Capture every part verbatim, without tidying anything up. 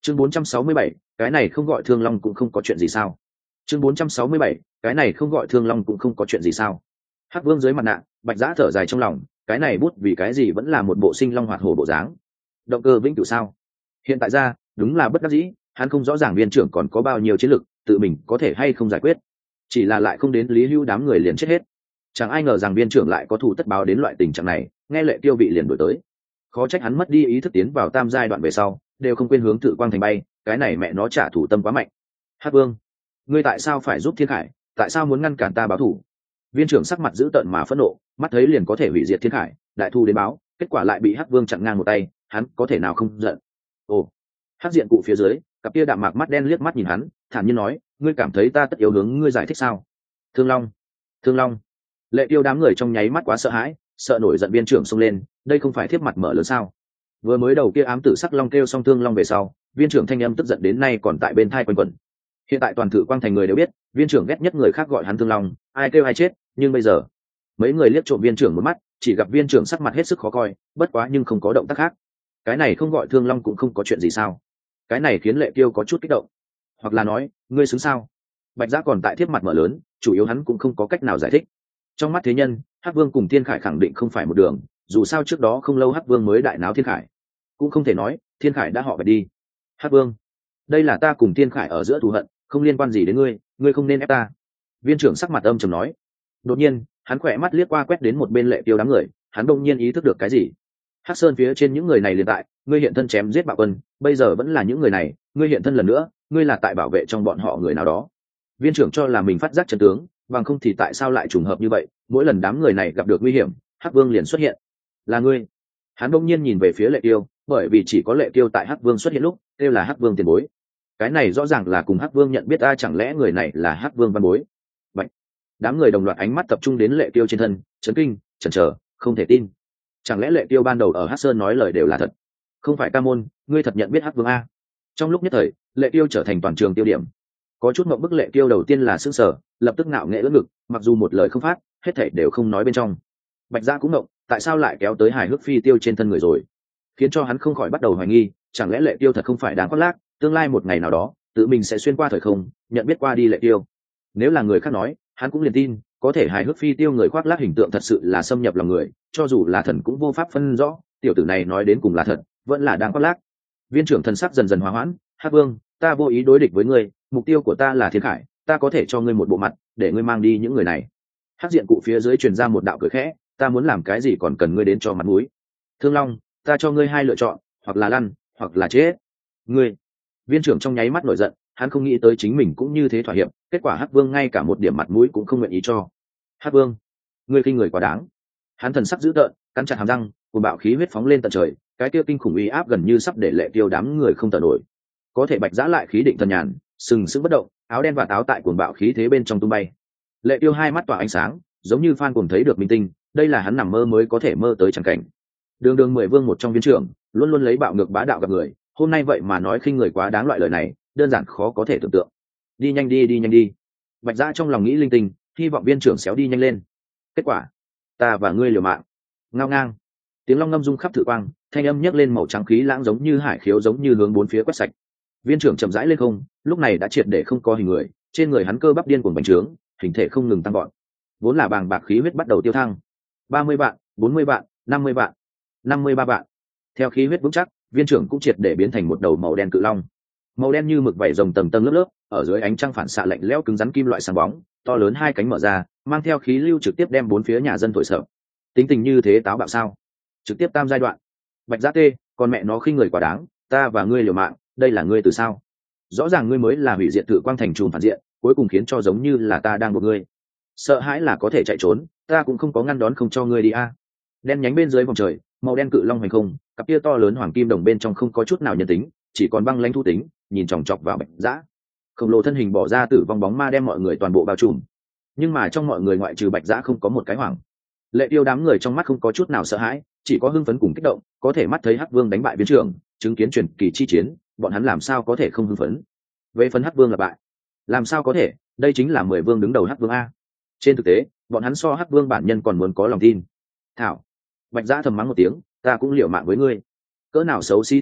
chương bốn trăm sáu mươi bảy, cái này không gọi Thương Long cũng không có chuyện gì sao? chương bốn trăm sáu mươi bảy, cái này không gọi Thương Long cũng không có chuyện gì sao? Hắc Vương dưới mặt nạ, Bạch Giã thở dài trong lòng, cái này bút vì cái gì vẫn là một bộ sinh long hoạt hổ bộ dáng. Động cơ vĩnh cửu sao? Hiện tại ra, đúng là bất đắc dĩ, hắn không rõ ràng viên trưởng còn có bao nhiêu chiến lực, tự mình có thể hay không giải quyết. Chỉ là lại không đến Lý Hưu đám người liền chết hết. Chẳng ai ngờ rằng viên trưởng lại có thù tất báo đến loại tình trạng này, nghe Lệ Tiêu bị liền đổi tới. Khó trách hắn mất đi ý thức tiến vào tam giai đoạn về sau, đều không quên hướng Tự Quang Thành bay, cái này mẹ nó trả thù tâm quá mạnh. Hắc Vương, ngươi tại sao phải giúp Thiên Khải, tại sao muốn ngăn cản ta báo thù? Viên trưởng sắc mặt dữ tợn mà phẫn nộ, mắt thấy liền có thể hủy diệt Thiên Khải, đại thù đến báo, kết quả lại bị Hắc Vương chặn ngang một tay, hắn có thể nào không giận? Ồ, Hắc diện cụ phía dưới, cặp kia đạm mạc mắt đen liếc mắt nhìn hắn, thản nhiên nói, ngươi cảm thấy ta tất yếu hướng ngươi giải thích sao? Thương Long, Thương Long. Lệ Tiêu đám người trong nháy mắt quá sợ hãi, sợ nổi giận viên trưởng xông lên, đây không phải thiếp mặt mở lớn sao? Vừa mới đầu kia ám tử sắc long kêu xong Thương Long về sau, viên trưởng thanh âm tức giận đến nay còn tại bên thai quanh quẩn. Hiện tại toàn Thử Quang Thành người đều biết, viên trưởng ghét nhất người khác gọi hắn Thương Long, ai kêu ai chết, nhưng bây giờ, mấy người liếc trộm viên trưởng một mắt, chỉ gặp viên trưởng sắc mặt hết sức khó coi, bất quá nhưng không có động tác khác. Cái này không gọi Thương Long cũng không có chuyện gì sao? Cái này khiến Lệ Tiêu có chút kích động, hoặc là nói, ngươi xứng sao? Bạch Giã còn tại thiếp mặt mở lớn, chủ yếu hắn cũng không có cách nào giải thích. Trong mắt thế nhân, Hắc Vương cùng Thiên Khải khẳng định không phải một đường, dù sao trước đó không lâu Hắc Vương mới đại náo Thiên Khải, cũng không thể nói Thiên Khải đã họ Bạch đi. Hắc Vương, đây là ta cùng Thiên Khải ở giữa thù hận, không liên quan gì đến ngươi, ngươi không nên ép ta. Viên trưởng sắc mặt âm trầm nói. Đột nhiên, hắn khỏe mắt liếc qua quét đến một bên Lệ Tiêu đám người, hắn đông nhiên ý thức được cái gì. Hắc Sơn phía trên những người này liền tại, ngươi hiện thân chém giết Bạo Quân, bây giờ vẫn là những người này, ngươi hiện thân lần nữa, ngươi là tại bảo vệ trong bọn họ người nào đó. Viên trưởng cho là mình phát giác chân tướng, bằng không thì tại sao lại trùng hợp như vậy, mỗi lần đám người này gặp được nguy hiểm, Hắc Vương liền xuất hiện. Là ngươi. Hắn đông nhiên nhìn về phía Lệ Tiêu, bởi vì chỉ có Lệ Tiêu tại Hắc Vương xuất hiện lúc, kêu là Hắc Vương tiền bối. Cái này rõ ràng là cùng Hắc Vương nhận biết, a chẳng lẽ người này là Hắc Vương văn bối? Vậy, đám người đồng loạt ánh mắt tập trung đến Lệ Tiêu trên thân, chấn kinh, chần chờ, không thể tin. Chẳng lẽ Lệ Tiêu ban đầu ở Hắc Sơn nói lời đều là thật? Không phải ca môn, ngươi thật nhận biết Hắc Vương a? Trong lúc nhất thời, Lệ Tiêu trở thành toàn trường tiêu điểm. Có chút mộng bức Lệ Tiêu đầu tiên là sững sờ, lập tức ngạo nghễ ưỡn ngực, mặc dù một lời không phát, hết thảy đều không nói bên trong. Bạch Giã cũng ngộng, tại sao lại kéo tới hài hước phi tiêu trên thân người rồi, khiến cho hắn không khỏi bắt đầu hoài nghi, chẳng lẽ Lệ Tiêu thật không phải đáng khoác lác, tương lai một ngày nào đó, tự mình sẽ xuyên qua thời không, nhận biết qua đi Lệ Tiêu. Nếu là người khác nói, hắn cũng liền tin, có thể hài hước phi tiêu người khoác lác hình tượng thật sự là xâm nhập lòng người, cho dù là thần cũng vô pháp phân rõ, tiểu tử này nói đến cùng là thật, vẫn là đang khoác lác. Viên trưởng thần sắc dần dần hòa hoãn, Hắc Vương, ta vô ý đối địch với ngươi, mục tiêu của ta là Thiên Khải, ta có thể cho ngươi một bộ mặt, để ngươi mang đi những người này. Hắc diện cụ phía dưới truyền ra một đạo cười khẽ, ta muốn làm cái gì còn cần ngươi đến cho mặt mũi. Thương Long, ta cho ngươi hai lựa chọn, hoặc là lăn, hoặc là chết. Ngươi. Viên trưởng trong nháy mắt nổi giận, hắn không nghĩ tới chính mình cũng như thế thỏa hiệp, kết quả Hắc Vương ngay cả một điểm mặt mũi cũng không nguyện ý cho. Hắc Vương, ngươi khinh người quá đáng. Hắn thần sắc dữ tợn, cắn chặt hàm răng, cuồng bạo khí huyết phóng lên tận trời, cái kia kinh khủng uy áp gần như sắp để Lệ Tiêu đám người không thở nổi. Có thể Bạch Giã lại khí định thần nhàn, sừng sững bất động, áo đen và áo tại cuồng bạo khí thế bên trong tung bay. Lệ Tiêu hai mắt tỏa ánh sáng, giống như Phan cùng thấy được minh tinh, đây là hắn nằm mơ mới có thể mơ tới chẳng cảnh. Đường đường mười vương một trong viên trưởng, luôn luôn lấy bạo ngược bá đạo gặp người, hôm nay vậy mà nói khinh người quá đáng, loại lời này đơn giản khó có thể tưởng tượng. Đi nhanh đi, đi nhanh đi. Bạch Giã trong lòng nghĩ linh tinh, hy vọng viên trưởng xéo đi nhanh lên. Kết quả, ta và ngươi liều mạng. Ngao ngang, tiếng long ngâm rung khắp Thử Quang, thanh âm nhấc lên màu trắng khí lãng giống như hải khiếu, giống như hướng bốn phía quét sạch. Viên trưởng chậm rãi lên không, lúc này đã triệt để không có hình người, trên người hắn cơ bắp điên cuồng bành trướng, hình thể không ngừng tăng gọn, vốn là bàng bạc khí huyết bắt đầu tiêu thăng. Ba mươi vạn, bốn mươi vạn, năm mươi vạn, năm mươi ba vạn. Theo khí huyết vững chắc, viên trưởng cũng triệt để biến thành một đầu màu đen cự long, màu đen như mực vảy rồng tầng tầng lớp lớp, ở dưới ánh trăng phản xạ lạnh lẽo cứng rắn kim loại sáng bóng, to lớn hai cánh mở ra, mang theo khí lưu trực tiếp đem bốn phía nhà dân thổi sợ. Tính tình như thế táo bạo sao? Trực tiếp tam giai đoạn. Bạch Giã tê, còn mẹ nó khinh người quá đáng, ta và ngươi liều mạng, đây là ngươi từ sao? Rõ ràng ngươi mới là hủy diệt Thử Quang Thành trùm phản diện, cuối cùng khiến cho giống như là ta đang buộc ngươi. Sợ hãi là có thể chạy trốn, ta cũng không có ngăn đón không cho ngươi đi a. Đen nhánh bên dưới vòng trời, màu đen cự long hành không, cặp kia to lớn hoàng kim đồng bên trong không có chút nào nhân tính, chỉ còn băng lãnh thu tính, nhìn chòng chọc vào Bạch Giã. Khổng lồ thân hình bỏ ra tử vong bóng ma đem mọi người toàn bộ bao trùm. Nhưng mà trong mọi người ngoại trừ Bạch Giã không có một cái hoảng. Lệ Tiêu đám người trong mắt không có chút nào sợ hãi, chỉ có hưng phấn cùng kích động, có thể mắt thấy Hắc Vương đánh bại viên trưởng, chứng kiến truyền kỳ chi chiến, bọn hắn làm sao có thể không hưng phấn. Về phần Hắc Vương là bại, làm sao có thể, đây chính là mười vương đứng đầu Hắc Vương a. Trên thực tế, bọn hắn so Hắc Vương bản nhân còn muốn có lòng tin. Thảo. Bạch Giã thầm mắng một tiếng, ta cũng liều mạng với ngươi. Cỡ nào xấu xí tư thái,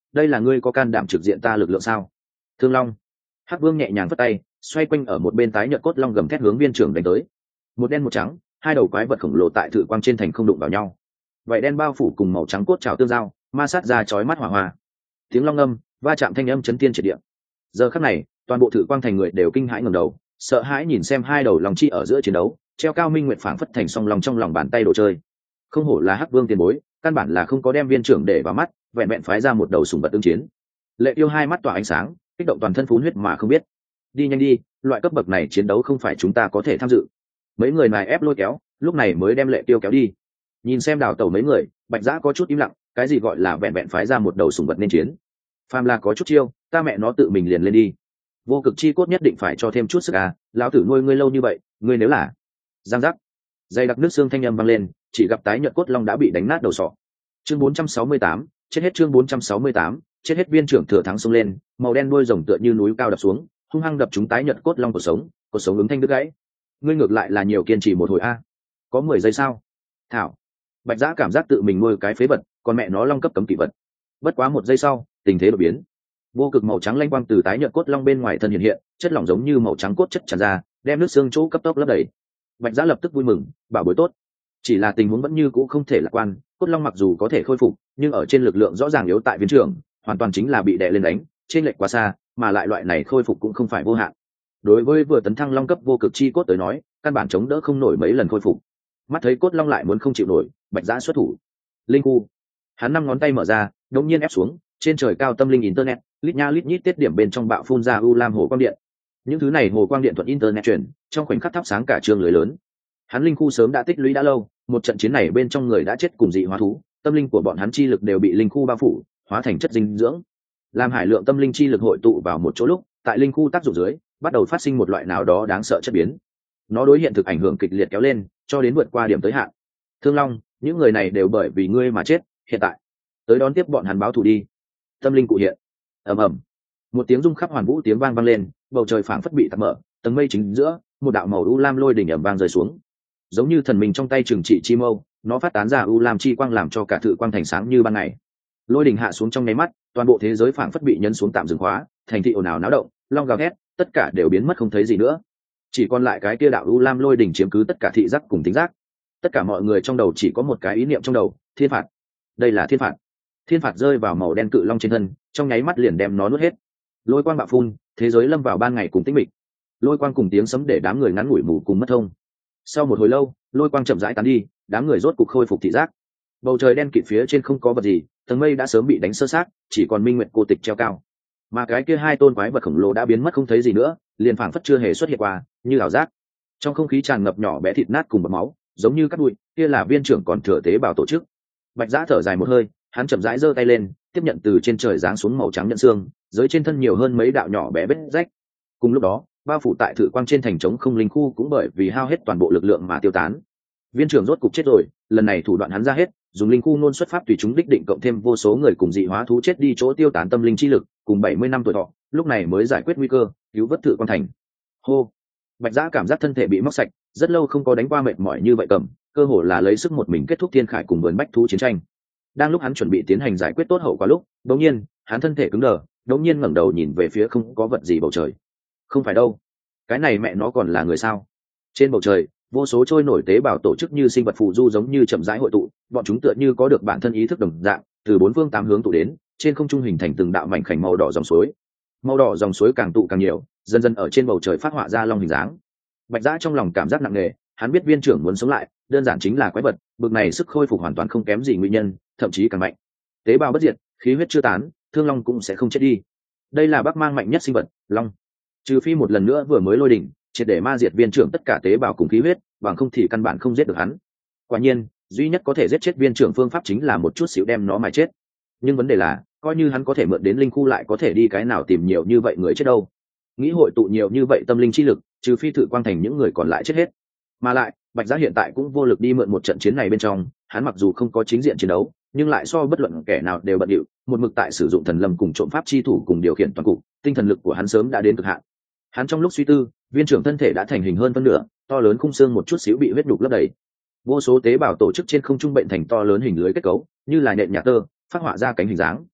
đây là ngươi có can đảm trực diện ta lực lượng sao? Thương Long. Hắc Vương nhẹ nhàng vất tay, xoay quanh ở một bên tái nhợt cốt long gầm thét hướng viên trưởng đánh tới. Một đen một trắng, hai đầu quái vật khổng lồ tại thử quang trên thành không đụng vào nhau. Vậy đen bao phủ cùng màu trắng cốt trào tương giao, ma sát ra chói mắt hỏa hoa. Tiếng long ngâm, va chạm thanh âm chấn thiên triệt địa. Giờ khắc này, toàn bộ thử quang thành người đều kinh hãi ngẩng đầu, sợ hãi nhìn xem hai đầu long chi ở giữa chiến đấu, treo cao minh nguyện phảng phất thành song long trong lòng bàn tay đồ chơi. Không hổ là Hắc Vương tiền bối, căn bản là không có đem viên trưởng để vào mắt, vẹn vẹn phái ra một đầu sùng vật tương chiến. Lệ Tiêu hai mắt tỏa ánh sáng, kích động toàn thân phun huyết mà không biết. Đi nhanh đi, loại cấp bậc này chiến đấu không phải chúng ta có thể tham dự. Mấy người này ép lôi kéo, lúc này mới đem Lệ Tiêu kéo đi. Nhìn xem đào tẩu mấy người, Bạch Giã có chút im lặng, cái gì gọi là vẹn vẹn phái ra một đầu sùng vật nên chiến. Phàm là có chút chiêu, ta mẹ nó tự mình liền lên đi. Vô cực chi cốt nhất định phải cho thêm chút sức à, lão tử nuôi ngươi lâu như vậy, ngươi nếu là giang giác, dây đặc nước xương thanh âm vang lên, chỉ gặp tái nhợt cốt long đã bị đánh nát đầu sọ. Chương bốn trăm sáu mươi tám, chết hết. Chương bốn trăm sáu mươi tám, chết hết. Viên trưởng thừa thắng xông lên, màu đen đuôi rồng tựa như núi cao đập xuống, hung hăng đập chúng tái nhợt cốt long của sống, cuộc sống ứng thanh đứt gãy. Ngươi ngược lại là nhiều kiên trì một hồi a. Có mười giây sao? Thảo. Bạch Giã cảm giác tự mình nuôi cái phế vật, còn mẹ nó long cấp cấm kỵ vật. Bất quá một giây sau, tình thế đột biến. Vô cực màu trắng lanh quang từ tái nhợt cốt long bên ngoài thân hiện hiện, chất lỏng giống như màu trắng cốt chất tràn ra, đem nước xương chỗ cấp tốc lấp đầy. Bạch Giã lập tức vui mừng, bảo bối tốt. Chỉ là tình huống vẫn như cũ không thể lạc quan, cốt long mặc dù có thể khôi phục, nhưng ở trên lực lượng rõ ràng yếu tại viên trưởng, hoàn toàn chính là bị đè lên đánh, trên lệch quá xa, mà lại loại này khôi phục cũng không phải vô hạn. Đối với vừa tấn thăng long cấp vô cực chi cốt tới nói, căn bản chống đỡ không nổi mấy lần khôi phục. Mắt thấy cốt long lại muốn không chịu nổi, Bạch Giã xuất thủ. Linh khu. Hắn năm ngón tay mở ra, đột nhiên ép xuống, trên trời cao tâm linh internet, lít nha lít nhít tiết điểm bên trong bạo phun ra u lam hồ quang điện. Những thứ này hồ quang điện thuận internet truyền, trong khoảnh khắc thắp sáng cả trường lưới lớn. Hắn linh khu sớm đã tích lũy đã lâu, một trận chiến này bên trong người đã chết cùng dị hóa thú, tâm linh của bọn hắn chi lực đều bị linh khu bao phủ, hóa thành chất dinh dưỡng. Làm hải lượng tâm linh chi lực hội tụ vào một chỗ lúc, tại linh khu tác dụng dưới, bắt đầu phát sinh một loại nào đó đáng sợ chất biến. Nó đối hiện thực ảnh hưởng kịch liệt kéo lên, cho đến vượt qua điểm tới hạn. Thương Long, những người này đều bởi vì ngươi mà chết, hiện tại tới đón tiếp bọn hắn báo thù đi. Tâm linh cụ hiện. Ầm ầm. Một tiếng rung khắp hoàn vũ tiếng vang vang lên, bầu trời phảng phất bị tắc mở, tầng mây chính giữa, một đạo màu u lam lôi đỉnh ầm vang rơi xuống. Giống như thần mình trong tay trừng trị chi mâu, nó phát tán ra u lam chi quang làm cho cả thự quang thành sáng như ban ngày. Lôi đỉnh hạ xuống trong nháy mắt, toàn bộ thế giới phảng phất bị nhấn xuống tạm dừng khóa, thành thị ồn ào náo động, long gào thét, tất cả đều biến mất không thấy gì nữa. Chỉ còn lại cái kia đạo u lam lôi đỉnh chiếm cứ tất cả thị giác cùng tính giác. Tất cả mọi người trong đầu chỉ có một cái ý niệm trong đầu, thiên phạt. Đây là thiên phạt. Thiên phạt rơi vào màu đen cự long trên thân, trong nháy mắt liền đem nó nuốt hết. Lôi quang bạo phun, thế giới lâm vào ban ngày cùng tĩnh mịch. Lôi quang cùng tiếng sấm để đám người ngắn ngủi mù cùng mất thông. Sau một hồi lâu, lôi quang chậm rãi tán đi, đám người rốt cục khôi phục thị giác. Bầu trời đen kịt phía trên không có vật gì, tầng mây đã sớm bị đánh sơ sát, chỉ còn minh nguyệt cô tịch treo cao. Mà cái kia hai tôn quái vật khổng lồ đã biến mất không thấy gì nữa, liền phảng phất chưa hề xuất hiện qua, như ảo giác. Trong không khí tràn ngập nhỏ bé thịt nát cùng bọt máu, giống như cát bụi, kia là viên trưởng còn thừa tế bào tổ chức. Bạch Giã thở dài một hơi, hắn chậm rãi giơ tay lên, tiếp nhận từ trên trời giáng xuống màu trắng nhẫn xương, dưới trên thân nhiều hơn mấy đạo nhỏ bé vết rách. Cùng lúc đó, bao phủ tại thự quang trên thành trống không linh khu cũng bởi vì hao hết toàn bộ lực lượng mà tiêu tán. Viên trưởng rốt cục chết rồi, lần này thủ đoạn hắn ra hết, dùng linh khu nôn xuất pháp tùy chúng đích định cộng thêm vô số người cùng dị hóa thú chết đi chỗ tiêu tán tâm linh chi lực, cùng bảy mươi năm tuổi thọ, lúc này mới giải quyết nguy cơ, cứu vớt thự quang thành. Hô. Bạch Giã cảm giác thân thể bị móc sạch, rất lâu không có đánh qua mệt mỏi như vậy cầm, cơ hồ là lấy sức một mình kết thúc thiên khải cùng vườn bách thú chiến tranh. Đang lúc hắn chuẩn bị tiến hành giải quyết tốt hậu quả lúc, đột nhiên, hắn thân thể cứng đờ, đột nhiên ngẩng đầu nhìn về phía không có vật gì bầu trời. Không phải đâu, cái này mẹ nó còn là người sao? Trên bầu trời, vô số trôi nổi tế bào tổ chức như sinh vật phù du giống như chậm rãi hội tụ, bọn chúng tựa như có được bản thân ý thức đồng dạng, từ bốn phương tám hướng tụ đến, trên không trung hình thành từng đạo mảnh khảnh màu đỏ dòng suối. Màu đỏ dòng suối càng tụ càng nhiều, dần dần ở trên bầu trời phát họa ra long hình dáng. Bạch Giã trong lòng cảm giác nặng nề, hắn biết viên trưởng muốn sống lại, đơn giản chính là quái vật, bực này sức khôi phục hoàn toàn không kém gì nguyên nhân, thậm chí càng mạnh. Tế bào bất diệt, khí huyết chưa tán, thương long cũng sẽ không chết đi. Đây là bắc mang mạnh nhất sinh vật, long. Trừ phi một lần nữa vừa mới lôi đỉnh, triệt để ma diệt viên trưởng tất cả tế bào cùng khí huyết, bằng không thì căn bản không giết được hắn. Quả nhiên, duy nhất có thể giết chết viên trưởng phương pháp chính là một chút xíu đem nó mà chết. Nhưng vấn đề là, coi như hắn có thể mượn đến linh khu lại có thể đi cái nào tìm nhiều như vậy người chết đâu? Nghĩ hội tụ nhiều như vậy tâm linh chi lực, trừ phi thự quang thành những người còn lại chết hết. Mà lại, Bạch Giã hiện tại cũng vô lực đi mượn một trận chiến này bên trong, hắn mặc dù không có chính diện chiến đấu, nhưng lại so bất luận kẻ nào đều bận rộn, một mực tại sử dụng thần lâm cùng trộm pháp chi thủ cùng điều khiển toàn cục, tinh thần lực của hắn sớm đã đến cực hạn. Hắn trong lúc suy tư, viên trưởng thân thể đã thành hình hơn phân nửa, to lớn khung xương một chút xíu bị huyết đục lấp đầy. Vô số tế bào tổ chức trên không trung bệnh thành to lớn hình lưới kết cấu, như là nhện nhạc tơ, phát họa ra cánh hình dáng.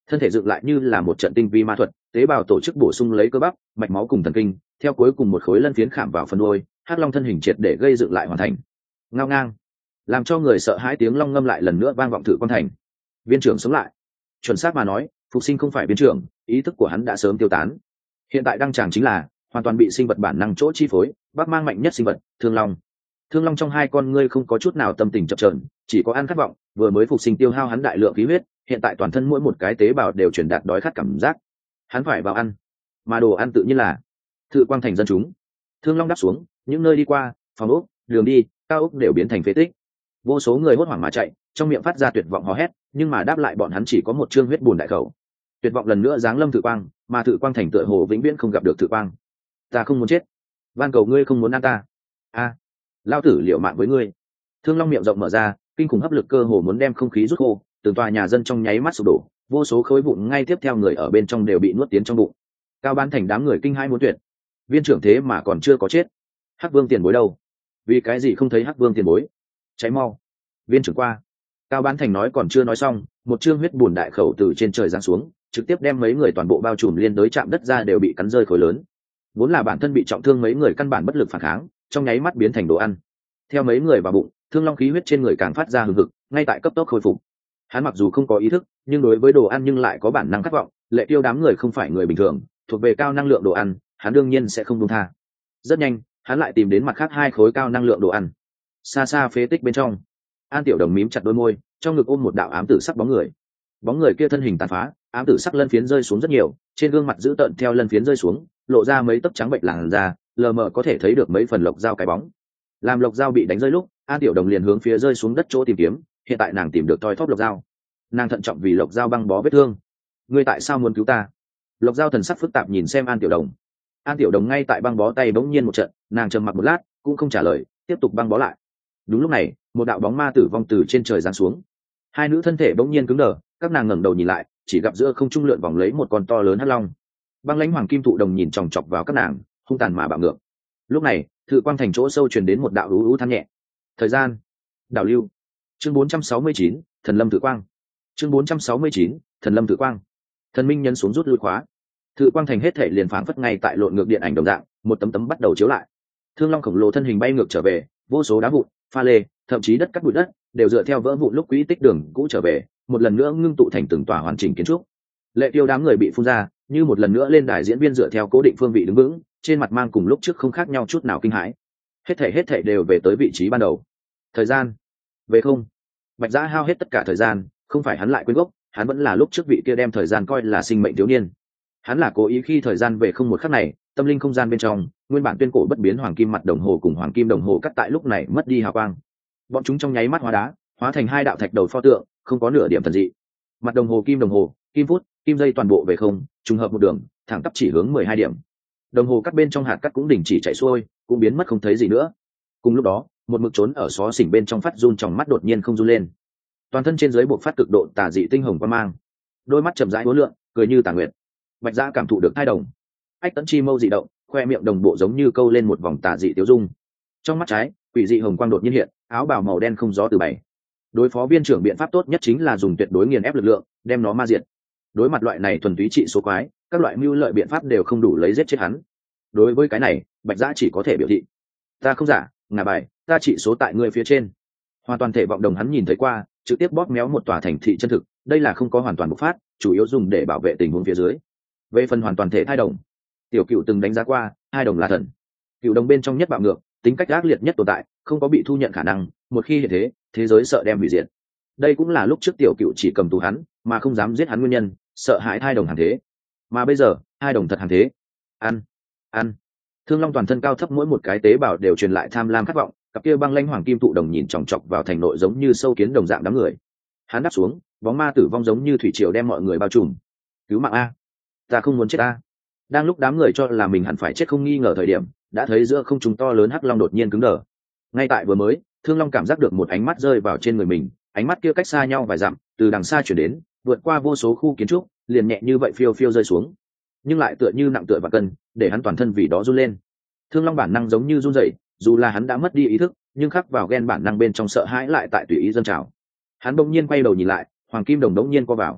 thân thể dựng lại như là một trận tinh vi ma thuật, tế bào tổ chức bổ sung lấy cơ bắp, mạch máu cùng thần kinh, theo cuối cùng một khối lân phiến khảm vào phần đuôi, hắc long thân hình triệt để gây dựng lại hoàn thành. Ngao ngang, làm cho người sợ hãi tiếng long ngâm lại lần nữa vang vọng thử quan thành. Viên trưởng sống lại. Chuẩn xác mà nói, phục sinh không phải viên trưởng, ý thức của hắn đã sớm tiêu tán. Hiện tại đang tràng chính là hoàn toàn bị sinh vật bản năng chỗ chi phối, bắc mang mạnh nhất sinh vật, thương long. Thương long trong hai con ngươi không có chút nào tâm tình chập chờn, chỉ có ăn khát vọng, vừa mới phục sinh tiêu hao hắn đại lượng khí huyết, hiện tại toàn thân mỗi một cái tế bào đều truyền đạt đói khát cảm giác. Hắn phải vào ăn, mà đồ ăn tự nhiên là Thự Quang thành dân chúng. Thương long đáp xuống, những nơi đi qua, phòng ốc, đường đi, cao ốc đều biến thành phế tích. Vô số người hốt hoảng mà chạy, trong miệng phát ra tuyệt vọng hò hét, nhưng mà đáp lại bọn hắn chỉ có một trương huyết bùn đại khẩu. Tuyệt vọng lần nữa giáng lâm Thự Quang, mà Thự Quang thành tựa hồ vĩnh viễn không gặp được Thự Quang. Ta không muốn chết, van cầu ngươi không muốn ăn ta. A, lao tử liệu mạng với ngươi. Thương long miệng rộng mở ra, kinh khủng hấp lực cơ hồ muốn đem không khí rút khô, từng tòa nhà dân trong nháy mắt sụp đổ, vô số khối vụn ngay tiếp theo người ở bên trong đều bị nuốt tiến trong bụng. Cao Bán Thành đám người kinh hãi muốn tuyệt. Viên trưởng thế mà còn chưa có chết. Hắc Vương tiền bối đâu? Vì cái gì không thấy Hắc Vương tiền bối? Cháy mau. Viên trưởng qua. Cao Bán Thành nói còn chưa nói xong, một chương huyết bùn đại khẩu từ trên trời giáng xuống, trực tiếp đem mấy người toàn bộ bao trùm liên đối chạm đất ra đều bị cắn rơi khối lớn. Vốn là bản thân bị trọng thương mấy người căn bản bất lực phản kháng, trong nháy mắt biến thành đồ ăn. Theo mấy người vào bụng, Thương Long khí huyết trên người càng phát ra hừng hực, ngay tại cấp tốc khôi phục. Hắn mặc dù không có ý thức, nhưng đối với đồ ăn nhưng lại có bản năng khát vọng, Lệ Tiêu đám người không phải người bình thường, thuộc về cao năng lượng đồ ăn, hắn đương nhiên sẽ không buông tha. Rất nhanh, hắn lại tìm đến mặt khác hai khối cao năng lượng đồ ăn. Xa xa phế tích bên trong, An Tiểu Đồng mím chặt đôi môi, trong ngực ôm một đạo ám tử sắc bóng người. Bóng người kia thân hình tàn phá, ám tử sắc lân phiến rơi xuống rất nhiều, trên gương mặt dữ tợn theo lân phiến rơi xuống, lộ ra mấy tấc trắng bệnh làn da, lờ mờ có thể thấy được mấy phần lộc dao cái bóng. Làm lộc dao bị đánh rơi lúc, An Tiểu Đồng liền hướng phía rơi xuống đất chỗ tìm kiếm, hiện tại nàng tìm được toi thóp lộc dao. Nàng thận trọng vì lộc dao băng bó vết thương. Ngươi tại sao muốn cứu ta? Lộc dao thần sắc phức tạp nhìn xem An Tiểu Đồng. An Tiểu Đồng ngay tại băng bó tay bỗng nhiên một trận, nàng trầm mặc một lát, cũng không trả lời, tiếp tục băng bó lại. Đúng lúc này, một đạo bóng ma tử vong từ trên trời giáng xuống. Hai nữ thân thể bỗng nhiên cứng đờ, các nàng ngẩng đầu nhìn lại, chỉ gặp giữa không trung lượn vòng lấy một con to lớn hắc long. Băng lãnh hoàng kim thụ đồng nhìn chòng chọc vào các nàng, hung tàn mà bạo ngược. Lúc này, Thự Quang thành chỗ sâu truyền đến một đạo ú ú than nhẹ. Thời gian, đảo lưu. Chương bốn trăm sáu mươi chín, Thần Lâm Thự Quang. Chương bốn trăm sáu mươi chín, Thần Lâm Thự Quang. Thần minh nhấn xuống rút lui khóa. Thự Quang thành hết thể liền phảng phất ngay tại lộn ngược điện ảnh đồng dạng, một tấm tấm bắt đầu chiếu lại. Thương long khổng lồ thân hình bay ngược trở về, vô số đá vụn, pha lê, thậm chí đất cắt bụi đất đều dựa theo vỡ vụn lúc quỹ tích đường cũ trở về, một lần nữa ngưng tụ thành từng tòa hoàn chỉnh kiến trúc. Lệ Tiêu đám người bị phun ra, như một lần nữa lên đài diễn viên dựa theo cố định phương vị đứng vững, trên mặt mang cùng lúc trước không khác nhau chút nào kinh hãi. Hết thể hết thể đều về tới vị trí ban đầu. Thời gian, về không. Bạch Giã hao hết tất cả thời gian, không phải hắn lại quên gốc, hắn vẫn là lúc trước vị kia đem thời gian coi là sinh mệnh thiếu niên. Hắn là cố ý khi thời gian về không một khắc này, tâm linh không gian bên trong, nguyên bản tuyên cổ bất biến hoàng kim mặt đồng hồ cùng hoàng kim đồng hồ cắt tại lúc này mất đi hào quang. Bọn chúng trong nháy mắt hóa đá, hóa thành hai đạo thạch đầu pho tượng, không có nửa điểm thần dị. Mặt đồng hồ kim đồng hồ, kim phút, kim dây toàn bộ về không, trùng hợp một đường, thẳng tắp chỉ hướng mười hai điểm. Đồng hồ cắt bên trong hạt cắt cũng đình chỉ chạy xuôi, cũng biến mất không thấy gì nữa. Cùng lúc đó, một mực trốn ở xó xỉnh bên trong phát run trong mắt đột nhiên không run lên. Toàn thân trên dưới buộc phát cực độ tà dị tinh hồng quang mang, đôi mắt chậm rãi uốn lượn, cười như tà nguyệt. Bạch Giã cảm thụ được thai đồng, ách tấn chi mâu dị động, khoe miệng đồng bộ giống như câu lên một vòng tà dị tiêu dung. Trong mắt trái, quỷ dị hồng quang đột nhiên hiện, áo bào màu đen không gió từ bảy. Đối phó viên trưởng biện pháp tốt nhất chính là dùng tuyệt đối nghiền ép lực lượng, đem nó ma diệt. Đối mặt loại này thuần túy trị số quái, các loại mưu lợi biện pháp đều không đủ lấy giết chết hắn. Đối với cái này, Bạch Giã chỉ có thể biểu thị: ta không giả, ngả bài, ta trị số tại ngươi phía trên. Hoàn toàn thể vọng đồng hắn nhìn thấy qua, trực tiếp bóp méo một tòa thành thị chân thực, đây là không có hoàn toàn bộc phát, chủ yếu dùng để bảo vệ tình huống phía dưới. Về phần hoàn toàn thể thai đồng, Tiểu Cựu từng đánh giá qua, hai đồng là thần. Cựu đồng bên trong nhất bạo ngược, tính cách ác liệt nhất tồn tại, không có bị thu nhận khả năng, một khi hiện thế, thế giới sợ đem hủy diệt. Đây cũng là lúc trước Tiểu Cựu chỉ cầm tù hắn, mà không dám giết hắn nguyên nhân, sợ hãi thai đồng hàng thế. Mà bây giờ, hai đồng thật hàng thế. Ăn, ăn. Thương Long toàn thân cao thấp mỗi một cái tế bào đều truyền lại tham lam khát vọng, cặp kia băng lãnh hoàng kim thụ đồng nhìn chòng chọc vào thành nội giống như sâu kiến đồng dạng đám người. Hắn đáp xuống, bóng ma tử vong giống như thủy triều đem mọi người bao trùm. Cứu mạng a, ta không muốn chết a. Đang lúc đám người cho là mình hẳn phải chết không nghi ngờ thời điểm, đã thấy giữa không trung to lớn hắc long đột nhiên cứng đờ. Ngay tại vừa mới, Thương Long cảm giác được một ánh mắt rơi vào trên người mình, ánh mắt kia cách xa nhau vài dặm, từ đằng xa chuyển đến, vượt qua vô số khu kiến trúc, liền nhẹ như vậy phiêu phiêu rơi xuống, nhưng lại tựa như nặng tựa và cân, để hắn toàn thân vì đó run lên. Thương Long bản năng giống như run rẩy, dù là hắn đã mất đi ý thức, nhưng khắc vào ghen bản năng bên trong sợ hãi lại tại tùy ý dâng trào. Hắn bỗng nhiên quay đầu nhìn lại, hoàng kim đồng đống nhiên co vào.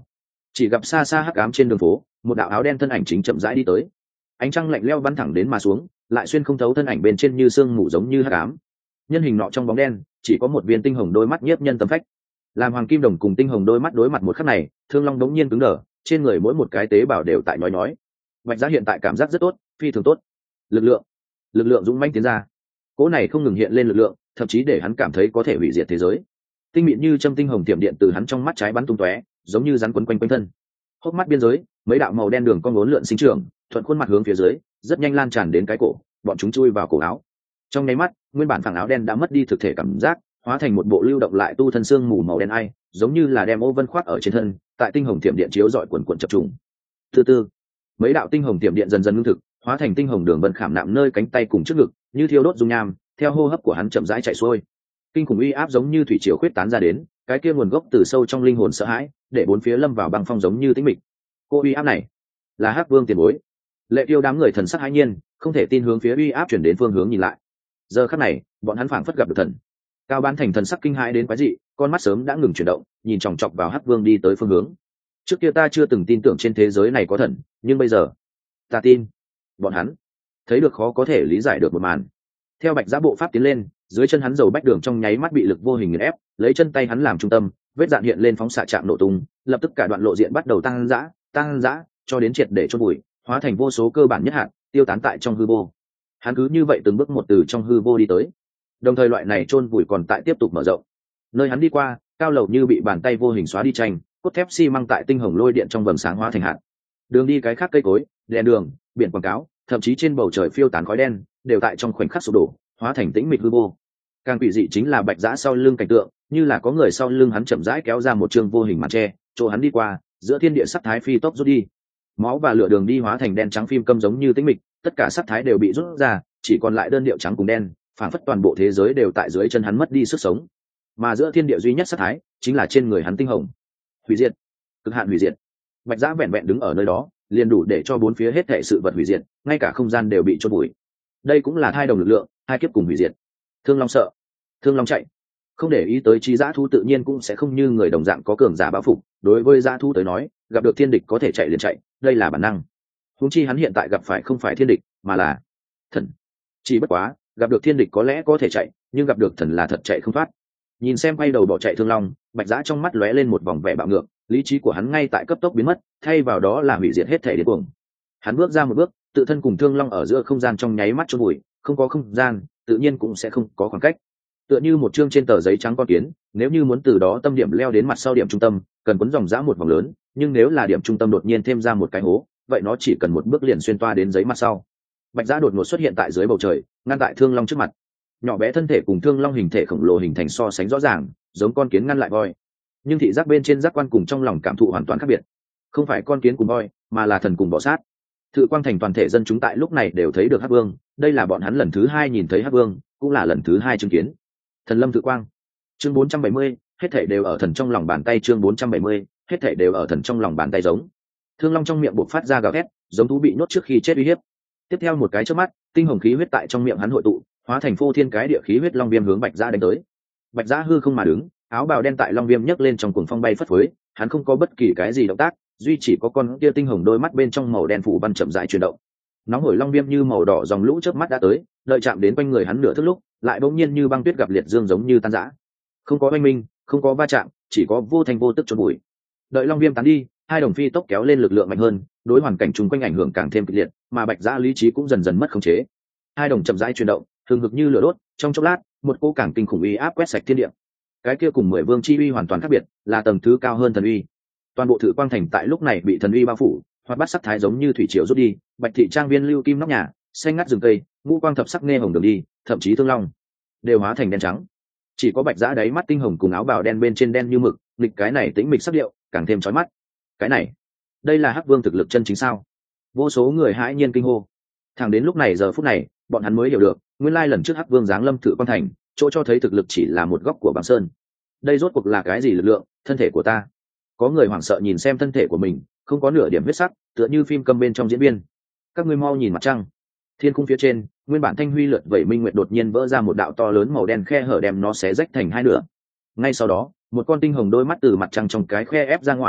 chỉ gặp xa xa hắc ám trên đường phố một đạo áo đen thân ảnh chính chậm rãi đi tới, ánh trăng lạnh lẽo bắn thẳng đến mà xuống, lại xuyên không thấu thân ảnh bên trên như sương mù giống như hắc ám. Nhân hình nọ trong bóng đen chỉ có một viên tinh hồng đôi mắt nhiếp nhân tâm phách. Làm hoàng kim đồng cùng tinh hồng đôi mắt đối mặt một khắc này, Thương Long đống nhiên cứng đờ, trên người mỗi một cái tế bào đều tại nói nói. Bạch Giá hiện tại cảm giác rất tốt, phi thường tốt. Lực lượng, lực lượng dũng mãnh tiến ra. Cỗ này không ngừng hiện lên lực lượng, thậm chí để hắn cảm thấy có thể hủy diệt thế giới. Tinh mịn như châm tinh hồng tiệm điện từ hắn trong mắt trái bắn tung tóe, giống như rắn quấn quanh quanh thân. Hốc mắt biên giới, mấy đạo màu đen đường cong uốn lượn sinh trưởng, thuận khuôn mặt hướng phía dưới, rất nhanh lan tràn đến cái cổ, bọn chúng chui vào cổ áo. Trong nháy mắt, nguyên bản phẳng áo đen đã mất đi thực thể cảm giác, hóa thành một bộ lưu động lại tu thân xương mù màu đen ai, giống như là đem ô vân khoác ở trên thân, tại tinh hồng tiệm điện chiếu rọi quần quần chập trùng. Từ từ, mấy đạo tinh hồng tiệm điện dần dần ngưng thực, hóa thành tinh hồng đường vân khảm nạm nơi cánh tay cùng trước ngực, như thiêu đốt dung nham, theo hô hấp của hắn chậm rãi chạy xuôi. Kinh khủng uy áp giống như thủy triều khuyết tán ra đến, cái kia nguồn gốc từ sâu trong linh hồn sợ hãi, để bốn phía lâm vào băng phong giống như tĩnh mịch. Cô uy áp này, là Hắc Vương tiền bối. Lệ Tiêu đám người thần sắc hãi nhiên, không thể tin hướng phía uy áp chuyển đến phương hướng nhìn lại. Giờ khắc này, bọn hắn phảng phất gặp được thần. Cao Bán Thành thần sắc kinh hãi đến quái dị, con mắt sớm đã ngừng chuyển động, nhìn chòng chọc vào Hắc Vương đi tới phương hướng. Trước kia ta chưa từng tin tưởng trên thế giới này có thần, nhưng bây giờ, ta tin. Bọn hắn thấy được khó có thể lý giải được một màn. Theo Bạch Giá bộ pháp tiến lên, dưới chân hắn dầu bách đường trong nháy mắt bị lực vô hình nghiền ép, lấy chân tay hắn làm trung tâm, vết dạn hiện lên phóng xạ chạm nổ tung, lập tức cả đoạn lộ diện bắt đầu tăng dã, tăng dã, cho đến triệt để chôn bụi, hóa thành vô số cơ bản nhất hạt, tiêu tán tại trong hư vô. Hắn cứ như vậy từng bước một từ trong hư vô đi tới. Đồng thời loại này chôn bụi còn tại tiếp tục mở rộng. Nơi hắn đi qua, cao lầu như bị bàn tay vô hình xóa đi tranh, cốt thép xi măng tại tinh hồng lôi điện trong vầng sáng hóa thành hạt. Đường đi cái khác cây cối, đèn đường, biển quảng cáo, thậm chí trên bầu trời phiêu tán khói đen, đều tại trong khoảnh khắc sụp đổ, hóa thành tĩnh mịch hư vô. Càng quỷ dị chính là Bạch Giã sau lưng cảnh tượng, như là có người sau lưng hắn chậm rãi kéo ra một chương vô hình màn che, chỗ hắn đi qua, giữa thiên địa sắc thái phi tốc rút đi. Máu và lửa đường đi hóa thành đen trắng phim câm giống như tĩnh mịch, tất cả sắc thái đều bị rút ra, chỉ còn lại đơn điệu trắng cùng đen, phảng phất toàn bộ thế giới đều tại dưới chân hắn mất đi sức sống. Mà giữa thiên địa duy nhất sắc thái, chính là trên người hắn tinh hồng. Hủy diệt, cực hạn hủy diệt. Bạch Giã vẹn vẹn đứng ở nơi đó, liền đủ để cho bốn phía hết thảy sự vật hủy diệt, ngay cả không gian đều bị chôn bụi. Đây cũng là hai đồng lực lượng, hai kiếp cùng hủy diệt. Thương Long sợ, Thương Long chạy. Không để ý tới chi dã thú tự nhiên cũng sẽ không như người đồng dạng có cường giả báo phục, đối với dã thú tới nói, gặp được thiên địch có thể chạy liền chạy, đây là bản năng. Huống chi hắn hiện tại gặp phải không phải thiên địch, mà là thần. Chỉ bất quá, gặp được thiên địch có lẽ có thể chạy, nhưng gặp được thần là thật chạy không thoát. Nhìn xem quay đầu bỏ chạy Thương Long, Bạch Giã trong mắt lóe lên một vòng vẻ bạo ngược, lý trí của hắn ngay tại cấp tốc biến mất, thay vào đó là hủy diệt hết thể điên cuồng. Hắn bước ra một bước, tự thân cùng Thương Long ở giữa không gian trong nháy mắt chôn bụi, không có không gian, tự nhiên cũng sẽ không có khoảng cách. Tựa như một chương trên tờ giấy trắng con kiến, nếu như muốn từ đó tâm điểm leo đến mặt sau điểm trung tâm, cần quấn dòng dã một vòng lớn, nhưng nếu là điểm trung tâm đột nhiên thêm ra một cái hố, vậy nó chỉ cần một bước liền xuyên toa đến giấy mặt sau. Bạch Giã đột ngột xuất hiện tại dưới bầu trời, ngăn tại Thương Long trước mặt. Nhỏ bé thân thể cùng Thương Long hình thể khổng lồ hình thành so sánh rõ ràng, giống con kiến ngăn lại voi. Nhưng thị giác bên trên giác quan cùng trong lòng cảm thụ hoàn toàn khác biệt. Không phải con kiến cùng voi, mà là thần cùng bọ sát. Thự Quang Thành toàn thể dân chúng tại lúc này đều thấy được Hắc Vương, đây là bọn hắn lần thứ hai nhìn thấy Hắc Vương, cũng là lần thứ hai chứng kiến. Thần Lâm Thự Quang. Chương bốn trăm bảy mươi, hết thảy đều ở thần trong lòng bàn tay. Chương bốn trăm bảy mươi, hết thảy đều ở thần trong lòng bàn tay. Giống Thương Long trong miệng bộc phát ra gào thét, giống thú bị nhốt trước khi chết uy hiếp. Tiếp theo một cái chớp mắt, tinh hồng khí huyết tại trong miệng hắn hội tụ, hóa thành phô thiên cái địa khí huyết long viêm hướng Bạch Giã đánh tới. Bạch Giã hư không mà đứng, áo bào đen tại long viêm nhấc lên trong cuồng phong bay phất phới, hắn không có bất kỳ cái gì động tác, duy chỉ có con kia tinh hồng đôi mắt bên trong màu đen phủ văn chậm rãi chuyển động. Nóng hổi long viêm như màu đỏ dòng lũ chớp mắt đã tới, đợi chạm đến quanh người hắn nửa thức lúc, lại bỗng nhiên như băng tuyết gặp liệt dương giống như tan rã. Không có oanh minh, không có va chạm, chỉ có vô thành vô tức chôn bụi. Đợi long viêm tán đi, hai đồng phi tốc kéo lên lực lượng mạnh hơn, đối hoàn cảnh chung quanh ảnh hưởng càng thêm kịch liệt, mà Bạch Giã lý trí cũng dần dần mất khống chế. Hai đồng chậm rãi chuyển động, hừng hực như lửa đốt, trong chốc lát, một cỗ càng kinh khủng uy áp quét sạch thiên địa. Cái kia cùng mười vương chi uy hoàn toàn khác biệt, là tầng thứ cao hơn thần uy. Toàn bộ Thự Quang Thành tại lúc này bị thần uy bao phủ, hoạt bát sắc thái giống như thủy triều rút đi, Bạch thị trang viên lưu kim nóc nhà, xanh ngắt rừng cây, ngũ quang thập sắc nghe hồng đường đi, thậm chí Thương Long đều hóa thành đen trắng. Chỉ có Bạch Giã đáy mắt tinh hồng cùng áo bào đen bên trên đen như mực, nghịch cái này tĩnh mịch sắc điệu, càng thêm chói mắt. Cái này, đây là Hắc Vương thực lực chân chính sao? Vô số người hãi nhiên kinh hô. Thẳng đến lúc này giờ phút này, bọn hắn mới hiểu được, nguyên lai lần trước Hắc Vương giáng lâm Thự Quang Thành, chỗ cho thấy thực lực chỉ là một góc của băng sơn. Đây rốt cuộc là cái gì lực lượng? Thân thể của ta. Có người hoảng sợ nhìn xem thân thể của mình, không có nửa điểm huyết sắc, tựa như phim cầm bên trong diễn viên. Các ngươi mau nhìn mặt trăng. Thiên cung phía trên, nguyên bản thanh huy lượt vẩy minh nguyệt đột nhiên vỡ ra một đạo to lớn màu đen khe hở đem nó xé rách thành hai nửa. Ngay sau đó, một con tinh hồng đôi mắt từ mặt trăng trong cái khe ép ra ngoài,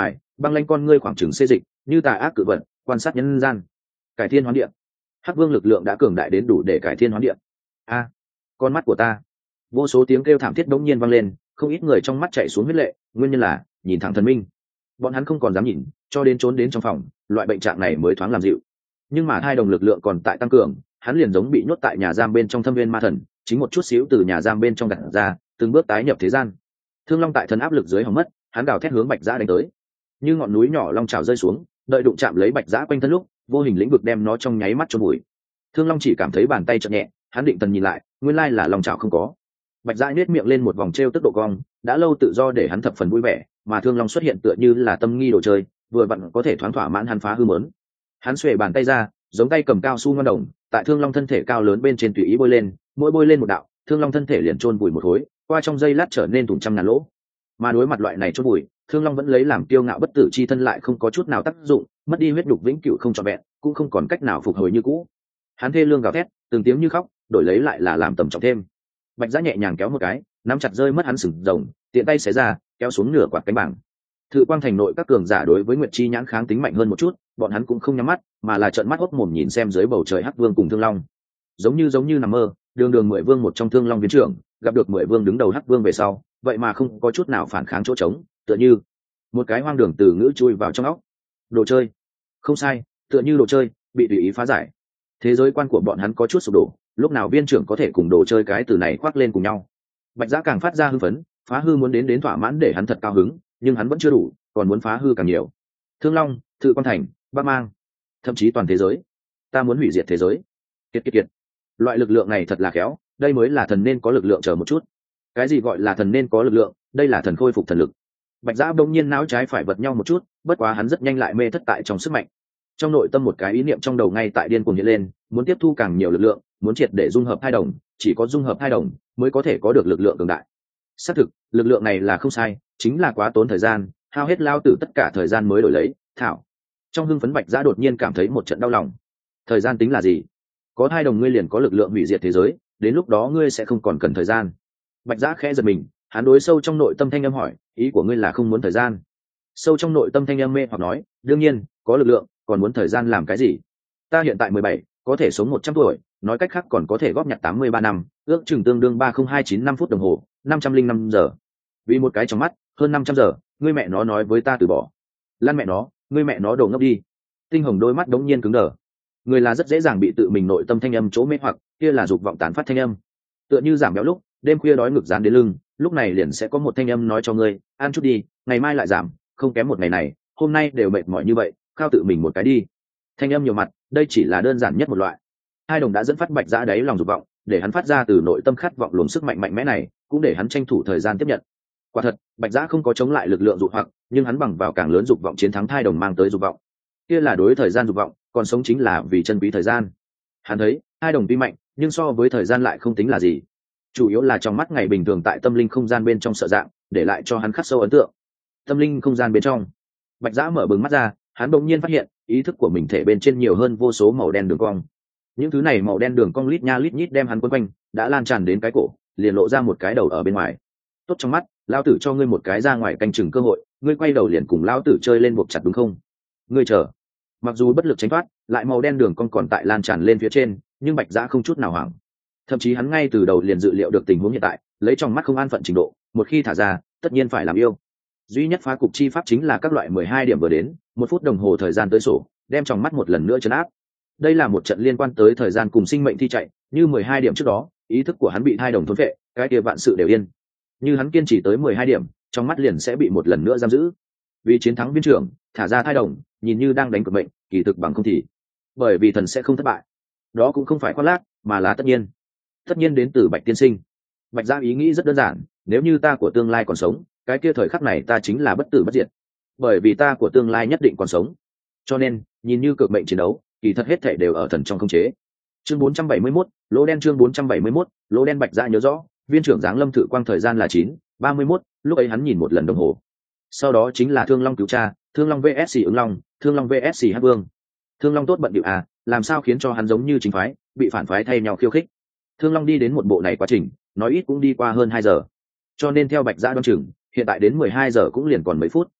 băng lanh con ngươi khoảng trừng xê dịch như tà ác cự vật quan sát nhân gian. Cải thiên hoán địa. Hắc vương lực lượng đã cường đại đến đủ để cải thiên hoán địa. A, con mắt của ta. Vô số tiếng kêu thảm thiết đống nhiên vang lên, không ít người trong mắt chảy xuống huyết lệ, nguyên nhân là nhìn thẳng thần minh. Bọn hắn không còn dám nhìn, cho đến trốn đến trong phòng, loại bệnh trạng này mới thoáng làm dịu. Nhưng mà hai đồng lực lượng còn tại tăng cường, hắn liền giống bị nhốt tại nhà giam bên trong thâm viên ma thần, chính một chút xíu từ nhà giam bên trong gạt ra, từng bước tái nhập thế gian. Thương Long tại thần áp lực dưới hỏng mất, hắn gào thét hướng Bạch Giã đánh tới. Như ngọn núi nhỏ long trào rơi xuống, đợi đụng chạm lấy Bạch Giã quanh thân lúc, vô hình lĩnh vực đem nó trong nháy mắt chôn bụi. Thương Long chỉ cảm thấy bàn tay chợt nhẹ, hắn định thần nhìn lại, nguyên lai là long trào không có. Bạch Giã nhếch miệng lên một vòng trêu tức độ cong, đã lâu tự do để hắn thập phần vui vẻ, mà Thương Long xuất hiện tựa như là tâm nghi đồ chơi, vừa vặn có thể thoáng thỏa mãn hắn phá hư mớn. Hắn xuề bàn tay ra, giống tay cầm cao su ngon đồng, tại Thương Long thân thể cao lớn bên trên tùy ý bôi lên, mỗi bôi lên một đạo, Thương Long thân thể liền chôn vùi một khối, qua trong giây lát trở nên thủng trăm ngàn lỗ. Mà đối mặt loại này chôn vùi, Thương Long vẫn lấy làm kiêu ngạo bất tử chi thân lại không có chút nào tác dụng, mất đi huyết đục vĩnh cửu không trọn vẹn, cũng không còn cách nào phục hồi như cũ. Hắn thê lương gào thét, từng tiếng như khóc, đổi lấy lại là làm tầm trọng thêm. Bạch Giã nhẹ nhàng kéo một cái, nắm chặt rơi mất hắn sừng rồng, tiện tay xé ra, kéo xuống nửa quạt cánh bảng. Thự quang thành nội các cường giả đối với Nguyệt Chi nhãn kháng tính mạnh hơn một chút, bọn hắn cũng không nhắm mắt, mà là trợn mắt hốc mồm nhìn xem dưới bầu trời Hắc Vương cùng Thương Long. Giống như giống như nằm mơ, đường đường mười vương một trong Thương Long viên trưởng, gặp được mười vương đứng đầu Hắc Vương về sau, vậy mà không có chút nào phản kháng chỗ trống, tựa như một cái hoang đường từ ngữ chui vào trong óc. Đồ chơi. Không sai, tựa như đồ chơi, bị tùy ý phá giải. Thế giới quan của bọn hắn có chút sụp đổ, lúc nào viên trưởng có thể cùng đồ chơi cái từ này khoác lên cùng nhau. Bạch Giã càng phát ra hưng phấn, phá hư muốn đến đến thỏa mãn để hắn thật cao hứng, nhưng hắn vẫn chưa đủ, còn muốn phá hư càng nhiều. Thương Long, Thự Quan Thành, Bắc Mang, thậm chí toàn thế giới. Ta muốn hủy diệt thế giới. Kiệt kiệt kiệt. Loại lực lượng này thật là khéo, đây mới là thần nên có lực lượng, chờ một chút. Cái gì gọi là thần nên có lực lượng, đây là thần khôi phục thần lực. Bạch Giã bỗng nhiên não trái phải vật nhau một chút, bất quá hắn rất nhanh lại mê thất tại trong sức mạnh. Trong nội tâm một cái ý niệm trong đầu ngay tại điên cuồng hiện lên, muốn tiếp thu càng nhiều lực lượng, muốn triệt để dung hợp hai đồng, chỉ có dung hợp hai đồng mới có thể có được lực lượng cường đại. Xác thực, lực lượng này là không sai, chính là quá tốn thời gian, hao hết lao tử tất cả thời gian mới đổi lấy. Thảo. Trong hưng phấn Bạch Giã đột nhiên cảm thấy một trận đau lòng. Thời gian tính là gì? Có hai đồng ngươi liền có lực lượng hủy diệt thế giới, đến lúc đó ngươi sẽ không còn cần thời gian. Bạch Giã khẽ giật mình, hắn đối sâu trong nội tâm thanh âm hỏi, ý của ngươi là không muốn thời gian? Sâu trong nội tâm thanh âm mê hoặc nói, đương nhiên, có lực lượng, còn muốn thời gian làm cái gì? Ta hiện tại mười bảy, có thể sống một trăm tuổi, nói cách khác còn có thể góp nhặt tám mươi ba năm, ước chừng tương đương ba không hai chín năm phút đồng hồ, năm trăm linh năm giờ. Vì một cái trong mắt, hơn năm trăm giờ, ngươi mẹ nó nói với ta từ bỏ. Lan mẹ nó, ngươi mẹ nó đồ ngốc đi. Tinh hồng đôi mắt đống nhiên cứng đờ. Người là rất dễ dàng bị tự mình nội tâm thanh âm chỗ mê hoặc, kia là dục vọng tán phát thanh âm. Tựa như giảm béo lúc, đêm khuya đói ngực dán đến lưng, lúc này liền sẽ có một thanh âm nói cho ngươi, ăn chút đi, ngày mai lại giảm, không kém một ngày này, hôm nay đều mệt mỏi như vậy, khao tự mình một cái đi. Thanh âm nhiều mặt, đây chỉ là đơn giản nhất một loại. Hai đồng đã dẫn phát Bạch Giã đáy lòng dục vọng, để hắn phát ra từ nội tâm khát vọng luồng sức mạnh mạnh mẽ này, cũng để hắn tranh thủ thời gian tiếp nhận. Quả thật, Bạch Giã không có chống lại lực lượng dụ hoặc, nhưng hắn bằng vào càng lớn dục vọng chiến thắng thai đồng mang tới dục vọng. Kia là đối thời gian dục vọng, còn sống chính là vì chân quý thời gian. Hắn thấy, hai đồng tuy mạnh, nhưng so với thời gian lại không tính là gì. Chủ yếu là trong mắt ngày bình thường tại tâm linh không gian bên trong sợ dạng, để lại cho hắn khắc sâu ấn tượng. Tâm linh không gian bên trong, Bạch Giã mở bừng mắt ra, hắn đột nhiên phát hiện, ý thức của mình thể bên trên nhiều hơn vô số màu đen đường cong. Những thứ này màu đen đường cong lít nha lít nhít đem hắn quấn quanh, đã lan tràn đến cái cổ, liền lộ ra một cái đầu ở bên ngoài. Tốt trong mắt, lão tử cho ngươi một cái ra ngoài canh chừng cơ hội, ngươi quay đầu liền cùng lão tử chơi lên buộc chặt đúng không? Ngươi chờ. Mặc dù bất lực tránh thoát, lại màu đen đường cong còn tại lan tràn lên phía trên, nhưng Bạch Giã không chút nào hoảng. Thậm chí hắn ngay từ đầu liền dự liệu được tình huống hiện tại, lấy trong mắt không an phận trình độ, một khi thả ra, tất nhiên phải làm yêu. Duy nhất phá cục chi pháp chính là các loại mười hai điểm vừa đến, một phút đồng hồ thời gian tới sổ, đem trong mắt một lần nữa trấn áp. Đây là một trận liên quan tới thời gian cùng sinh mệnh thi chạy, như mười hai điểm trước đó, ý thức của hắn bị thai đồng thôn phệ, cái kia vạn sự đều yên. Như hắn kiên trì tới mười hai điểm, trong mắt liền sẽ bị một lần nữa giam giữ. Vì chiến thắng viên trưởng, thả ra thai đồng, nhìn như đang đánh cược mệnh, kỳ thực bằng không thì. Bởi vì thần sẽ không thất bại. Đó cũng không phải khoác lác, mà là tất nhiên. Tất nhiên đến từ Bạch tiên sinh. Bạch Giã ý nghĩ rất đơn giản, nếu như ta của tương lai còn sống, cái kia thời khắc này ta chính là bất tử bất diệt. Bởi vì ta của tương lai nhất định còn sống. Cho nên, nhìn như cược mệnh chiến đấu, kỳ thật hết thể đều ở thần trong khống chế. Chương bốn trăm bảy mươi mốt, lỗ đen chương bốn trăm bảy mươi mốt, lỗ đen. Bạch Giã nhớ rõ, viên trưởng giáng lâm Thự Quang thời gian là chín ba mươi mốt, lúc ấy hắn nhìn một lần đồng hồ. Sau đó chính là Thương Long cứu cha, Thương Long vs ứng Long, Thương Long vs Hắc Vương. Thương Long tốt bận điệu à, làm sao khiến cho hắn giống như chính phái, bị phản phái thay nhau khiêu khích. Thương Long đi đến một bộ này quá trình, nói ít cũng đi qua hơn hai giờ. Cho nên theo Bạch Giã đoán chừng, hiện tại đến mười hai giờ cũng liền còn mấy phút.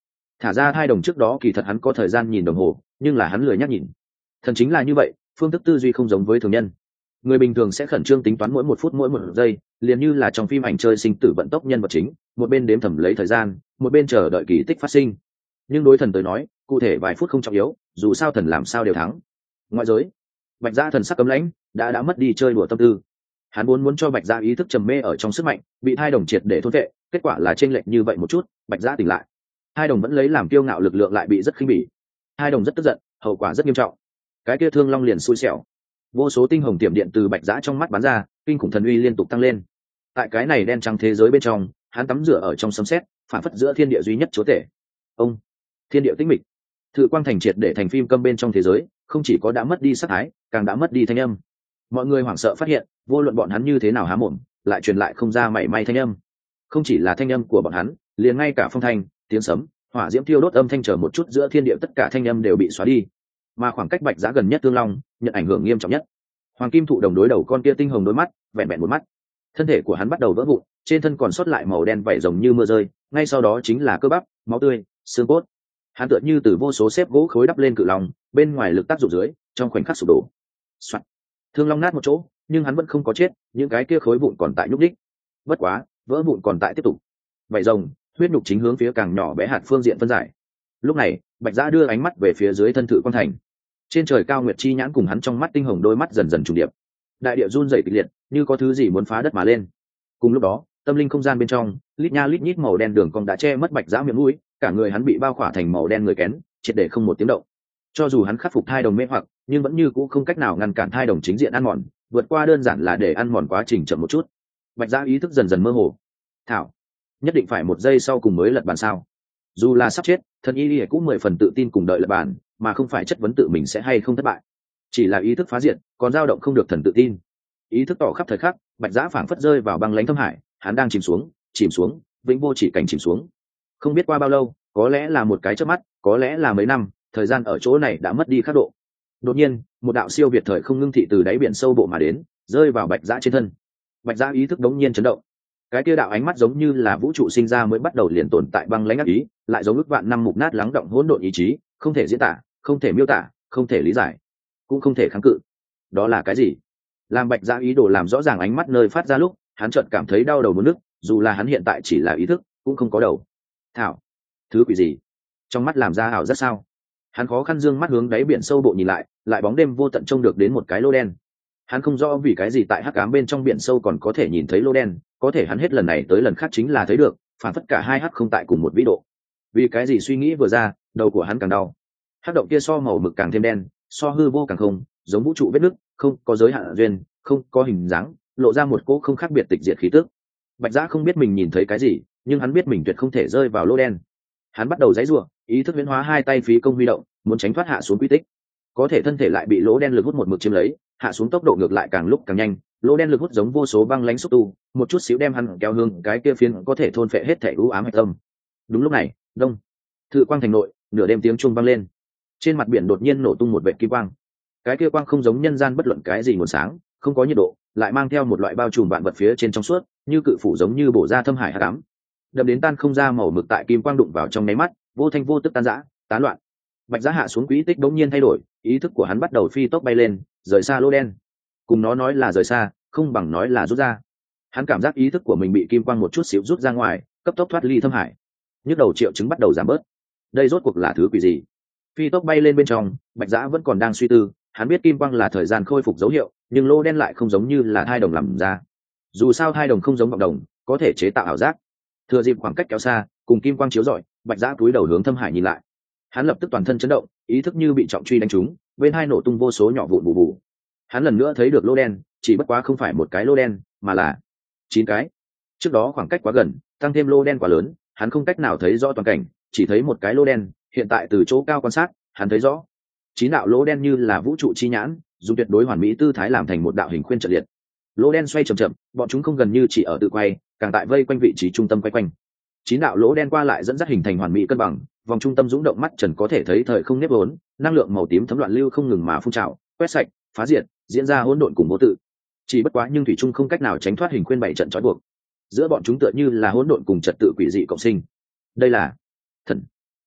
thả ra thai đồng trước đó kỳ thật hắn có thời gian nhìn đồng hồ, nhưng là hắn lười nhắc nhìn. Thần chính là như vậy, phương thức tư duy không giống với thường nhân. Người bình thường sẽ khẩn trương tính toán mỗi một phút mỗi một giây, liền như là trong phim ảnh chơi sinh tử vận tốc nhân vật chính, một bên đếm thầm lấy thời gian, một bên chờ đợi kỳ tích phát sinh. Nhưng đối thần tới nói, cụ thể vài phút không trọng yếu, dù sao thần làm sao đều thắng. Ngoại giới, Bạch Giã thần sắc cấm lãnh, đã đã mất đi chơi đùa tâm tư. Hắn muốn muốn cho Bạch Giã ý thức trầm mê ở trong sức mạnh, bị thai đồng triệt để thôn vệ, kết quả là chênh lệch như vậy một chút, Bạch Giã tỉnh lại. Hai đồng vẫn lấy làm kiêu ngạo lực lượng lại bị rất khinh bỉ. Hai đồng rất tức giận, hậu quả rất nghiêm trọng. Cái kia Thương Long liền xui xẻo. Vô số tinh hồng tiềm điện từ Bạch Giã trong mắt bắn ra, kinh khủng thần uy liên tục tăng lên. Tại cái này đen trắng thế giới bên trong, hắn tắm rửa ở trong sấm sét, phản phất giữa thiên địa duy nhất chúa tể. Ông, thiên địa tĩnh mịch. Thự quang thành triệt để thành phim câm bên trong thế giới, không chỉ có đã mất đi sắc thái, càng đã mất đi thanh âm. Mọi người hoảng sợ phát hiện, vô luận bọn hắn như thế nào há mồm, lại truyền lại không ra mảy may thanh âm. Không chỉ là thanh âm của bọn hắn, liền ngay cả phong thanh, tiếng sấm, hỏa diễm thiêu đốt âm thanh chờ một chút giữa thiên địa tất cả thanh âm đều bị xóa đi. Mà khoảng cách Bạch Giã gần nhất Thương Long nhận ảnh hưởng nghiêm trọng nhất. Hoàng kim thụ đồng đối đầu con kia tinh hồng đôi mắt, vẹn vẹn một mắt, thân thể của hắn bắt đầu vỡ vụn, trên thân còn sót lại màu đen vảy rồng như mưa rơi, ngay sau đó chính là cơ bắp, máu tươi, xương cốt. Hắn tựa như từ vô số xếp gỗ khối đắp lên cự long, bên ngoài lực tác dụng dưới, trong khoảnh khắc sụp đổ. Soạn. Thương Long nát một chỗ, nhưng hắn vẫn không có chết, những cái kia khối vụn còn tại nhúc đích. Bất quá, vỡ vụn còn tại tiếp tục. Vảy rồng, huyết nhục chính hướng phía càng nhỏ bé hạt phương diện phân giải. Lúc này, Bạch Giã đưa ánh mắt về phía dưới thân Thự Quang thành. Trên trời cao nguyệt chi nhãn cùng hắn trong mắt tinh hồng đôi mắt dần dần trùng điệp. Đại địa run rẩy kịch liệt, như có thứ gì muốn phá đất mà lên. Cùng lúc đó, tâm linh không gian bên trong, lít nha lít nhít màu đen đường cong đã che mất Bạch Giã miệng mũi, cả người hắn bị bao khỏa thành màu đen người kén, triệt để không một tiếng động. Cho dù hắn khắc phục thai đồng mê hoặc, nhưng vẫn như cũ không cách nào ngăn cản thai đồng chính diện ăn mòn, vượt qua đơn giản là để ăn mòn quá trình chậm một chút. Bạch Giã ý thức dần dần mơ hồ. Thảo, nhất định phải một giây sau cùng mới lật bàn sao? Dù là sắp chết, thần y lìa cũng mười phần tự tin cùng đợi lật bàn, mà không phải chất vấn tự mình sẽ hay không thất bại. Chỉ là ý thức phá diệt, còn dao động không được thần tự tin. Ý thức tỏ khắp thời khắc, Bạch Giã phảng phất rơi vào băng lãnh thâm hải, hắn đang chìm xuống, chìm xuống, vĩnh vô chỉ cảnh chìm xuống. Không biết qua bao lâu, có lẽ là một cái chớp mắt, có lẽ là mấy năm, thời gian ở chỗ này đã mất đi khắc độ. Đột nhiên, một đạo siêu việt thời không ngưng thị từ đáy biển sâu bộ mà đến, rơi vào Bạch Giã trên thân. Bạch Giã ý thức đống nhiên chấn động. Cái kia đạo ánh mắt giống như là vũ trụ sinh ra mới bắt đầu liền tồn tại băng lãnh ác ý, lại giống ước vạn năm mục nát lắng động hỗn độn ý chí, không thể diễn tả, không thể miêu tả, không thể lý giải, cũng không thể kháng cự. Đó là cái gì? Làm Bạch Giã ý đồ làm rõ ràng ánh mắt nơi phát ra lúc, hắn chợt cảm thấy đau đầu muốn nức, dù là hắn hiện tại chỉ là ý thức, cũng không có đầu. Thảo, thứ quỷ gì? Trong mắt làm ra ảo rất sao? Hắn khó khăn dương mắt hướng đáy biển sâu bộ nhìn lại, lại bóng đêm vô tận trông được đến một cái lô đen. Hắn không rõ vì cái gì tại hắc ám bên trong biển sâu còn có thể nhìn thấy lô đen, có thể hắn hết lần này tới lần khác chính là thấy được, phản phất cả hai hắc không tại cùng một vĩ độ. Vì cái gì suy nghĩ vừa ra, đầu của hắn càng đau. Hắc động kia so màu mực càng thêm đen, so hư vô càng không, giống vũ trụ vết nứt, không có giới hạn duyên, không có hình dáng, lộ ra một cỗ không khác biệt tịch diệt khí tức. Bạch Giã không biết mình nhìn thấy cái gì, nhưng hắn biết mình tuyệt không thể rơi vào lô đen. Hắn bắt đầu giãy giụa, ý thức huyễn hóa hai tay phí công huy động, muốn tránh thoát hạ xuống quy tích. Có thể thân thể lại bị lỗ đen lực hút một mực chiếm lấy, hạ xuống tốc độ ngược lại càng lúc càng nhanh, lỗ đen lực hút giống vô số băng lãnh xúc tu, một chút xíu đem hắn kéo hương cái kia phiến có thể thôn phệ hết thể u ám hạch tâm. Đúng lúc này, đông, Thự Quang thành nội, nửa đêm tiếng chuông vang lên. Trên mặt biển đột nhiên nổ tung một vệt kim quang. Cái kia quang không giống nhân gian bất luận cái gì nguồn sáng, không có nhiệt độ, lại mang theo một loại bao trùm vạn vật phía trên trong suốt, như cự phủ giống như bổ ra thâm hải hắc ám. Đậm đến tan không ra màu mực tại kim quang đụng vào trong nháy mắt, vô thanh vô tức tan rã, tán loạn. Bạch Giã hạ xuống quỹ tích đống nhiên thay đổi, ý thức của hắn bắt đầu phi tốc bay lên, rời xa lô đen. Cùng nó nói là rời xa, không bằng nói là rút ra. Hắn cảm giác ý thức của mình bị kim quang một chút xíu rút ra ngoài, cấp tốc thoát ly thâm hải. Nhức đầu triệu chứng bắt đầu giảm bớt. Đây rốt cuộc là thứ quỷ gì? Phi tốc bay lên bên trong, Bạch Giã vẫn còn đang suy tư. Hắn biết kim quang là thời gian khôi phục dấu hiệu, nhưng lô đen lại không giống như là thai đồng làm ra. Dù sao thai đồng không giống vọng đồng, có thể chế tạo ảo giác. Thừa dịp khoảng cách kéo xa, cùng kim quang chiếu rọi, Bạch Giã cúi đầu hướng thâm hải nhìn lại. Hắn lập tức toàn thân chấn động, ý thức như bị trọng truy đánh trúng, bên hai nổ tung vô số nhỏ vụn bù bù. Hắn lần nữa thấy được lô đen, chỉ bất quá không phải một cái lô đen, mà là chín cái. Trước đó khoảng cách quá gần, tăng thêm lô đen quá lớn, hắn không cách nào thấy rõ toàn cảnh, chỉ thấy một cái lô đen. Hiện tại từ chỗ cao quan sát, hắn thấy rõ chín đạo lỗ đen như là vũ trụ chi nhãn, dùng tuyệt đối hoàn mỹ tư thái làm thành một đạo hình khuyên trận liệt. Lỗ đen xoay chậm chậm, bọn chúng không gần như chỉ ở tự quay, càng tại vây quanh vị trí trung tâm quay quanh. Chín đạo lỗ đen qua lại dẫn dắt hình thành hoàn mỹ cân bằng, vòng trung tâm dũng động mắt trần có thể thấy thời không nếp vốn, năng lượng màu tím thấm loạn lưu không ngừng mà phun trào, quét sạch, phá diệt, diễn ra hỗn độn cùng vô tự. Chỉ bất quá nhưng thủy trung không cách nào tránh thoát hình khuyên bảy trận trói buộc. Giữa bọn chúng tựa như là hỗn độn cùng trật tự quỷ dị cộng sinh. Đây là thần.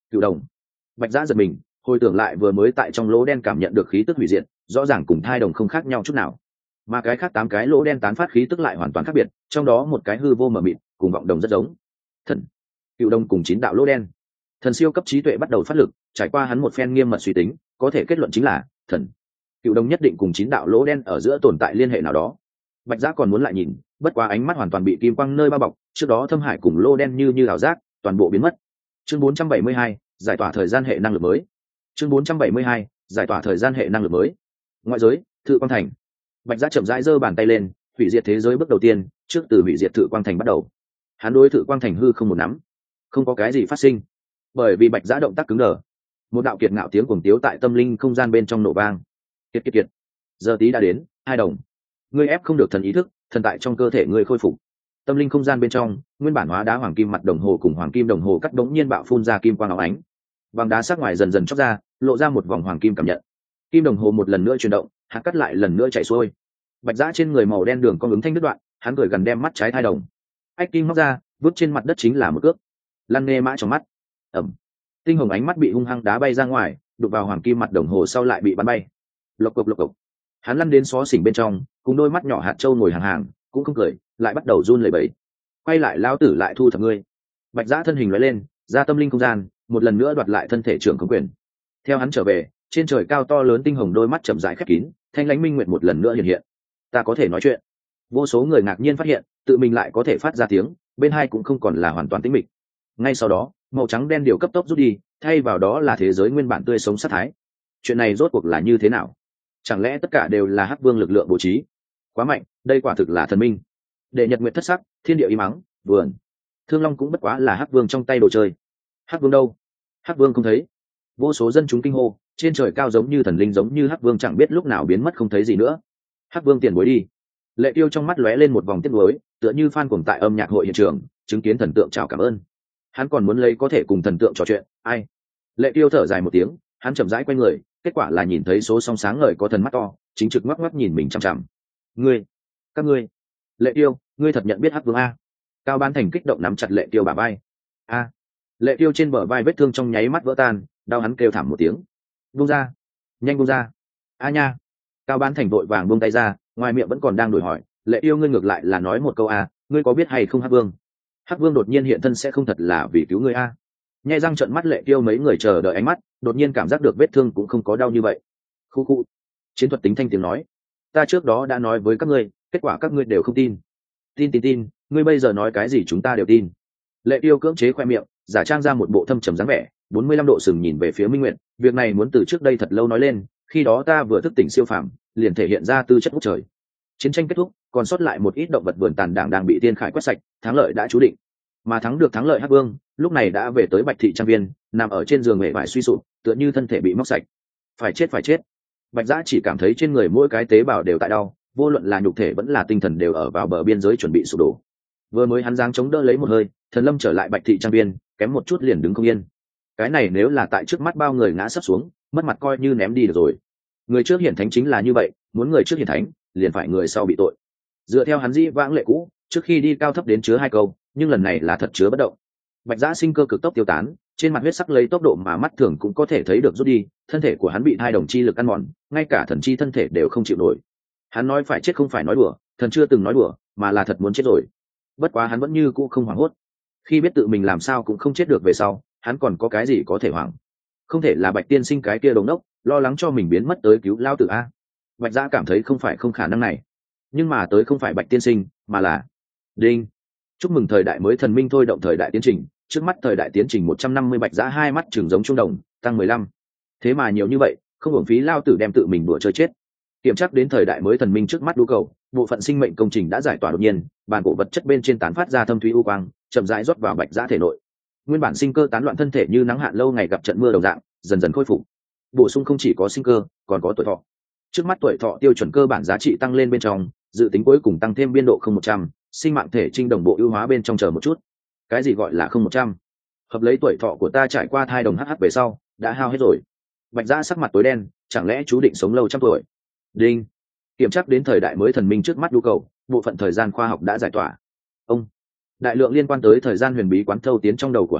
Cựu đồng. Bạch Giã giật mình, hồi tưởng lại vừa mới tại trong lỗ đen cảm nhận được khí tức hủy diệt, rõ ràng cùng thai đồng không khác nhau chút nào, mà cái khác tám cái lỗ đen tán phát khí tức lại hoàn toàn khác biệt, trong đó một cái hư vô mờ mịt, cùng vọng đồng rất giống. Thần. Cựu đồng cùng chín đạo lỗ đen. Thần siêu cấp trí tuệ bắt đầu phát lực, trải qua hắn một phen nghiêm mật suy tính, có thể kết luận chính là thần. Cựu đồng nhất định cùng chín đạo lỗ đen ở giữa tồn tại liên hệ nào đó. Bạch Giã còn muốn lại nhìn, bất quá ánh mắt hoàn toàn bị kim quang nơi bao bọc, trước đó thâm hải cùng lỗ đen như như ảo giác, toàn bộ biến mất. Chương bốn trăm bảy mươi hai, giải tỏa thời gian hệ năng lực mới. Chương bốn trăm bảy mươi hai, giải tỏa thời gian hệ năng lực mới. Ngoại giới, Thự Quang Thành. Bạch Giã chậm rãi giơ bàn tay lên, hủy diệt thế giới bước đầu tiên, trước từ hủy diệt Thự Quang Thành bắt đầu. Hắn đối Thự Quang Thành hư không một nắm, không có cái gì phát sinh, bởi vì Bạch Giã động tác cứng đờ. Một đạo kiệt ngạo tiếng cuồng tiếu tại tâm linh không gian bên trong nổ vang. Kiệt kiệt kiệt, giờ tí đã đến, hai đồng. Ngươi ép không được thần ý thức, thần tại trong cơ thể ngươi khôi phục. Tâm linh không gian bên trong, nguyên bản hóa đá hoàng kim mặt đồng hồ cùng hoàng kim đồng hồ cắt bỗng nhiên bạo phun ra kim quang óng ánh. Vàng đá sắc ngoài dần dần chóc ra, lộ ra một vòng hoàng kim cảm nhận. Kim đồng hồ một lần nữa chuyển động, hạt cắt lại lần nữa chảy xuôi. Bạch Giã trên người màu đen đường con ứng thanh đứt đoạn, hắn cười gần đem mắt trái thai đồng. Ách kim móc ra, vứt trên mặt đất chính là một cước. Lăn nghe mã trong mắt. Ẩm. Tinh hồng ánh mắt bị hung hăng đá bay ra ngoài, đụng vào hoàng kim mặt đồng hồ sau lại bị bắn bay. Lộc cộc lộc cộc. Hắn lăn đến xó xỉnh bên trong, cùng đôi mắt nhỏ hạt châu ngồi hàng hàng, cũng không cười, lại bắt đầu run lẩy bẩy. Quay lại lão tử lại thu thập ngươi. Bạch Giã thân hình lóe lên, ra tâm linh không gian, một lần nữa đoạt lại thân thể trưởng công quyền. Theo hắn trở về, trên trời cao to lớn tinh hồng đôi mắt chậm rãi khép kín, thanh lãnh minh nguyện một lần nữa hiện hiện. Ta có thể nói chuyện. Vô số người ngạc nhiên phát hiện, tự mình lại có thể phát ra tiếng, bên hai cũng không còn là hoàn toàn tĩnh mịch. Ngay sau đó, màu trắng đen điều cấp tốc rút đi, thay vào đó là thế giới nguyên bản tươi sống sát thái. Chuyện này rốt cuộc là như thế nào? Chẳng lẽ tất cả đều là Hắc Vương lực lượng bố trí? Quá mạnh, đây quả thực là thần minh. Để nhật nguyệt thất sắc, thiên địa im mắng, vườn. Thương Long cũng bất quá là Hắc Vương trong tay đồ chơi. Hắc Vương đâu? Hắc Vương không thấy. Vô số dân chúng kinh hô, trên trời cao giống như thần linh giống như Hắc Vương chẳng biết lúc nào biến mất không thấy gì nữa. Hắc Vương tiền bối đi. Lệ Tiêu trong mắt lóe lên một vòng tiếc nuối, tựa như fan cuồng tại âm nhạc hội hiện trường, chứng kiến thần tượng chào cảm ơn. Hắn còn muốn lấy có thể cùng thần tượng trò chuyện, ai? Lệ Tiêu thở dài một tiếng, hắn chậm rãi quay người, kết quả là nhìn thấy số song sáng ngời có thần mắt to, chính trực ngoắc ngoắc nhìn mình chằm chằm. Ngươi, các ngươi, Lệ Tiêu, ngươi thật nhận biết Hắc Vương a? Cao Bán Thành kích động nắm chặt Lệ Tiêu bả vai. A. Lệ Tiêu trên bờ vai vết thương trong nháy mắt vỡ tan, đau hắn kêu thảm một tiếng. Buông ra, nhanh buông ra. A nha. Cao Bán Thành vội vàng buông tay ra, ngoài miệng vẫn còn đang đổi hỏi, Lệ Tiêu ngươi ngược lại là nói một câu a, ngươi có biết hay không Hắc Vương? Hắc Vương đột nhiên hiện thân sẽ không thật là vì cứu ngươi a? Nhai răng trợn mắt Lệ Tiêu mấy người chờ đợi ánh mắt, đột nhiên cảm giác được vết thương cũng không có đau như vậy. Khu khu. Chiến thuật tính thanh tiếng nói, ta trước đó đã nói với các ngươi, kết quả các ngươi đều không tin. Tin tin tin, ngươi bây giờ nói cái gì chúng ta đều tin. Lệ Tiêu cưỡng chế khoe miệng, giả trang ra một bộ thâm trầm dáng vẻ, bốn mươi lăm độ sừng nhìn về phía Minh Nguyệt, việc này muốn từ trước đây thật lâu nói lên, khi đó ta vừa thức tỉnh siêu phàm, liền thể hiện ra tư chất ngút trời. Chiến tranh kết thúc, còn sót lại một ít động vật vườn tàn đảng đang bị Tiên Khải quét sạch, thắng lợi đã chú định. Mà thắng được thắng lợi Hắc Vương, lúc này đã về tới Bạch thị trang viên, nằm ở trên giường mệt mỏi suy sụp, tựa như thân thể bị móc sạch. Phải chết phải chết. Bạch Giã chỉ cảm thấy trên người mỗi cái tế bào đều tại đau, vô luận là nhục thể vẫn là tinh thần đều ở vào bờ biên giới chuẩn bị sụp đổ. Vừa mới hắn giáng chống đỡ lấy một hơi, thần lâm trở lại Bạch thị trang viên, kém một chút liền đứng không yên. Cái này nếu là tại trước mắt bao người ngã sấp xuống, mất mặt coi như ném đi được rồi. Người trước hiển thánh chính là như vậy, muốn người trước hiển thánh, liền phải người sau bị tội. Dựa theo hắn dĩ vãng lệ cũ, trước khi đi cao thấp đến chứa hai câu, nhưng lần này là thật chứa bất động. Bạch Giã sinh cơ cực tốc tiêu tán, trên mặt huyết sắc lấy tốc độ mà mắt thường cũng có thể thấy được rút đi, thân thể của hắn bị hai đồng chi lực ăn mòn, ngay cả thần chi thân thể đều không chịu nổi. Hắn nói phải chết không phải nói đùa, thần chưa từng nói đùa, mà là thật muốn chết rồi. Bất quá hắn vẫn như cũ không hoảng hốt. Khi biết tự mình làm sao cũng không chết được về sau, hắn còn có cái gì có thể hoảng? Không thể là Bạch tiên sinh cái kia đồng đốc, lo lắng cho mình biến mất tới cứu lao tử a. Bạch Giã cảm thấy không phải không khả năng này, nhưng mà tới không phải Bạch tiên sinh, mà là Đinh. Chúc mừng thời đại mới thần minh thôi động thời đại tiến trình, trước mắt thời đại tiến trình một trăm năm mươi. Bạch Giã hai mắt trừng giống trung đồng, tăng mười lăm. Thế mà nhiều như vậy, không hưởng phí lao tử đem tự mình đùa chơi chết. Kiểm tra đến thời đại mới thần minh trước mắt đu cầu, bộ phận sinh mệnh công trình đã giải tỏa đột nhiên, bản cổ vật chất bên trên tán phát ra thâm thúy u quang, chậm rãi rót vào Bạch Giã thể nội. Nguyên bản sinh cơ tán loạn thân thể như nắng hạn lâu ngày gặp trận mưa đồng dạng, dần dần khôi phục. Bổ sung không chỉ có sinh cơ, còn có tuổi thọ. Trước mắt tuổi thọ tiêu chuẩn cơ bản giá trị tăng lên bên trong, dự tính cuối cùng tăng thêm biên độ không một trăm, sinh mạng thể trinh đồng bộ ưu hóa bên trong chờ một chút. Cái gì gọi là không một trăm? Hợp lấy tuổi thọ của ta trải qua thai đồng hh về sau, đã hao hết rồi. Bạch Giã sắc mặt tối đen, chẳng lẽ chú định sống lâu trăm tuổi? Đinh. Kiểm tra đến thời đại mới thần minh trước mắt nhu cầu, bộ phận thời gian khoa học đã giải tỏa. Ông. Đại lượng liên quan tới thời gian huyền bí quán thâu tiến trong đầu của hắn,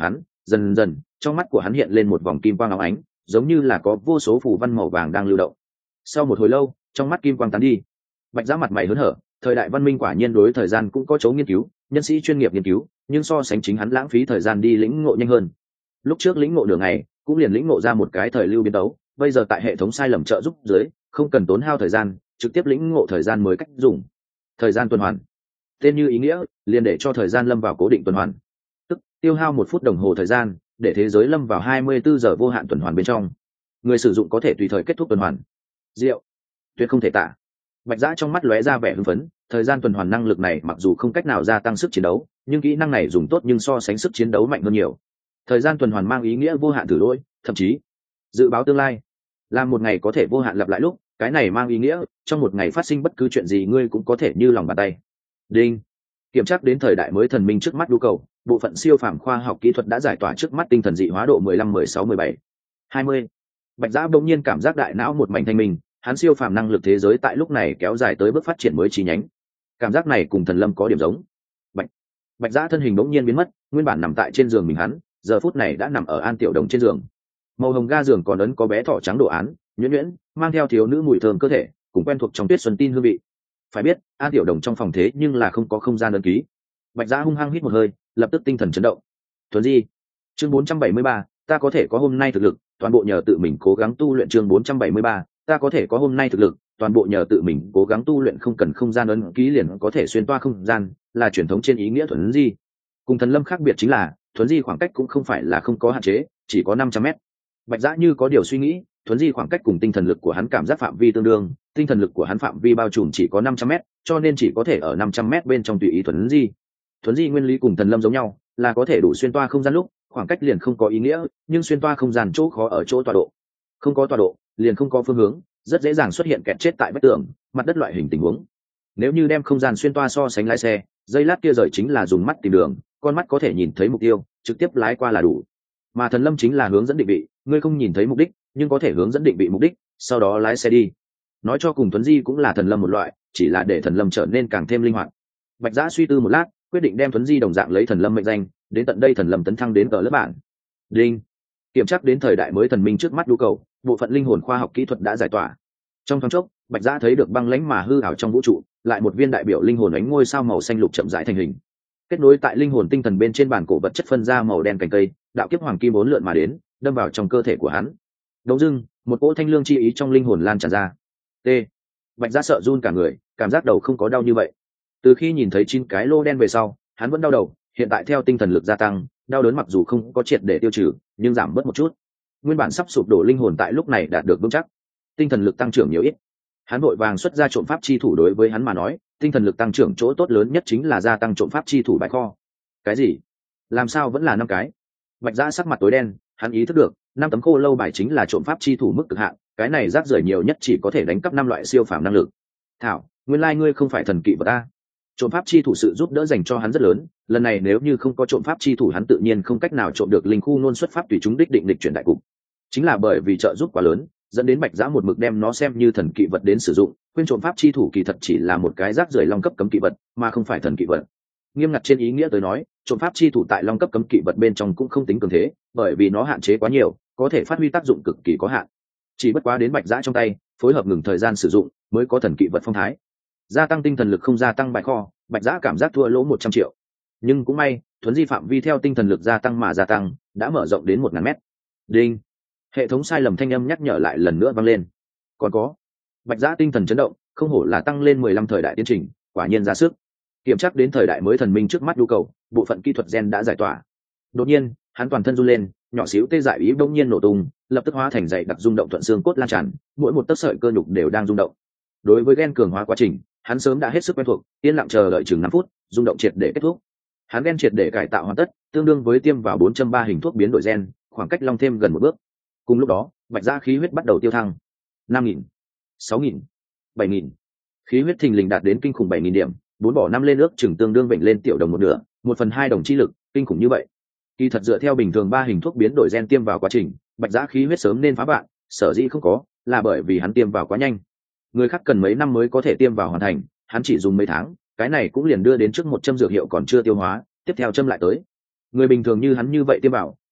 dần dần trong mắt của hắn hiện lên một vòng kim quang óng ánh, giống như là có vô số phù văn màu vàng đang lưu động. Sau một hồi lâu, trong mắt kim quang tán đi, Bạch Giã mặt mày hớn hở. Thời đại văn minh quả nhiên đối thời gian cũng có chỗ nghiên cứu, nhân sĩ chuyên nghiệp nghiên cứu, nhưng so sánh chính hắn lãng phí thời gian đi lĩnh ngộ nhanh hơn. Lúc trước lĩnh ngộ nửa ngày cũng liền lĩnh ngộ ra một cái thời lưu biến tấu, bây giờ tại hệ thống sai lầm trợ giúp dưới, không cần tốn hao thời gian, trực tiếp lĩnh ngộ thời gian mới cách dùng. Thời gian tuần hoàn, tên như ý nghĩa, liền để cho thời gian lâm vào cố định tuần hoàn, tức tiêu hao một phút đồng hồ thời gian để thế giới lâm vào hai mươi bốn giờ vô hạn tuần hoàn bên trong. Người sử dụng có thể tùy thời kết thúc tuần hoàn. Diệu, tuyệt không thể tả. Bạch Giã trong mắt lóe ra vẻ hưng phấn. Thời gian tuần hoàn năng lực này mặc dù không cách nào gia tăng sức chiến đấu, nhưng kỹ năng này dùng tốt nhưng so sánh sức chiến đấu mạnh hơn nhiều. Thời gian tuần hoàn mang ý nghĩa vô hạn thử lỗi, thậm chí dự báo tương lai. Làm một ngày có thể vô hạn lặp lại lúc, cái này mang ý nghĩa trong một ngày phát sinh bất cứ chuyện gì ngươi cũng có thể như lòng bàn tay. Đinh. Kiểm tra đến thời đại mới thần minh trước mắt nhu cầu, bộ phận siêu phàm khoa học kỹ thuật đã giải tỏa trước mắt tinh thần dị hóa độ mười lăm, mười sáu, mười bảy, hai mươi. Bạch Giã bỗng nhiên cảm giác đại não một mảnh thanh minh, hắn siêu phàm năng lực thế giới tại lúc này kéo dài tới bước phát triển mới chi nhánh. Cảm giác này cùng thần lâm có điểm giống. Bạch Bạch Giã thân hình bỗng nhiên biến mất, nguyên bản nằm tại trên giường mình hắn, giờ phút này đã nằm ở An Tiểu Đồng trên giường. Màu hồng ga giường còn ấn có bé thỏ trắng đồ án, nhuyễn nhuyễn, mang theo thiếu nữ mùi thơm cơ thể, cùng quen thuộc trong Tuyết Xuân tin hương vị. Phải biết, An Tiểu Đồng trong phòng thế nhưng là không có không gian ấn ký. Bạch Giã hung hăng hít một hơi, lập tức tinh thần chấn động. Thuấn di. Chương bốn trăm bảy mươi ba, ta có thể có hôm nay thực lực, toàn bộ nhờ tự mình cố gắng tu luyện. Chương bốn trăm bảy mươi ba, ta có thể có hôm nay thực lực, toàn bộ nhờ tự mình cố gắng tu luyện. Không cần không gian ấn ký liền có thể xuyên toa không gian, là truyền thống trên ý nghĩa thuấn di. Cùng thần lâm khác biệt chính là, thuấn di khoảng cách cũng không phải là không có hạn chế, chỉ có năm trăm mét. Bạch Giã như có điều suy nghĩ, thuấn di khoảng cách cùng tinh thần lực của hắn cảm giác phạm vi tương đương, tinh thần lực của hắn phạm vi bao trùm chỉ có năm trăm mét, cho nên chỉ có thể ở năm trăm mét bên trong tùy ý thuấn di. Thuấn di nguyên lý cùng thần lâm giống nhau, là có thể đủ xuyên toa không gian lúc, khoảng cách liền không có ý nghĩa, nhưng xuyên toa không gian chỗ khó ở chỗ tọa độ. Không có tọa độ, liền không có phương hướng, rất dễ dàng xuất hiện kẹt chết tại vách tường, mặt đất loại hình tình huống. Nếu như đem không gian xuyên toa so sánh lái xe, dây lát kia rời chính là dùng mắt tìm đường, con mắt có thể nhìn thấy mục tiêu, trực tiếp lái qua là đủ. Mà thần lâm chính là hướng dẫn định vị, ngươi không nhìn thấy mục đích, nhưng có thể hướng dẫn định vị mục đích, sau đó lái xe đi. Nói cho cùng thuấn di cũng là thần lâm một loại, chỉ là để thần lâm trở nên càng thêm linh hoạt. Bạch Giã suy tư một lát, quyết định đem thuấn di đồng dạng lấy thần lâm mệnh danh, đến tận đây thần lâm tấn thăng đến cỡ lớp bản. Đinh. Kiểm tra đến thời đại mới thần minh trước mắt nhu cầu, bộ phận linh hồn khoa học kỹ thuật đã giải tỏa. Trong thoáng chốc, Bạch Giã thấy được băng lãnh mà hư ảo trong vũ trụ, lại một viên đại biểu linh hồn ánh ngôi sao màu xanh lục chậm rãi thành hình. Kết nối tại linh hồn tinh thần bên trên bản cổ vật chất phân ra màu đen cành cây, đạo kiếp hoàng kim bốn lượn mà đến, đâm vào trong cơ thể của hắn. Đống dưng, một cỗ thanh lương chi ý trong linh hồn lan tràn ra. T. Bạch Giã sợ run cả người, cảm giác đầu không có đau như vậy. Từ khi nhìn thấy chín cái lô đen về sau, hắn vẫn đau đầu, hiện tại theo tinh thần lực gia tăng, đau đớn mặc dù không có triệt để tiêu trừ, nhưng giảm bớt một chút. Nguyên bản sắp sụp đổ linh hồn tại lúc này đạt được vững chắc, tinh thần lực tăng trưởng nhiều ít. Hắn vội vàng xuất ra trộm pháp chi thủ, đối với hắn mà nói, tinh thần lực tăng trưởng chỗ tốt lớn nhất chính là gia tăng trộm pháp chi thủ bãi kho. Cái gì? Làm sao vẫn là năm cái? Bạch Giã sắc mặt tối đen, hắn ý thức được, năm tấm khô lâu bài chính là trộm pháp chi thủ mức cực hạn, cái này rác rưởi nhiều nhất chỉ có thể đánh cắp năm loại siêu phàm năng lực. Thảo, nguyên lai ngươi không phải thần kỵ vật a. Trộm pháp chi thủ sự giúp đỡ dành cho hắn rất lớn, lần này nếu như không có trộm pháp chi thủ hắn tự nhiên không cách nào trộm được linh khu nôn xuất pháp tùy chúng đích định lịch chuyển đại cục. Chính là bởi vì trợ giúp quá lớn, dẫn đến Bạch Giã một mực đem nó xem như thần kỵ vật đến sử dụng, quên trộm pháp chi thủ kỳ thật chỉ là một cái rác rưởi long cấp cấm kỵ vật, mà không phải thần kỵ vật. Nghiêm ngặt trên ý nghĩa tới nói, trộm pháp chi thủ tại long cấp cấm kỵ vật bên trong cũng không tính cường thế, bởi vì nó hạn chế quá nhiều, có thể phát huy tác dụng cực kỳ có hạn. Chỉ bất quá đến Bạch Giã trong tay, phối hợp ngừng thời gian sử dụng, mới có thần kỵ vật phong thái. Gia tăng tinh thần lực không gia tăng bài kho, Bạch Giã cảm giác thua lỗ một trăm triệu. Nhưng cũng may, thuấn di phạm vi theo tinh thần lực gia tăng mà gia tăng, đã mở rộng đến một ngàn mét. Đinh. Hệ thống sai lầm thanh âm nhắc nhở lại lần nữa vang lên. Còn có. Bạch Giã tinh thần chấn động, không hổ là tăng lên mười lăm thời đại tiến trình, quả nhiên ra sức. Kiểm tra đến thời đại mới thần minh trước mắt nhu cầu, bộ phận kỹ thuật gen đã giải tỏa. Đột nhiên, hắn toàn thân run lên, nhỏ xíu tê dại ý bỗng nhiên nổ tung, lập tức hóa thành dày đặc rung động thuận xương cốt lan tràn, mỗi một tấc sợi cơ nhục đều đang rung động. Đối với gen cường hóa quá trình, hắn sớm đã hết sức quen thuộc, yên lặng chờ đợi chừng năm phút, rung động triệt để kết thúc. Hắn gen triệt để cải tạo hoàn tất, tương đương với tiêm vào bốn trăm ba hình thuốc biến đổi gen, khoảng cách long thêm gần một bước. Cùng lúc đó, Bạch Giã khí huyết bắt đầu tiêu thăng. năm nghìn, sáu nghìn, bảy nghìn. Khí huyết thình lình đạt đến kinh khủng bảy nghìn điểm, bốn bỏ năm lên ước chừng tương đương bệnh lên tiểu đồng một nửa, một phần hai đồng chi lực, kinh khủng như vậy. Kỳ thật dựa theo bình thường ba hình thuốc biến đổi gen tiêm vào quá trình, Bạch Giã khí huyết sớm nên phá vạn, sở dĩ không có, là bởi vì hắn tiêm vào quá nhanh. Người khác cần mấy năm mới có thể tiêm vào hoàn thành, hắn chỉ dùng mấy tháng, cái này cũng liền đưa đến trước một châm dược hiệu còn chưa tiêu hóa, tiếp theo châm lại tới. Người bình thường như hắn như vậy tiêm vào,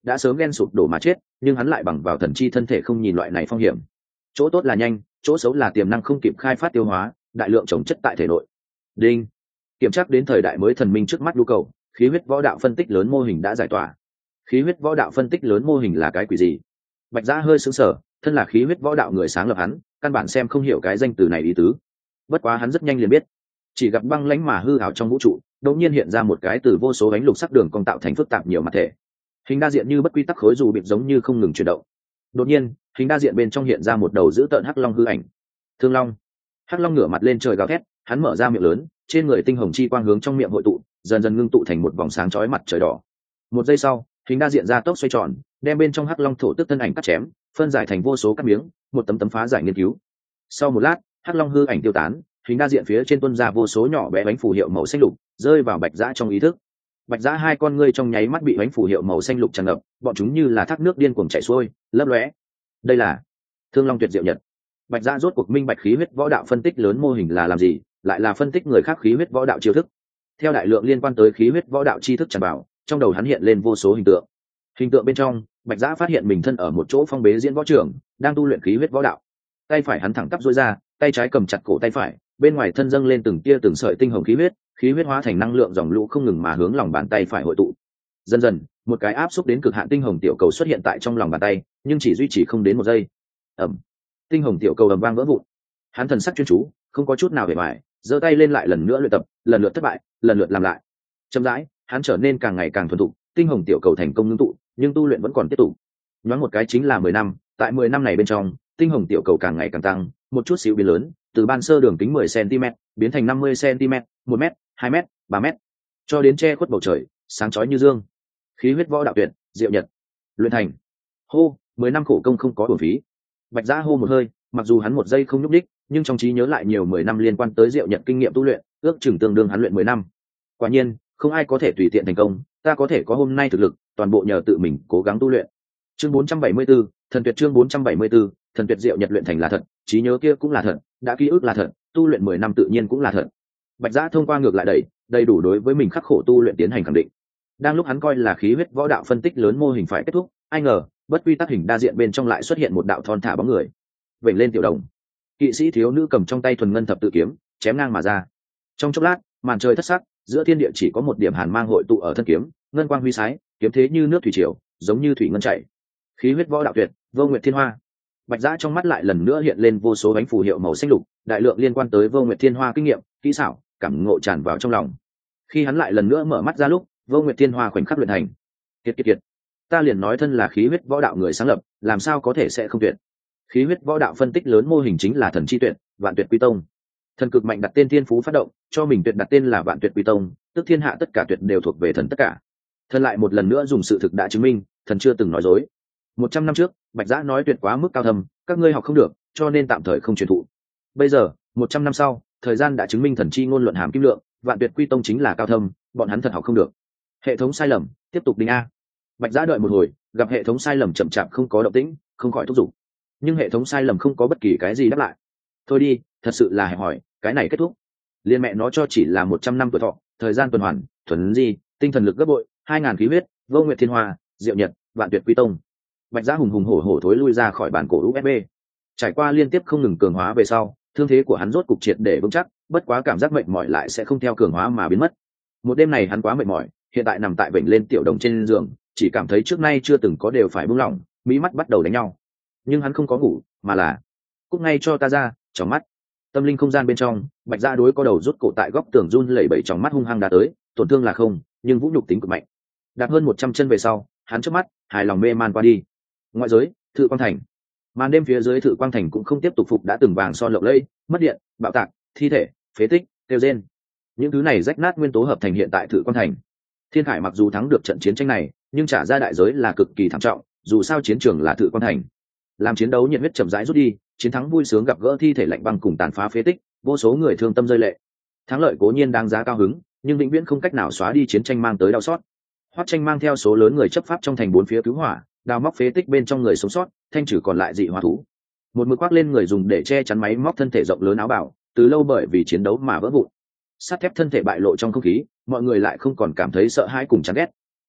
đã sớm ghen sụp đổ mà chết, nhưng hắn lại bằng vào thần chi thân thể không nhìn loại này phong hiểm. Chỗ tốt là nhanh, chỗ xấu là tiềm năng không kịp khai phát tiêu hóa, đại lượng chống chất tại thể nội. Đinh. Kiểm tra đến thời đại mới thần minh trước mắt nhu cầu, khí huyết võ đạo phân tích lớn mô hình đã giải tỏa. Khí huyết võ đạo phân tích lớn mô hình là cái quỷ gì? Bạch Giã hơi sững sờ, thân là khí huyết võ đạo người sáng lập hắn, căn bản xem không hiểu cái danh từ này ý tứ. Bất quá hắn rất nhanh liền biết, chỉ gặp băng lãnh mà hư ảo trong vũ trụ, đột nhiên hiện ra một cái từ vô số ánh lục sắc đường cong tạo thành phức tạp nhiều mặt thể. Hình đa diện như bất quy tắc khối dù bịp giống như không ngừng chuyển động. Đột nhiên, hình đa diện bên trong hiện ra một đầu dữ tợn hắc long hư ảnh. Thương Long. Hắc long ngửa mặt lên trời gào thét, hắn mở ra miệng lớn, trên người tinh hồng chi quang hướng trong miệng hội tụ, dần dần ngưng tụ thành một vòng sáng chói mặt trời đỏ. Một giây sau, hình đa diện ra tốc xoay tròn, đem bên trong hắc long thổ tức thân ảnh cắt chém, phân giải thành vô số các miếng, một tấm tấm phá giải nghiên cứu. Sau một lát, hắc long hư ảnh tiêu tán, hình đa diện phía trên tuôn ra vô số nhỏ bé bánh phù hiệu màu xanh lục, rơi vào Bạch Giã trong ý thức. Bạch Giã hai con ngươi trong nháy mắt bị bánh phù hiệu màu xanh lục tràn ngập, bọn chúng như là thác nước điên cuồng chảy xuôi, lấp lóe. Đây là Thương Long tuyệt diệu nhật. Bạch Giã rốt cuộc minh bạch khí huyết võ đạo phân tích lớn mô hình là làm gì, lại là phân tích người khác khí huyết võ đạo chiêu thức. Theo đại lượng liên quan tới khí huyết võ đạo tri thức tràn vào, trong đầu hắn hiện lên vô số hình tượng. Hình tượng bên trong, Bạch Giã phát hiện mình thân ở một chỗ phong bế diễn võ trường, đang tu luyện khí huyết võ đạo. Tay phải hắn thẳng tắp duỗi ra, tay trái cầm chặt cổ tay phải, bên ngoài thân dâng lên từng tia từng sợi tinh hồng khí huyết, khí huyết hóa thành năng lượng dòng lũ không ngừng mà hướng lòng bàn tay phải hội tụ. Dần dần, một cái áp xúc đến cực hạn tinh hồng tiểu cầu xuất hiện tại trong lòng bàn tay, nhưng chỉ duy trì không đến một giây. Ầm. Tinh hồng tiểu cầu ầm vang vỡ vụn. Hắn thần sắc chuyên chú, không có chút nào vẻ bại, giơ tay lên lại lần nữa luyện tập, lần lượt thất bại, lần lượt làm lại. Chậm rãi, hắn trở nên càng ngày càng thuần thục, tinh hồng tiểu cầu thành công ngưng tụ, nhưng tu luyện vẫn còn tiếp tục. Nhoáng một cái chính là mười năm, tại mười năm này bên trong, tinh hồng tiểu cầu càng ngày càng tăng, một chút xíu biến lớn, từ ban sơ đường kính mười xăng-ti-mét biến thành năm mươi xăng-ti-mét, một mét, hai mét, ba mét, cho đến che khuất bầu trời, sáng chói như dương. Khí huyết võ đạo tuyệt, diệu nhật. Luyện thành. Hô, mười năm khổ công không có uổng phí. Bạch Giã hô một hơi, mặc dù hắn một giây không nhúc đích, nhưng trong trí nhớ lại nhiều mười năm liên quan tới diệu nhật kinh nghiệm tu luyện, ước chừng tương đương hắn luyện mười năm. Quả nhiên, không ai có thể tùy tiện thành công, ta có thể có hôm nay thực lực, toàn bộ nhờ tự mình cố gắng tu luyện. Chương bốn trăm bảy mươi 4, thần tuyệt chương bốn trăm bảy mươi 4, thần tuyệt diệu nhật luyện thành là thật, trí nhớ kia cũng là thật, đã ký ức là thật, tu luyện mười năm tự nhiên cũng là thật. Bạch Giã thông qua ngược lại đẩy, đầy đủ đối với mình khắc khổ tu luyện tiến hành khẳng định. Đang lúc hắn coi là khí huyết võ đạo phân tích lớn mô hình phải kết thúc, ai ngờ, bất quy tắc hình đa diện bên trong lại xuất hiện một đạo thon thả bóng người. Vểnh lên tiểu đồng. Kỵ sĩ thiếu nữ cầm trong tay thuần ngân thập tự kiếm, chém ngang mà ra. Trong chốc lát, màn trời thất sắc, giữa thiên địa chỉ có một điểm hàn mang hội tụ ở thân kiếm, ngân quang huy sái, kiếm thế như nước thủy triều, giống như thủy ngân chảy. Khí huyết võ đạo tuyệt, Vô Nguyệt Thiên Hoa. Bạch Giã trong mắt lại lần nữa hiện lên vô số bánh phù hiệu màu xanh lục, đại lượng liên quan tới Vô Nguyệt Thiên Hoa kinh nghiệm, kỹ xảo, cảm ngộ tràn vào trong lòng. Khi hắn lại lần nữa mở mắt ra lúc, Vô Nguyệt Thiên Hoa khoảnh khắc luyện thành. Kiệt kiệt kiệt. Ta liền nói thân là khí huyết võ đạo người sáng lập, làm sao có thể sẽ không tuyệt. Khí huyết võ đạo phân tích lớn mô hình chính là thần chi tuyệt, Vạn Tuyệt Quy Tông. Thần cực mạnh đặt tên thiên phú phát động, cho mình tuyệt đặt tên là Vạn Tuyệt Quy Tông, tức thiên hạ tất cả tuyệt đều thuộc về thần tất cả. Thần lại một lần nữa dùng sự thực đã chứng minh, thần chưa từng nói dối. Một trăm năm trước, Bạch Giã nói tuyệt quá mức cao thâm, các ngươi học không được, cho nên tạm thời không truyền thụ. Bây giờ, một trăm năm sau, thời gian đã chứng minh thần chi ngôn luận hàm kim lượng, Vạn Tuyệt Quy Tông chính là cao thâm, bọn hắn thật học không được. Hệ thống sai lầm, tiếp tục đinh a. Bạch Giã đợi một hồi, gặp hệ thống sai lầm chậm chạp không có động tĩnh, không khỏi thúc giục. Nhưng hệ thống sai lầm không có bất kỳ cái gì đáp lại. Thôi đi, thật sự là hẹp hỏi, cái này kết thúc. Liên mẹ nó cho chỉ là một trăm năm tuổi thọ, thời gian tuần hoàn, thuần di, tinh thần lực gấp bội, hai ngàn khí huyết, Vô Nguyệt Thiên Hoa, Diệu Nhật, Vạn Tuyệt Quy Tông. Bạch Giã hùng hùng hổ hổ thối lui ra khỏi bản cổ u ét bê. Trải qua liên tiếp không ngừng cường hóa về sau, thương thế của hắn rốt cục triệt để vững chắc, bất quá cảm giác mệt mỏi lại sẽ không theo cường hóa mà biến mất. Một đêm này hắn quá mệt mỏi, hiện tại nằm tại vểnh lên tiểu đồng trên giường, chỉ cảm thấy trước nay chưa từng có đều phải buông lỏng, mí mắt bắt đầu đánh nhau. Nhưng hắn không có ngủ, mà là cúc ngay cho ta ra, trong mắt. Tâm linh không gian bên trong, Bạch Giã đối có đầu rút cổ tại góc tường run lẩy bẩy trong mắt hung hăng đá tới, tổn thương là không, nhưng vũ nhục tính cực mạnh. Đạp hơn một trăm chân về sau, hắn trước mắt, hài lòng mê man qua đi. Ngoại giới, Thự Quang Thành. Màn đêm phía dưới Thự Quang Thành cũng không tiếp tục phục đã từng vàng son lộng lẫy, mất điện, bạo tạc, thi thể, phế tích, tiêu rên. Những thứ này rách nát nguyên tố hợp thành hiện tại Thự Quang Thành. Thiên Khải mặc dù thắng được trận chiến tranh này, nhưng trả ra đại giới là cực kỳ thảm trọng, dù sao chiến trường là Thự Quang Thành. Làm chiến đấu nhiệt huyết chậm rãi rút đi, chiến thắng vui sướng gặp gỡ thi thể lạnh băng cùng tàn phá phế tích, vô số người thương tâm rơi lệ. Thắng lợi cố nhiên đáng giá cao hứng, nhưng vĩnh viễn không cách nào xóa đi chiến tranh mang tới đau xót. Hoắc Tranh mang theo số lớn người chấp pháp trong thành bốn phía cứu hỏa, đào móc phế tích bên trong người sống sót, thanh trừ còn lại dị hóa thú. Một mực khoác lên người dùng để che chắn máy móc thân thể rộng lớn áo bào, từ lâu bởi vì chiến đấu mà vỡ vụn. Sắt thép thân thể bại lộ trong không khí, mọi người lại không còn cảm thấy sợ hãi cùng chán ghét.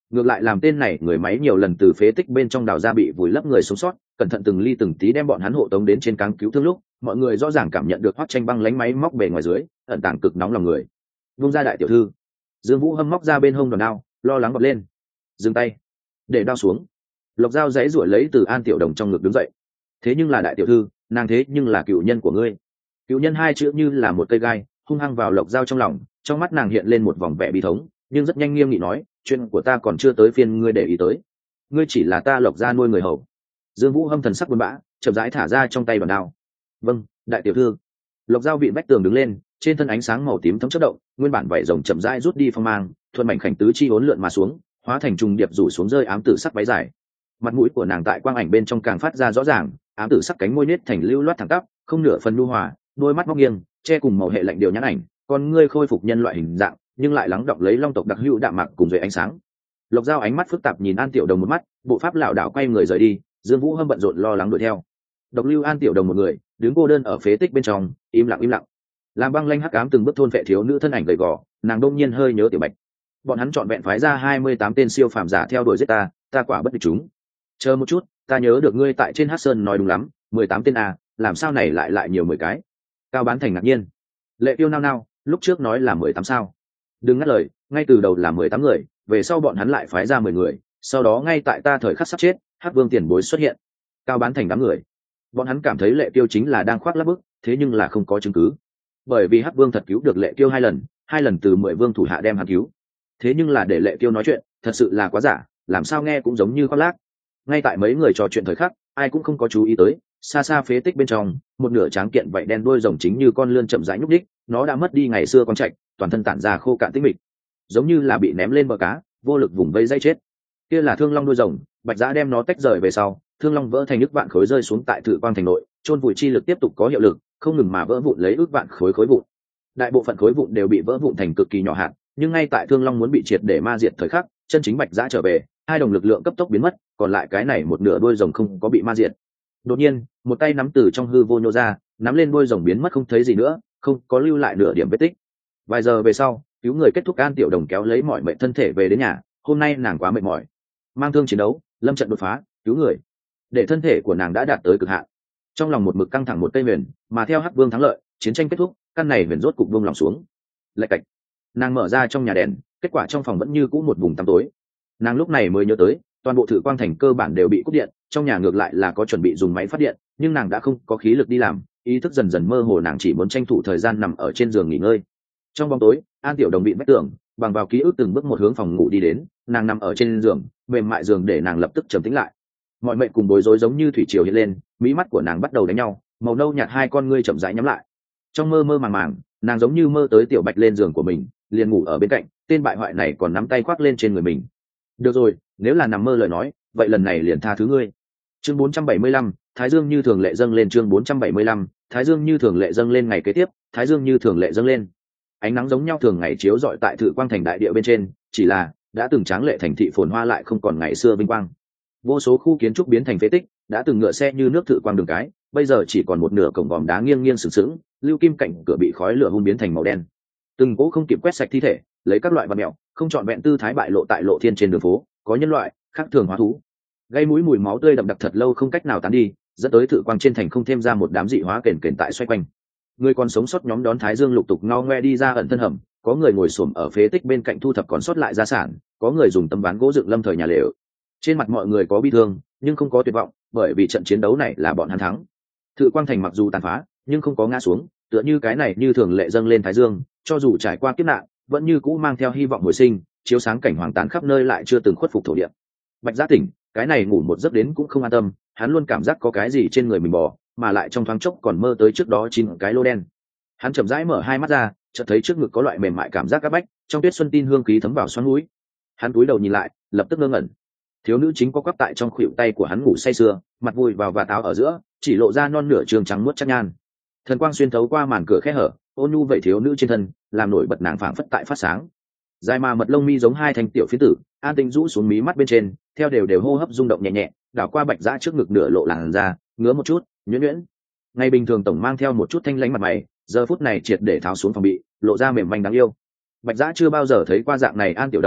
ngược lại làm tên này người máy nhiều lần từ phế tích bên trong đào ra bị vùi lấp người sống sót, cẩn thận từng ly từng tí đem bọn hắn hộ tống đến trên cáng cứu thương lúc, mọi người rõ ràng cảm nhận được Hoắc Tranh băng lánh máy móc bề ngoài dưới ẩn tàng cực nóng lòng người. Vung ra đại tiểu thư. Dương Vũ Hâm móc ra bên hông đòn đao, lo lắng bật lên. Dừng tay, để đao xuống. Lộc Dao giãy giụa lấy từ An Tiểu Đồng trong ngực đứng dậy. Thế nhưng là đại tiểu thư, nàng thế nhưng là cựu nhân của ngươi. Cựu nhân hai chữ như là một cây gai hung hăng vào Lộc Dao trong lòng, trong mắt nàng hiện lên một vòng vẻ bi thống, nhưng rất nhanh nghiêm nghị nói, chuyện của ta còn chưa tới phiên ngươi để ý tới, ngươi chỉ là ta Lộc gia nuôi người hầu. Dương Vũ Hâm thần sắc buồn bã, chậm rãi thả ra trong tay đòn đao. Vâng, đại tiểu thư. Lộc Dao vịn vách tường đứng lên, trên thân ánh sáng màu tím thấm chớp động, nguyên bản vảy rồng chậm rãi rút đi phong mang, thuần mảnh khảnh tứ chi hỗn lượn mà xuống, hóa thành trùng điệp rủ xuống rơi ám tử sắc váy dài. Mặt mũi của nàng tại quang ảnh bên trong càng phát ra rõ ràng, ám tử sắc cánh môi nết thành lưu loát thẳng tắp, không nửa phần nhu hòa, đôi mắt móc nghiêng, che cùng màu hệ lạnh điều nhãn ảnh, con ngươi khôi phục nhân loại hình dạng, nhưng lại lắng đọng lấy long tộc đặc hữu đạm mạc cùng dưới ánh sáng. Lộc Dao ánh mắt phức tạp nhìn An Tiểu Đồng một mắt, bộ pháp lảo đảo quay người rời đi, Dương Vũ Hâm bận rộn lo lắng đuổi theo. Độc lưu An Tiểu Đồng một người, đứng cô đơn ở phế tích bên trong, im lặng im lặng. Làm băng lanh hắc ám từng bước thôn phệ thiếu nữ thân ảnh gầy gò, nàng đông nhiên hơi nhớ Tiểu Bạch. Bọn hắn chọn vẹn phái ra hai mươi tám tên siêu phàm giả theo đuổi giết ta, ta quả bất địch chúng. Chờ một chút, ta nhớ được ngươi tại trên Hắc Sơn nói đúng lắm, mười tám tên a, làm sao này lại lại nhiều mười cái? Cao Bán Thành ngạc nhiên. Lệ Tiêu nao nao, lúc trước nói là mười tám sao? Đừng ngắt lời, ngay từ đầu là mười tám người, về sau bọn hắn lại phái ra mười người, sau đó ngay tại ta thời khắc sắp chết, Hắc Vương tiền bối xuất hiện. Cao Bán Thành đám người. Bọn hắn cảm thấy Lệ Tiêu chính là đang khoác lác bức, thế nhưng là không có chứng cứ. Bởi vì Hắc Vương thật cứu được Lệ Tiêu hai lần, hai lần từ mười vương thủ hạ đem hắn cứu. Thế nhưng là để Lệ Tiêu nói chuyện, thật sự là quá giả, làm sao nghe cũng giống như khoác lác. Ngay tại mấy người trò chuyện thời khắc, ai cũng không có chú ý tới, xa xa phế tích bên trong, một nửa tráng kiện vảy đen đuôi rồng chính như con lươn chậm rãi nhúc đích, nó đã mất đi ngày xưa con trạch, toàn thân tản ra khô cạn tĩnh mịch, giống như là bị ném lên bờ cá, vô lực vùng vây dây chết. Kia là Thương Long đuôi rồng, Bạch Giã đem nó tách rời về sau, Thương Long vỡ thành ức vạn khối rơi xuống tại Thự Quang thành nội, chôn vùi chi lực tiếp tục có hiệu lực, không ngừng mà vỡ vụn lấy ức vạn khối khối vụn. Đại bộ phận khối vụn đều bị vỡ vụn thành cực kỳ nhỏ hạt, nhưng ngay tại Thương Long muốn bị triệt để ma diệt thời khắc, chân chính Bạch Giã trở về, hai đồng lực lượng cấp tốc biến mất, còn lại cái này một nửa đuôi rồng không có bị ma diệt. Đột nhiên, một tay nắm từ trong hư vô nhô ra, nắm lên đuôi rồng biến mất không thấy gì nữa, không có lưu lại nửa điểm vết tích. Vài giờ về sau, cứu người kết thúc, An Tiểu Đồng kéo lấy mọi mệnh thân thể về đến nhà, hôm nay nàng quá mệt mỏi, mang thương chiến đấu, lâm trận đột phá, cứu người, để thân thể của nàng đã đạt tới cực hạn. Trong lòng một mực căng thẳng một cây huyền, mà theo Hắc Vương thắng lợi, chiến tranh kết thúc, căn này huyền rốt cục buông lòng xuống. Lạch cạch, nàng mở ra trong nhà đèn, kết quả trong phòng vẫn như cũ một vùng tăm tối. Nàng lúc này mới nhớ tới, toàn bộ Thự Quang thành cơ bản đều bị cúp điện, trong nhà ngược lại là có chuẩn bị dùng máy phát điện, nhưng nàng đã không có khí lực đi làm, ý thức dần dần mơ hồ, nàng chỉ muốn tranh thủ thời gian nằm ở trên giường nghỉ ngơi. Trong bóng tối, An Tiểu Đồng bị vách tường, bằng vào ký ức từng bước một hướng phòng ngủ đi đến, nàng nằm ở trên giường, mềm mại giường để nàng lập tức trầm tĩnh lại. Mọi mệnh cùng bối rối giống như thủy triều hiện lên, mí mắt của nàng bắt đầu đánh nhau, màu nâu nhạt hai con ngươi chậm rãi nhắm lại. Trong mơ mơ màng màng, nàng giống như mơ tới Tiểu Bạch lên giường của mình, liền ngủ ở bên cạnh, tên bại hoại này còn nắm tay khoác lên trên người mình. Được rồi, nếu là nằm mơ lời nói, vậy lần này liền tha thứ ngươi. Chương bốn trăm bảy mươi lăm, Thái Dương như thường lệ dâng lên. Chương bốn trăm bảy mươi lăm, Thái Dương như thường lệ dâng lên. Ngày kế tiếp, Thái Dương như thường lệ dâng lên. Ánh nắng giống nhau thường ngày chiếu rọi tại Thự Quang thành đại địa bên trên, chỉ là đã từng tráng lệ thành thị phồn hoa lại không còn ngày xưa vinh quang. Vô số khu kiến trúc biến thành phế tích, đã từng ngựa xe như nước Thự Quang đường cái, bây giờ chỉ còn một nửa cổng vòm đá nghiêng nghiêng sừng sững, lưu kim cạnh cửa bị khói lửa hun biến thành màu đen. Từng cỗ không kịp quét sạch thi thể, lấy các loại vật mèo, không trọn vẹn tư thái bại lộ tại lộ thiên trên đường phố, có nhân loại, khác thường hóa thú. Gây mũi mùi máu tươi đậm đặc thật lâu không cách nào tán đi, dẫn tới Thự Quang trên thành không thêm ra một đám dị hóa kền kền tại xoay quanh. Người còn sống sót nhóm đón Thái Dương lục tục ngao ngoe đi ra ẩn thân hầm, có người ngồi xổm ở phế tích bên cạnh thu thập còn sót lại gia sản, có người dùng tấm ván gỗ dựng lâm thời nhà lều. Trên mặt mọi người có bi thương, nhưng không có tuyệt vọng, bởi vì trận chiến đấu này là bọn hắn thắng. Thự Quang thành mặc dù tàn phá, nhưng không có ngã xuống, tựa như cái này như thường lệ dâng lên Thái Dương, cho dù trải qua kiếp nạn, vẫn như cũ mang theo hy vọng hồi sinh, chiếu sáng cảnh hoàng tàn khắp nơi lại chưa từng khuất phục thổ địa. Bạch Giã tỉnh, cái này ngủ một giấc đến cũng không an tâm, hắn luôn cảm giác có cái gì trên người mình bò, mà lại trong thoáng chốc còn mơ tới trước đó chín cái lô đen. Hắn chậm rãi mở hai mắt ra, chợt thấy trước ngực có loại mềm mại cảm giác các bách, trong tuyết xuân tin hương khí thấm vào xoắn mũi. Hắn cúi đầu nhìn lại, lập tức ngơ ngẩn. Thiếu nữ chính có quắp tại trong khuỷu tay của hắn ngủ say sưa, mặt vùi vào và táo ở giữa, chỉ lộ ra non nửa trường trắng muốt chắc nhan. Thần quang xuyên thấu qua màn cửa khe hở, ôn nhu vậy thiếu nữ trên thân, làm nổi bật nàng phảng phất tại phát sáng. Dài mà mật lông mi giống hai thanh tiểu phiến tử, an tinh rũ xuống mí mắt bên trên, theo đều đều hô hấp rung động nhẹ nhẹ, đảo qua Bạch Giã trước ngực nửa lộ làn da, ngứa một chút, nhuyễn nhuyễn. Ngày bình thường tổng mang theo một chút thanh lãnh mặt mày, giờ phút này triệt để tháo xuống phòng bị, lộ ra mềm manh đáng yêu. Bạch Giã chưa bao giờ thấy qua dạng này An Tiểu Đồng,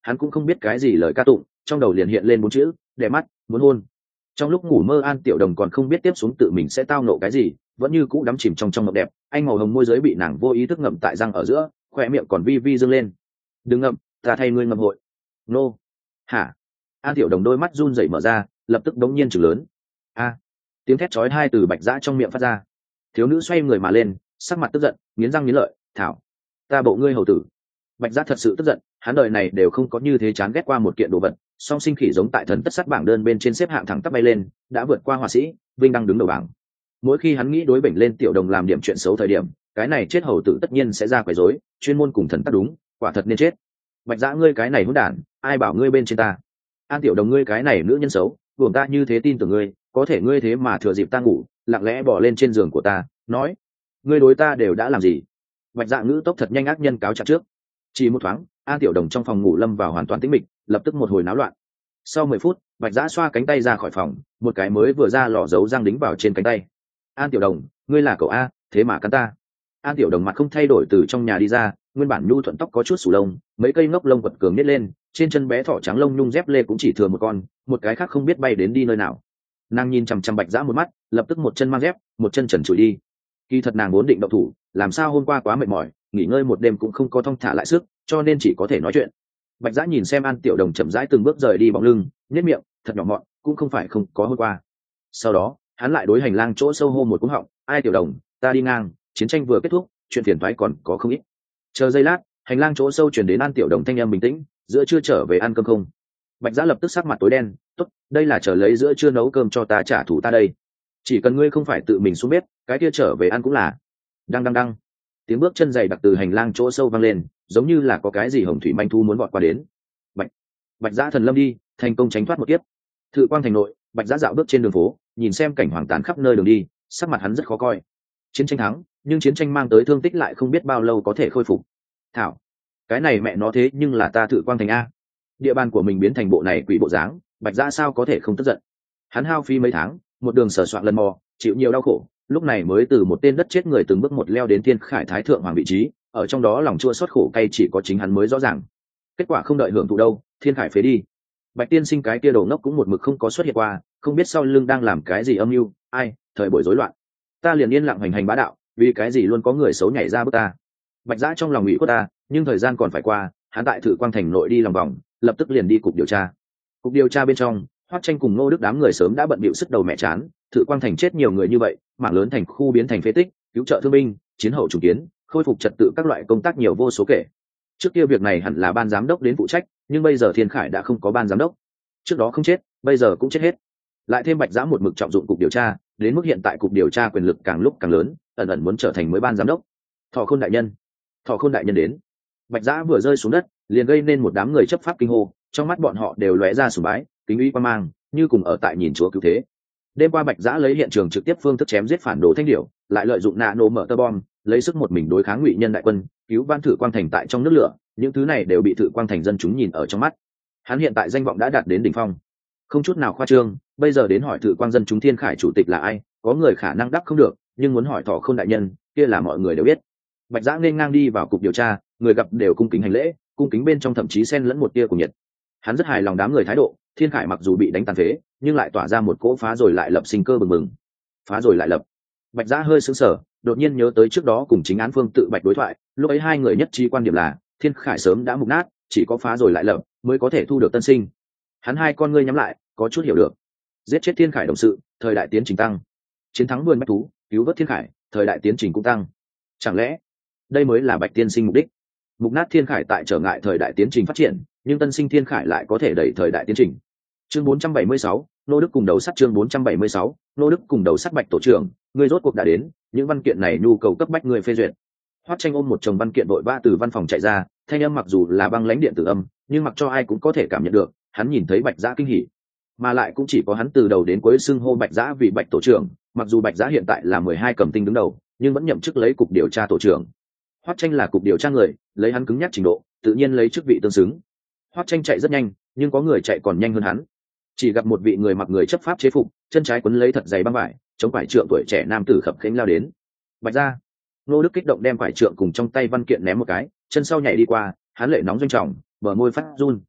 hắn cũng không biết cái gì lời ca tụng, trong đầu liền hiện lên bốn chữ: đẹp mắt, muốn hôn. Trong lúc ngủ mơ An Tiểu Đồng còn không biết tiếp xuống tự mình sẽ tao nộ cái gì, vẫn như cũ đắm chìm trong trong mộng đẹp. Anh màu hồng môi giới bị nàng vô ý thức ngậm tại răng ở giữa, khoe miệng còn vi vi dương lên. Đừng ngậm, ta thay ngươi ngậm hội. Nô. Hả? An Tiểu Đồng đôi mắt run rẩy mở ra, lập tức đống nhiên chừng lớn. A. Tiếng thét chói tai từ Bạch Dã trong miệng phát ra. Thiếu nữ xoay người mà lên, sắc mặt tức giận, nghiến răng nghiến lợi. Thảo, ta bộ ngươi hầu tử. Bạch Dã thật sự tức giận, hắn đời này đều không có như thế chán ghét qua một kiện đồ vật. Song sinh khỉ giống tại thần tất sát bảng đơn bên trên xếp hạng thẳng tắp bay lên, đã vượt qua họa sĩ vinh đăng đứng đầu bảng. Mỗi khi hắn nghĩ đối bệnh lên Tiểu Đồng làm điểm chuyện xấu thời điểm, cái này chết hầu tử tất nhiên sẽ ra quấy rối, chuyên môn cùng thần tất đúng, quả thật nên chết. Bạch Dã ngươi cái này hỗn đản, ai bảo ngươi bên trên ta? An Tiểu Đồng ngươi cái này nữ nhân xấu, buồn ta như thế tin tưởng ngươi, có thể ngươi thế mà thừa dịp ta ngủ, lặng lẽ bỏ lên trên giường của ta, nói, ngươi đối ta đều đã làm gì? Bạch Dạ ngữ tốc thật nhanh, ác nhân cáo trạng trước. Chỉ một thoáng, An Tiểu Đồng trong phòng ngủ lâm vào hoàn toàn tĩnh mịch, lập tức một hồi náo loạn. Sau mười phút, Bạch Dã xoa cánh tay ra khỏi phòng, một cái mới vừa ra lò giấu răng đính vào trên cánh tay. An Tiểu Đồng, ngươi là cậu a, thế mà cắn ta. An Tiểu Đồng mặt không thay đổi từ trong nhà đi ra, nguyên bản nhu thuận tóc có chút sù lông, mấy cây ngốc lông quật cường nít lên, trên chân bé thỏ trắng lông nhung dép lê cũng chỉ thừa một con, một cái khác không biết bay đến đi nơi nào. Nàng nhìn chằm chằm Bạch Dã một mắt, lập tức một chân mang dép, một chân trần trụi đi. Kỳ thật nàng vốn định động thủ, làm sao hôm qua quá mệt mỏi, nghỉ ngơi một đêm cũng không có thong thả lại sức, cho nên chỉ có thể nói chuyện. Bạch Dã nhìn xem An Tiểu Đồng chậm rãi từng bước rời đi bóng lưng, nhếch miệng, thật nhỏ mọn, cũng không phải không có hôm qua. Sau đó, hắn lại đối hành lang chỗ sâu hô một cú họng, ai Tiểu Đồng, ta đi ngang, chiến tranh vừa kết thúc, chuyện phiền toái còn có không ít. Chờ giây lát, hành lang chỗ sâu truyền đến An Tiểu Đồng thanh âm bình tĩnh, giữa trưa trở về ăn cơm không? Bạch Dã lập tức sắc mặt tối đen, tốt, đây là chờ lấy giữa trưa nấu cơm cho ta trả thù ta đây. Chỉ cần ngươi không phải tự mình xuống bếp, cái kia trở về ăn cũng là. Đăng đăng đăng. Tiếng bước chân dày đặc từ hành lang chỗ sâu vang lên, giống như là có cái gì hồng thủy manh thu muốn vọt qua đến. Bạch, Bạch Dã thần lâm đi, thành công tránh thoát một kiếp. Thự Quang thành nội, Bạch Dã dạo bước trên đường phố, nhìn xem cảnh hoàng tàn khắp nơi đường đi, sắc mặt hắn rất khó coi. Chiến tranh thắng, nhưng chiến tranh mang tới thương tích lại không biết bao lâu có thể khôi phục. Thảo, cái này mẹ nó thế nhưng là ta Thự Quang thành a. Địa bàn của mình biến thành bộ này quỷ bộ dáng, Bạch Dã sao có thể không tức giận. Hắn hao phí mấy tháng, một đường sờ soạn lần mò, chịu nhiều đau khổ, lúc này mới từ một tên đất chết người từng bước một leo đến Thiên Khải Thái thượng hoàng vị trí, ở trong đó lòng chua xót khổ cay chỉ có chính hắn mới rõ ràng. Kết quả không đợi hưởng thụ đâu, Thiên Khải phế đi. Bạch tiên sinh cái kia đầu ngốc cũng một mực không có xuất hiện qua, không biết sau lưng đang làm cái gì âm mưu, ai, thời buổi rối loạn. Ta liền yên lặng hành hành bá đạo, vì cái gì luôn có người xấu nhảy ra bước ta. Bạch Dã trong lòng ủy khuất ta, nhưng thời gian còn phải qua, hắn tại Thự Quang thành nội đi lòng vòng, lập tức liền đi cục điều tra. Cục điều tra bên trong, Hoắc Tranh cùng Ngô Đức đám người sớm đã bận bịu sức đầu mẹ chán, Thự Quang thành chết nhiều người như vậy, mảng lớn thành khu biến thành phế tích, cứu trợ thương binh, chiến hậu trùng kiến, khôi phục trật tự các loại công tác nhiều vô số kể. Trước kia việc này hẳn là ban giám đốc đến phụ trách, nhưng bây giờ Thiên Khải đã không có ban giám đốc. Trước đó không chết, bây giờ cũng chết hết. Lại thêm Bạch Dã một mực trọng dụng cục điều tra, đến mức hiện tại cục điều tra quyền lực càng lúc càng lớn, ẩn ẩn muốn trở thành mới ban giám đốc. Thọ Khôn đại nhân, Thọ Khôn đại nhân đến. Bạch Dã vừa rơi xuống đất, liền gây nên một đám người chấp pháp kinh hô, trong mắt bọn họ đều lóe ra sùng bái, kính uy quan mang, như cùng ở tại nhìn chúa cứu thế. Đêm qua Bạch Dã lấy hiện trường trực tiếp phương thức chém giết phản đồ Thanh Điểu, lại lợi dụng nano mở tơ bom, lấy sức một mình đối kháng Ngụy Nhân đại quân, cứu Ban Thử Quang thành tại trong nước lửa, những thứ này đều bị Thự Quang thành dân chúng nhìn ở trong mắt. Hắn hiện tại danh vọng đã đạt đến đỉnh phong, không chút nào khoa trương, bây giờ đến hỏi Thự Quang dân chúng Thiên Khải chủ tịch là ai, có người khả năng đáp không được, nhưng muốn hỏi Thọ Khôn đại nhân, kia là mọi người đều biết. Bạch Dã nên ngang đi vào cục điều tra, người gặp đều cung kính hành lễ, cung kính bên trong thậm chí xen lẫn một tia của nhiệt. Hắn rất hài lòng đám người thái độ, Thiên Khải mặc dù bị đánh tàn phế, nhưng lại tỏa ra một cỗ phá rồi lại lập sinh cơ bừng bừng. Phá rồi lại lập. Bạch Dã hơi sững sờ, đột nhiên nhớ tới trước đó cùng Chính Án Phương tự Bạch đối thoại, lúc ấy hai người nhất trí quan điểm là Thiên Khải sớm đã mục nát, chỉ có phá rồi lại lập mới có thể thu được tân sinh. Hắn hai con ngươi nhắm lại, có chút hiểu được. Giết chết Thiên Khải đồng sự, thời đại tiến trình tăng. Chiến thắng vườn bách thú, cứu vớt Thiên Khải, thời đại tiến trình cũng tăng. Chẳng lẽ đây mới là Bạch tiên sinh mục đích? Mục nát Thiên Khải tại trở ngại thời đại tiến trình phát triển, nhưng tân sinh Thiên Khải lại có thể đẩy thời đại tiến trình. Chương bốn trăm bảy mươi sáu, Nô Đức cùng đầu sắt. Chương bốn trăm bảy mươi sáu, Nô Đức cùng đầu sắt. Bạch tổ trưởng, ngươi rốt cuộc đã đến, những văn kiện này nhu cầu cấp bách người phê duyệt. Hoắc Tranh ôm một chồng văn kiện vội vã từ văn phòng chạy ra, thanh âm mặc dù là băng lãnh điện tử âm, nhưng mặc cho ai cũng có thể cảm nhận được, hắn nhìn thấy Bạch Dã kinh hỉ, mà lại cũng chỉ có hắn từ đầu đến cuối xưng hô Bạch Dã vì Bạch tổ trưởng, mặc dù Bạch Dã hiện tại là mười hai cầm tinh đứng đầu, nhưng vẫn nhậm chức lấy cục điều tra tổ trưởng. Hoắc Tranh là cục điều tra người, lấy hắn cứng nhắc trình độ, tự nhiên lấy chức vị tương xứng. Hoắc Tranh chạy rất nhanh, nhưng có người chạy còn nhanh hơn hắn. Chỉ gặp một vị người mặc người chấp pháp chế phục, chân trái quấn lấy thật dày băng vải, chống quải trượng tuổi trẻ nam tử khập khiễng lao đến. Bạch Gia. Nô Đức kích động đem quải trượng cùng trong tay văn kiện ném một cái, chân sau nhảy đi qua, hắn lệ nóng doanh trọng, bờ môi phát run.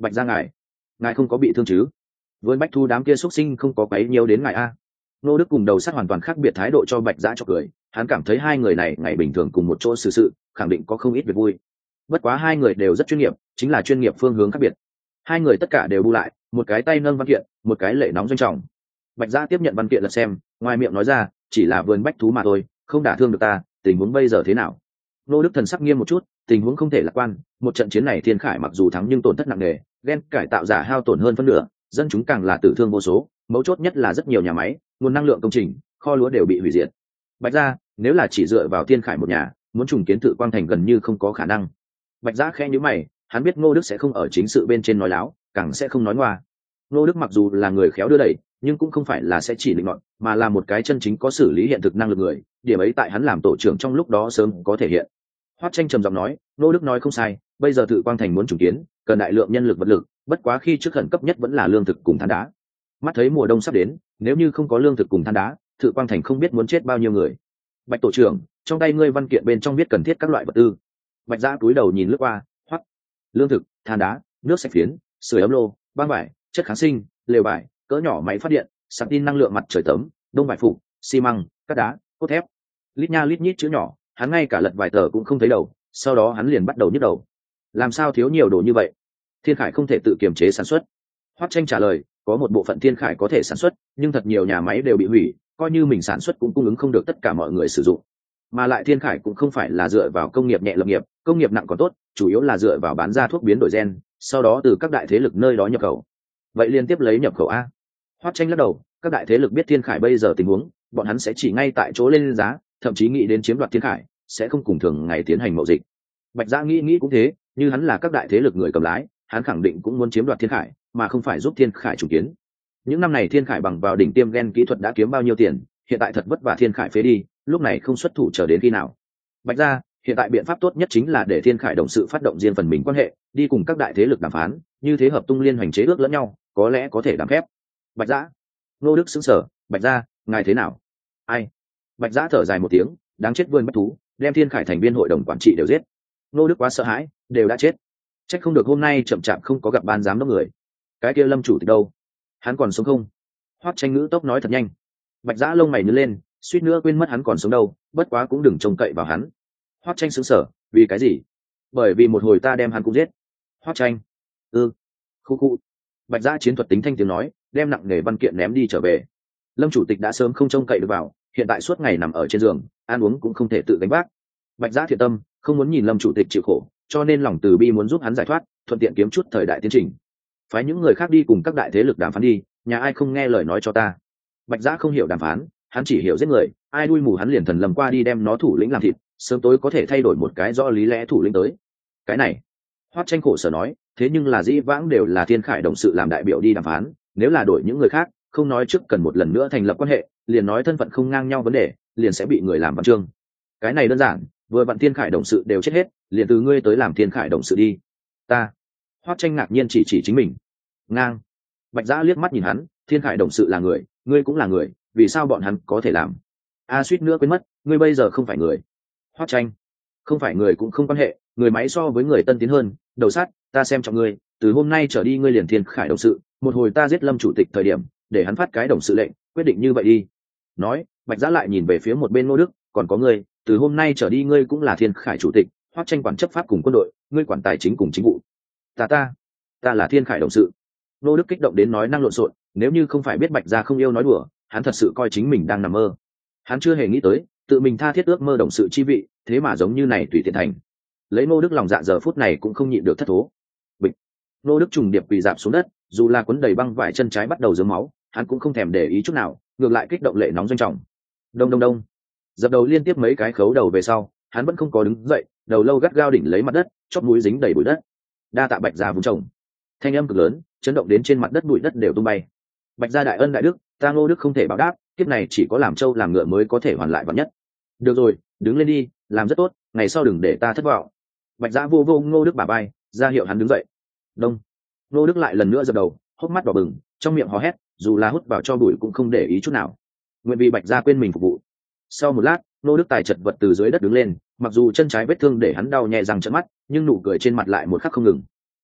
Bạch gia ngài ngài không có bị thương chứ? Vườn bách thu đám kia xuất sinh không có quấy nhiều đến ngài a. Ngô Đức cùng đầu sắc hoàn toàn khác biệt thái độ cho Bạch Giã cho cười, hắn cảm thấy hai người này ngày bình thường cùng một chỗ xử sự, khẳng định có không ít việc vui. Bất quá hai người đều rất chuyên nghiệp, chính là chuyên nghiệp phương hướng khác biệt. Hai người tất cả đều bu lại, một cái tay nâng văn kiện, một cái lệ nóng doanh trọng. Bạch Giã tiếp nhận văn kiện lật xem, ngoài miệng nói ra, chỉ là vườn bách thú mà thôi, không đả thương được ta, tình huống bây giờ thế nào? Ngô Đức thần sắc nghiêm một chút, tình huống không thể lạc quan, một trận chiến này Thiên Khải mặc dù thắng nhưng tổn thất nặng nề, gen cải tạo giả hao tổn hơn phân nửa, dân chúng càng là tử thương vô số, mấu chốt nhất là rất nhiều nhà máy, nguồn năng lượng công trình, kho lúa đều bị hủy diệt. Bạch gia, nếu là chỉ dựa vào Thiên Khải một nhà, muốn trùng kiến Thự Quang Thành gần như không có khả năng. Bạch Giã khẽ nhíu mày, hắn biết Ngô Đức sẽ không ở chính sự bên trên nói láo, càng sẽ không nói ngoa. Ngô Đức mặc dù là người khéo đưa đẩy, nhưng cũng không phải là sẽ chỉ định ngọn, mà là một cái chân chính có xử lý hiện thực năng lực người, điểm ấy tại hắn làm tổ trưởng trong lúc đó sớm có thể hiện. Hoắc Tranh trầm giọng nói, Ngô Đức nói không sai, bây giờ Thự Quang Thành muốn trùng kiến, cần đại lượng nhân lực vật lực, bất quá khi trước khẩn cấp nhất vẫn là lương thực cùng than đá. Mắt thấy mùa đông sắp đến, nếu như không có lương thực cùng than đá, Thự Quang Thành không biết muốn chết bao nhiêu người. Bạch tổ trưởng, trong tay ngươi văn kiện bên trong viết cần thiết các loại vật tư. Bạch Giã cúi đầu nhìn lướt qua, Hoắc, lương thực, than đá, nước sạch phiến, sưởi ấm lô, băng vải, chất kháng sinh, lều vải, cỡ nhỏ máy phát điện, sạc tin năng lượng mặt trời tấm, đông vải phục, xi măng, cát đá, cốt thép. Lít nha lít nhít chữ nhỏ, hắn ngay cả lật vài tờ cũng không thấy đầu, sau đó hắn liền bắt đầu nhức đầu. Làm sao thiếu nhiều đồ như vậy? Thiên Khải không thể tự kiềm chế sản xuất. Hoắc Tranh trả lời, có một bộ phận Thiên Khải có thể sản xuất, nhưng thật nhiều nhà máy đều bị hủy, coi như mình sản xuất cũng cung ứng không được tất cả mọi người sử dụng. Mà lại Thiên Khải cũng không phải là dựa vào công nghiệp nhẹ lập nghiệp, công nghiệp nặng còn tốt, chủ yếu là dựa vào bán ra thuốc biến đổi gen, sau đó từ các đại thế lực nơi đó nhập khẩu. Vậy liên tiếp lấy nhập khẩu a? Hoắc Tranh lắc đầu, các đại thế lực biết Thiên Khải bây giờ tình huống, bọn hắn sẽ chỉ ngay tại chỗ lên giá, thậm chí nghĩ đến chiếm đoạt Thiên Khải, sẽ không cùng thường ngày tiến hành mậu dịch. Bạch Giã nghĩ nghĩ cũng thế, như hắn là các đại thế lực người cầm lái, hắn khẳng định cũng muốn chiếm đoạt Thiên Khải, mà không phải giúp Thiên Khải trùng kiến. Những năm này Thiên Khải bằng vào đỉnh tiêm gen kỹ thuật đã kiếm bao nhiêu tiền, hiện tại thật vất vả Thiên Khải phế đi, lúc này không xuất thủ chờ đến khi nào? Bạch gia, hiện tại biện pháp tốt nhất chính là để Thiên Khải đồng sự phát động riêng phần mình quan hệ, đi cùng các đại thế lực đàm phán, như thế hợp tung liên hoành chế ước lẫn nhau, có lẽ có thể đàm phép. Bạch Giã, Ngô Đức sững sờ, Bạch gia, ngài thế nào? Ai? Bạch Giã thở dài một tiếng, đáng chết vươn bách thú, đem Thiên Khải thành viên hội đồng quản trị đều giết. Ngô Đức quá sợ hãi, đều đã chết. Trách không được hôm nay chậm chạp không có gặp ban giám đốc người. Cái kia Lâm chủ tịch đâu? Hắn còn sống không? Hoắc Tranh ngữ tốc nói thật nhanh. Bạch Giã lông mày nhướng lên, suýt nữa quên mất hắn còn sống đâu, bất quá cũng đừng trông cậy vào hắn. Hoắc Tranh sững sờ, vì cái gì? Bởi vì một hồi ta đem hắn cũng giết. Hoắc Tranh, ừ, khu khu. Bạch Giã chiến thuật tính thanh tiếng nói, đem nặng nề văn kiện ném đi trở về. Lâm chủ tịch đã sớm không trông cậy được vào, hiện tại suốt ngày nằm ở trên giường, ăn uống cũng không thể tự gánh vác. Bạch Giã thiện tâm, không muốn nhìn Lâm chủ tịch chịu khổ, cho nên lòng từ bi muốn giúp hắn giải thoát, thuận tiện kiếm chút thời đại tiến trình. Phái những người khác đi cùng các đại thế lực đàm phán đi, nhà ai không nghe lời nói cho ta. Bạch Giã không hiểu đàm phán, hắn chỉ hiểu giết người, ai đuôi mù hắn liền thần lầm qua đi đem nó thủ lĩnh làm thịt, sớm tối có thể thay đổi một cái rõ lý lẽ thủ lĩnh tới. Cái này, Hoắc Tranh khổ sở nói, thế nhưng là dĩ vãng đều là Thiên Khải đồng sự làm đại biểu đi đàm phán, nếu là đổi những người khác, không nói trước cần một lần nữa thành lập quan hệ, liền nói thân phận không ngang nhau vấn đề, liền sẽ bị người làm văn chương. Cái này đơn giản, vừa vặn Thiên Khải đồng sự đều chết hết, liền từ ngươi tới làm Thiên Khải đồng sự đi. Ta. Hoắc Tranh ngạc nhiên chỉ chỉ chính mình. Ngang. Bạch Giã liếc mắt nhìn hắn, Thiên Khải đồng sự là người, ngươi cũng là người, vì sao bọn hắn có thể làm? A suýt nữa quên mất, ngươi bây giờ không phải người. Hoắc Tranh, không phải người cũng không quan hệ, người máy so với người tân tiến hơn, đầu sát, ta xem trọng ngươi, từ hôm nay trở đi ngươi liền Thiên Khải đồng sự, một hồi ta giết Lâm chủ tịch thời điểm, để hắn phát cái đồng sự lệnh, quyết định như vậy đi. Nói, Bạch Giã lại nhìn về phía một bên Ngô Đức, còn có ngươi, từ hôm nay trở đi ngươi cũng là Thiên Khải chủ tịch, Hoắc Tranh quản chấp pháp cùng quân đội, ngươi quản tài chính cùng chính vụ. Ta ta, ta là Thiên Khải đồng sự. Ngô Đức kích động đến nói năng lộn xộn, nếu như không phải biết Bạch Giã không yêu nói đùa, hắn thật sự coi chính mình đang nằm mơ. Hắn chưa hề nghĩ tới, tự mình tha thiết ước mơ đồng sự chi vị, thế mà giống như này tùy tiện thành. Lấy Ngô Đức lòng dạ giờ phút này cũng không nhịn được thất thố. Bịch. Ngô Đức trùng điệp quỳ rạp xuống đất, dù là quấn đầy băng vải chân trái bắt đầu rớm máu, hắn cũng không thèm để ý chút nào, ngược lại kích động lệ nóng doanh trọng. Đông đông đông. Dập đầu liên tiếp mấy cái khấu đầu về sau, hắn vẫn không có đứng dậy, đầu lâu gắt gao đỉnh lấy mặt đất, chóp mũi dính đầy bụi đất. Đa tạ Bạch gia vun trồng. Thanh âm cực lớn, chấn động đến trên mặt đất bụi đất đều tung bay. Bạch gia đại ân đại đức, ta Ngô Đức không thể báo đáp, kiếp này chỉ có làm trâu làm ngựa mới có thể hoàn lại vạn nhất. Được rồi, đứng lên đi, làm rất tốt, ngày sau đừng để ta thất vọng. Bạch Giã vô vô Ngô Đức bả vai, ra hiệu hắn đứng dậy. Đông. Ngô Đức lại lần nữa dập đầu, hốc mắt đỏ bừng, trong miệng hò hét, dù là hút vào cho bụi cũng không để ý chút nào. Nguyện vì Bạch Giã quên mình phục vụ. Sau một lát, Ngô Đức tài chật vật từ dưới đất đứng lên, mặc dù chân trái vết thương để hắn đau nhè răng trợn mắt, nhưng nụ cười trên mặt lại một khắc không ngừng.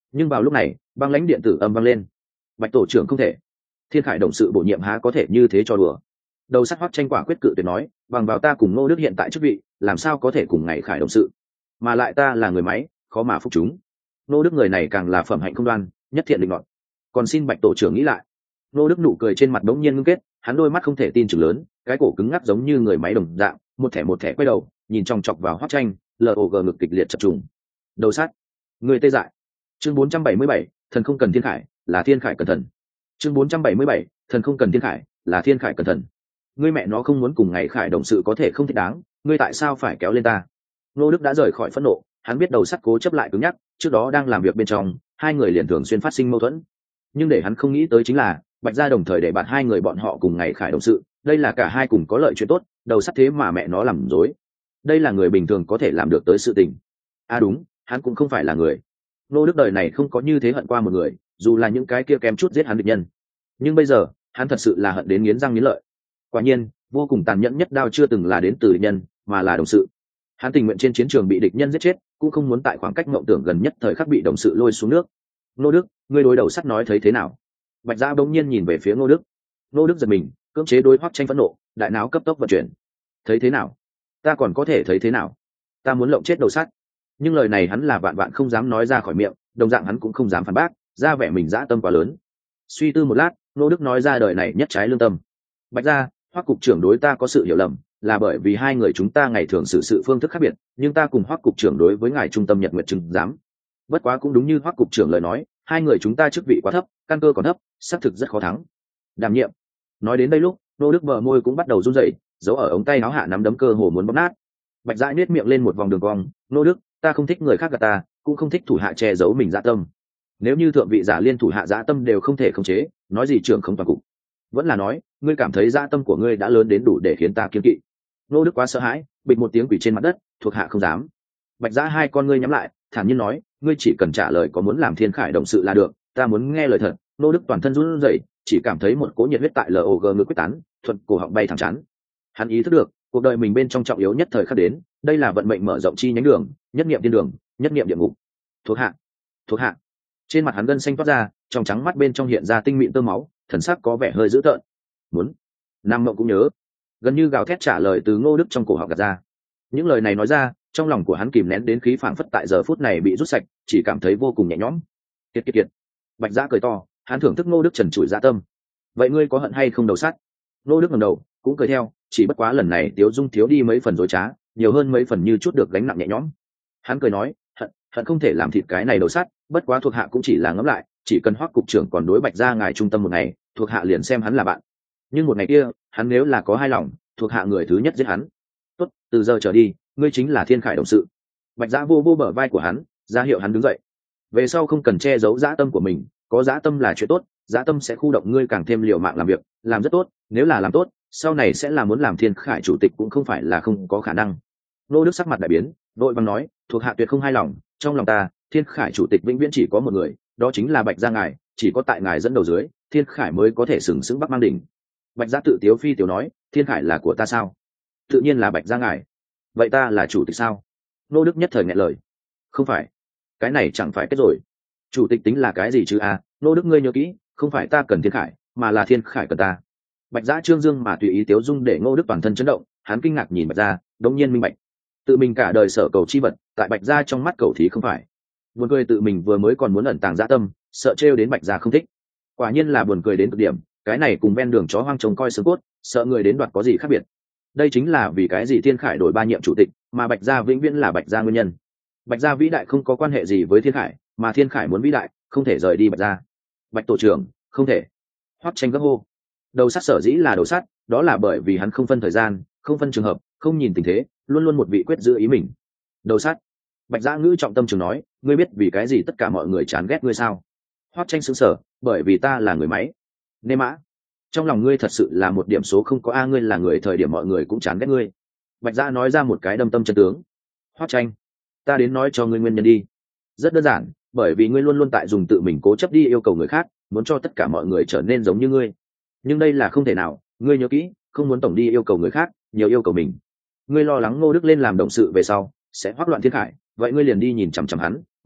Nhưng vào lúc này băng lãnh điện tử âm vang lên. Bạch tổ trưởng không thể, Thiên Khải đồng sự bổ nhiệm há có thể như thế cho đùa. Đầu sắt Hoắc Tranh quả quyết cự tuyệt nói, bằng vào ta cùng Ngô Đức hiện tại chức vị, làm sao có thể cùng ngày Khải đồng sự, mà lại ta là người máy, khó mà phục chúng. Ngô Đức người này càng là phẩm hạnh không đoan, nhất thiện định nọt. Còn xin Bạch tổ trưởng nghĩ lại. Ngô Đức nụ cười trên mặt đống nhiên ngưng kết, hắn đôi mắt không thể tin chừng lớn, cái cổ cứng ngắc giống như người máy đồng dạng, một thẻ một thẻ quay đầu, nhìn chòng chọc vào Hoắc Tranh, lờ ồ gờ ngực kịch liệt chập trùng. Đầu sắt, người tê dại. Chương bốn trăm bảy mươi bảy, thần không cần Thiên Khải, là Thiên Khải cần thần. Chương bốn trăm bảy mươi bảy, thần không cần Thiên Khải, là Thiên Khải cần thần. Ngươi mẹ nó không muốn cùng ngày Khải đồng sự có thể không thích đáng, ngươi tại sao phải kéo lên ta? Ngô Đức đã rời khỏi phẫn nộ, hắn biết đầu sắt cố chấp lại cứng nhắc, trước đó đang làm việc bên trong, hai người liền thường xuyên phát sinh mâu thuẫn. Nhưng để hắn không nghĩ tới chính là, Bạch gia đồng thời để bạt hai người bọn họ cùng ngày Khải đồng sự, đây là cả hai cùng có lợi chuyện tốt, đầu sắt thế mà mẹ nó làm dối. Đây là người bình thường có thể làm được tới sự tình. À đúng, hắn cũng không phải là người. Ngô Đức đời này không có như thế hận qua một người, dù là những cái kia kém chút giết hắn địch nhân. Nhưng bây giờ, hắn thật sự là hận đến nghiến răng nghiến lợi. Quả nhiên, vô cùng tàn nhẫn nhất đao chưa từng là đến từ địch nhân, mà là đồng sự. Hắn tình nguyện trên chiến trường bị địch nhân giết chết, cũng không muốn tại khoảng cách mộng tưởng gần nhất thời khắc bị đồng sự lôi xuống nước. Ngô Đức, ngươi đối đầu sắt nói thấy thế nào? Bạch Gia bỗng nhiên nhìn về phía Ngô Đức. Ngô Đức giật mình, cưỡng chế đối Hoắc Tranh phẫn nộ, đại não cấp tốc vận chuyển. Thấy thế nào? Ta còn có thể thấy thế nào? Ta muốn lộng chết đầu sắt. Nhưng lời này hắn là vạn vạn không dám nói ra khỏi miệng, đồng dạng hắn cũng không dám phản bác, ra vẻ mình dã tâm quá lớn. Suy tư một lát, Ngô Đức nói ra đời này nhất trái lương tâm. Bạch Gia, Hoắc cục trưởng đối ta có sự hiểu lầm, là bởi vì hai người chúng ta ngày thường xử sự phương thức khác biệt, nhưng ta cùng Hoắc cục trưởng đối với ngài trung tâm Nhật Nguyệt chứng giám. Bất quá cũng đúng như Hoắc cục trưởng lời nói, hai người chúng ta chức vị quá thấp, căn cơ còn thấp, xác thực rất khó thắng. Đảm nhiệm. Nói đến đây lúc, Ngô Đức bờ môi cũng bắt đầu run rẩy, giấu ở ống tay áo hạ nắm đấm cơ hồ muốn bóp nát. Bạch Dã nhếch miệng lên một vòng đường cong, Ngô Đức, ta không thích người khác gạt ta, cũng không thích thủ hạ che giấu mình dã tâm. Nếu như thượng vị giả liên thủ hạ dã tâm đều không thể khống chế, nói gì trưởng không toàn cục. Vẫn là nói, ngươi cảm thấy dã tâm của ngươi đã lớn đến đủ để khiến ta kiêng kỵ. Ngô Đức quá sợ hãi, bịch một tiếng quỳ trên mặt đất, thuộc hạ không dám. Bạch Dã hai con ngươi nhắm lại, thản nhiên nói, ngươi chỉ cần trả lời có muốn làm Thiên Khải đồng sự là được, ta muốn nghe lời thật. Ngô Đức toàn thân run rẩy, chỉ cảm thấy một cỗ nhiệt huyết tại log ngực quyết tán, thuận cổ họng bay thẳng chán. Hắn ý thức được, cuộc đời mình bên trong trọng yếu nhất thời khắc đến, đây là vận mệnh mở rộng chi nhánh đường, nhất niệm thiên đường, nhất niệm địa ngục. Thuộc hạ, thuộc hạ. Trên mặt hắn gân xanh toát ra, trong trắng mắt bên trong hiện ra tinh mịn tơ máu, thần sắc có vẻ hơi dữ tợn. Muốn. Nam Mộng cũng nhớ, gần như gào thét trả lời từ Ngô Đức trong cổ họng gạt ra. Những lời này nói ra, trong lòng của hắn kìm nén đến khí phảng phất tại giờ phút này bị rút sạch, chỉ cảm thấy vô cùng nhẹ nhõm. Kiệt kiệt kiệt. Bạch Dã cười to, hắn thưởng thức Ngô Đức trần trụi dạ tâm. Vậy ngươi có hận hay không đầu sắt? Ngô Đức ngẩng đầu, cũng cười theo, chỉ bất quá lần này Tiếu Dung thiếu đi mấy phần dối trá, nhiều hơn mấy phần như chút được gánh nặng nhẹ nhõm. Hắn cười nói, hận, hận không thể làm thịt cái này đầu sắt, bất quá thuộc hạ cũng chỉ là ngẫm lại, chỉ cần Hoắc cục trưởng còn đối Bạch Gia ngài trung tâm một ngày, thuộc hạ liền xem hắn là bạn. Nhưng một ngày kia, hắn nếu là có hai lòng, thuộc hạ người thứ nhất giết hắn. Tốt, từ giờ trở đi, ngươi chính là Thiên Khải đồng sự. Bạch Dã vô vô bờ vai của hắn, ra hiệu hắn đứng dậy. Về sau không cần che giấu dã tâm của mình, có dã tâm là chuyện tốt, dã tâm sẽ khu động ngươi càng thêm liều mạng làm việc, làm rất tốt, nếu là làm tốt, sau này sẽ là muốn làm Thiên Khải chủ tịch cũng không phải là không có khả năng. Ngô Đức sắc mặt đại biến, đội bằng nói, thuộc hạ tuyệt không hài lòng, trong lòng ta, Thiên Khải chủ tịch vĩnh viễn chỉ có một người, đó chính là Bạch Gia ngài, chỉ có tại ngài dẫn đầu dưới, Thiên Khải mới có thể sừng sững bắc mang đỉnh. Bạch Gia tự tiếu phi tiếu nói, Thiên Khải là của ta sao? Tự nhiên là Bạch Gia ngài. Vậy ta là chủ tịch sao? Ngô Đức nhất thời nghẹn lời. Không phải, cái này chẳng phải kết rồi. Chủ tịch tính là cái gì chứ à? Ngô Đức ngươi nhớ kỹ, không phải ta cần Thiên Khải, mà là Thiên Khải cần ta. Bạch Dã trương dương mà tùy ý tiếu dung để Ngô Đức toàn thân chấn động, hắn kinh ngạc nhìn Bạch Gia, đống nhiên minh bạch. Tự mình cả đời sở cầu chi vật, tại Bạch Gia trong mắt cầu thí không phải. Buồn cười tự mình vừa mới còn muốn ẩn tàng dã tâm, sợ trêu đến Bạch Gia không thích. Quả nhiên là buồn cười đến cực điểm, cái này cùng ven đường chó hoang trông coi xương cốt, sợ người đến đoạt có gì khác biệt. Đây chính là vì cái gì Thiên Khải đổi ba nhiệm chủ tịch, mà Bạch Gia vĩnh viễn là Bạch Gia nguyên nhân. Bạch Gia vĩ đại không có quan hệ gì với Thiên Khải, mà Thiên Khải muốn vĩ đại, không thể rời đi Bạch Gia. Bạch tổ trưởng, không thể. Hoắc Tranh gấp hô. Đầu sắt sở dĩ là đầu sắt, đó là bởi vì hắn không phân thời gian, không phân trường hợp, không nhìn tình thế, luôn luôn một vị quyết giữ ý mình. Đầu sắt. Bạch Dã ngữ trọng tâm trường nói, ngươi biết vì cái gì tất cả mọi người chán ghét ngươi sao? Hoắc Tranh sững sờ, bởi vì ta là người máy. Nê mã. Trong lòng ngươi thật sự là một điểm số không có a, ngươi là người thời điểm mọi người cũng chán ghét ngươi. Bạch Dã nói ra một cái đâm tâm chân tướng. Hoắc Tranh, ta đến nói cho ngươi nguyên nhân đi. Rất đơn giản, bởi vì ngươi luôn luôn tại dùng tự mình cố chấp đi yêu cầu người khác, muốn cho tất cả mọi người trở nên giống như ngươi. Nhưng đây là không thể nào, ngươi nhớ kỹ, không muốn tổng đi yêu cầu người khác, nhiều yêu cầu mình. Ngươi lo lắng Ngô Đức lên làm đồng sự về sau sẽ hoắc loạn Thiên Khải, vậy ngươi liền đi nhìn chằm chằm hắn,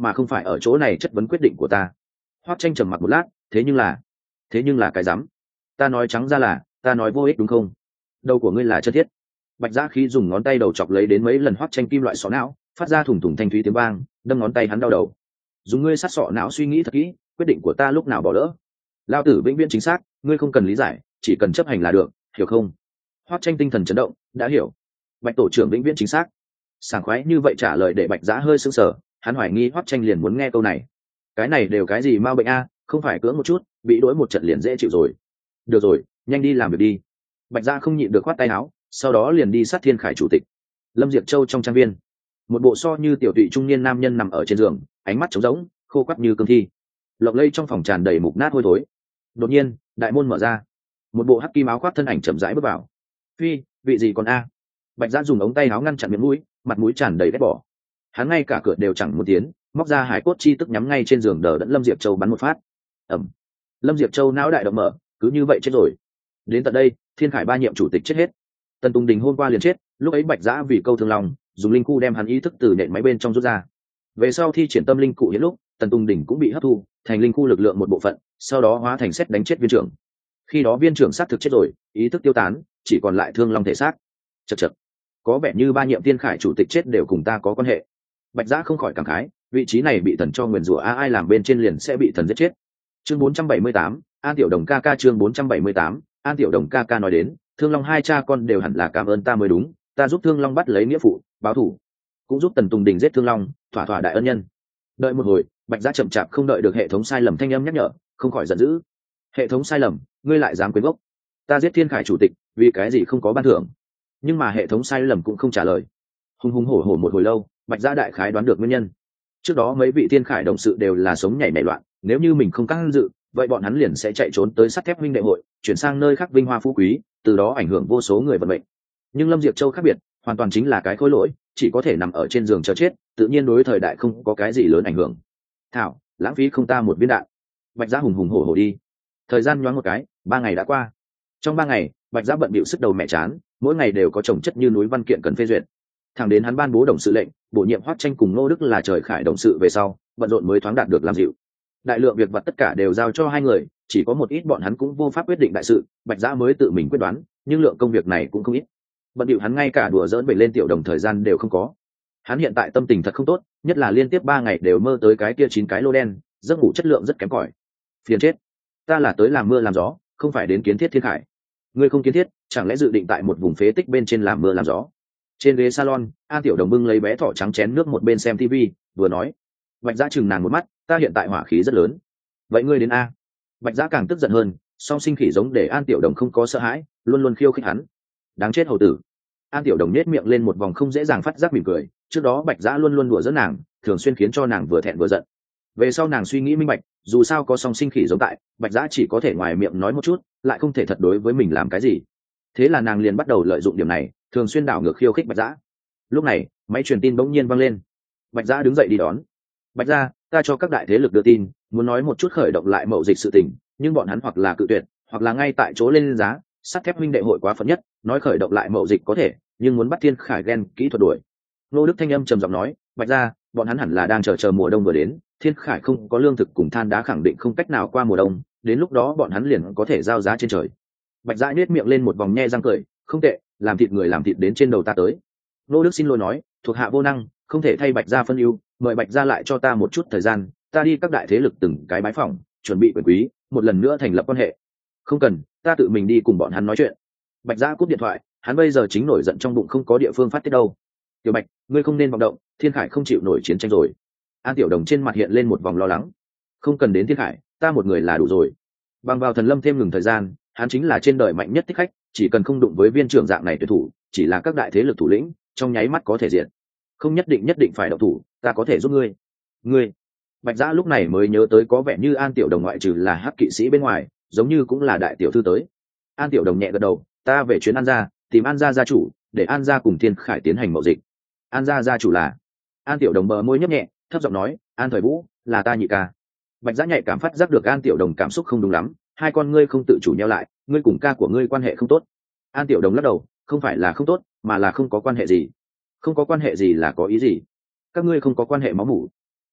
mà không phải ở chỗ này chất vấn quyết định của ta. Hoắc Tranh trầm mặc một lát, thế nhưng là thế nhưng là cái rắm. Ta nói trắng ra là ta nói vô ích đúng không? Đầu của ngươi là chân thiết. Bạch Giã Khí dùng ngón tay đầu chọc lấy đến mấy lần Hoắc Tranh kim loại sọ não, phát ra thủng thủng thanh thúy tiếng vang, đâm ngón tay hắn đau đầu. Dùng ngươi sát sọ não suy nghĩ thật kỹ, quyết định của ta lúc nào bỏ lỡ. Lao tử vĩnh viễn chính xác, ngươi không cần lý giải, chỉ cần chấp hành là được, hiểu không? Hoắc Tranh tinh thần chấn động, đã hiểu. Bạch tổ trưởng vĩnh viễn chính xác. Sảng khoái như vậy trả lời để Bạch Giã hơi sững sờ, hắn hoài nghi Hoắc Tranh liền muốn nghe câu này. Cái này đều cái gì ma bệnh a, không phải cưỡng một chút, bị đuổi một trận liền dễ chịu rồi. Được rồi, nhanh đi làm việc đi. Bạch Giã không nhịn được khoát tay áo, sau đó liền đi sát Thiên Khải chủ tịch. Lâm Diệp Châu trong trang viên, một bộ so như tiểu tụy trung niên nam nhân nằm ở trên giường, ánh mắt trống rỗng, khô quắt như cương thi. Lộng lây trong phòng tràn đầy mục nát hôi thối. Đột nhiên, đại môn mở ra, một bộ hắc kim áo khoác thân ảnh chậm rãi bước vào. Phi, vị gì còn a? Bạch Giã dùng ống tay áo ngăn chặn miệng mũi, mặt mũi tràn đầy ghét bỏ. Hắn ngay cả cửa đều chẳng muốn tiến, móc ra hải cốt chi tức nhắm ngay trên giường đờ đẫn Lâm Diệp Châu bắn một phát. Ẩm. Lâm Diệp Châu não đại động mở, cứ như vậy chết rồi. Đến tận đây, Thiên Khải ba nhiệm chủ tịch chết hết. Tần Tùng Đình hôm qua liền chết, lúc ấy Bạch Giã vì câu thương lòng, dùng linh khu đem hắn ý thức từ nện máy bên trong rút ra. Về sau thi triển tâm linh cụ hiện lúc, Tần Tùng Đình cũng bị hấp thu thành linh khu lực lượng một bộ phận, sau đó hóa thành sét đánh chết viên trưởng. Khi đó viên trưởng xác thực chết rồi, ý thức tiêu tán, chỉ còn lại thương long thể xác. Chậc chậc, có vẻ như ba nhiệm Thiên Khải chủ tịch chết đều cùng ta có quan hệ. Bạch Giã không khỏi cảm khái, vị trí này bị thần cho nguyền rủa, a ai làm bên trên liền sẽ bị thần giết chết. Chương bốn trăm bảy mươi tám, An Tiểu Đồng ca ca. Chương bốn trăm bảy mươi tám, An Tiểu Đồng ca ca nói đến, Thương Long hai cha con đều hẳn là cảm ơn ta mới đúng, ta giúp Thương Long bắt lấy nghĩa phụ, báo thù, cũng giúp Tần Tùng Đình giết Thương Long, thỏa thỏa đại ân nhân. Đợi một hồi, Bạch Giã chậm chạp không đợi được hệ thống sai lầm thanh âm nhắc nhở, không khỏi giận dữ. Hệ thống sai lầm, ngươi lại dám quên gốc? Ta giết Thiên Khải chủ tịch, vì cái gì không có ban thưởng? Nhưng mà hệ thống sai lầm cũng không trả lời. Hùng hùng hổ hổ một hồi lâu, Bạch Giã đại khái đoán được nguyên nhân. Trước đó mấy vị Thiên Khải đồng sự đều là sống nhảy nảy loạn, nếu như mình không can dự, vậy bọn hắn liền sẽ chạy trốn tới sắt thép huynh đệ hội, chuyển sang nơi khác vinh hoa phú quý, từ đó ảnh hưởng vô số người vận mệnh. Nhưng Lâm Diệp Châu khác biệt, hoàn toàn chính là cái khối lỗi, chỉ có thể nằm ở trên giường chờ chết, tự nhiên đối thời đại không có cái gì lớn ảnh hưởng. Thảo, lãng phí không ta một viên đạn. Bạch Giã hùng hùng hổ hổ đi. Thời gian nhoáng một cái, ba ngày đã qua. Trong ba ngày, Bạch Giã bận bịu sức đầu mẹ chán, mỗi ngày đều có chồng chất như núi văn kiện cần phê duyệt. Thẳng đến hắn ban bố đồng sự lệnh, bổ nhiệm Hoắc Tranh cùng Ngô Đức là trời khải đồng sự về sau, bận rộn mới thoáng đạt được làm dịu. Đại lượng việc vặt tất cả đều giao cho hai người, chỉ có một ít bọn hắn cũng vô pháp quyết định đại sự, Bạch Giã mới tự mình quyết đoán, nhưng lượng công việc này cũng không ít. Bận điệu hắn ngay cả đùa giỡn bậy lên Tiểu Đồng thời gian đều không có. Hắn hiện tại tâm tình thật không tốt, nhất là liên tiếp ba ngày đều mơ tới cái kia chín cái lô đen, giấc ngủ chất lượng rất kém cỏi. Phiền chết, ta là tới làm mưa làm gió, không phải đến kiến thiết Thiên Khải. Ngươi không kiến thiết, chẳng lẽ dự định tại một vùng phế tích bên trên làm mưa làm gió? Trên ghế salon, An Tiểu Đồng bưng lấy bé thỏ trắng chén nước một bên xem tivi, vừa nói. Bạch Giã chừng nàng một mắt, ta hiện tại hỏa khí rất lớn. Vậy ngươi đến a? Bạch Giã càng tức giận hơn, song sinh khỉ giống để An Tiểu Đồng không có sợ hãi, luôn luôn khiêu khích hắn. Đáng chết hầu tử. An Tiểu Đồng nết miệng lên một vòng không dễ dàng phát giác mỉm cười, trước đó Bạch Giã luôn luôn đùa giỡn nàng, thường xuyên khiến cho nàng vừa thẹn vừa giận. Về sau nàng suy nghĩ minh bạch, dù sao có song sinh khỉ giống tại, Bạch Giã chỉ có thể ngoài miệng nói một chút, lại không thể thật đối với mình làm cái gì. Thế là nàng liền bắt đầu lợi dụng điểm này, thường xuyên đảo ngược khiêu khích Bạch Giã. Lúc này, máy truyền tin bỗng nhiên vang lên. Bạch Giã đứng dậy đi đón. Bạch Gia, ta cho các đại thế lực đưa tin, muốn nói một chút khởi động lại mậu dịch sự tình, nhưng bọn hắn hoặc là cự tuyệt, hoặc là ngay tại chỗ lên giá. Sắt thép huynh đệ hội quá phận nhất, nói khởi động lại mậu dịch có thể, nhưng muốn bắt Thiên Khải ghen kỹ thuật đuổi. Nô Đức thanh âm trầm giọng nói, Bạch Gia, bọn hắn hẳn là đang chờ chờ mùa đông vừa đến, Thiên Khải không có lương thực cùng than đá khẳng định không cách nào qua mùa đông, đến lúc đó bọn hắn liền có thể giao giá trên trời. Bạch Giã nhếch miệng lên một vòng nhe răng cười, không tệ, làm thịt người làm thịt đến trên đầu ta tới. Nô Đức xin lỗi nói, thuộc hạ vô năng, không thể thay Bạch Gia phân ưu, mời Bạch Gia lại cho ta một chút thời gian, ta đi các đại thế lực từng cái bái phỏng, chuẩn bị quyền quý, một lần nữa thành lập quan hệ. Không cần, ta tự mình đi cùng bọn hắn nói chuyện. Bạch Giã cúp điện thoại, hắn bây giờ chính nổi giận trong bụng không có địa phương phát tiết đâu. Tiểu Bạch, ngươi không nên vọng động, Thiên Khải không chịu nổi chiến tranh rồi. An Tiểu Đồng trên mặt hiện lên một vòng lo lắng. Không cần đến Thiên Khải, ta một người là đủ rồi. Bằng vào thần lâm thêm ngừng thời gian, hắn chính là trên đời mạnh nhất thích khách, chỉ cần không đụng với viên trưởng dạng này tuyệt thủ, chỉ là các đại thế lực thủ lĩnh, trong nháy mắt có thể diệt. Không nhất định nhất định phải động thủ, ta có thể giúp ngươi. Ngươi? Bạch Giã lúc này mới nhớ tới có vẻ như An Tiểu Đồng ngoại trừ là hắc kỵ sĩ bên ngoài, giống như cũng là đại tiểu thư tới. An Tiểu Đồng nhẹ gật đầu, ta về chuyến An gia, tìm An gia gia chủ, để An gia cùng Thiên Khải tiến hành mậu dịch. An gia gia chủ là? An Tiểu Đồng bờ môi nhấp nhẹ, thấp giọng nói, An Thời Vũ, là ta nhị ca. Bạch Giã nhạy cảm phát giác được An Tiểu Đồng cảm xúc không đúng lắm, hai con ngươi không tự chủ nheo lại, ngươi cùng ca của ngươi quan hệ không tốt. An Tiểu Đồng lắc đầu, không phải là không tốt, mà là không có quan hệ gì. Không có quan hệ gì là có ý gì? Các ngươi không có quan hệ máu mủ.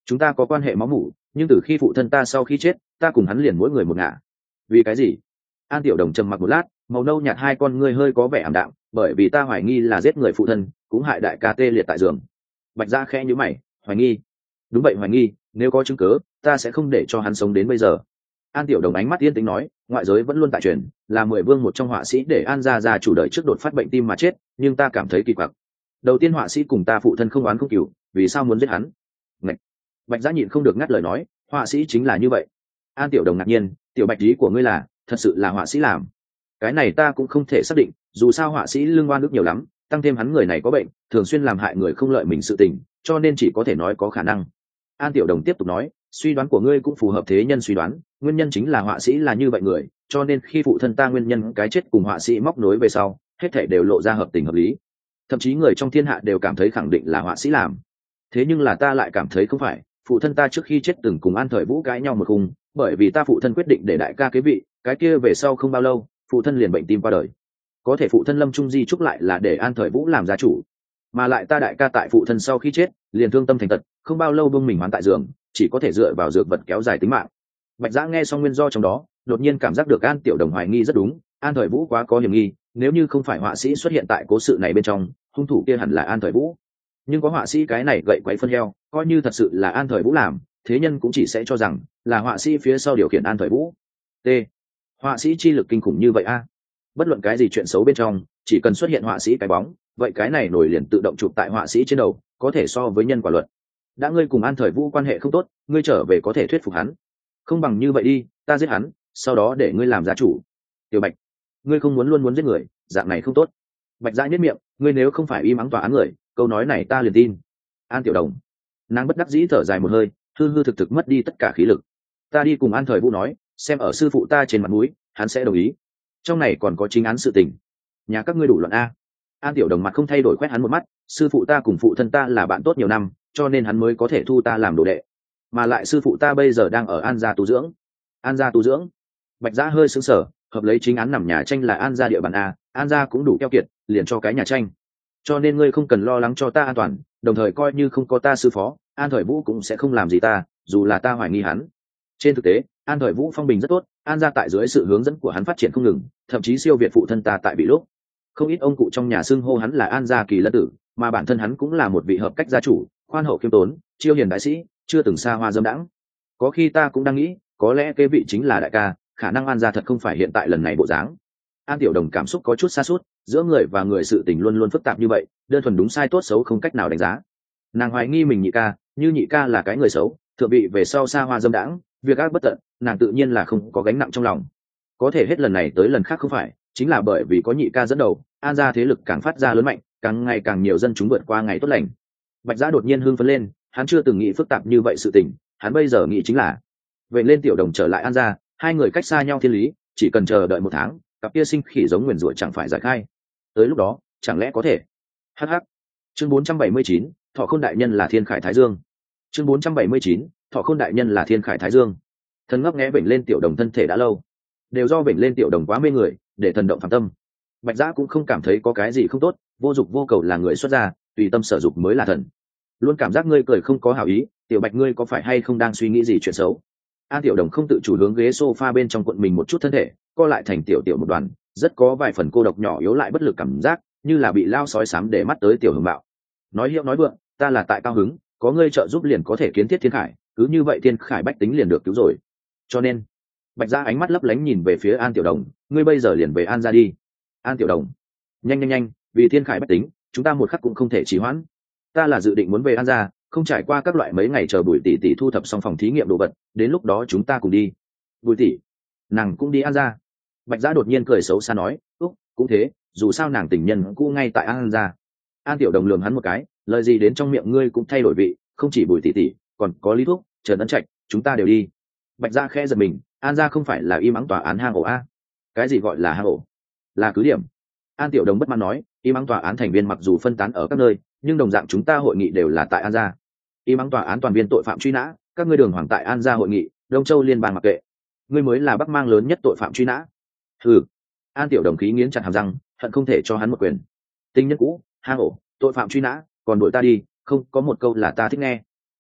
chúng ta có quan hệ máu mủ, nhưng từ khi phụ thân ta sau khi chết, ta cùng hắn liền mỗi người một ngả. Vì cái gì? An Tiểu Đồng trầm mặc một lát, màu nâu nhạt hai con ngươi hơi có vẻ ảm đạm. Bởi vì ta hoài nghi là giết người phụ thân, cũng hại đại ca tê liệt tại giường. Bạch Gia khẽ nhíu mày, hoài nghi? Đúng vậy, hoài nghi. Nếu có chứng cứ, ta sẽ không để cho hắn sống đến bây giờ. An Tiểu Đồng ánh mắt yên tĩnh nói, ngoại giới vẫn luôn tại truyền là mười vương một trong họa sĩ để An gia gia chủ đời trước đột phát bệnh tim mà chết, nhưng ta cảm thấy kỳ quặc. Đầu tiên họa sĩ cùng ta phụ thân không oán không cừu, vì sao muốn giết hắn? Ngạch. Bạch Gia nhịn không được ngắt lời nói, họa sĩ chính là như vậy. An Tiểu Đồng ngạc nhiên, tiểu Bạch ý của ngươi là thật sự là họa sĩ làm? Cái này ta cũng không thể xác định, dù sao họa sĩ lương oan ức nhiều lắm, tăng thêm hắn người này có bệnh, thường xuyên làm hại người không lợi mình sự tình, cho nên chỉ có thể nói có khả năng. An Tiểu Đồng tiếp tục nói, suy đoán của ngươi cũng phù hợp thế nhân suy đoán, nguyên nhân chính là họa sĩ là như vậy người, cho nên khi phụ thân ta nguyên nhân cái chết cùng họa sĩ móc nối về sau, hết thảy đều lộ ra hợp tình hợp lý. Thậm chí người trong thiên hạ đều cảm thấy khẳng định là họa sĩ làm. Thế nhưng là ta lại cảm thấy không phải, phụ thân ta trước khi chết từng cùng An Thời Vũ cãi nhau một khung, bởi vì ta phụ thân quyết định để đại ca kế vị, cái kia về sau không bao lâu, phụ thân liền bệnh tim qua đời. Có thể phụ thân lâm trung di trúc lại là để An Thời Vũ làm gia chủ, mà lại ta đại ca tại phụ thân sau khi chết liền thương tâm thành tật, không bao lâu bông mình hoán tại giường, chỉ có thể dựa vào dược vật kéo dài tính mạng. Bạch Giã nghe xong nguyên do trong đó, đột nhiên cảm giác được An Tiểu Đồng hoài nghi rất đúng, An Thời Vũ quá có hiểm nghi, nếu như không phải họa sĩ xuất hiện tại cố sự này bên trong, hung thủ kia hẳn là An Thời Vũ. Nhưng có họa sĩ cái này gậy quấy phân heo, coi như thật sự là An Thời Vũ làm, thế nhân cũng chỉ sẽ cho rằng là họa sĩ phía sau điều khiển An Thời Vũ. T. Họa sĩ chi lực kinh khủng như vậy a? Bất luận cái gì chuyện xấu bên trong, chỉ cần xuất hiện họa sĩ cái bóng, vậy cái này nổi liền tự động chụp tại họa sĩ trên đầu, có thể so với nhân quả luật. Đã ngươi cùng An Thời Vũ quan hệ không tốt, ngươi trở về có thể thuyết phục hắn. Không bằng như vậy đi, ta giết hắn, sau đó để ngươi làm gia chủ. Tiểu Bạch, ngươi không muốn luôn muốn giết người, dạng này không tốt. Bạch Giã nhếch miệng, ngươi nếu không phải im ắng tòa án người, câu nói này ta liền tin. An Tiểu Đồng, nàng bất đắc dĩ thở dài một hơi, hư hư thực thực mất đi tất cả khí lực. Ta đi cùng An Thời Vũ nói, xem ở sư phụ ta trên mặt mũi, hắn sẽ đồng ý. Trong này còn có chính án sự tình. Nhà các ngươi đủ loạn a. An Tiểu Đồng mặt không thay đổi quét hắn một mắt, sư phụ ta cùng phụ thân ta là bạn tốt nhiều năm, cho nên hắn mới có thể thu ta làm đồ đệ. Mà lại sư phụ ta bây giờ đang ở An gia tu dưỡng. An gia tu dưỡng? Bạch Giã hơi sững sờ, hợp lấy chính án nằm nhà tranh là An gia địa bàn a, An gia cũng đủ keo kiệt, liền cho cái nhà tranh. Cho nên ngươi không cần lo lắng cho ta an toàn, đồng thời coi như không có ta sư phó, An Thời Vũ cũng sẽ không làm gì ta, dù là ta hoài nghi hắn. Trên thực tế, An Thời Vũ phong bình rất tốt, An gia tại dưới sự hướng dẫn của hắn phát triển không ngừng, thậm chí siêu việt phụ thân ta tại bị lúc. Không ít ông cụ trong nhà xưng hô hắn là An gia kỳ lân tử, mà bản thân hắn cũng là một vị hợp cách gia chủ, khoan hậu khiêm tốn, chiêu hiền đại sĩ, chưa từng xa hoa dâm đãng. Có khi ta cũng đang nghĩ, có lẽ kế vị chính là đại ca, khả năng An gia thật không phải hiện tại lần này bộ dáng. An Tiểu Đồng cảm xúc có chút xa suốt, giữa người và người sự tình luôn luôn phức tạp như vậy, đơn thuần đúng sai tốt xấu không cách nào đánh giá. Nàng hoài nghi mình nhị ca, như nhị ca là cái người xấu, thượng vị về sau xa hoa dâm đãng, việc ác bất tận, nàng tự nhiên là không có gánh nặng trong lòng. Có thể hết lần này tới lần khác không phải, chính là bởi vì có nhị ca dẫn đầu, An gia thế lực càng phát ra lớn mạnh, càng ngày càng nhiều dân chúng vượt qua ngày tốt lành. Bạch Giã đột nhiên hưng phấn lên, hắn chưa từng nghĩ phức tạp như vậy sự tình, hắn bây giờ nghĩ chính là vậy lên Tiểu Đồng trở lại An gia, hai người cách xa nhau thiên lý, chỉ cần chờ đợi một tháng, cặp kia sinh khỉ giống nguyền rủa chẳng phải giải khai. Tới lúc đó, chẳng lẽ có thể? Hh. Chương bốn trăm bảy mươi chín, Thọ Khôn đại nhân là Thiên Khải Thái Dương. Chương bốn trăm bảy mươi chín, Thọ Khôn đại nhân là Thiên Khải Thái Dương. Thần ngấp nghé vểnh lên Tiểu Đồng thân thể đã lâu, đều do vểnh lên Tiểu Đồng quá mê người, để thần động phạm tâm. Bạch Giã cũng không cảm thấy có cái gì không tốt, vô dục vô cầu là người xuất gia, tùy tâm sở dục mới là thần. Luôn cảm giác ngươi cười không có hảo ý, Tiểu Bạch ngươi có phải hay không đang suy nghĩ gì chuyện xấu? An Tiểu Đồng không tự chủ hướng ghế sofa bên trong cuộn mình một chút thân thể, co lại thành tiểu tiểu một đoàn, rất có vài phần cô độc nhỏ yếu lại bất lực cảm giác, như là bị lao sói sám để mắt tới Tiểu Hồng Bạo. Nói hiệu nói vượng, ta là tại cao hứng, có ngươi trợ giúp liền có thể kiến thiết Thiên Khải, cứ như vậy Thiên Khải bách tính liền được cứu rồi. Cho nên, Bạch Giã ánh mắt lấp lánh nhìn về phía An Tiểu Đồng, ngươi bây giờ liền về An gia đi. An Tiểu Đồng, nhanh nhanh nhanh, vì Thiên Khải bách tính, chúng ta một khắc cũng không thể trì hoãn. Ta là dự định muốn về An gia, không trải qua các loại mấy ngày chờ Bùi tỷ tỷ thu thập xong phòng thí nghiệm đồ vật, đến lúc đó chúng ta cùng đi. Bùi tỷ, nàng cũng đi An gia. Bạch Giã đột nhiên cười xấu xa nói, úc, cũng thế, dù sao nàng tình nhân cũ ngay tại An gia. An Tiểu Đồng lườm hắn một cái, lời gì đến trong miệng ngươi cũng thay đổi vị, không chỉ Bùi tỷ tỷ, còn có Lý Thúc, Trần Ấn Trạch, chúng ta đều đi. Bạch Giã khẽ giật mình, An gia không phải là im ắng tòa án hang ổ a? Cái gì gọi là hang ổ? Là cứ điểm. An Tiểu Đồng bất mãn nói, im ắng tòa án thành viên mặc dù phân tán ở các nơi, nhưng đồng dạng chúng ta hội nghị đều là tại An gia. Im ắng tòa án toàn viên tội phạm truy nã, các ngươi đường hoàng tại An gia hội nghị, Đông Châu liên bang mặc kệ. Ngươi mới là Bắc Mang lớn nhất tội phạm truy nã. Hừ. An Tiểu Đồng khí nghiến chặt hàm răng, hận không thể cho hắn một quyền. Tình nhân cũ, hang ổ, tội phạm truy nã, còn đuổi ta đi, không có một câu là ta thích nghe.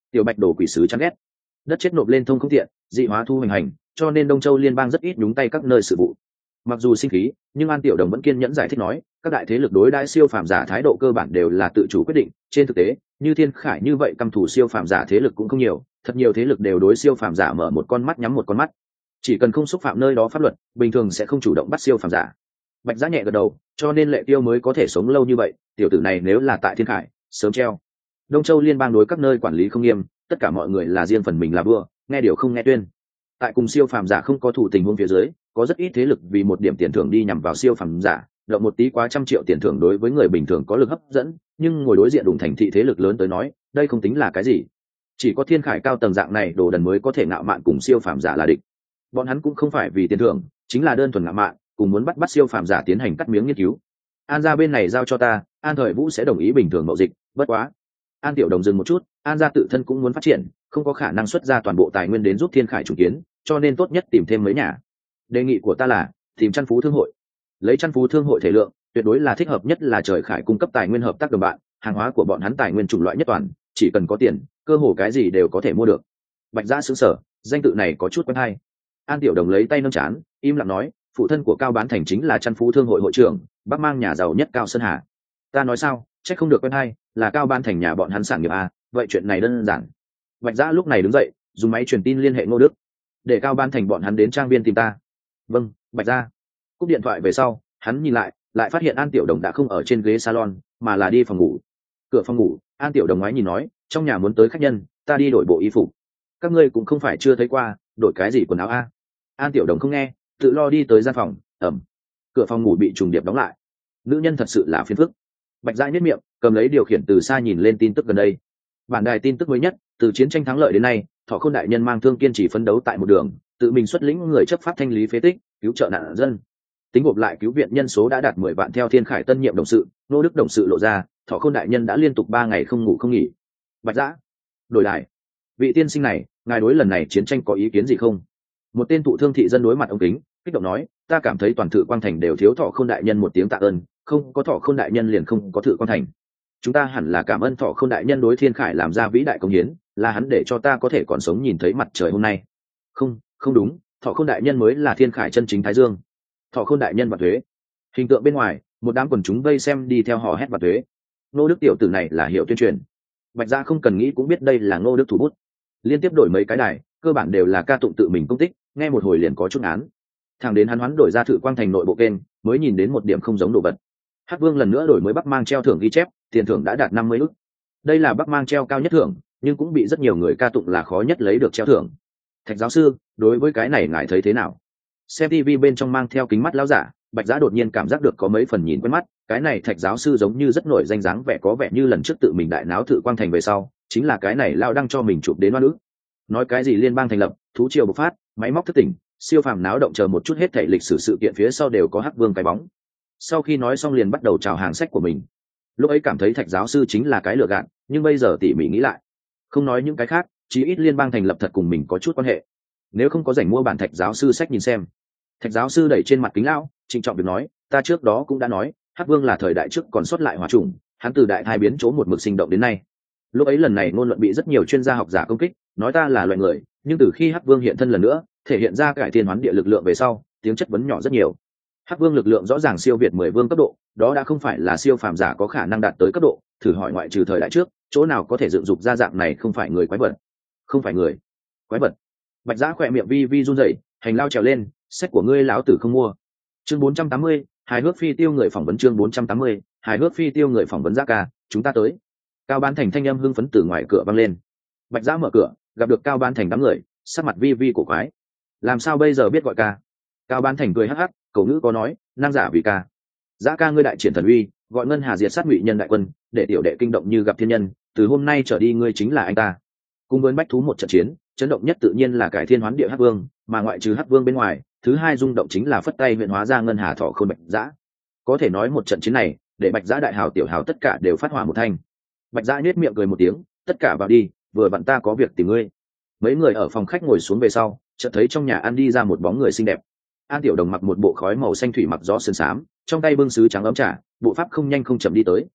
tiểu bạch đồ quỷ sứ chán ghét, đất chết nộp lên thông không tiện, dị hóa thu hành hành, cho nên Đông Châu liên bang rất ít nhúng tay các nơi sự vụ. Mặc dù sinh khí, nhưng An Tiểu Đồng vẫn kiên nhẫn giải thích nói, các đại thế lực đối đãi siêu phàm giả thái độ cơ bản đều là tự chủ quyết định, trên thực tế, như Thiên Khải như vậy căm thủ siêu phàm giả thế lực cũng không nhiều, thật nhiều thế lực đều đối siêu phàm giả mở một con mắt nhắm một con mắt. Chỉ cần không xúc phạm nơi đó pháp luật, bình thường sẽ không chủ động bắt siêu phàm giả. Bạch Giã nhẹ gật đầu, cho nên Lệ Tiêu mới có thể sống lâu như vậy, tiểu tử này nếu là tại Thiên Khải, sớm treo. Đông Châu liên bang đối các nơi quản lý không nghiêm, tất cả mọi người là riêng phần mình là vua, nghe điều không nghe tuyên. Tại cùng siêu phàm giả không có thủ tình huống phía dưới, có rất ít thế lực vì một điểm tiền thưởng đi nhằm vào siêu phàm giả, động một tí quá trăm triệu tiền thưởng đối với người bình thường có lực hấp dẫn, nhưng ngồi đối diện đụng thành thị thế lực lớn tới nói, đây không tính là cái gì. Chỉ có Thiên Khải cao tầng dạng này đồ đần mới có thể ngạo mạn cùng siêu phàm giả là địch. Bọn hắn cũng không phải vì tiền thưởng, chính là đơn thuần ngạo mạn, cùng muốn bắt bắt siêu phàm giả tiến hành cắt miếng nghiên cứu. An gia bên này giao cho ta, An Thời Vũ sẽ đồng ý bình thường mậu dịch, bất quá. An Tiểu Đồng dừng một chút, An gia tự thân cũng muốn phát triển, không có khả năng xuất ra toàn bộ tài nguyên đến giúp Thiên Khải chủ kiến, cho nên tốt nhất tìm thêm mấy nhà. Đề nghị của ta là tìm Chăn Phú Thương hội. Lấy Chăn Phú Thương hội thể lượng, tuyệt đối là thích hợp nhất là Trời Khải cung cấp tài nguyên hợp tác đồng bạn, hàng hóa của bọn hắn tài nguyên chủng loại nhất toàn, chỉ cần có tiền, cơ hồ cái gì đều có thể mua được. Bạch Giã sững sờ, danh tự này có chút quen hay. An Tiểu Đồng lấy tay nâng trán, im lặng nói, phụ thân của Cao Bán Thành chính là Chăn Phú Thương hội hội trưởng, Bắc Mang nhà giàu nhất Cao Sơn Hà. Ta nói sao, chắc không được quen hay, là Cao Bán Thành nhà bọn hắn sản nghiệp à, vậy chuyện này đơn giản. Bạch Giã lúc này đứng dậy, dùng máy truyền tin liên hệ Ngô Đức, để Cao Ban Thành bọn hắn đến trang viên tìm ta. Vâng, Bạch Gia. Cúp điện thoại về sau, hắn nhìn lại, lại phát hiện An Tiểu Đồng đã không ở trên ghế salon, mà là đi phòng ngủ. Cửa phòng ngủ, An Tiểu Đồng ngoái nhìn nói, trong nhà muốn tới khách nhân, ta đi đổi bộ y phục. Các ngươi cũng không phải chưa thấy qua, đổi cái gì quần áo a? An Tiểu Đồng không nghe, tự lo đi tới gian phòng, ẩm. Cửa phòng ngủ bị trùng điệp đóng lại. Nữ nhân thật sự là phiền phức. Bạch Gia nhếch miệng, cầm lấy điều khiển từ xa nhìn lên tin tức gần đây. Bản đài tin tức mới nhất, từ chiến tranh thắng lợi đến nay, Thọ Khôn đại nhân mang thương kiên trì phấn đấu tại một đường, tự mình xuất lĩnh người chấp pháp thanh lý phế tích, cứu trợ nạn dân. Tính gộp lại cứu viện nhân số đã đạt mười vạn theo Thiên Khải tân nhiệm đồng sự, Nô Đức đồng sự lộ ra, Thọ Khôn đại nhân đã liên tục ba ngày không ngủ không nghỉ. Bạch Giã, đổi lại, vị tiên sinh này, ngài đối lần này chiến tranh có ý kiến gì không? Một tên thụ thương thị dân đối mặt ông kính, kích động nói, ta cảm thấy toàn Thự Quang Thành đều thiếu Thọ Khôn đại nhân một tiếng tạ ơn, không có Thọ Khôn đại nhân liền không có Thự Quang Thành. Chúng ta hẳn là cảm ơn Thọ Khôn đại nhân đối Thiên Khải làm ra vĩ đại công hiến, là hắn để cho ta có thể còn sống nhìn thấy mặt trời hôm nay. Không, không đúng, Thọ Khôn đại nhân mới là Thiên Khải chân chính thái dương. Thọ Khôn đại nhân và thuế. Hình tượng bên ngoài, một đám quần chúng vây xem đi theo họ hét và thuế. Ngô Đức tiểu tử này là hiệu tuyên truyền. Bạch Gia không cần nghĩ cũng biết đây là Ngô Đức thủ bút. Liên tiếp đổi mấy cái đài, cơ bản đều là ca tụng tự mình công tích, nghe một hồi liền có chút án. Thẳng đến hắn hoán đổi ra Thự Quang Thành nội bộ kênh, mới nhìn đến một điểm không giống đồ vật. Hắc Vương lần nữa đổi mới Bắc Mang treo thưởng ghi chép, tiền thưởng đã đạt năm mươi ức. Đây là Bắc Mang treo cao nhất thưởng, nhưng cũng bị rất nhiều người ca tụng là khó nhất lấy được treo thưởng. Thạch giáo sư, đối với cái này ngài thấy thế nào? Xem ti vi bên trong mang theo kính mắt lão giả, Bạch Giã đột nhiên cảm giác được có mấy phần nhìn quen mắt, cái này Thạch giáo sư giống như rất nổi danh dáng vẻ có vẻ như lần trước tự mình đại náo Thự Quang Thành về sau, chính là cái này lao đăng cho mình chụp đến oan ức. Nói cái gì liên bang thành lập, thú triều bộc phát, máy móc thất tỉnh, siêu phàm náo động chờ một chút hết thảy lịch sử sự kiện phía sau đều có Hắc Vương cái bóng. Sau khi nói xong liền bắt đầu chào hàng sách của mình. Lúc ấy cảm thấy Thạch giáo sư chính là cái lừa gạt, nhưng bây giờ tỉ mỉ nghĩ lại, không nói những cái khác, chí ít liên bang thành lập thật cùng mình có chút quan hệ. Nếu không có rảnh mua bản Thạch giáo sư sách nhìn xem. Thạch giáo sư đẩy trên mặt kính lão, trịnh trọng việc nói, ta trước đó cũng đã nói, Hắc Vương là thời đại trước còn sót lại hỏa chủng, hắn từ đại thai biến chỗ một mực sinh động đến nay. Lúc ấy lần này ngôn luận bị rất nhiều chuyên gia học giả công kích, nói ta là loại người, nhưng từ khi Hắc Vương hiện thân lần nữa, thể hiện ra cải thiên hoán địa lực lượng về sau, tiếng chất vấn nhỏ rất nhiều. Hắc Vương lực lượng rõ ràng siêu việt mười vương cấp độ, đó đã không phải là siêu phàm giả có khả năng đạt tới cấp độ, thử hỏi ngoại trừ thời đại trước, chỗ nào có thể dựng dục ra dạng này không phải người quái vật. Không phải người, quái vật. Bạch Giã khỏe miệng vi vi run rẩy, hành lao trèo lên, sách của ngươi lão tử không mua. Chương bốn trăm tám mươi, hài hước phi tiêu người phỏng vấn chương bốn trăm tám mươi, hài hước phi tiêu người phỏng vấn Giã ca, chúng ta tới. Cao Bán Thành thanh âm hưng phấn từ ngoài cửa vang lên. Bạch Giã mở cửa, gặp được Cao Bán Thành đám người, sắc mặt vi vi cổ quái. Làm sao bây giờ biết gọi ca? Cao Bán Thành cười hắc hắc, cầu ngữ có nói, năng giả vì ca. Giã ca ngươi đại triển thần uy, gọi ngân hà diệt sát ngụy nhân đại quân, để tiểu đệ kinh động như gặp thiên nhân, từ hôm nay trở đi ngươi chính là anh ta. Cùng với bách thú một trận chiến, chấn động nhất tự nhiên là cải thiên hoán địa Hắc Vương, mà ngoại trừ Hắc Vương bên ngoài, thứ hai rung động chính là phất tay huyện hóa ra ngân hà Thọ Khôn Bạch Giã. Có thể nói một trận chiến này, để Bạch Giã đại hào tiểu hào tất cả đều phát hỏa một thanh. Bạch Giã nhếch miệng cười một tiếng, tất cả vào đi, vừa bạn ta có việc tìm ngươi. Mấy người ở phòng khách ngồi xuống về sau, chợt thấy trong nhà ăn đi ra một bóng người xinh đẹp. An Tiểu Đồng mặc một bộ khói màu xanh thủy mặc gió sơn xám, trong tay bưng sứ trắng ấm trà, bộ pháp không nhanh không chậm đi tới.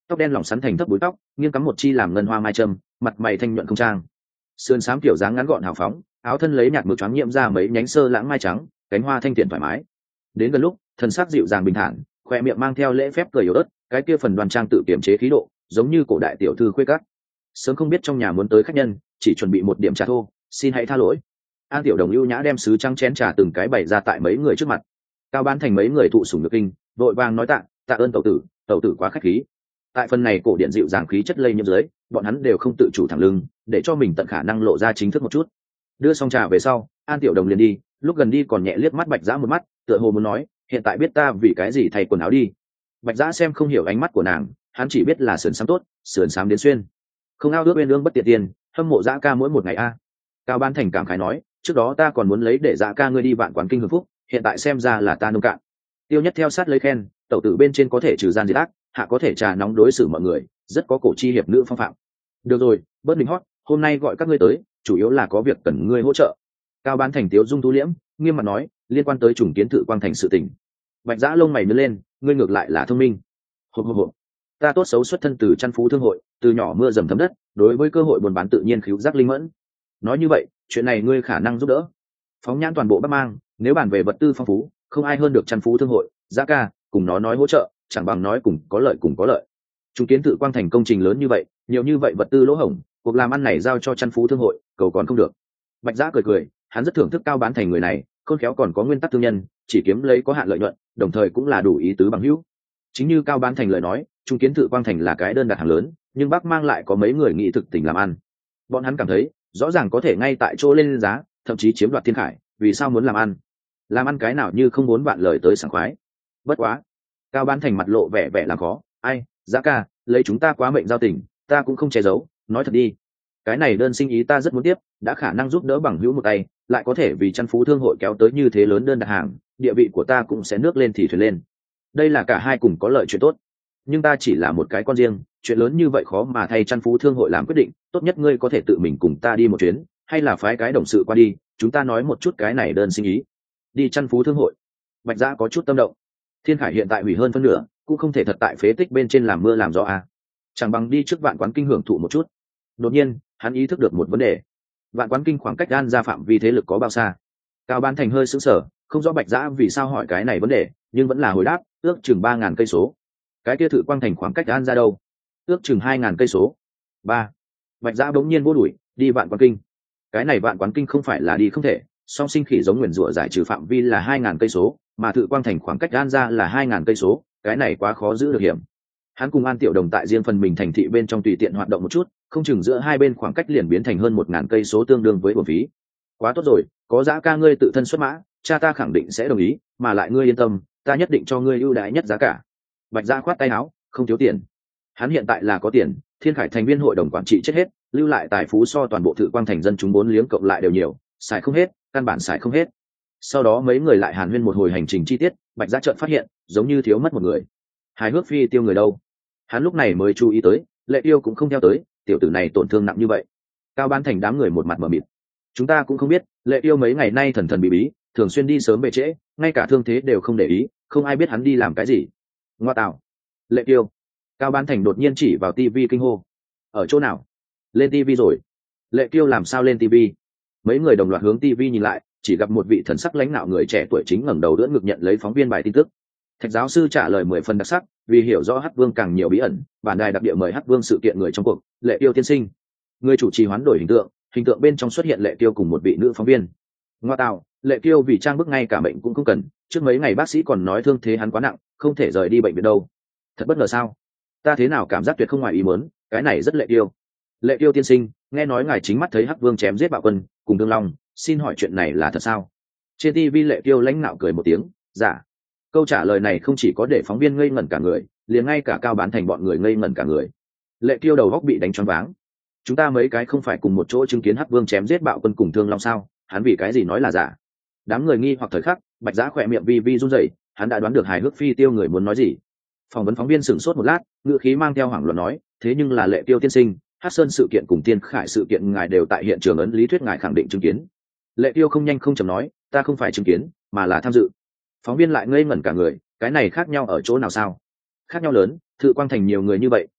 tóc đen lỏng sắn thành thấp búi tóc, nghiêng cắm một chi làm ngân hoa mai châm, mặt mày thanh nhuận không trang, sườn xám kiểu dáng ngắn gọn hào phóng, áo thân lấy nhạt mực choáng nhiễm ra mấy nhánh sơ lãng mai trắng, cánh hoa thanh tiện thoải mái. Đến gần lúc, thần sắc dịu dàng bình thản, khoe miệng mang theo lễ phép cười yếu ớt, cái kia phần đoan trang tự kiềm chế khí độ, giống như cổ đại tiểu thư khuê các. Sớm không biết trong nhà muốn tới khách nhân, chỉ chuẩn bị một điểm trà thô, xin hãy tha lỗi. An Tiểu Đồng ưu nhã đem sứ trắng chén trà từng cái bày ra tại mấy người trước mặt. Cao Bán Thành mấy người thụ sủng nhược kinh, vội vàng nói tạ, tạ ơn tẩu tử, tẩu tử quá khách khí. Tại phần này cổ điện dịu dàng khí chất lây nhiễm dưới, bọn hắn đều không tự chủ thẳng lưng, để cho mình tận khả năng lộ ra chính thức một chút. Đưa xong trà về sau, An Tiểu Đồng liền đi, lúc gần đi còn nhẹ liếc mắt Bạch Dã một mắt, tựa hồ muốn nói, hiện tại biết ta vì cái gì thay quần áo đi. Bạch Dã xem không hiểu ánh mắt của nàng, hắn chỉ biết là sườn xám tốt, sườn xám đến xuyên. Không ao ước bên lương bất tiện tiền, hâm mộ Dã ca mỗi một ngày a. Cao Bán Thành cảm khái nói, trước đó ta còn muốn lấy để Dã ca ngươi đi vạn quán kinh hưởng phúc, hiện tại xem ra là ta nông cạn. Tiêu Nhất theo sát lấy khen, tẩu tử bên trên có thể trừ gian diệt ác, hạ có thể trà nóng đối xử mọi người, rất có cổ chi hiệp nữ phong phạm. Được rồi, bớt mình hót, hôm nay gọi các ngươi tới, chủ yếu là có việc cần ngươi hỗ trợ. Cao Bán Thành tiếu dung tú liễm, nghiêm mặt nói, liên quan tới trùng kiến Thự Quang Thành sự tình. Bạch Dã lông mày nhướng lên, ngươi ngược lại là thông minh. Hộp hộp hộp. Ta tốt xấu xuất thân từ Chăn Phú thương hội, từ nhỏ mưa dầm thấm đất, đối với cơ hội buôn bán tự nhiên khíu giác linh mẫn. Nói như vậy, chuyện này ngươi khả năng giúp đỡ. Phóng nhãn toàn bộ Bắc Mang, nếu bàn về vật tư phong phú, không ai hơn được Chăn Phú thương hội, Dã ca, cùng nó nói hỗ trợ, chẳng bằng nói cùng có lợi cùng có lợi. Trùng kiến Thự Quang Thành công trình lớn như vậy, nhiều như vậy vật tư lỗ hổng, cuộc làm ăn này giao cho Chăn Phú thương hội, cầu còn không được. Bạch Dã cười cười, hắn rất thưởng thức Cao Bán Thành người này, khôn khéo còn có nguyên tắc thương nhân, chỉ kiếm lấy có hạn lợi nhuận, đồng thời cũng là đủ ý tứ bằng hữu. Chính như Cao Bán Thành lời nói, trung kiến Thự Quang Thành là cái đơn đặt hàng lớn, nhưng Bắc Mang lại có mấy người nghĩ thực tình làm ăn. Bọn hắn cảm thấy, rõ ràng có thể ngay tại chỗ lên giá, thậm chí chiếm đoạt thiên khải, vì sao muốn làm ăn? Làm ăn cái nào như không muốn bạn lời tới sảng khoái. Bất quá, Cao Bán Thành mặt lộ vẻ vẻ làm khó, ai, Dã ca, lấy chúng ta quá mệnh giao tình, ta cũng không che giấu, nói thật đi. Cái này đơn sinh ý ta rất muốn tiếp, đã khả năng giúp đỡ bằng hữu một tay, lại có thể vì Chăn Phú thương hội kéo tới như thế lớn đơn đặt hàng, địa vị của ta cũng sẽ nước lên thì thuyền lên. Đây là cả hai cùng có lợi chuyện tốt. Nhưng ta chỉ là một cái con riêng, chuyện lớn như vậy khó mà thay Chăn Phú thương hội làm quyết định, tốt nhất ngươi có thể tự mình cùng ta đi một chuyến, hay là phái cái đồng sự qua đi, chúng ta nói một chút cái này đơn sinh ý. Đi Chăn Phú thương hội. Bạch Dã có chút tâm động. Thiên Khải hiện tại hủy hơn phân nửa, cũng không thể thật tại phế tích bên trên làm mưa làm gió à. Chẳng bằng đi trước Vạn Quán Kinh hưởng thụ một chút. Đột nhiên, hắn ý thức được một vấn đề. Vạn Quán Kinh khoảng cách An gia phạm vi thế lực có bao xa? Cao Bán Thành hơi sững sờ, không rõ Bạch Dã vì sao hỏi cái này vấn đề, nhưng vẫn là hồi đáp, ước chừng ba ngàn cây số. Cái kia Thự Quang Thành khoảng cách An gia đâu? Ước chừng hai ngàn cây số. Ba. Bạch Dã bỗng nhiên vô đuổi, đi Vạn Quán Kinh. Cái này Vạn Quán Kinh không phải là đi không thể, song sinh khỉ giống nguyền rủa giải trừ phạm vi là hai ngàn cây số, mà Thự Quang Thành khoảng cách An gia là hai ngàn cây số, cái này quá khó giữ được hiểm. Hắn cùng An Tiểu Đồng tại riêng phần mình thành thị bên trong tùy tiện hoạt động một chút, không chừng giữa hai bên khoảng cách liền biến thành hơn một ngàn cây số tương đương với bổn phí. Quá tốt rồi, có Dã ca ngươi tự thân xuất mã, cha ta khẳng định sẽ đồng ý, mà lại ngươi yên tâm, ta nhất định cho ngươi ưu đãi nhất giá cả. Bạch Dã khoát tay áo, không thiếu tiền. Hắn hiện tại là có tiền, Thiên Khải thành viên hội đồng quản trị chết hết, lưu lại tài phú so toàn bộ Thự Quang Thành dân chúng bốn liếng cộng lại đều nhiều, xài không hết, căn bản xài không hết. Sau đó mấy người lại hàn huyên một hồi hành trình chi tiết, Bạch Dã chợt phát hiện, giống như thiếu mất một người. Hài Hước Phi Tiêu người đâu? Hắn lúc này mới chú ý tới, Lệ Tiêu cũng không theo tới, tiểu tử này tổn thương nặng như vậy. Cao Bán Thành đám người một mặt mờ mịt. Chúng ta cũng không biết, Lệ Tiêu mấy ngày nay thần thần bí bí, thường xuyên đi sớm về trễ, ngay cả thương thế đều không để ý, không ai biết hắn đi làm cái gì. Ngoa tạo. Lệ Tiêu. Cao Bán Thành đột nhiên chỉ vào tivi kinh hô. Ở chỗ nào? Lên tivi rồi. Lệ Tiêu làm sao lên tivi? Mấy người đồng loạt hướng tivi nhìn lại, chỉ gặp một vị thần sắc lãnh nạo người trẻ tuổi chính ngẩng đầu đỡ ngực nhận lấy phóng viên bài tin tức. Thạch giáo sư trả lời mười phần đặc sắc, vì hiểu rõ Hắc Vương càng nhiều bí ẩn, bản đài đặc địa mời Hắc Vương sự kiện người trong cuộc, Lệ Tiêu tiên sinh. Người chủ trì hoán đổi hình tượng, hình tượng bên trong xuất hiện Lệ Tiêu cùng một vị nữ phóng viên. Ngoa tạo, Lệ Tiêu vì trang bức ngay cả bệnh cũng không cần, trước mấy ngày bác sĩ còn nói thương thế hắn quá nặng, không thể rời đi bệnh viện đâu. Thật bất ngờ sao? Ta thế nào cảm giác tuyệt không ngoài ý muốn, cái này rất Lệ Tiêu. Lệ Tiêu tiên sinh, nghe nói ngài chính mắt thấy Hắc Vương chém giết Bạo Quân, cùng Thương Long, xin hỏi chuyện này là thật sao? Trên ti vi Lệ Tiêu lãnh nạo cười một tiếng, dạ. Câu trả lời này không chỉ có để phóng viên ngây ngẩn cả người, liền ngay cả Cao Bán Thành bọn người ngây ngẩn cả người. Lệ Tiêu đầu góc bị đánh choáng váng. Chúng ta mấy cái không phải cùng một chỗ chứng kiến Hắc Vương chém giết Bạo Quân cùng Thương Long sao? Hắn vì cái gì nói là giả? Đám người nghi hoặc thời khắc, Bạch Dã khỏe miệng vi vi run rẩy, hắn đã đoán được Hài Hước Phi Tiêu người muốn nói gì. Phỏng vấn phóng viên sửng sốt một lát, ngữ khí mang theo hoảng loạn nói, thế nhưng là Lệ Tiêu tiên sinh, Hắc Sơn sự kiện cùng Tiên Khải sự kiện ngài đều tại hiện trường, ấn lý thuyết ngài khẳng định chứng kiến. Lệ Tiêu không nhanh không chậm nói, ta không phải chứng kiến, mà là tham dự. Phóng viên lại ngây ngẩn cả người, cái này khác nhau ở chỗ nào sao? Khác nhau lớn, Thự Quang Thành nhiều người như vậy,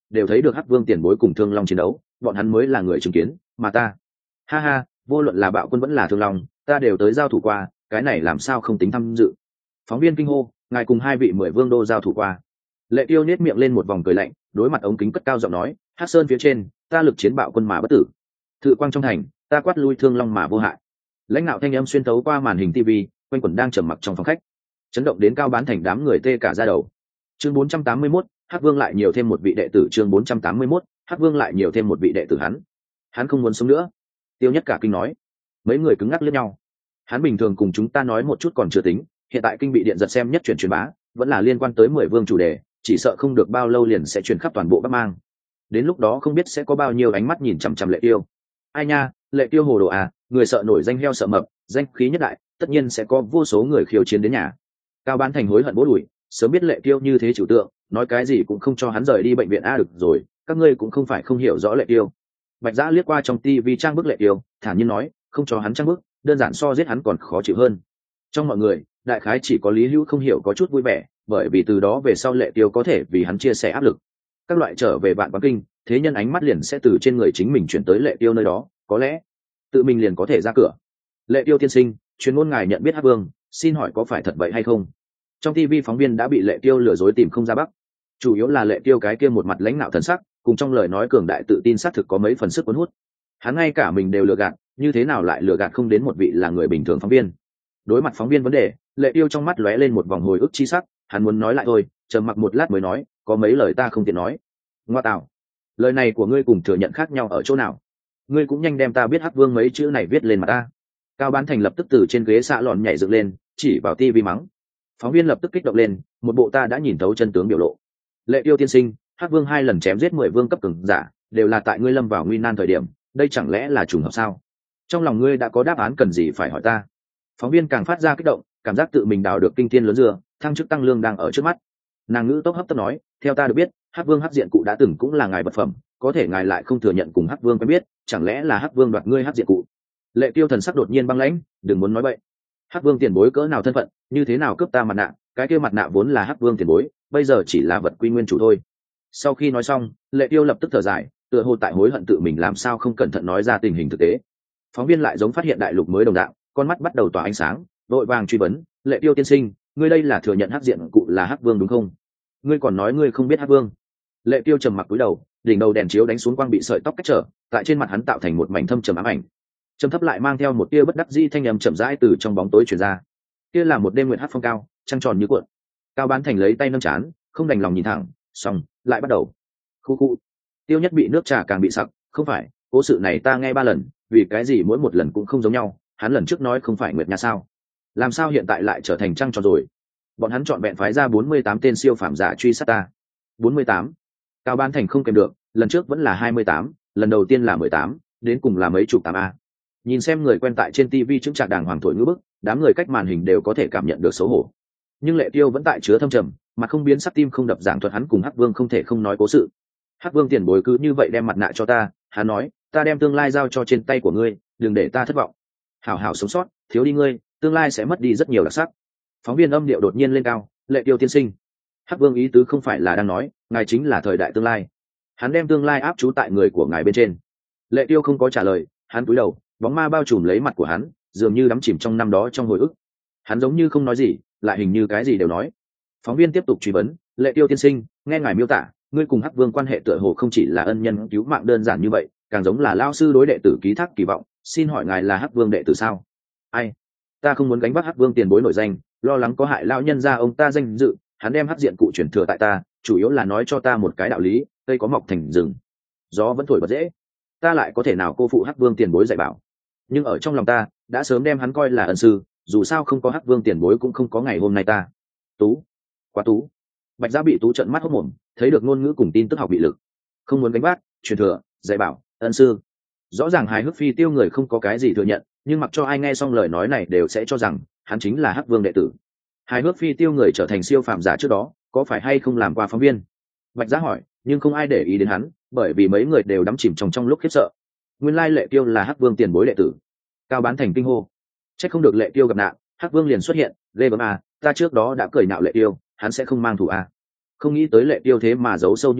đều thấy được hắc vương tiền bối cùng thương long chiến đấu, bọn hắn mới là người chứng kiến, mà ta ha ha, vô luận là bạo quân vẫn là thương long, ta đều tới giao thủ qua, cái này làm sao không tính tham dự. Phóng viên kinh hô, ngài cùng hai vị mười vương đô giao thủ qua. Lệ Tiêu nét miệng lên một vòng cười lạnh, đối mặt ống kính cất cao giọng nói, hắc sơn phía trên, ta lực chiến bạo quân mà bất tử, thự quang trong thành, ta quát lui thương long mà vô hại. Lãnh đạo thanh âm xuyên tấu qua màn hình ti vi, quanh quẩn đang trầm mặc trong phòng khách, chấn động đến Cao Bán Thành đám người tê cả da đầu. Chương bốn trăm tám mươi mốt, hắc vương lại nhiều thêm một vị đệ tử. Chương bốn trăm tám mươi mốt, hắc vương lại nhiều thêm một vị đệ tử. hắn hắn không muốn sống nữa. Tiêu Nhất cả kinh nói. Mấy người cứng ngắc liếc nhau. Hắn bình thường cùng chúng ta nói một chút còn chưa tính, hiện tại kinh bị điện giật xem nhất truyền truyền bá, vẫn là liên quan tới mười vương chủ đề, chỉ sợ không được bao lâu liền sẽ truyền khắp toàn bộ Bắc Mang. Đến lúc đó không biết sẽ có bao nhiêu ánh mắt nhìn chằm chằm Lệ Tiêu. Ai nha, Lệ Tiêu hồ đồ à, người sợ nổi danh heo sợ mập, danh khí nhất đại, tất nhiên sẽ có vô số người khiêu chiến đến nhà. Cao Bán Thành hối hận bố đuổi, sớm biết Lệ Tiêu như thế chịu tượng, nói cái gì cũng không cho hắn rời đi bệnh viện a. Được rồi, các ngươi cũng không phải không hiểu rõ Lệ Tiêu. Bạch Giã liếc qua trong tivi trang bức Lệ Tiêu, thản nhiên nói, không cho hắn trang bức, đơn giản so giết hắn còn khó chịu hơn. Trong mọi người, đại khái chỉ có Lý Hữu không hiểu có chút vui vẻ, bởi vì từ đó về sau Lệ Tiêu có thể vì hắn chia sẻ áp lực. Các loại trở về Vạn Quán Kinh, thế nhân ánh mắt liền sẽ từ trên người chính mình chuyển tới Lệ Tiêu nơi đó, có lẽ tự mình liền có thể ra cửa. Lệ Tiêu tiên sinh, chuyên môn ngài nhận biết hắc vương, xin hỏi có phải thật vậy hay không? Trong ti vi phóng viên đã bị Lệ Tiêu lừa dối tìm không ra bắc, chủ yếu là Lệ Tiêu cái kia một mặt lãnh nạo thần sắc, cùng trong lời nói cường đại tự tin xác thực có mấy phần sức cuốn hút. Hắn ngay cả mình đều lừa gạt, như thế nào lại lừa gạt không đến một vị là người bình thường phóng viên? Đối mặt phóng viên vấn đề, Lệ Tiêu trong mắt lóe lên một vòng hồi ức chi sắc, hắn muốn nói lại thôi, trầm mặc một lát mới nói, có mấy lời ta không tiện nói. Ngoa tạo, lời này của ngươi cùng thừa nhận khác nhau ở chỗ nào? Ngươi cũng nhanh đem ta biết hắc vương mấy chữ này viết lên mặt ta. Cao Bán Thành lập tức từ trên ghế xạ lòn nhảy dựng lên, chỉ vào tivi mắng. Phóng viên lập tức kích động lên, một bộ ta đã nhìn thấu chân tướng biểu lộ. Lệ Tiêu tiên sinh, hắc vương hai lần chém giết mười vương cấp cường giả, đều là tại ngươi lâm vào nguy nan thời điểm, đây chẳng lẽ là trùng hợp sao? Trong lòng ngươi đã có đáp án cần gì phải hỏi ta? Phóng viên càng phát ra kích động, cảm giác tự mình đào được kinh thiên lớn dừa, thăng chức tăng lương đang ở trước mắt. Nàng ngữ tốc hấp tấp nói, theo ta được biết, hắc vương hắc diện cụ đã từng cũng là ngài vật phẩm, có thể ngài lại không thừa nhận cùng hắc vương quen biết, chẳng lẽ là hắc vương đoạt ngươi hắc diện cụ? Lệ Tiêu thần sắc đột nhiên băng lãnh, đừng muốn nói bậy. Hắc vương tiền bối cỡ nào thân phận, như thế nào cướp ta mặt nạ, cái kia mặt nạ vốn là hắc vương tiền bối, bây giờ chỉ là vật quy nguyên chủ thôi. Sau khi nói xong, Lệ Tiêu lập tức thở dài, tựa hồ tại hối hận tự mình làm sao không cẩn thận nói ra tình hình thực tế. Phóng viên lại giống phát hiện đại lục mới đồng dạng, con mắt bắt đầu tỏa ánh sáng, vội vàng truy vấn, Lệ Tiêu tiên sinh, ngươi đây là thừa nhận hắc diện cụ là hắc vương đúng không? Ngươi còn nói ngươi không biết hắc vương. Lệ Tiêu trầm mặc cúi đầu, đỉnh đầu đèn chiếu đánh xuống quang bị sợi tóc cách trở, tại trên mặt hắn tạo thành một mảnh thâm trầm ám ảnh. Trầm thấp lại mang theo một tia bất đắc dĩ thanh âm chậm rãi từ trong bóng tối truyền ra. Kia là một đêm nguyệt hắc phong cao, trăng tròn như cuộn. Cao Bán Thành lấy tay nâng chán, không đành lòng nhìn thẳng, xong, lại bắt đầu. Khu khu. Tiêu Nhất bị nước trà càng bị sặc, không phải, cố sự này ta nghe ba lần, vì cái gì mỗi một lần cũng không giống nhau, hắn lần trước nói không phải nguyệt nha sao? Làm sao hiện tại lại trở thành trăng tròn rồi? Bọn hắn chọn vẹn phái ra bốn mươi tám tên siêu phàm giả truy sát ta. bốn mươi tám. Cao Bán Thành không kèm được, lần trước vẫn là hai mươi tám, lần đầu tiên là mười tám, đến cùng là mấy chục tám a. Nhìn xem người quen tại trên tivi chứng trạc đàng hoàng thổi ngữ bức, đám người cách màn hình đều có thể cảm nhận được xấu hổ. Nhưng Lệ Tiêu vẫn tại chứa thâm trầm, mà không biến sắc tim không đập giảng thuật hắn cùng hắc vương không thể không nói cố sự. Hắc vương tiền bối cứ như vậy đem mặt nạ cho ta, hắn nói, ta đem tương lai giao cho trên tay của ngươi, đừng để ta thất vọng. Hảo hảo sống sót, thiếu đi ngươi, tương lai sẽ mất đi rất nhiều đặc sắc. Phóng viên âm điệu đột nhiên lên cao, Lệ Tiêu tiên sinh. Hắc vương ý tứ không phải là đang nói, ngài chính là thời đại tương lai. Hắn đem tương lai áp trú tại người của ngài bên trên. Lệ Tiêu không có trả lời, hắn cúi đầu, bóng ma bao trùm lấy mặt của hắn, dường như đắm chìm trong năm đó trong hồi ức. Hắn giống như không nói gì, lại hình như cái gì đều nói. Phóng viên tiếp tục truy vấn, Lệ Tiêu tiên sinh, nghe ngài miêu tả, ngươi cùng hắc vương quan hệ tựa hồ không chỉ là ân nhân cứu mạng đơn giản như vậy, càng giống là lao sư đối đệ tử ký thác kỳ vọng, xin hỏi ngài là hắc vương đệ tử sao? Ai? Ta không muốn gánh vác hắc vương tiền bối nổi danh, lo lắng có hại lao nhân ra ông ta danh dự, hắn đem hắc diện cụ chuyển thừa tại ta, chủ yếu là nói cho ta một cái đạo lý, cây có mọc thành rừng, gió vẫn thổi bật dễ, ta lại có thể nào cô phụ hắc vương tiền bối dạy bảo. Nhưng ở trong lòng ta đã sớm đem hắn coi là ân sư, dù sao không có hắc vương tiền bối cũng không có ngày hôm nay ta. Tú, quá tú. Bạch Giã bị tú trận mắt hốc mồm, thấy được ngôn ngữ cùng tin tức học bị lực, không muốn gánh vác, truyền thừa, dạy bảo, ân sư. Rõ ràng hài hước phi tiêu người không có cái gì thừa nhận, nhưng mặc cho ai nghe xong lời nói này đều sẽ cho rằng hắn chính là hắc vương đệ tử. Hài hước phi tiêu người trở thành siêu phàm giả trước đó có phải hay không làm qua phóng viên? Bạch Giã hỏi, nhưng không ai để ý đến hắn, bởi vì mấy người đều đắm chìm trong trong lúc khiếp sợ. Nguyên lai Lệ Tiêu là hắc vương tiền bối đệ tử. Cao Bán Thành kinh hô, chắc không được Lệ Tiêu gặp nạn, hắc vương liền xuất hiện, ghê gớm à, ta trước đó đã cười nhạo Lệ Tiêu, hắn sẽ không mang thù à. Không nghĩ tới Lệ Tiêu thế mà giấu sâu như vậy,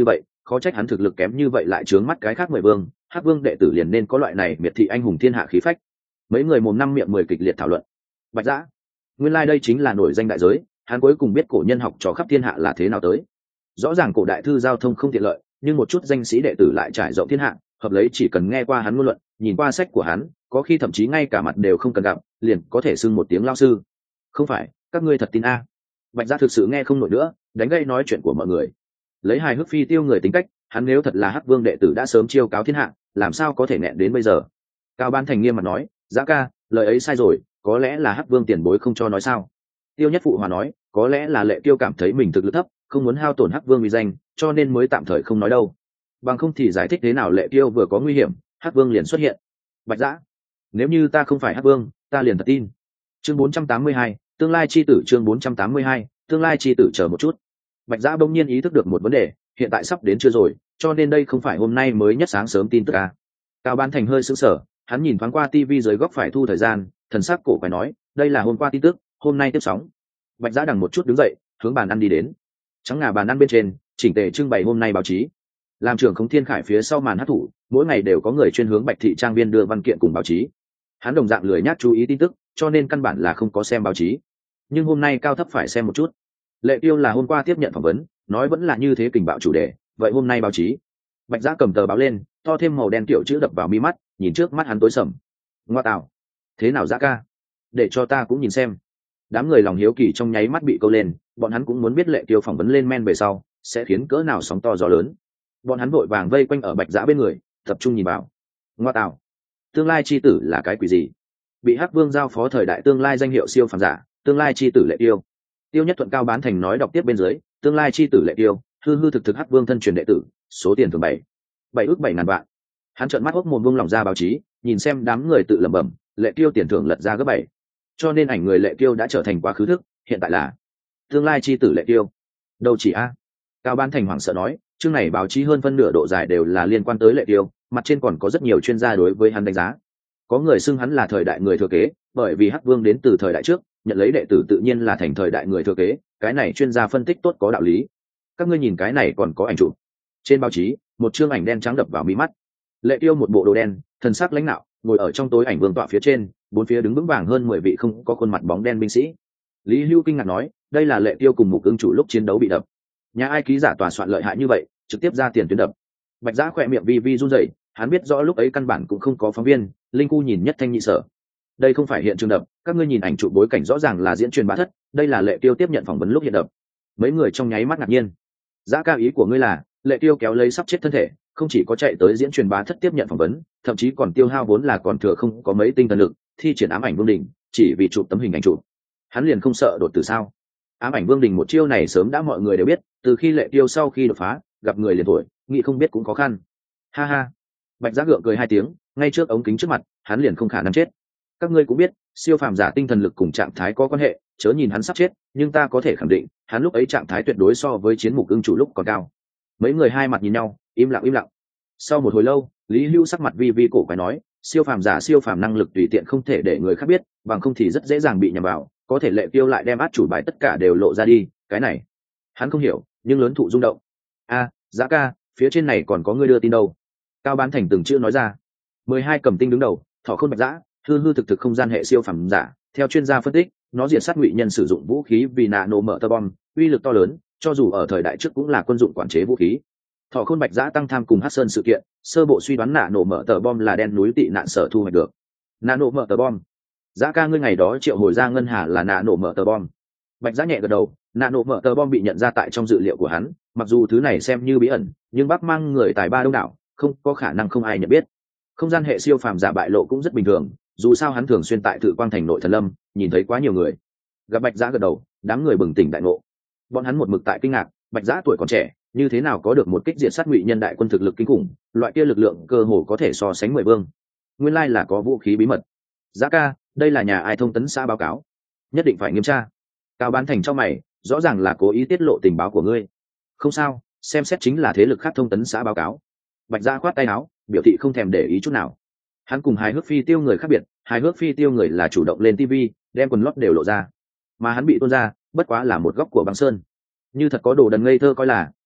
khó trách hắn thực lực kém như vậy lại trướng mắt cái khác mười vương, hắc vương đệ tử liền nên có loại này miệt thị anh hùng thiên hạ khí phách. Mấy người mồm năm miệng mười kịch liệt thảo luận. Bạch Giã, nguyên lai đây chính là nổi danh đại giới, hắn cuối cùng biết cổ nhân học trò khắp thiên hạ là thế nào tới. Rõ ràng cổ đại thư giao thông không tiện lợi, nhưng một chút danh sĩ đệ tử lại trải rộng thiên hạ, hợp lấy chỉ cần nghe qua hắn ngôn luận, nhìn qua sách của hắn, có khi thậm chí ngay cả mặt đều không cần gặp, liền có thể xưng một tiếng lao sư. Không phải, các ngươi thật tin a? Bạch Giã thực sự nghe không nổi nữa, đánh gây nói chuyện của mọi người. Lấy hài hước phi tiêu người tính cách, hắn nếu thật là hắc vương đệ tử đã sớm chiêu cáo thiên hạ, làm sao có thể nghẹn đến bây giờ. Cao Ban Thành nghiêm mặt nói, Giã ca, lời ấy sai rồi, có lẽ là hắc vương tiền bối không cho nói sao. Tiêu Nhất Phụ Hòa nói, có lẽ là Lệ Tiêu cảm thấy mình thực lực thấp, không muốn hao tổn hắc vương uy danh, cho nên mới tạm thời không nói đâu. Bằng không thì giải thích thế nào Lệ Tiêu vừa có nguy hiểm, hắc vương liền xuất hiện. Bạch Giã, nếu như ta không phải hắc vương, ta liền thật tin. Chương bốn trăm tám mươi hai, tương lai chi tử. Chương bốn trăm tám mươi hai, tương lai chi tử. Chờ một chút. Bạch Giã bỗng nhiên ý thức được một vấn đề, hiện tại sắp đến chưa rồi, cho nên đây không phải hôm nay mới nhất sáng sớm tin tức à. Cao Ban Thành hơi sững sờ, hắn nhìn thoáng qua tivi dưới góc phải thu thời gian, thần sắc cổ quái nói, đây là hôm qua tin tức, hôm nay tiếp sóng. Bạch Giã đằng một chút đứng dậy, hướng bàn ăn đi đến. Trắng ngà bàn ăn bên trên, chỉnh tề trưng bày hôm nay báo chí. Làm trưởng Khống Thiên Khải phía sau màn hát thủ, mỗi ngày đều có người chuyên hướng Bạch thị trang viên đưa văn kiện cùng báo chí. Hắn đồng dạng lười nhác chú ý tin tức, cho nên căn bản là không có xem báo chí. Nhưng hôm nay cao thấp phải xem một chút. Lệ Tiêu là hôm qua tiếp nhận phỏng vấn, nói vẫn là như thế kình bạo chủ đề, vậy hôm nay báo chí. Bạch Giã cầm tờ báo lên, to thêm màu đen tiểu chữ đập vào mi mắt, nhìn trước mắt hắn tối sầm. Ngoa tạo, thế nào Giã ca? Để cho ta cũng nhìn xem. Đám người lòng hiếu kỳ trong nháy mắt bị câu lên, bọn hắn cũng muốn biết Lệ Tiêu phỏng vấn lên men về sau sẽ khiến cỡ nào sóng to gió lớn. Bọn hắn vội vàng vây quanh ở Bạch Giã bên người, tập trung nhìn vào. Ngoa tạo, tương lai chi tử là cái quỷ gì? Bị hắc vương giao phó thời đại tương lai danh hiệu siêu phàm giả, tương lai chi tử Lệ Tiêu. Tiêu Nhất Thuận Cao Bán Thành nói đọc tiếp bên dưới, tương lai chi tử Lệ Tiêu, hư hư thực thực hắc vương thân truyền đệ tử, số tiền thường bảy bảy ước bảy ngàn vạn. Hắn trợn mắt hốc mồm vung lòng ra báo chí, nhìn xem đám người tự lẩm bẩm, Lệ Tiêu tiền thưởng lật ra gấp bảy. Cho nên ảnh người Lệ Tiêu đã trở thành quá khứ thức, hiện tại là tương lai chi tử Lệ Tiêu. Đâu chỉ a? Cao Ban Thành hoảng sợ nói, chương này báo chí hơn phân nửa độ dài đều là liên quan tới Lệ Tiêu, mặt trên còn có rất nhiều chuyên gia đối với hắn đánh giá. Có người xưng hắn là thời đại người thừa kế, bởi vì hắc vương đến từ thời đại trước, nhận lấy đệ tử tự nhiên là thành thời đại người thừa kế, cái này chuyên gia phân tích tốt có đạo lý. Các ngươi nhìn cái này còn có ảnh chụp. Trên báo chí, một chương ảnh đen trắng đập vào mi mắt. Lệ Tiêu một bộ đồ đen, thần sắc lãnh nạo, ngồi ở trong tối ảnh vương tọa phía trên, bốn phía đứng vững vàng hơn mười vị không có khuôn mặt bóng đen binh sĩ. Lý Hưu kinh ngạc nói, đây là Lệ Tiêu cùng Mục Ưng chủ lúc chiến đấu bị đập. Nhà ai ký giả tòa soạn lợi hại như vậy, trực tiếp ra tiền tuyến đập. Bạch Giã khỏe miệng vi vi run rẩy, hắn biết rõ lúc ấy căn bản cũng không có phóng viên, linh cu nhìn nhất thanh nhị sở. Đây không phải hiện trường đập, các ngươi nhìn ảnh chụp bối cảnh rõ ràng là diễn truyền bá thất, đây là Lệ Tiêu tiếp nhận phỏng vấn lúc hiện đập. Mấy người trong nháy mắt ngạc nhiên. Giã ca ý của ngươi là, Lệ Tiêu kéo lấy sắp chết thân thể, không chỉ có chạy tới diễn truyền bá thất tiếp nhận phỏng vấn, thậm chí còn tiêu hao vốn là còn thừa không có mấy tinh thần lực, thi triển ám ảnh vương đỉnh, chỉ vì chụp tấm hình ảnh chụp. Hắn liền không sợ đột tử sao? Ám ảnh vương đỉnh một chiêu này sớm đã mọi người đều biết, từ khi Lệ Tiêu sau khi đột phá, gặp người liền tuổi, nghĩ không biết cũng khó khăn. Ha ha. Bạch Giác gượng cười hai tiếng, ngay trước ống kính trước mặt, hắn liền không khả năng chết. Các ngươi cũng biết, siêu phàm giả tinh thần lực cùng trạng thái có quan hệ, chớ nhìn hắn sắp chết, nhưng ta có thể khẳng định, hắn lúc ấy trạng thái tuyệt đối so với chiến mục ưng chủ lúc còn cao. Mấy người hai mặt nhìn nhau, im lặng im lặng. Sau một hồi lâu, Lý Hưu sắc mặt vi vi cổ quái nói, siêu phàm giả siêu phàm năng lực tùy tiện không thể để người khác biết, bằng không thì rất dễ dàng bị nhầm vào, có thể Lệ Tiêu lại đem át chủ bài tất cả đều lộ ra đi, cái này, hắn không hiểu, nhưng lớn thụ rung động. A, Giã ca, phía trên này còn có người đưa tin đâu? Cao Bán Thành từng chữ nói ra. Mười hai cầm tinh đứng đầu, Thỏ Khôn Bạch Giã, hư hư thực thực không gian hệ siêu phàm giả, theo chuyên gia phân tích, nó diệt sát ngụy nhân sử dụng vũ khí vì nano mở tơ bom, uy lực to lớn, cho dù ở thời đại trước cũng là quân dụng quản chế vũ khí. Thỏ Khôn Bạch Giã tăng tham cùng Hắc Sơn sự kiện, sơ bộ suy đoán nano mở tờ bom là đen núi tị nạn sở thu hoạch được. Nano mở tờ bom. Giã ca ngươi ngày đó triệu hồi ra ngân hà là nano mở tờ bom. Bạch Giã nhẹ gật đầu, nano mở tờ bom bị nhận ra tại trong dự liệu của hắn, mặc dù thứ này xem như bí ẩn, nhưng Bắc mang người tài ba đông đảo, không có khả năng không ai nhận biết. Không gian hệ siêu phàm giả bại lộ cũng rất bình thường, dù sao hắn thường xuyên tại Thự Quang thành nội thần lâm, nhìn thấy quá nhiều người. Gặp Bạch Giã gật đầu, đám người bừng tỉnh đại ngộ. Bọn hắn một mực tại kinh ngạc, Bạch Giã tuổi còn trẻ, như thế nào có được một kích diệt sát ngụy nhân đại quân thực lực kinh khủng, loại kia lực lượng cơ hồ có thể so sánh mười vương. Nguyên lai là có vũ khí bí mật. Giã ca, đây là nhà ai thông tấn xã báo cáo, nhất định phải nghiêm tra. Cao Bán Thành trong mày, rõ ràng là cố ý tiết lộ tình báo của ngươi. Không sao, xem xét chính là thế lực khác thông tấn xã báo cáo. Bạch Giã khoát tay áo, biểu thị không thèm để ý chút nào. Hắn cùng hài hước phi tiêu người khác biệt, hài hước phi tiêu người là chủ động lên tivi, đem quần lót đều lộ ra, mà hắn bị tuôn ra, bất quá là một góc của băng sơn. Như thật có đồ đần ngây thơ coi là,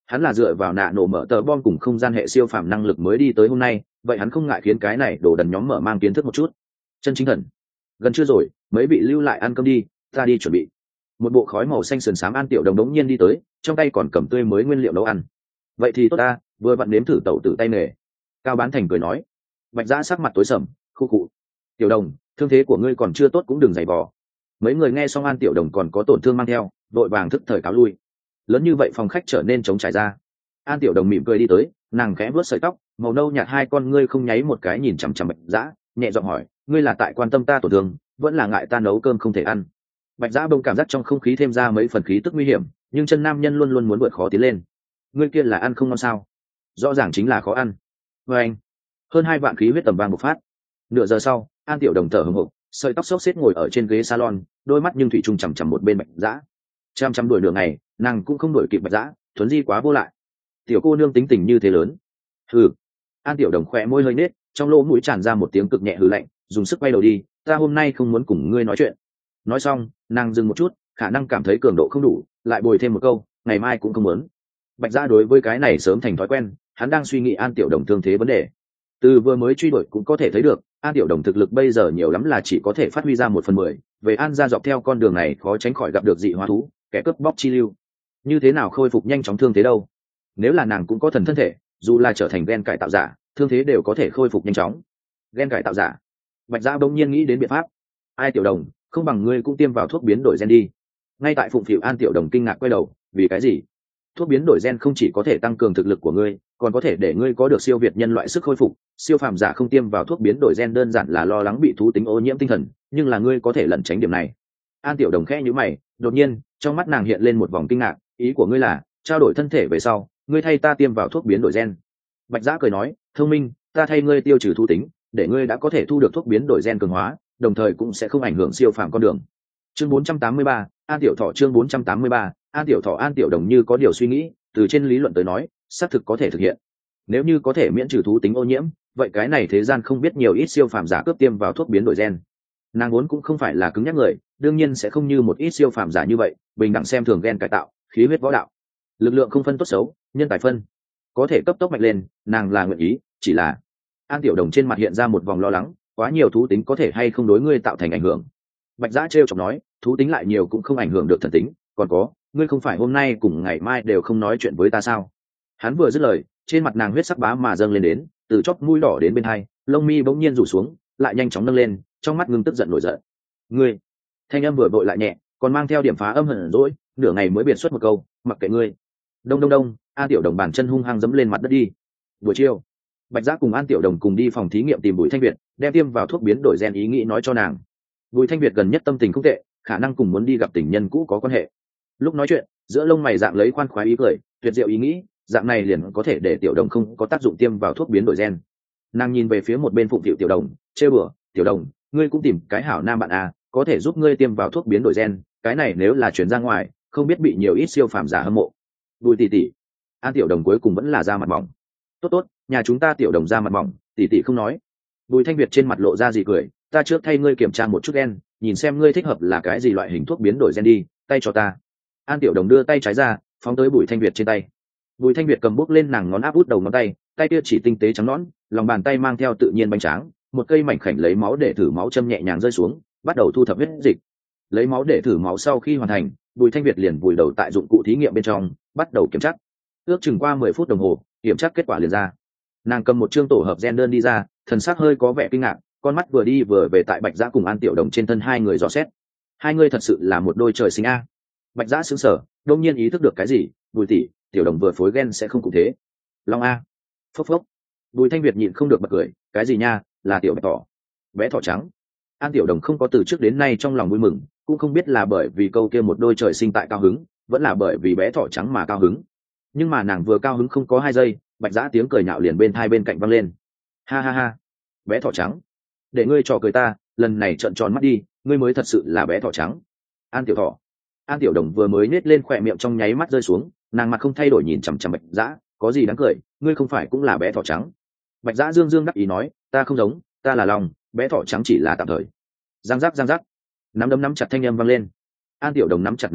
Hắn là dựa vào nạ nổ mở tờ bom cùng không gian hệ siêu phàm năng lực mới đi tới hôm nay, vậy hắn không ngại khiến cái này đổ đần nhóm mở mang kiến thức một chút. Chân chính thần, gần chưa rồi, mấy vị lưu lại ăn cơm đi, ta đi chuẩn bị. Một bộ khói màu xanh sườn xám An Tiểu Đồng đống nhiên đi tới, trong tay còn cầm tươi mới nguyên liệu nấu ăn. Vậy thì tốt ta, vừa vặn nếm thử tẩu tử tay nghề. Cao Bán Thành cười nói. Bạch Giã sắc mặt tối sầm, khu cụ. Tiểu Đồng, thương thế của ngươi còn chưa tốt cũng đừng giày vò. Mấy người nghe xong An Tiểu Đồng còn có tổn thương mang theo, đội vàng thức thời cáo lui. Lớn như vậy phòng khách trở nên trống trải ra. An Tiểu Đồng mỉm cười đi tới, nàng khẽ vuốt sợi tóc màu nâu nhạt, hai con ngươi không nháy một cái nhìn chằm chằm Bạch Giã, nhẹ giọng hỏi, ngươi là tại quan tâm ta tổn thương, vẫn là ngại ta nấu cơm không thể ăn? Bạch Giã bỗng cảm giác trong không khí thêm ra mấy phần khí tức nguy hiểm, nhưng chân nam nhân luôn luôn muốn vượt khó tiến lên. Ngươi kia là ăn không ngon sao? Rõ ràng chính là khó ăn. Với anh, hơn hai vạn khí huyết tầm vang bộc phát. Nửa giờ sau, An Tiểu Đồng thở hổn hộc, sợi tóc xốc xếp ngồi ở trên ghế salon, đôi mắt nhưng thủy chung chằm chằm một bên Bạch Giã. Chăm chăm đuổi nửa ngày, nàng cũng không đuổi kịp Bạch Giã, thuấn di quá vô lại. Tiểu cô nương tính tình như thế lớn. Hừ. An Tiểu Đồng khẽ môi hơi nết, trong lỗ mũi tràn ra một tiếng cực nhẹ hừ lạnh, dùng sức quay đầu đi, ta hôm nay không muốn cùng ngươi nói chuyện. Nói xong, nàng dừng một chút, khả năng cảm thấy cường độ không đủ, lại bồi thêm một câu, ngày mai cũng không muốn. Bạch Giã đối với cái này sớm thành thói quen, hắn đang suy nghĩ An Tiểu Đồng thương thế vấn đề. Từ vừa mới truy đuổi cũng có thể thấy được, An Tiểu Đồng thực lực bây giờ nhiều lắm là chỉ có thể phát huy ra một phần mười, về An gia dọc theo con đường này khó tránh khỏi gặp được dị hóa thú, kẻ cướp bóc chi lưu. Như thế nào khôi phục nhanh chóng thương thế đâu? Nếu là nàng cũng có thần thân thể, dù là trở thành gen cải tạo giả, thương thế đều có thể khôi phục nhanh chóng. Gen cải tạo giả? Bạch Giã bỗng nhiên nghĩ đến biện pháp. Ai Tiểu Đồng, không bằng ngươi cũng tiêm vào thuốc biến đổi gen đi. Ngay tại phụng phịu An Tiểu Đồng kinh ngạc quay đầu, vì cái gì? Thuốc biến đổi gen không chỉ có thể tăng cường thực lực của ngươi, còn có thể để ngươi có được siêu việt nhân loại sức khôi phục. Siêu phàm giả không tiêm vào thuốc biến đổi gen đơn giản là lo lắng bị thú tính ô nhiễm tinh thần, nhưng là ngươi có thể lẩn tránh điểm này. An Tiểu Đồng khẽ nhíu mày, đột nhiên trong mắt nàng hiện lên một vòng kinh ngạc, ý của ngươi là trao đổi thân thể về sau, ngươi thay ta tiêm vào thuốc biến đổi gen? Bạch Giã cười nói, thông minh, ta thay ngươi tiêu trừ thú tính, để ngươi đã có thể thu được thuốc biến đổi gen cường hóa, đồng thời cũng sẽ không ảnh hưởng siêu phàm con đường. Chương bốn trăm tám mươi ba, An Tiểu Thọ. Chương bốn trăm tám mươi ba, An Tiểu Thọ. An Tiểu Đồng như có điều suy nghĩ, từ trên lý luận tới nói, xác thực có thể thực hiện. Nếu như có thể miễn trừ thú tính ô nhiễm, vậy cái này thế gian không biết nhiều ít siêu phàm giả cướp tiêm vào thuốc biến đổi gen. Nàng vốn cũng không phải là cứng nhắc người, đương nhiên sẽ không như một ít siêu phàm giả như vậy, bình đẳng xem thường gen cải tạo, khí huyết võ đạo. Lực lượng không phân tốt xấu, nhân tài phân. Có thể cấp tốc mạnh lên, nàng là nguyện ý, chỉ là An Tiểu Đồng trên mặt hiện ra một vòng lo lắng, quá nhiều thú tính có thể hay không đối ngươi tạo thành ảnh hưởng. Bạch Giã trêu chọc nói, thú tính lại nhiều cũng không ảnh hưởng được thần tính, còn có, ngươi không phải hôm nay cùng ngày mai đều không nói chuyện với ta sao? Hắn vừa dứt lời, trên mặt nàng huyết sắc bá mà dâng lên đến, từ chóp mũi đỏ đến bên hai, lông mi bỗng nhiên rủ xuống, lại nhanh chóng nâng lên, trong mắt ngưng tức giận nổi giận. Ngươi, thanh âm vừa vội lại nhẹ, còn mang theo điểm phá âm hận dỗi, nửa ngày mới biệt xuất một câu, mặc kệ ngươi. Đông đông đông, An Tiểu Đồng bàn chân hung hăng dẫm lên mặt đất đi. Buổi chiều, Bạch Giã cùng An Tiểu Đồng cùng đi phòng thí nghiệm tìm Bùi Thanh Việt, đem tiêm vào thuốc biến đổi gen ý nghĩ nói cho nàng. Bùi Thanh Việt gần nhất tâm tình không tệ, khả năng cùng muốn đi gặp tình nhân cũ có quan hệ. Lúc nói chuyện, giữa lông mày dạng lấy khoan khoái ý cười, tuyệt diệu ý nghĩ, dạng này liền có thể để Tiểu Đồng không có tác dụng tiêm vào thuốc biến đổi gen. Nàng nhìn về phía một bên phụng Tiểu Tiểu Đồng, trêu bừa, Tiểu Đồng, ngươi cũng tìm cái hảo nam bạn à, có thể giúp ngươi tiêm vào thuốc biến đổi gen, cái này nếu là chuyển ra ngoài, không biết bị nhiều ít siêu phàm giả hâm mộ. Bùi tỷ tỷ, An Tiểu Đồng cuối cùng vẫn là ra mặt mỏng. Tốt tốt, nhà chúng ta Tiểu Đồng ra mặt mỏng, tỷ tỷ không nói. Bùi Thanh Việt trên mặt lộ ra gì cười, ta trước thay ngươi kiểm tra một chút gen, nhìn xem ngươi thích hợp là cái gì loại hình thuốc biến đổi gen đi, tay cho ta. An Tiểu Đồng đưa tay trái ra, phóng tới Bùi Thanh Việt trên tay. Bùi Thanh Việt cầm bút lên nàng ngón áp út đầu ngón tay, tay kia chỉ tinh tế trắng nõn, lòng bàn tay mang theo tự nhiên bánh tráng, một cây mảnh khảnh lấy máu để thử máu châm nhẹ nhàng rơi xuống, bắt đầu thu thập huyết dịch. Lấy máu để thử máu sau khi hoàn thành, Bùi Thanh Việt liền vùi đầu tại dụng cụ thí nghiệm bên trong, bắt đầu kiểm tra. Ước chừng qua mười phút đồng hồ, kiểm tra kết quả liền ra. Nàng cầm một chương tổ hợp gen đơn đi ra, thần sắc hơi có vẻ kinh ngạc, con mắt vừa đi vừa về tại Bạch Giã cùng An Tiểu Đồng trên thân hai người dò xét. Hai người thật sự là một đôi trời sinh a. Bạch Giã sững sờ, đột nhiên ý thức được cái gì, Bùi tỷ, Tiểu Đồng vừa phối gen sẽ không cụ thế. Long a. Phốc phốc. Bùi Thanh Việt nhịn không được bật cười, cái gì nha, là tiểu bé thỏ. Bé thỏ trắng. An Tiểu Đồng không có từ trước đến nay trong lòng vui mừng, cũng không biết là bởi vì câu kia một đôi trời sinh tại cao hứng, vẫn là bởi vì bé thỏ trắng mà cao hứng. Nhưng mà nàng vừa cao hứng không có hai giây, Bạch Giã tiếng cười nhạo liền bên hai bên cạnh văng lên. Ha ha ha, bé thỏ trắng, để ngươi trò cười ta, lần này trợn tròn mắt đi, ngươi mới thật sự là bé thỏ trắng. An Tiểu Thỏ. An Tiểu Đồng vừa mới nết lên khỏe miệng trong nháy mắt rơi xuống, nàng mặt không thay đổi nhìn chằm chằm Bạch Giã, có gì đáng cười, ngươi không phải cũng là bé thỏ trắng? Bạch Giã dương dương đắc ý nói, ta không giống, ta là lòng, bé thỏ trắng chỉ là tạm thời. Giang giác giang giác, nắm đấm nắm chặt thanh âm vang lên. An Tiểu Đồng nắm chặt nắm đấm,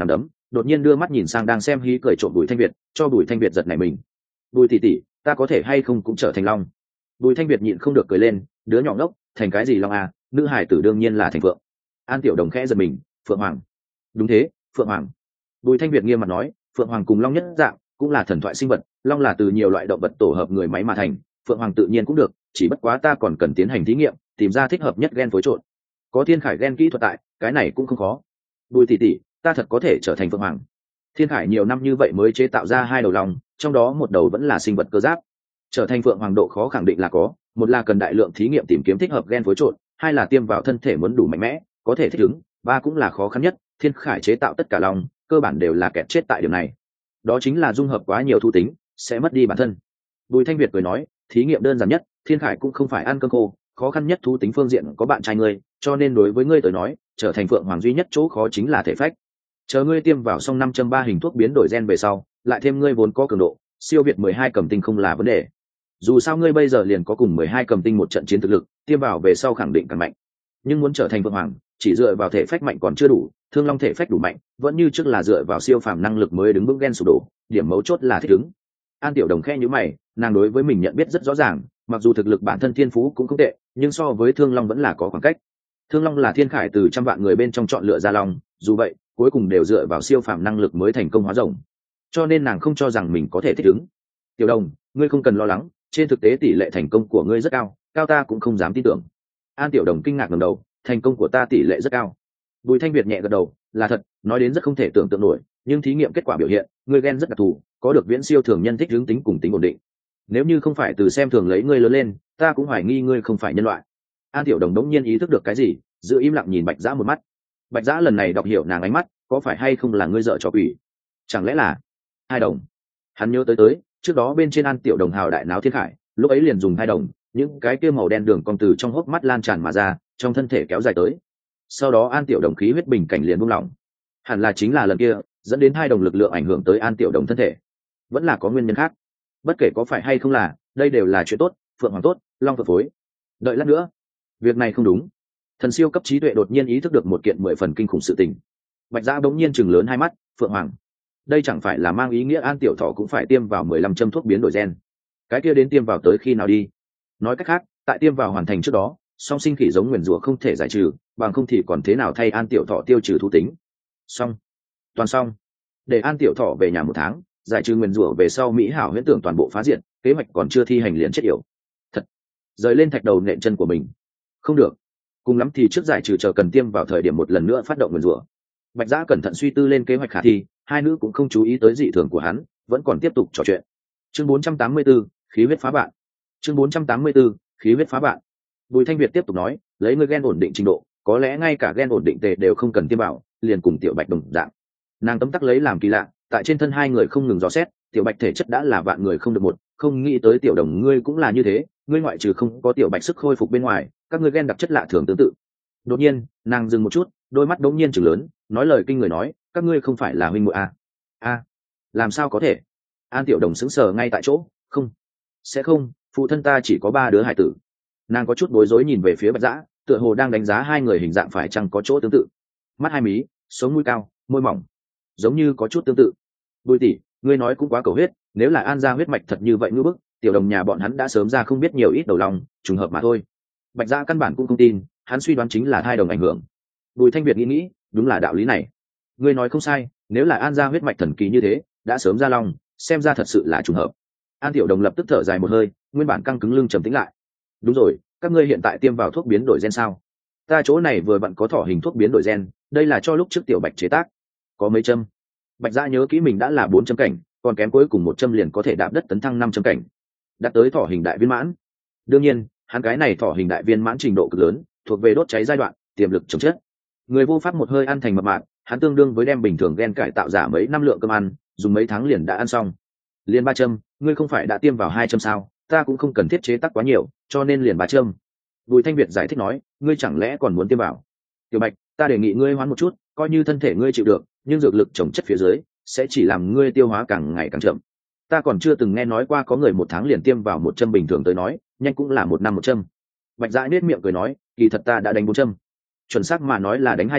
đột nhiên đưa mắt nhìn sang đang xem hí cười trộm Bùi Thanh Việt, cho Bùi Thanh Việt giật nảy mình. Bùi tỷ tỷ, ta có thể hay không cũng trở thành long? Bùi Thanh Việt nhịn không được cười lên, đứa nhỏ ngốc, thành cái gì long à, nữ hải tử đương nhiên là thành phượng. An Tiểu Đồng khẽ giật mình, phượng hoàng? Đúng thế, phượng hoàng. Bùi Thanh Việt nghiêm mặt nói, phượng hoàng cùng long nhất dạng, cũng là thần thoại sinh vật, long là từ nhiều loại động vật tổ hợp người máy mà thành, phượng hoàng tự nhiên cũng được, chỉ bất quá ta còn cần tiến hành thí nghiệm, tìm ra thích hợp nhất gen phối trộn. Có thiên khải gen kỹ thuật tại, cái này cũng không khó. Bùi tỷ tỷ, ta thật có thể trở thành phượng hoàng? Thiên khải nhiều năm như vậy mới chế tạo ra hai đầu long, trong đó một đầu vẫn là sinh vật cơ giáp. Trở thành phượng hoàng độ khó khẳng định là có, một là cần đại lượng thí nghiệm tìm kiếm thích hợp gen phối trộn, hai là tiêm vào thân thể muốn đủ mạnh mẽ, có thể thích ứng, ba cũng là khó khăn nhất. Thiên khải chế tạo tất cả long, cơ bản đều là kẹt chết tại điểm này. Đó chính là dung hợp quá nhiều thú tính, sẽ mất đi bản thân. Bùi Thanh Việt cười nói, thí nghiệm đơn giản nhất, thiên khải cũng không phải ăn cơm khô, khó khăn nhất thú tính phương diện có bạn trai ngươi, cho nên đối với ngươi tới nói, trở thành phượng hoàng duy nhất chỗ khó chính là thể phách. Chờ ngươi tiêm vào xong năm châm ba hình thuốc biến đổi gen về sau, lại thêm ngươi vốn có cường độ, siêu việt mười hai cầm tinh không là vấn đề. Dù sao ngươi bây giờ liền có cùng mười hai cầm tinh một trận chiến thực lực, tiêm vào về sau khẳng định càng mạnh. Nhưng muốn trở thành phượng hoàng, chỉ dựa vào thể phách mạnh còn chưa đủ, thương long thể phách đủ mạnh, vẫn như trước là dựa vào siêu phàm năng lực mới đứng vững gen sụp đổ, điểm mấu chốt là thích ứng. An Tiểu Đồng khẽ nhíu mày, nàng đối với mình nhận biết rất rõ ràng, mặc dù thực lực bản thân thiên phú cũng không tệ, nhưng so với thương long vẫn là có khoảng cách. Thương long là thiên khải từ trăm vạn người bên trong chọn lựa ra long, dù vậy cuối cùng đều dựa vào siêu phàm năng lực mới thành công hóa rồng, cho nên nàng không cho rằng mình có thể thích ứng. Tiểu Đồng, ngươi không cần lo lắng, trên thực tế tỷ lệ thành công của ngươi rất cao, cao ta cũng không dám tin tưởng. An Tiểu Đồng kinh ngạc ngẩng đầu, thành công của ta tỷ lệ rất cao. Bùi Thanh Việt nhẹ gật đầu, là thật, nói đến rất không thể tưởng tượng nổi, nhưng thí nghiệm kết quả biểu hiện, ngươi gen rất đặc thù, có được viễn siêu thường nhân thích ứng tính cùng tính ổn định. Nếu như không phải từ xem thường lấy ngươi lớn lên, ta cũng hoài nghi ngươi không phải nhân loại. An Tiểu Đồng đống nhiên ý thức được cái gì, giữ im lặng nhìn Bạch Dã một mắt. Bạch Dã lần này đọc hiểu nàng ánh mắt, có phải hay không là ngươi dở trò quỷ? Chẳng lẽ là hai đồng? Hắn nhớ tới tới, trước đó bên trên An Tiểu Đồng hào đại náo thiên khải, lúc ấy liền dùng hai đồng, những cái kia màu đen đường cong từ trong hốc mắt lan tràn mà ra, trong thân thể kéo dài tới. Sau đó An Tiểu Đồng khí huyết bình cảnh liền buông lỏng. Hẳn là chính là lần kia, dẫn đến hai đồng lực lượng ảnh hưởng tới An Tiểu Đồng thân thể. Vẫn là có nguyên nhân khác. Bất kể có phải hay không là, đây đều là chuyện tốt, phượng hoàng tốt, long phượng phối. Đợi lát nữa, việc này không đúng. Thần siêu cấp trí tuệ đột nhiên ý thức được một kiện mười phần kinh khủng sự tình. Bạch Dã bỗng nhiên chừng lớn hai mắt, phượng hoàng. Đây chẳng phải là mang ý nghĩa An Tiểu Thọ cũng phải tiêm vào mười lăm châm thuốc biến đổi gen. Cái kia đến tiêm vào tới khi nào đi? Nói cách khác, tại tiêm vào hoàn thành trước đó, song sinh khỉ giống nguyền rủa không thể giải trừ, bằng không thì còn thế nào thay An Tiểu Thọ tiêu trừ thú tính. Xong, toàn xong. Để An Tiểu Thọ về nhà một tháng, giải trừ nguyền rủa về sau mỹ hảo huyễn tưởng toàn bộ phá diệt, kế hoạch còn chưa thi hành liền chết yểu. Thật, rời lên thạch đầu nện chân của mình. Không được, cùng lắm thì trước giải trừ chờ cần tiêm vào thời điểm một lần nữa phát động nguyền rủa. Bạch Dã cẩn thận suy tư lên kế hoạch khả thi, hai nữ cũng không chú ý tới dị thường của hắn, vẫn còn tiếp tục trò chuyện. Chương bốn trăm tám mươi 4, khí huyết phá bạn. Chương bốn trăm tám mươi 4, khí huyết phá bạn. Bùi Thanh Việt tiếp tục nói, lấy ngươi gen ổn định trình độ, có lẽ ngay cả gen ổn định tề đều không cần tiêm vào, liền cùng Tiểu Bạch đồng dạng. Nàng tấm tắc lấy làm kỳ lạ, tại trên thân hai người không ngừng dò xét, Tiểu Bạch thể chất đã là vạn người không được một, không nghĩ tới Tiểu Đồng ngươi cũng là như thế, ngươi ngoại trừ không có Tiểu Bạch sức khôi phục bên ngoài, các ngươi gen đặc chất lạ thường tương tự. Đột nhiên, nàng dừng một chút, đôi mắt đống nhiên trừng lớn, nói lời kinh người nói, các ngươi không phải là huynh muội à? A, làm sao có thể? An Tiểu Đồng sững sờ ngay tại chỗ, không, sẽ không, phụ thân ta chỉ có ba đứa hải tử. Nàng có chút bối rối nhìn về phía Bạch Dã, tựa hồ đang đánh giá hai người hình dạng phải chăng có chỗ tương tự. Mắt hai mí, sống mũi cao, môi mỏng, giống như có chút tương tự. Bùi tỷ, ngươi nói cũng quá cầu huyết, nếu là An gia huyết mạch thật như vậy ngữ bức, Tiểu Đồng nhà bọn hắn đã sớm ra không biết nhiều ít đầu lòng, trùng hợp mà thôi. Bạch Dã căn bản cũng không tin, hắn suy đoán chính là hai đồng ảnh hưởng. Bùi Thanh Việt nghĩ nghĩ, đúng là đạo lý này. Ngươi nói không sai, nếu là An gia huyết mạch thần kỳ như thế, đã sớm ra lòng, xem ra thật sự là trùng hợp. An Tiểu Đồng lập tức thở dài một hơi, nguyên bản căng cứng lưng trầm tĩnh lại. Đúng rồi, các ngươi hiện tại tiêm vào thuốc biến đổi gen sao? Ta chỗ này vừa vặn có thỏ hình thuốc biến đổi gen, đây là cho lúc trước Tiểu Bạch chế tác. Có mấy châm? Bạch Dã nhớ kỹ mình đã là bốn châm cảnh, còn kém cuối cùng một châm liền có thể đạp đất tấn thăng năm châm cảnh, đạt tới thỏ hình đại viên mãn. Đương nhiên, hắn cái này thỏ hình đại viên mãn trình độ cực lớn, thuộc về đốt cháy giai đoạn, tiềm lực chống chết. Người vô pháp một hơi ăn thành mập mạp, hắn tương đương với đem bình thường gen cải tạo giả mấy năm lượng cơm ăn, dùng mấy tháng liền đã ăn xong. Liền ba châm, ngươi không phải đã tiêm vào hai châm sao? Ta cũng không cần thiết chế tác quá nhiều, cho nên liền ba châm. Bùi Thanh Việt giải thích nói, ngươi chẳng lẽ còn muốn tiêm vào? Tiểu Bạch, ta đề nghị ngươi hoán một chút, coi như thân thể ngươi chịu được, nhưng dược lực chống chất phía dưới sẽ chỉ làm ngươi tiêu hóa càng ngày càng chậm. Ta còn chưa từng nghe nói qua có người một tháng liền tiêm vào một châm, bình thường tới nói, nhanh cũng là một năm một châm. Bạch Dã nết miệng cười nói, kỳ thật ta đã đánh bốn châm. Chuẩn xác mà nói là đánh hai châm,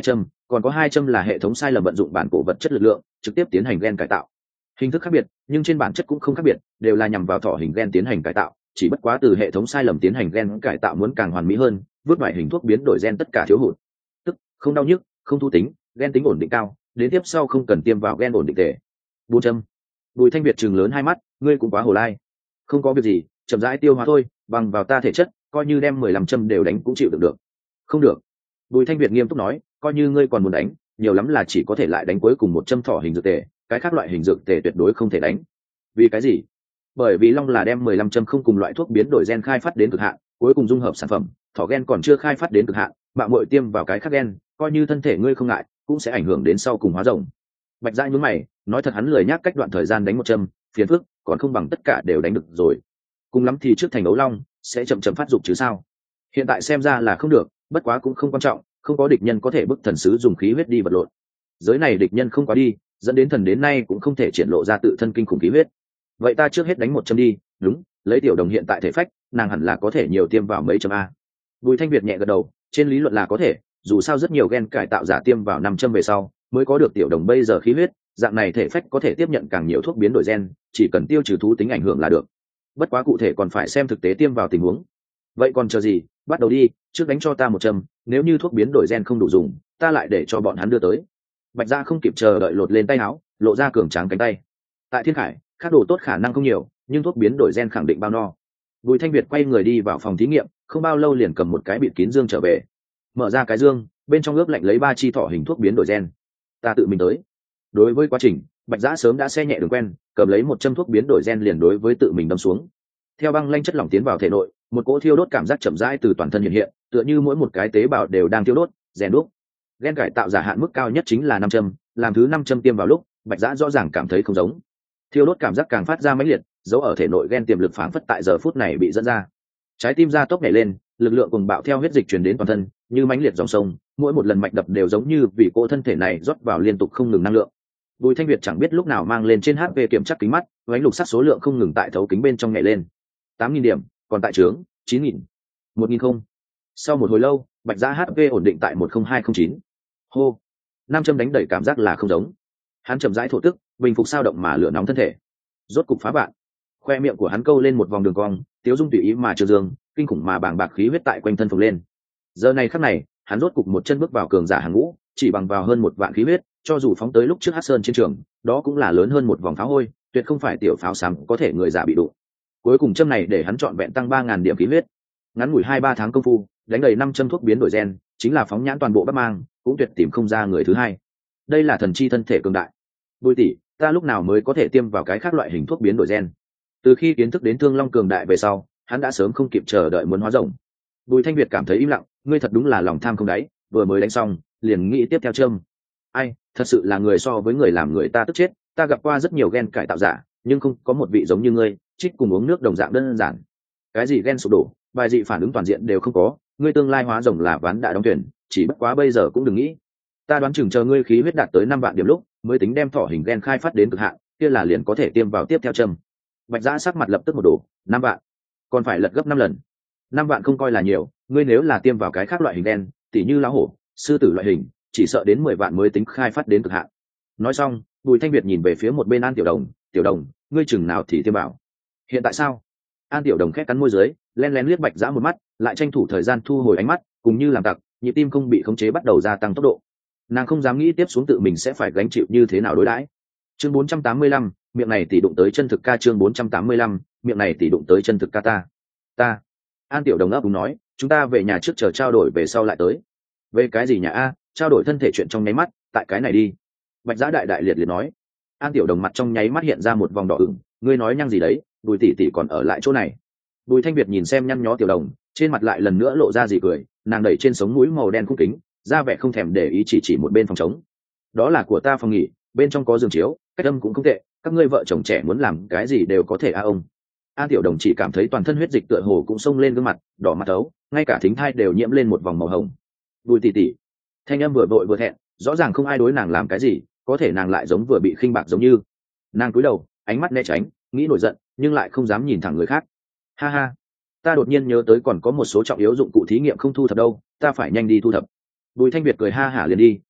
còn có hai châm là hệ thống sai lầm vận dụng bản cổ vật chất lực lượng trực tiếp tiến hành gen cải tạo. Hình thức khác biệt nhưng trên bản chất cũng không khác biệt, đều là nhằm vào thỏ hình gen tiến hành cải tạo, chỉ bất quá từ hệ thống sai lầm tiến hành gen cải tạo muốn càng hoàn mỹ hơn, vứt loại hình thuốc biến đổi gen tất cả thiếu hụt, tức không đau nhức, không thu tính, gen tính ổn định cao, đến tiếp sau không cần tiêm vào gen ổn định tề. Bốn châm. Bùi Thanh Việt trừng lớn hai mắt, ngươi cũng quá hồ lai. Không có việc gì, chậm rãi tiêu hóa thôi, bằng vào ta thể chất, coi như đem mười lăm châm đều đánh cũng chịu được được. Không được. Bùi Thanh Việt nghiêm túc nói, coi như ngươi còn muốn đánh, nhiều lắm là chỉ có thể lại đánh cuối cùng một châm thỏ hình dược tề, cái khác loại hình dược tề tuyệt đối không thể đánh. Vì cái gì? Bởi vì long là đem mười lăm châm không cùng loại thuốc biến đổi gen khai phát đến cực hạn, cuối cùng dung hợp sản phẩm, thỏ gen còn chưa khai phát đến cực hạn, mạng muội tiêm vào cái khác gen, coi như thân thể ngươi không ngại, cũng sẽ ảnh hưởng đến sau cùng hóa rồng. Bạch Dãi nhướng mày, nói thật hắn lười nhác cách đoạn thời gian đánh một châm, phiền phức, còn không bằng tất cả đều đánh được rồi. Cùng lắm thì trước thành đấu long, sẽ chậm chậm phát dục chứ sao? Hiện tại xem ra là không được, bất quá cũng không quan trọng, không có địch nhân có thể bức thần sứ dùng khí huyết đi vật lộn. Giới này địch nhân không quá đi, dẫn đến thần đến nay cũng không thể triển lộ ra tự thân kinh khủng khí huyết. Vậy ta trước hết đánh một châm đi, đúng, lấy tiểu đồng hiện tại thể phách, nàng hẳn là có thể nhiều tiêm vào mấy châm a. Bùi Thanh Việt nhẹ gật đầu, trên lý luận là có thể, dù sao rất nhiều gen cải tạo giả tiêm vào năm châm về sau, mới có được tiểu đồng bây giờ khí huyết, dạng này thể phách có thể tiếp nhận càng nhiều thuốc biến đổi gen, chỉ cần tiêu trừ thú tính ảnh hưởng là được. Bất quá cụ thể còn phải xem thực tế tiêm vào tình huống. Vậy còn chờ gì, bắt đầu đi, trước đánh cho ta một châm, nếu như thuốc biến đổi gen không đủ dùng, ta lại để cho bọn hắn đưa tới. Bạch Gia không kịp chờ đợi lột lên tay áo, lộ ra cường tráng cánh tay. Tại Thiên Khải, khác đồ tốt khả năng không nhiều, nhưng thuốc biến đổi gen khẳng định bao no. Bùi Thanh Việt quay người đi vào phòng thí nghiệm, không bao lâu liền cầm một cái bịt kín dương trở về. Mở ra cái dương, bên trong ướp lạnh lấy ba chi thỏ hình thuốc biến đổi gen. Ta tự mình tới. Đối với quá trình, Bạch Giã sớm đã xe nhẹ đường quen, cầm lấy một châm thuốc biến đổi gen liền đối với tự mình đâm xuống. Theo băng lanh chất lỏng tiến vào thể nội, một cỗ thiêu đốt cảm giác chậm rãi từ toàn thân hiện hiện, tựa như mỗi một cái tế bào đều đang thiêu đốt, rèn đúc. Gen cải tạo giả hạn mức cao nhất chính là năm châm, làm thứ năm châm tiêm vào lúc, Bạch Giã rõ ràng cảm thấy không giống. Thiêu đốt cảm giác càng phát ra mãnh liệt, dấu ở thể nội gen tiềm lực phảng phất tại giờ phút này bị dẫn ra. Trái tim ra tốc nhảy lên, lực lượng cuồng bạo theo huyết dịch truyền đến toàn thân, như mãnh liệt dòng sông, mỗi một lần mạch đập đều giống như vì cỗ thân thể này rót vào liên tục không ngừng năng lượng. Bùi Thanh Việt chẳng biết lúc nào mang lên trên hát pê kiểm tra kính mắt, ánh lục sắc số lượng không ngừng tại thấu kính bên trong nhảy lên. tám nghìn điểm, còn tại trướng, chín nghìn, một nghìn không. Sau một hồi lâu, Bạch Giã hát pê ổn định tại một không hai không chín. Hô, nam châm đánh đẩy cảm giác là không giống. Hắn chậm rãi thổ tức, bình phục sao động mà lửa nóng thân thể. Rốt cục phá bạn. Khoe miệng của hắn câu lên một vòng đường cong, tiếu dung tùy ý mà trừ dương, kinh khủng mà bàng bạc khí huyết tại quanh thân phồng lên. Giờ này khắc này, hắn rốt cục một chân bước vào cường giả hàng ngũ, chỉ bằng vào hơn một vạn khí huyết, cho dù phóng tới lúc trước Hắc Sơn chiến trường, đó cũng là lớn hơn một vòng pháo hôi, tuyệt không phải tiểu pháo sáng có thể người giả bị đụng. Cuối cùng châm này để hắn trọn vẹn tăng ba ngàn điểm khí huyết. Ngắn ngủi hai ba tháng công phu, đánh đầy năm châm thuốc biến đổi gen, chính là phóng nhãn toàn bộ Bắc Mang, cũng tuyệt tìm không ra người thứ hai. Đây là thần chi thân thể cường đại. Bùi tỷ, ta lúc nào mới có thể tiêm vào cái khác loại hình thuốc biến đổi gen? Từ khi kiến thức đến Thương Long cường đại về sau, hắn đã sớm không kịp chờ đợi muốn hóa rồng. Bùi Thanh Việt cảm thấy im lặng, ngươi thật đúng là lòng tham không đáy, vừa mới đánh xong, liền nghĩ tiếp theo châm. Ai, thật sự là người so với người làm người ta tức chết, ta gặp qua rất nhiều gen cải tạo giả, nhưng không có một vị giống như ngươi, trích cùng uống nước đồng dạng đơn giản. Cái gì gen sụp đổ, bài dị phản ứng toàn diện đều không có, ngươi tương lai hóa rồng là ván đã đóng tuyển, chỉ bất quá bây giờ cũng đừng nghĩ. Ta đoán chừng chờ ngươi khí huyết đạt tới năm vạn điểm lúc, mới tính đem thỏ hình gen khai phát đến cực hạn, kia là liền có thể tiêm vào tiếp theo châm. Bạch Giã sắc mặt lập tức một đổ, năm vạn, còn phải lật gấp năm lần. Năm vạn không coi là nhiều, ngươi nếu là tiêm vào cái khác loại hình gen, tỉ như lá hổ, sư tử loại hình, chỉ sợ đến mười vạn mới tính khai phát đến cực hạn. Nói xong, Bùi Thanh Việt nhìn về phía một bên An Tiểu Đồng, Tiểu Đồng, ngươi chừng nào thì tiêm bảo? Hiện tại sao? An Tiểu Đồng khét cắn môi dưới, len lén liếc Bạch Giã một mắt, lại tranh thủ thời gian thu hồi ánh mắt, cùng như làm tặc, nhịp tim không bị khống chế bắt đầu gia tăng tốc độ. Nàng không dám nghĩ tiếp xuống tự mình sẽ phải gánh chịu như thế nào đối đãi. Chương bốn trăm tám mươi lăm, miệng này tỷ đụng tới chân thực ca. Chương bốn trăm tám mươi lăm, miệng này tỷ đụng tới chân thực ca. Ta, ta. An Tiểu Đồng ấp úng nói, chúng ta về nhà trước chờ trao đổi về sau lại tới. Về cái gì nhà a? Trao đổi thân thể chuyện trong nháy mắt, tại cái này đi. Bạch Giã đại đại liệt liệt nói. An Tiểu Đồng mặt trong nháy mắt hiện ra một vòng đỏ ửng, ngươi nói nhăng gì đấy, Bùi tỷ tỷ còn ở lại chỗ này. Bùi Thanh Việt nhìn xem nhăn nhó Tiểu Đồng, trên mặt lại lần nữa lộ ra gì cười, nàng đẩy trên sống mũi màu đen khung kính, ra vẻ không thèm để ý, chỉ chỉ một bên phòng trống. Đó là của ta phòng nghỉ, bên trong có giường chiếu, cách âm cũng không tệ, các ngươi vợ chồng trẻ muốn làm cái gì đều có thể a ông. An Tiểu Đồng chỉ cảm thấy toàn thân huyết dịch tựa hồ cũng xông lên gương mặt, đỏ mặt ấu, ngay cả thính thai đều nhiễm lên một vòng màu hồng. Bùi tỷ tỷ, thanh âm vừa vội vừa thẹn, rõ ràng không ai đối nàng làm cái gì, có thể nàng lại giống vừa bị khinh bạc giống như. Nàng cúi đầu, ánh mắt né tránh, nghĩ nổi giận, nhưng lại không dám nhìn thẳng người khác. Ha ha, ta đột nhiên nhớ tới còn có một số trọng yếu dụng cụ thí nghiệm không thu thập đâu, ta phải nhanh đi thu thập. Bùi Thanh Việt cười ha hả liền đi,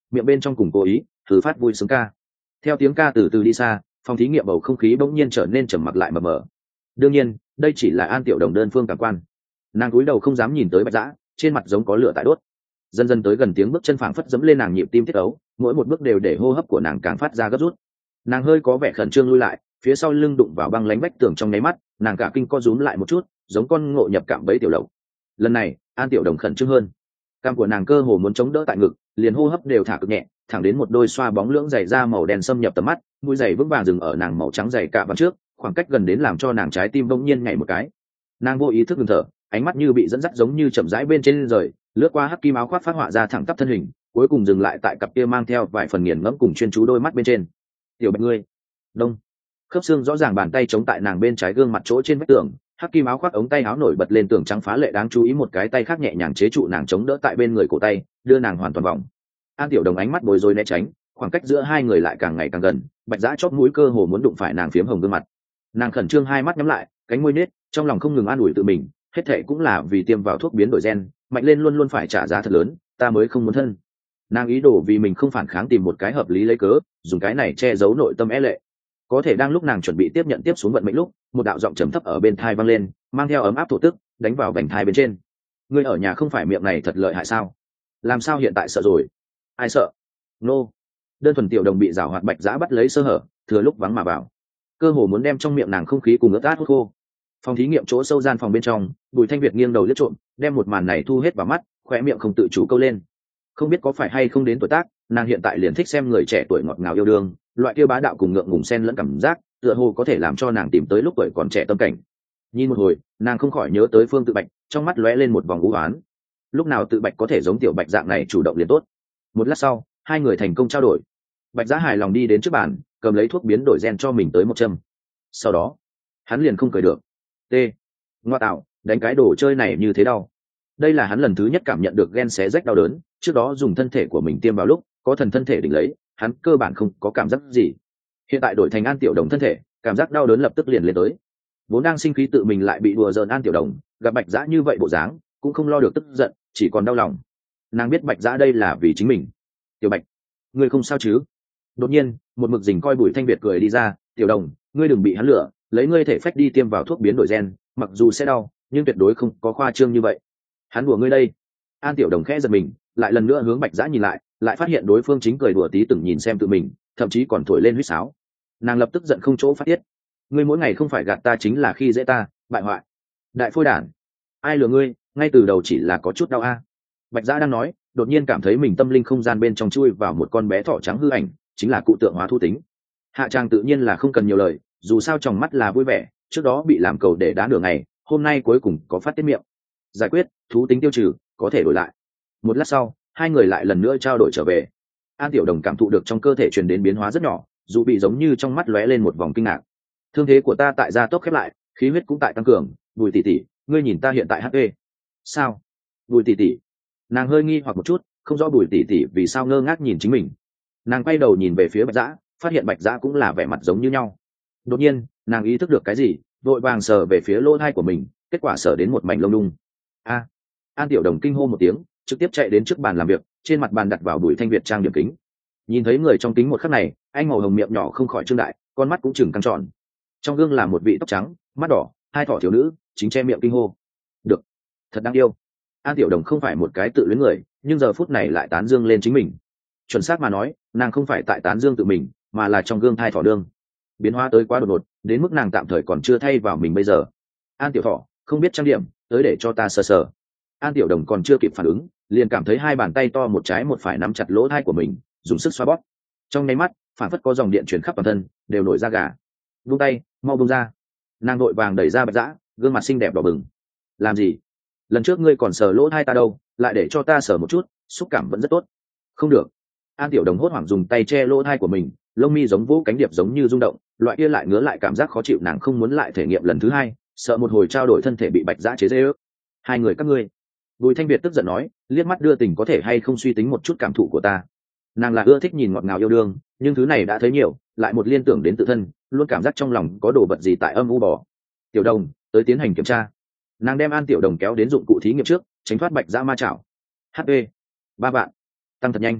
miệng bên trong cùng cố ý thử phát vui sướng ca. Theo tiếng ca từ từ đi xa, phòng thí nghiệm bầu không khí bỗng nhiên trở nên trầm mặc lại mờ mờ. Đương nhiên đây chỉ là An Tiểu Đồng đơn phương cảm quan. Nàng cúi đầu không dám nhìn tới Bạch Dã, trên mặt giống có lửa tại đốt. Dần dần tới gần, tiếng bước chân phảng phất dẫm lên nàng nhịp tim tiết ấu, mỗi một bước đều để hô hấp của nàng càng phát ra gấp rút. Nàng hơi có vẻ khẩn trương lui lại, phía sau lưng đụng vào băng lánh vách tường, trong nháy mắt nàng cả kinh co rúm lại một chút, giống con ngộ nhập cạm bẫy tiểu lậu. Lần này An Tiểu Đồng khẩn trương hơn, cằm của nàng cơ hồ muốn chống đỡ tại ngực, liền hô hấp đều thả cực nhẹ, thẳng đến một đôi xoa bóng lưỡng giày da màu đen xâm nhập tầm mắt, mũi giày vững vàng dừng ở nàng màu trắng giày cạ vàng trước, khoảng cách gần đến làm cho nàng trái tim bỗng nhiên nhảy một cái. Nàng vô ý thức ngừng thở, ánh mắt như bị dẫn dắt giống như chậm rãi bên trên rời, lướt qua hắc kim áo khoác phát họa ra thẳng tắp thân hình, cuối cùng dừng lại tại cặp kia mang theo vài phần nghiền ngẫm cùng chuyên chú đôi mắt bên trên. Tiểu Bạch ngươi, đông, khớp xương rõ ràng, bàn tay chống tại nàng bên trái gương mặt chỗ trên vách tường, hắc kim áo khoác ống tay áo nổi bật lên tường trắng phá lệ đáng chú ý, một cái tay khác nhẹ nhàng chế trụ nàng chống đỡ tại bên người cổ tay, đưa nàng hoàn toàn vòng. An Tiểu Đồng ánh mắt bối rối né tránh, khoảng cách giữa hai người lại càng ngày càng gần, Bạch Dã chóp mũi cơ hồ muốn đụng phải nàng phiếm hồng gương mặt. Nàng khẩn trương hai mắt nhắm lại, cánh môi nết, trong lòng không ngừng an ủi tự mình, hết thệ cũng là vì tiêm vào thuốc biến đổi gen, mạnh lên luôn luôn phải trả giá thật lớn, ta mới không muốn thân. Nàng ý đồ vì mình không phản kháng tìm một cái hợp lý lấy cớ, dùng cái này che giấu nội tâm é lệ. Có thể đang lúc nàng chuẩn bị tiếp nhận tiếp xuống vận mệnh lúc, một đạo giọng trầm thấp ở bên thai vang lên, mang theo ấm áp thổ tức, đánh vào vành thai bên trên. Ngươi ở nhà không phải miệng này thật lợi hại sao? Làm sao hiện tại sợ rồi? Ai sợ? Nô. Đơn thuần Tiểu Đồng bị giảo hoạt Bạch Dã bắt lấy sơ hở, thừa lúc vắng mà vào, cơ hồ muốn đem trong miệng nàng không khí cùng ướt át hút khô. Phòng thí nghiệm chỗ sâu gian phòng bên trong, Bùi Thanh Việt nghiêng đầu liếc trộm, đem một màn này thu hết vào mắt, khóe miệng không tự chủ câu lên. Không biết có phải hay không đến tuổi tác, nàng hiện tại liền thích xem người trẻ tuổi ngọt ngào yêu đương, loại kia bá đạo cùng ngượng ngùng xen lẫn cảm giác, tựa hồ có thể làm cho nàng tìm tới lúc tuổi còn trẻ tâm cảnh. Nhìn một hồi, nàng không khỏi nhớ tới Phương Tự Bạch, trong mắt lóe lên một vòng u uất. Lúc nào Tự Bạch có thể giống Tiểu Bạch dạng này chủ động liền tốt. Một lát sau, hai người thành công trao đổi. Bạch Dã hài lòng đi đến trước bàn, cầm lấy thuốc biến đổi gen cho mình tới một châm. Sau đó, hắn liền không cười được. T. Ngoa tạo, đánh cái đồ chơi này như thế đau. Đây là hắn lần thứ nhất cảm nhận được gen xé rách đau đớn, trước đó dùng thân thể của mình tiêm vào lúc, có thần thân thể đỉnh lấy, hắn cơ bản không có cảm giác gì. Hiện tại đổi thành An Tiểu Đồng thân thể, cảm giác đau đớn lập tức liền lên tới. Vốn đang sinh khí tự mình lại bị đùa giỡn An Tiểu Đồng, gặp Bạch Dã như vậy bộ dáng, cũng không lo được tức giận, chỉ còn đau lòng. Nàng biết Bạch Dã đây là vì chính mình. Tiểu Bạch, ngươi không sao chứ? Đột nhiên, một mực dình coi Bùi Thanh Việt cười đi ra. Tiểu Đồng, ngươi đừng bị hắn lừa, lấy ngươi thể phách đi tiêm vào thuốc biến đổi gen, mặc dù sẽ đau, nhưng tuyệt đối không có khoa trương như vậy. Hắn đùa ngươi đây. An Tiểu Đồng khẽ giật mình, lại lần nữa hướng Bạch Dã nhìn lại, lại phát hiện đối phương chính cười đùa tí từng nhìn xem tự mình, thậm chí còn thổi lên huýt sáo. Nàng lập tức giận không chỗ phát tiết. Ngươi mỗi ngày không phải gạt ta chính là khi dễ ta, bại hoại, đại phôi đản. Ai lừa ngươi, ngay từ đầu chỉ là có chút đau a. Bạch Dã đang nói, đột nhiên cảm thấy mình tâm linh không gian bên trong chui vào một con bé thỏ trắng hư ảnh, chính là cụ tượng hóa thu tính. Hạ Trang tự nhiên là không cần nhiều lời, dù sao trong mắt là vui vẻ, trước đó bị làm cầu để đá nửa ngày, hôm nay cuối cùng có phát tiết miệng. Giải quyết, thú tính tiêu trừ, có thể đổi lại. Một lát sau, hai người lại lần nữa trao đổi trở về. An Tiểu Đồng cảm thụ được trong cơ thể truyền đến biến hóa rất nhỏ, dù bị giống như trong mắt lóe lên một vòng kinh ngạc. Thương thế của ta tại gia tốc khép lại, khí huyết cũng tại tăng cường. Bùi tỷ tỷ, ngươi nhìn ta hiện tại hát pê. Sao? Bùi tỷ tỷ. Nàng hơi nghi hoặc một chút, không rõ Bùi tỷ tỷ vì sao ngơ ngác nhìn chính mình. Nàng quay đầu nhìn về phía Bạch Dã, phát hiện Bạch Dã cũng là vẻ mặt giống như nhau. Đột nhiên, nàng ý thức được cái gì, vội vàng sờ về phía lỗ tai của mình, kết quả sờ đến một mảnh lông lung. A! An Tiểu Đồng kinh hô một tiếng, trực tiếp chạy đến trước bàn làm việc, trên mặt bàn đặt vào Bùi Thanh Việt trang điểm kính. Nhìn thấy người trong kính một khắc này, anh màu hồng miệng nhỏ không khỏi trương đại, con mắt cũng chừng căng tròn. Trong gương là một vị tóc trắng, mắt đỏ, hai thỏ thiếu nữ, chính che miệng kinh hô. Được, thật đáng yêu. An Tiểu Đồng không phải một cái tự luyến người, nhưng giờ phút này lại tán dương lên chính mình. Chuẩn xác mà nói, nàng không phải tại tán dương tự mình, mà là trong gương thai thỏ đương. Biến hóa tới quá đột ngột, đến mức nàng tạm thời còn chưa thay vào mình bây giờ. An Tiểu Thỏ, không biết trang điểm, tới để cho ta sờ sờ. An Tiểu Đồng còn chưa kịp phản ứng, liền cảm thấy hai bàn tay to một trái một phải nắm chặt lỗ tai của mình, dùng sức xoa bóp. Trong nháy mắt, phản phất có dòng điện truyền khắp toàn thân, đều nổi da gà. Buông tay, mau buông ra. Nàng vội vàng đẩy ra Bạch Dã, gương mặt xinh đẹp đỏ bừng. Làm gì? Lần trước ngươi còn sờ lỗ tai ta đâu, lại để cho ta sờ một chút, xúc cảm vẫn rất tốt. Không được. An Tiểu Đồng hốt hoảng dùng tay che lỗ tai của mình, lông mi giống vũ cánh điệp giống như rung động, loại kia lại ngứa lại cảm giác khó chịu, nàng không muốn lại thể nghiệm lần thứ hai, sợ một hồi trao đổi thân thể bị Bạch Dã chế giễu. Hai người các ngươi. Bùi Thanh Việt tức giận nói, liếc mắt đưa tình có thể hay không suy tính một chút cảm thụ của ta. Nàng là ưa thích nhìn ngọt ngào yêu đương, nhưng thứ này đã thấy nhiều, lại một liên tưởng đến tự thân, luôn cảm giác trong lòng có đồ vật gì tại âm u bò. Tiểu Đồng, tới tiến hành kiểm tra. Nàng đem An Tiểu Đồng kéo đến dụng cụ thí nghiệm trước, tránh thoát Bạch Dã ma chảo. hát pê ba vạn, tăng thật nhanh.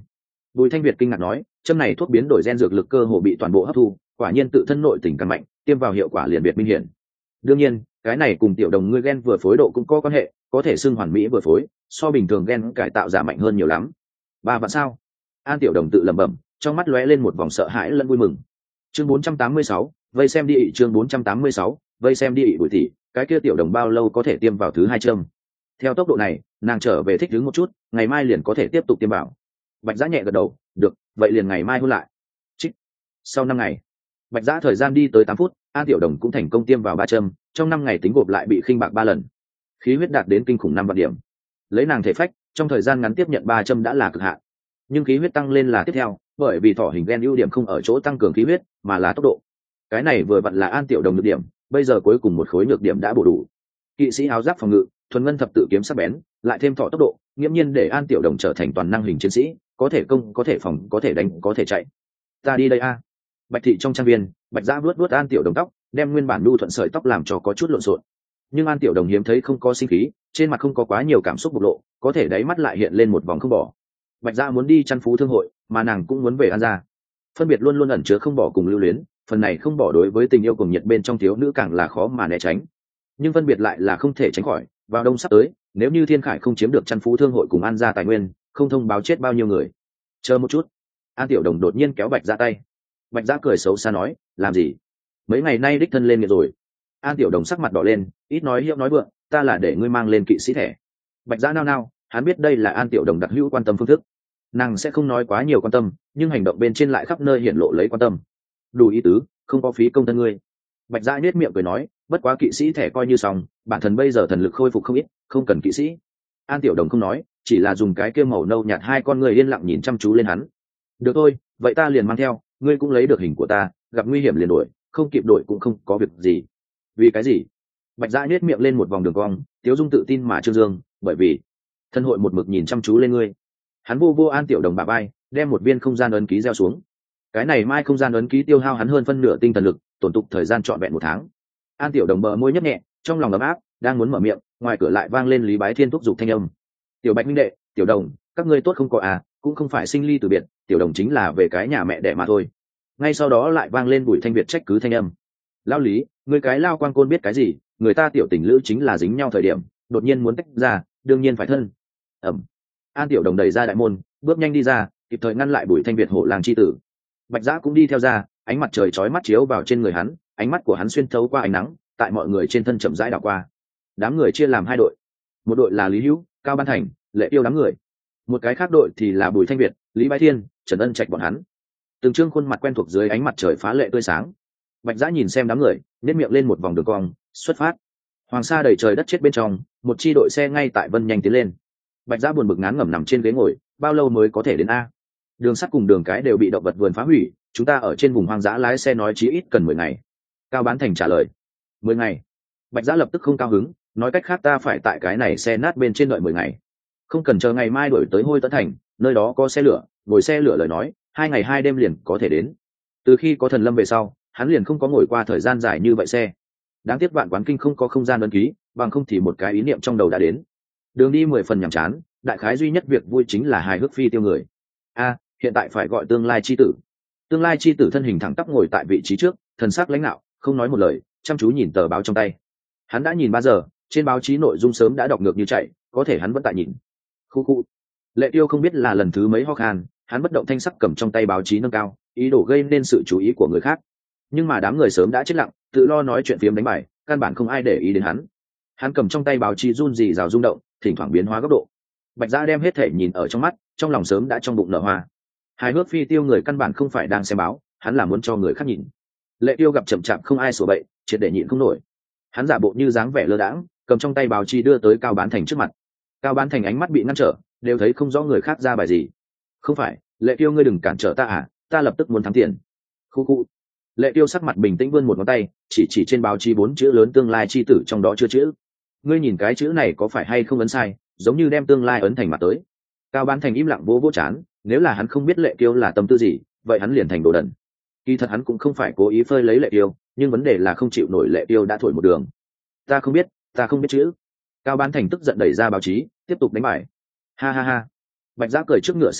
Bùi Thanh Việt kinh ngạc nói, châm này thuốc biến đổi gen dược lực cơ hồ bị toàn bộ hấp thu, quả nhiên tự thân nội tình càng mạnh, tiêm vào hiệu quả liền biệt minh hiển. Đương nhiên, cái này cùng tiểu đồng ngươi gen vừa phối độ cũng có quan hệ, có thể xưng hoàn mỹ vừa phối, so bình thường gen cải tạo giả mạnh hơn nhiều lắm. Ba vạn sao? An tiểu đồng tự lẩm bẩm, trong mắt lóe lên một vòng sợ hãi lẫn vui mừng. Chương bốn trăm tám mươi sáu, vây xem đi ị chương bốn trăm tám mươi sáu, vây xem đi ị Bùi tỷ, cái kia tiểu đồng bao lâu có thể tiêm vào thứ hai châm? Theo tốc độ này, nàng trở về thích đứng một chút, ngày mai liền có thể tiếp tục tiêm vào. Bạch Giã nhẹ gật đầu, được, vậy liền ngày mai hôn lại. Trích. Sau năm ngày, Bạch Giã thời gian đi tới tám phút, An tiểu đồng cũng thành công tiêm vào ba châm, trong năm ngày tính gộp lại bị khinh bạc ba lần, khí huyết đạt đến kinh khủng năm vạn điểm. Lấy nàng thể phách, trong thời gian ngắn tiếp nhận ba châm đã là cực hạn. Nhưng khí huyết tăng lên là tiếp theo, bởi vì thỏ hình gen ưu điểm không ở chỗ tăng cường khí huyết, mà là tốc độ. Cái này vừa vặn là An tiểu đồng nhược điểm, bây giờ cuối cùng một khối nhược điểm đã bổ đủ. Kỵ sĩ áo giáp phòng ngự, thuần ngân thập tự kiếm sắc bén, lại thêm thọ tốc độ, nghiễm nhiên để An tiểu đồng trở thành toàn năng hình chiến sĩ, có thể công, có thể phòng, có thể đánh, có thể chạy. Ta đi đây a. Bạch thị trong trang viên, Bạch Giã vuốt vuốt An tiểu đồng tóc, đem nguyên bản nhu thuận sợi tóc làm cho có chút lộn xộn. Nhưng An tiểu đồng hiếm thấy không có sinh khí, trên mặt không có quá nhiều cảm xúc bộc lộ, có thể đáy mắt lại hiện lên một vòng không bỏ. Bạch Giã muốn đi chăn phú thương hội, mà nàng cũng muốn về An gia. Phân biệt luôn luôn ẩn chứa không bỏ cùng lưu luyến, phần này không bỏ đối với tình yêu cùng nhiệt bên trong thiếu nữ càng là khó mà né tránh. Nhưng phân biệt lại là không thể tránh khỏi, vào đông sắp tới, nếu như Thiên Khải không chiếm được chăn phú thương hội cùng An gia tài nguyên, không thông báo chết bao nhiêu người. Chờ một chút. An tiểu đồng đột nhiên kéo Bạch Giã tay. Bạch Giã cười xấu xa nói, làm gì? Mấy ngày nay đích thân lên nghiệt rồi. An tiểu đồng sắc mặt đỏ lên, ít nói hiệu nói vượng, ta là để ngươi mang lên kỵ sĩ thẻ. Bạch Giã nao nao, hắn biết đây là An tiểu đồng đặc hữu quan tâm phương thức. Nàng sẽ không nói quá nhiều quan tâm, nhưng hành động bên trên lại khắp nơi hiển lộ lấy quan tâm. Đủ ý tứ, không có phí công thân ngươi. Bạch Giã nhếch miệng cười nói, bất quá kỵ sĩ thẻ coi như xong, bản thân bây giờ thần lực khôi phục không ít, không cần kỵ sĩ. An tiểu đồng không nói, chỉ là dùng cái kia màu nâu nhạt hai con người yên lặng nhìn chăm chú lên hắn. Được thôi, vậy ta liền mang theo, ngươi cũng lấy được hình của ta, gặp nguy hiểm liền đổi, không kịp đổi cũng không có việc gì. Vì cái gì? Bạch Giã nhếch miệng lên một vòng đường cong, Tiếu Dung tự tin mà trương dương, bởi vì thân hội một mực nhìn chăm chú lên ngươi. Hắn vô vô An tiểu đồng bà bay, đem một viên không gian ấn ký gieo xuống. Cái này mai không gian ấn ký tiêu hao hắn hơn phân nửa tinh thần lực, tổn tục thời gian trọn vẹn một tháng. An tiểu đồng bờ môi nhấp nhẹ, trong lòng ấm áp, đang muốn mở miệng, ngoài cửa lại vang lên Lý Bái Thiên thúc giục thanh âm. Tiểu Bạch minh đệ, tiểu đồng, các ngươi tốt không có à, cũng không phải sinh ly từ biệt, tiểu đồng chính là về cái nhà mẹ đẻ mà thôi. Ngay sau đó lại vang lên Bùi Thanh Việt trách cứ thanh âm. Lao Lý, người cái lao quan côn biết cái gì, người ta tiểu tình lữ chính là dính nhau thời điểm, đột nhiên muốn tách ra, đương nhiên phải thân. Ẩm. An tiểu đồng đẩy ra đại môn, bước nhanh đi ra, kịp thời ngăn lại Bùi Thanh Việt hộ làng chi tử. Bạch Giã cũng đi theo ra, ánh mặt trời chói mắt chiếu vào trên người hắn, ánh mắt của hắn xuyên thấu qua ánh nắng, tại mọi người trên thân chậm rãi đảo qua. Đám người chia làm hai đội, một đội là Lý Hữu, Cao Ban Thành, Lệ Yêu đám người, một cái khác đội thì là Bùi Thanh Việt, Lý Bái Thiên, Trần Ân Trạch bọn hắn. Từng trương khuôn mặt quen thuộc dưới ánh mặt trời phá lệ tươi sáng. Bạch Giã nhìn xem đám người, nét miệng lên một vòng đường cong, xuất phát. Hoàng sa đầy trời đất chết bên trong, một chi đội xe ngay tại Vân nhanh tiến lên. Bạch Giã buồn bực ngán ngẩm nằm trên ghế ngồi, bao lâu mới có thể đến a? Đường sắt cùng đường cái đều bị động vật vườn phá hủy, chúng ta ở trên vùng hoang dã lái xe nói chí ít cần mười ngày. Cao Bán Thành trả lời. Mười ngày. Bạch Giã lập tức không cao hứng, nói cách khác ta phải tại cái này xe nát bên trên đợi mười ngày. Không cần chờ ngày mai đổi tới Hôi Tấn Thành, nơi đó có xe lửa, ngồi xe lửa lời nói, hai ngày hai đêm liền có thể đến. Từ khi có Thần Lâm về sau, hắn liền không có ngồi qua thời gian dài như vậy xe. Đáng tiếc Vạn Quán Kinh không có không gian ấn ký, bằng không thì một cái ý niệm trong đầu đã đến. Đường đi mười phần nhàm chán, đại khái duy nhất việc vui chính là hài hước phi tiêu người. A, hiện tại phải gọi tương lai chi tử. Tương lai chi tử thân hình thẳng tắp ngồi tại vị trí trước, thần sắc lãnh đạo, không nói một lời, chăm chú nhìn tờ báo trong tay. Hắn đã nhìn ba giờ, trên báo chí nội dung sớm đã đọc ngược như chạy, có thể hắn vẫn tại nhìn. Khu khu. Lệ Tiêu không biết là lần thứ mấy ho khan, hắn bất động thanh sắc cầm trong tay báo chí nâng cao, ý đồ gây nên sự chú ý của người khác. Nhưng mà đám người sớm đã chết lặng, tự lo nói chuyện phiếm đánh bài, căn bản không ai để ý đến hắn. Hắn cầm trong tay báo chí run rì rào rung động, thỉnh thoảng biến hóa góc độ. Bạch Giã đem hết thể nhìn ở trong mắt, trong lòng sớm đã trong bụng nở hoa. Hài hước phi tiêu người căn bản không phải đang xem báo, hắn là muốn cho người khác nhìn. Lệ Tiêu gặp chậm chạp không ai sửa bậy, triệt để nhịn không nổi. Hắn giả bộ như dáng vẻ lơ đãng, cầm trong tay báo chí đưa tới Cao Bán Thành trước mặt. Cao Bán Thành ánh mắt bị ngăn trở, đều thấy không rõ người khác ra bài gì. Không phải, Lệ Tiêu ngươi đừng cản trở ta à, ta lập tức muốn thắng tiền. Khu khu. Lệ Tiêu sắc mặt bình tĩnh vươn một ngón tay, chỉ chỉ trên báo chí bốn chữ lớn tương lai chi tử trong đó chưa chữ. Ngươi nhìn cái chữ này có phải hay không ấn sai, giống như đem tương lai ấn thành mặt tới. Cao Bán Thành im lặng vỗ vỗ chán, nếu là hắn không biết Lệ Tiêu là tâm tư gì, vậy hắn liền thành đồ đần. Kỳ thật hắn cũng không phải cố ý phơi lấy Lệ Tiêu, nhưng vấn đề là không chịu nổi Lệ Tiêu đã thổi một đường. Ta không biết, ta không biết chữ. Cao Bán Thành tức giận đẩy ra báo chí, tiếp tục đánh bài. Ha ha ha. Bạch Giã cười trước ngựa sau lật,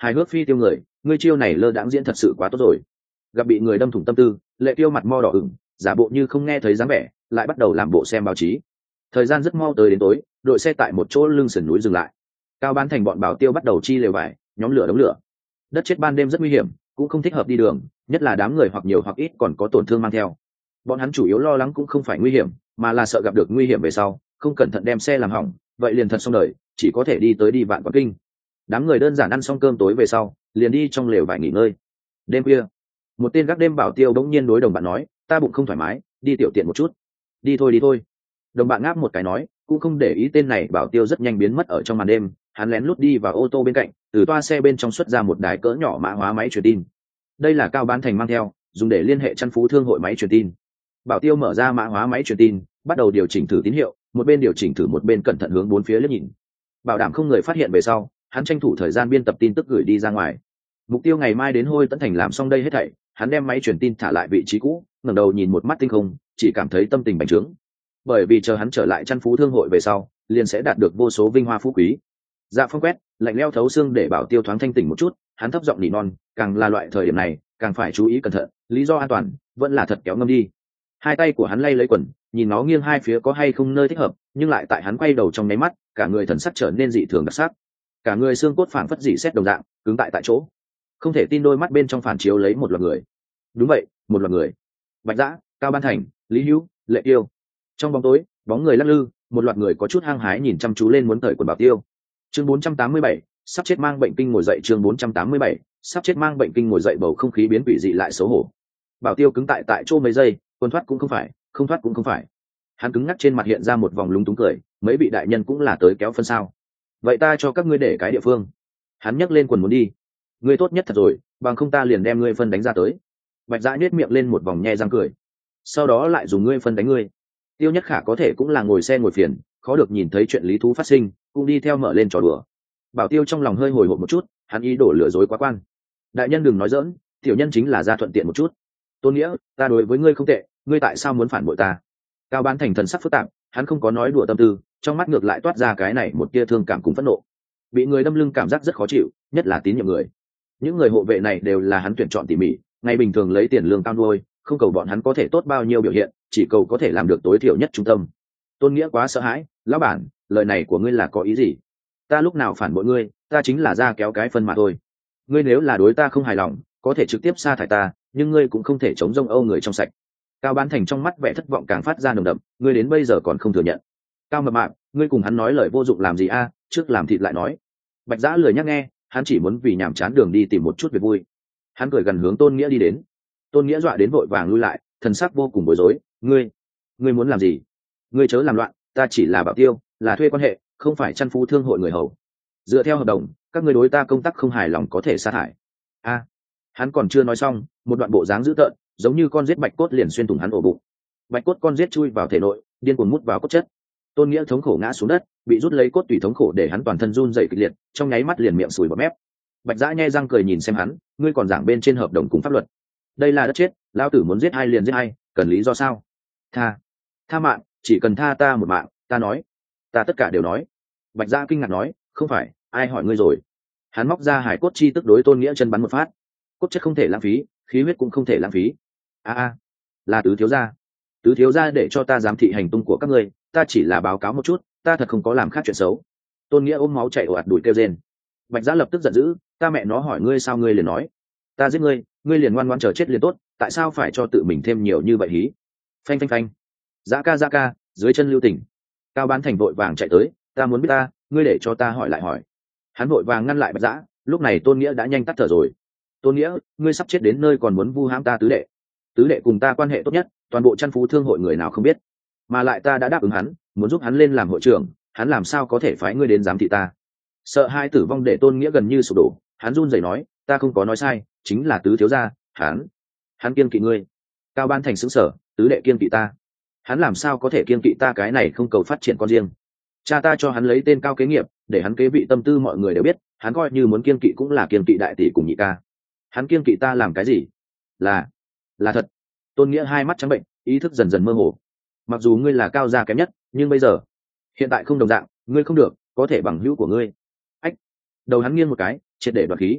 hài hước phi tiêu người, ngươi chiêu này lơ đãng diễn thật sự quá tốt rồi. Gặp bị người đâm thủng tâm tư, Lệ Tiêu mặt mo đỏ ửng, giả bộ như không nghe thấy dáng vẻ, lại bắt đầu làm bộ xem báo chí. Thời gian rất mau tới đến tối, đội xe tại một chỗ lưng sườn núi dừng lại. Cao Bán Thành bọn bảo tiêu bắt đầu chi lều vải, nhóm lửa đống lửa. Đất chết ban đêm rất nguy hiểm, cũng không thích hợp đi đường, nhất là đám người hoặc nhiều hoặc ít còn có tổn thương mang theo. Bọn hắn chủ yếu lo lắng cũng không phải nguy hiểm, mà là sợ gặp được nguy hiểm về sau, không cẩn thận đem xe làm hỏng, vậy liền thật xong đời, chỉ có thể đi tới đi vạn quán kinh. Đám người đơn giản ăn xong cơm tối về sau, liền đi trong lều vải nghỉ ngơi. Đêm khuya, một tên gác đêm bảo tiêu bỗng nhiên đối đồng bạn nói, ta bụng không thoải mái, đi tiểu tiện một chút. Đi thôi đi thôi. Đồng bạn ngáp một cái nói, cũng không để ý tên này bảo tiêu rất nhanh biến mất ở trong màn đêm. Hắn lén lút đi vào ô tô bên cạnh, từ toa xe bên trong xuất ra một đài cỡ nhỏ mã hóa máy truyền tin. Đây là Cao Bán Thành mang theo, dùng để liên hệ chăn phú thương hội máy truyền tin. Bảo tiêu mở ra mã hóa máy truyền tin, bắt đầu điều chỉnh thử tín hiệu, một bên điều chỉnh thử một bên cẩn thận hướng bốn phía liếc nhìn, bảo đảm không người phát hiện về sau, hắn tranh thủ thời gian biên tập tin tức gửi đi ra ngoài. Mục tiêu ngày mai đến Hôi Tấn Thành làm xong đây hết thảy, hắn đem máy truyền tin thả lại vị trí cũ, ngẩng đầu nhìn một mắt tinh không, chỉ cảm thấy tâm tình bành trướng. Bởi vì chờ hắn trở lại chăn phú thương hội về sau, liền sẽ đạt được vô số vinh hoa phú quý. Dạ Phong quét, lạnh lẽo thấu xương để bảo tiêu thoáng thanh tỉnh một chút, hắn thấp giọng nỉ non, càng là loại thời điểm này, càng phải chú ý cẩn thận, lý do an toàn, vẫn là thật kéo ngâm đi. Hai tay của hắn lay lấy quần, nhìn nó nghiêng hai phía có hay không nơi thích hợp, nhưng lại tại hắn quay đầu trong nháy mắt, cả người thần sắc trở nên dị thường đặc sắc, cả người xương cốt phảng phất dị xét đồng dạng, cứng tại tại chỗ. Không thể tin đôi mắt bên trong phản chiếu lấy một loạt người. Đúng vậy, một loạt người. Bạch Dã, Cao Ban Thành, Lý Hữu, Lệ Tiêu. Trong bóng tối, bóng người lắc lư, một loạt người có chút hăng hái nhìn chăm chú lên muốn cởi quần bảo tiêu. Chương bốn trăm tám mươi bảy, sắp chết mang bệnh kinh ngồi dậy. Chương bốn trăm tám mươi bảy, sắp chết mang bệnh kinh ngồi dậy. Bầu không khí biến quỷ dị lại xấu hổ. Bảo tiêu cứng tại tại chỗ mấy giây, quần thoát cũng không phải, không thoát cũng không phải. Hắn cứng ngắc trên mặt hiện ra một vòng lúng túng cười, mấy vị đại nhân cũng là tới kéo phân sao? Vậy ta cho các ngươi để cái địa phương. Hắn nhấc lên quần muốn đi. Ngươi tốt nhất thật rồi, bằng không ta liền đem ngươi phân đánh ra tới. Bạch Dã nhếch miệng lên một vòng nhe răng cười. Sau đó lại dùng ngươi phân đánh ngươi. Tiêu Nhất Khả có thể cũng là ngồi xe ngồi phiền, khó được nhìn thấy chuyện lý thú phát sinh, cũng đi theo mở lên trò đùa. Bảo Tiêu trong lòng hơi hồi hộp một chút, hắn ý đổ lừa dối quá quan. Đại nhân đừng nói giỡn, tiểu nhân chính là ra thuận tiện một chút. Tôn Nghĩa, ta đối với ngươi không tệ, ngươi tại sao muốn phản bội ta? Cao Bán Thành thần sắc phức tạp, hắn không có nói đùa tâm tư, trong mắt ngược lại toát ra cái này một tia thương cảm cùng phẫn nộ. Bị người đâm lưng cảm giác rất khó chịu, nhất là tín nhiệm người. Những người hộ vệ này đều là hắn tuyển chọn tỉ mỉ, ngày bình thường lấy tiền lương cao nuôi, không cầu bọn hắn có thể tốt bao nhiêu biểu hiện, chỉ cầu có thể làm được tối thiểu nhất trung tâm. Tôn Nghĩa quá sợ hãi, lão bản, lời này của ngươi là có ý gì? Ta lúc nào phản bội ngươi, ta chính là ra kéo cái phân mà thôi. Ngươi nếu là đối ta không hài lòng, có thể trực tiếp sa thải ta, nhưng ngươi cũng không thể chống rông âu người trong sạch. Cao Bán Thành trong mắt vẻ thất vọng càng phát ra nồng đậm, ngươi đến bây giờ còn không thừa nhận. Cao Mập Mạp, ngươi cùng hắn nói lời vô dụng làm gì a? Trước làm thịt lại nói. Bạch Dã lười nhắc nghe, hắn chỉ muốn vì nhàm chán đường đi tìm một chút việc vui. Hắn cười gần hướng Tôn Nghĩa đi đến. Tôn Nghĩa dọa đến vội vàng lui lại, thần sắc vô cùng bối rối. Ngươi, ngươi muốn làm gì? Ngươi chớ làm loạn, ta chỉ là bảo tiêu, là thuê quan hệ, không phải chăn phú thương hội người hầu. Dựa theo hợp đồng, các ngươi đối ta công tác không hài lòng có thể sa thải. A, hắn còn chưa nói xong, một đoạn bộ dáng dữ tợn, giống như con giết bạch cốt liền xuyên thủng hắn ổ bụng. Bạch cốt con giết chui vào thể nội, điên cuồng mút vào cốt chất. Tôn Nghĩa thống khổ ngã xuống đất, bị rút lấy cốt tủy thống khổ để hắn toàn thân run rẩy kịch liệt, trong nháy mắt liền miệng sùi bọt mép. Bạch Dã nhe răng cười nhìn xem hắn, ngươi còn giảng bên trên hợp đồng cùng pháp luật. Đây là đất chết, lão tử muốn giết ai liền giết ai, cần lý do sao? Tha, tha mạng, chỉ cần tha ta một mạng, ta nói, ta tất cả đều nói. Bạch Dã kinh ngạc nói, không phải, ai hỏi ngươi rồi? Hắn móc ra hải cốt chi tức đối Tôn Nghĩa chân bắn một phát. Cốt chất không thể lãng phí, khí huyết cũng không thể lãng phí. A a, là tứ thiếu gia. Tứ thiếu gia để cho ta giám thị hành tung của các ngươi, ta chỉ là báo cáo một chút, ta thật không có làm khác chuyện xấu. Tôn Nghĩa ôm máu chảy ồ ạt đuổi kêu rên. Bạch Dã lập tức giận dữ, ta mẹ nó hỏi ngươi sao ngươi liền nói, ta giết ngươi, ngươi liền ngoan ngoãn chờ chết liền tốt, tại sao phải cho tự mình thêm nhiều như vậy hí? Phanh phanh phanh. Dã ca dã ca, dưới chân lưu tình. Cao Bán Thành vội vàng chạy tới, ta muốn biết ta, ngươi để cho ta hỏi lại hỏi. Hắn vội vàng ngăn lại Bạch Dã, lúc này Tôn Nghĩa đã nhanh tắt thở rồi. Tôn Nghĩa, ngươi sắp chết đến nơi còn muốn vu hãm ta tứ đệ. Tứ đệ cùng ta quan hệ tốt nhất, toàn bộ chăn phú thương hội người nào không biết, mà lại ta đã đáp ứng hắn, muốn giúp hắn lên làm hội trưởng, hắn làm sao có thể phái ngươi đến giám thị ta? Sợ hai tử vong để Tôn Nghĩa gần như sụp đổ, hắn run rẩy nói, ta không có nói sai, chính là tứ thiếu gia, hắn, hắn kiêng kỵ ngươi. Cao Ban Thành sững sờ, tứ đệ kiêng kỵ ta, hắn làm sao có thể kiêng kỵ ta? Cái này không cầu phát triển con riêng, cha ta cho hắn lấy tên Cao kế nghiệp, để hắn kế vị tâm tư mọi người đều biết, hắn coi như muốn kiêng kỵ cũng là kiêng kỵ đại tỷ cùng nhị ca. Hắn kiêng kỵ ta làm cái gì? Là, là thật. Tôn Nghĩa hai mắt trắng bệnh, ý thức dần dần mơ hồ. Mặc dù ngươi là Cao gia kém nhất, nhưng bây giờ, hiện tại không đồng dạng, ngươi không được, có thể bằng hữu của ngươi. Ách, đầu hắn nghiêng một cái, triệt để đoạt khí,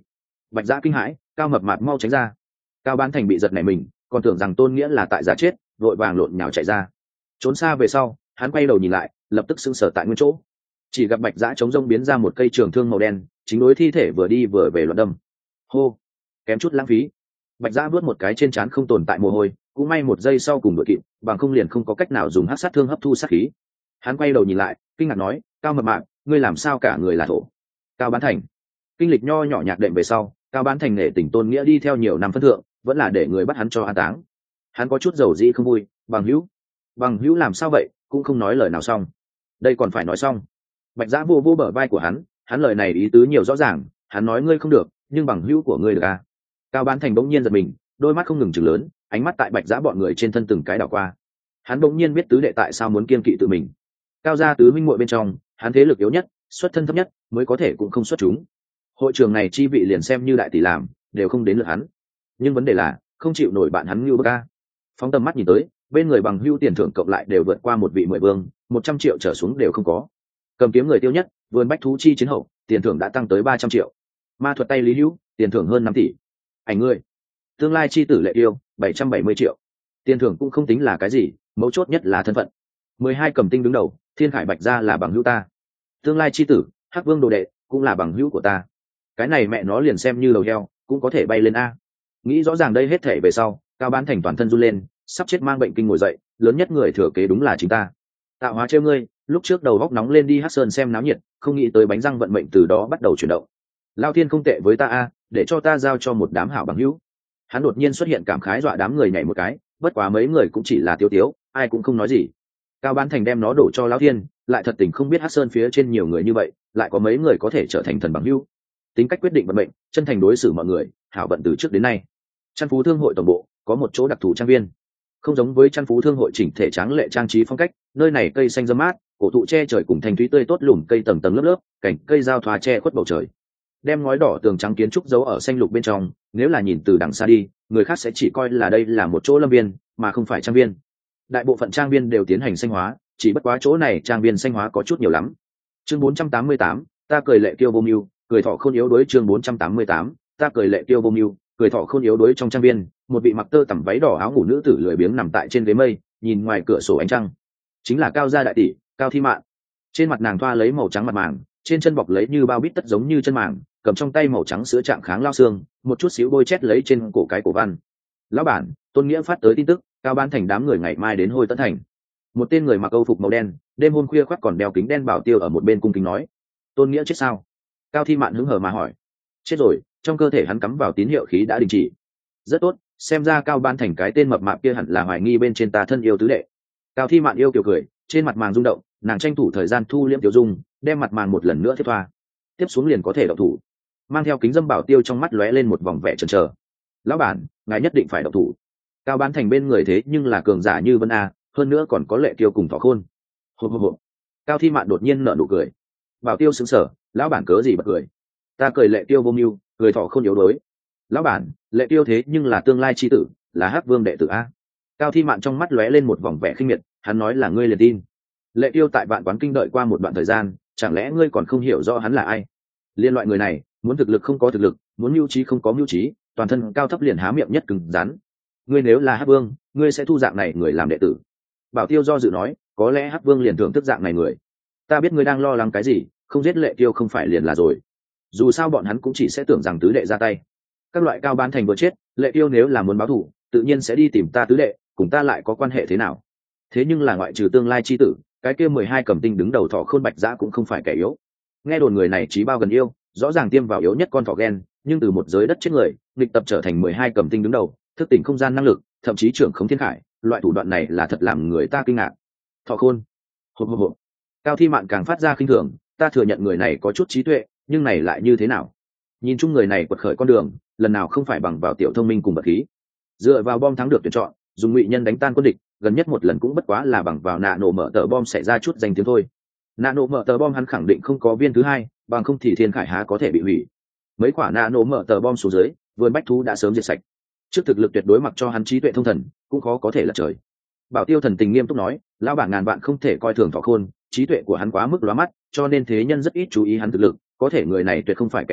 Bạch Giã kinh hãi, Cao Mập Mạp mau tránh ra. Cao Bán Thành bị giật này mình, còn tưởng rằng Tôn Nghĩa là tại giả chết, vội vàng lộn nhào chạy ra. Trốn xa về sau, hắn quay đầu nhìn lại, lập tức sững sờ tại nguyên chỗ. Chỉ gặp Bạch Giã chống rông biến ra một cây trường thương màu đen, chính đối thi thể vừa đi vừa về loạn đâm. Hô, kém chút lãng phí. Bạch Giã vớt một cái trên trán không tồn tại mồ hôi, cũng may một giây sau cùng đuổi kịp, bằng không liền không có cách nào dùng hắc sát thương hấp thu sát khí. Hắn quay đầu nhìn lại, kinh ngạc nói, Cao Mập Mạp, ngươi làm sao cả người là thổ? Cao Bán Thành. Kinh lịch nho nhỏ nhạc đệm về sau, Cao Bán Thành nể tình Tôn Nghĩa đi theo nhiều năm phân thượng, vẫn là để người bắt hắn cho an táng. Hắn có chút dầu dĩ không vui, bằng hữu, bằng hữu làm sao vậy, cũng không nói lời nào xong. Đây còn phải nói xong. Bạch Giã vô vô bờ vai của hắn, hắn lời này ý tứ nhiều rõ ràng, hắn nói ngươi không được, nhưng bằng hữu của ngươi được à? Cao Bán Thành bỗng nhiên giật mình, đôi mắt không ngừng chừng lớn, ánh mắt tại Bạch Giã bọn người trên thân từng cái đảo qua. Hắn bỗng nhiên biết tứ đệ tại sao muốn kiên kỵ tự mình. Cao gia tứ minh muội bên trong, hắn thế lực yếu nhất, xuất thân thấp nhất, mới có thể cũng không xuất chúng. Hội trường này chi vị liền xem như đại tỷ làm, đều không đến lượt hắn. Nhưng vấn đề là, không chịu nổi bạn hắn Ngưu Bức A. Phóng tầm mắt nhìn tới, bên người bằng hữu tiền thưởng cộng lại đều vượt qua một vị mười vương, một trăm triệu trở xuống đều không có. Cầm kiếm người tiêu nhất, vườn bách thú chi chiến hậu, tiền thưởng đã tăng tới ba trăm triệu. Ma thuật tay Lý Hữu, tiền thưởng hơn năm tỷ. Ảnh ngươi, tương lai chi tử Lệ Yêu, bảy trăm bảy mươi triệu. Tiền thưởng cũng không tính là cái gì, mấu chốt nhất là thân phận. Mười hai cầm tinh đứng đầu, Thiên Khải Bạch gia là bằng hữu ta. Tương lai chi tử, Hắc Vương đồ đệ, cũng là bằng hữu của ta. Cái này mẹ nó liền xem như đầu heo, cũng có thể bay lên a. Nghĩ rõ ràng đây hết thể về sau, Cao Bán Thành toàn thân run lên, sắp chết mang bệnh kinh ngồi dậy, lớn nhất người thừa kế đúng là chính ta. Tạo hóa trêu ngươi, lúc trước đầu góc nóng lên đi Hắc Sơn xem náo nhiệt, không nghĩ tới bánh răng vận mệnh từ đó bắt đầu chuyển động. Lao Thiên không tệ với ta a, để cho ta giao cho một đám hảo bằng hữu. Hắn đột nhiên xuất hiện cảm khái dọa đám người nhảy một cái, bất quá mấy người cũng chỉ là tiêu tiếu, ai cũng không nói gì. Cao Bán Thành đem nó đổ cho Lão Thiên, lại thật tình không biết Hắc Sơn phía trên nhiều người như vậy, lại có mấy người có thể trở thành thần bằng hữu. Tính cách quyết định vận mệnh, chân thành đối xử mọi người, hảo vận từ trước đến nay. Trăn Phú Thương hội tổng bộ có một chỗ đặc thù trang viên, không giống với Trăn Phú Thương hội chỉnh thể tráng lệ trang trí phong cách, nơi này cây xanh râm mát, cổ thụ che trời cùng thanh thúy tươi tốt lùm cây tầng tầng lớp lớp, cảnh cây giao thoa che khuất bầu trời. Đem ngói đỏ tường trắng kiến trúc giấu ở xanh lục bên trong, nếu là nhìn từ đằng xa đi, người khác sẽ chỉ coi là đây là một chỗ lâm viên, mà không phải trang viên. Đại bộ phận trang viên đều tiến hành xanh hóa, chỉ bất quá chỗ này trang viên xanh hóa có chút nhiều lắm. Chương bốn trăm tám mươi tám, ta cười lệ kiêu vô mưu, cười thọ khôn yếu đuối. Chương bốn trăm tám mươi tám, ta cười lệ kiêu vô mưu, cười thọ khôn yếu đuối. Trong trang viên, một vị mặc tơ tằm váy đỏ áo ngủ nữ tử lười biếng nằm tại trên ghế mây, nhìn ngoài cửa sổ ánh trăng. Chính là Cao gia đại tỷ, Cao Thi Mạn. Trên mặt nàng thoa lấy màu trắng mặt màng, trên chân bọc lấy như bao bít tất giống như chân màng, cầm trong tay màu trắng sữa trạng kháng lao xương, một chút xíu bôi chét lấy trên cổ cái cổ văn. Lão bản, Tôn Nghĩa phát tới tin tức, Cao Bán Thành đám người ngày mai đến Hôi Tấn Thành. Một tên người mặc âu phục màu đen, đêm hôm khuya khoác còn đeo kính đen bảo tiêu ở một bên cung kính nói. Tôn Nghĩa chết sao? Cao Thi Mạn hứng hở mà hỏi. Chết rồi, trong cơ thể hắn cắm vào tín hiệu khí đã đình chỉ. Rất tốt, xem ra Cao Bán Thành cái tên mập mạp kia hẳn là hoài nghi bên trên ta thân yêu tứ đệ. Cao Thi Mạn yêu kiều cười, trên mặt màng rung động, nàng tranh thủ thời gian thu liễm tiểu dung, đem mặt màng một lần nữa tiếp thoa. Tiếp xuống liền có thể động thủ. Mang theo kính dâm bảo tiêu trong mắt lóe lên một vòng vẻ chần chờ. Lão bản, ngài nhất định phải động thủ. Cao Bán Thành bên người thế nhưng là cường giả như Vân A, hơn nữa còn có Lệ Kiêu cùng Thỏ Khôn. Hộp hộp hộp. Cao Thi Mạn đột nhiên nở nụ cười. Bảo tiêu sững sờ, lão bản cớ gì bật cười? Ta cười Lệ Kiêu vô mưu, cười Thỏ Khôn yếu đuối. Lão bản, Lệ Kiêu thế nhưng là tương lai chi tử, là Hắc Vương đệ tử a. Cao Thi Mạn trong mắt lóe lên một vòng vẻ khinh miệt, hắn nói là ngươi liền tin. Lệ Kiêu tại Vạn Quán Kinh đợi qua một đoạn thời gian, chẳng lẽ ngươi còn không hiểu rõ hắn là ai? Liên loại người này, muốn thực lực không có thực lực, muốn mưu trí không có mưu trí, toàn thân cao thấp liền há miệng nhất cứng rắn. Ngươi nếu là Hắc Vương, ngươi sẽ thu dạng này người làm đệ tử. Bảo Tiêu do dự nói, có lẽ Hắc Vương liền thưởng thức dạng này người. Ta biết ngươi đang lo lắng cái gì, không giết Lệ Kiêu không phải liền là rồi. Dù sao bọn hắn cũng chỉ sẽ tưởng rằng tứ đệ ra tay. Các loại Cao Bán Thành vừa chết, Lệ Kiêu nếu là muốn báo thù, tự nhiên sẽ đi tìm ta tứ đệ, cùng ta lại có quan hệ thế nào? Thế nhưng là ngoại trừ tương lai chi tử, cái kia mười hai cầm tinh đứng đầu Thỏ Khôn Bạch Dã cũng không phải kẻ yếu. Nghe đồn người này trí bao gần yêu, rõ ràng tiêm vào yếu nhất con thỏ ghen, nhưng từ một giới đất chết người, nghịch tập trở thành mười hai cầm tinh đứng đầu, thức tỉnh không gian năng lực, thậm chí trưởng khống thiên khải, loại thủ đoạn này là thật làm người ta kinh ngạc. Thỏ Khôn. Hộp hộp hộp. Cao Thi Mạn càng phát ra khinh thường, ta thừa nhận người này có chút trí tuệ, nhưng này lại như thế nào? Nhìn chung người này quật khởi con đường, lần nào không phải bằng vào tiểu thông minh cùng bậc khí. Dựa vào bom thắng được tuyển chọn, dùng ngụy nhân đánh tan quân địch, gần nhất một lần cũng bất quá là bằng vào nạ nổ mở tờ bom xảy ra chút danh tiếng thôi. Nạ nổ mở tờ bom hắn khẳng định không có viên thứ hai, bằng không thì thiên khải há có thể bị hủy. Mấy quả nạ nổ mở tờ bom xuống dưới, vườn bách thú đã sớm diệt sạch. Trước thực lực tuyệt đối mặc cho hắn trí tuệ thông thần, cũng khó có thể lật trời. Bảo Tiêu thần tình nghiêm túc nói, lão bản ngàn vạn không thể coi thường Thỏ Khôn, trí tuệ của hắn quá mức lóa mắt, cho nên thế nhân rất ít chú ý hắn thực lực, có thể người này tuyệt không phải kẻ yếu,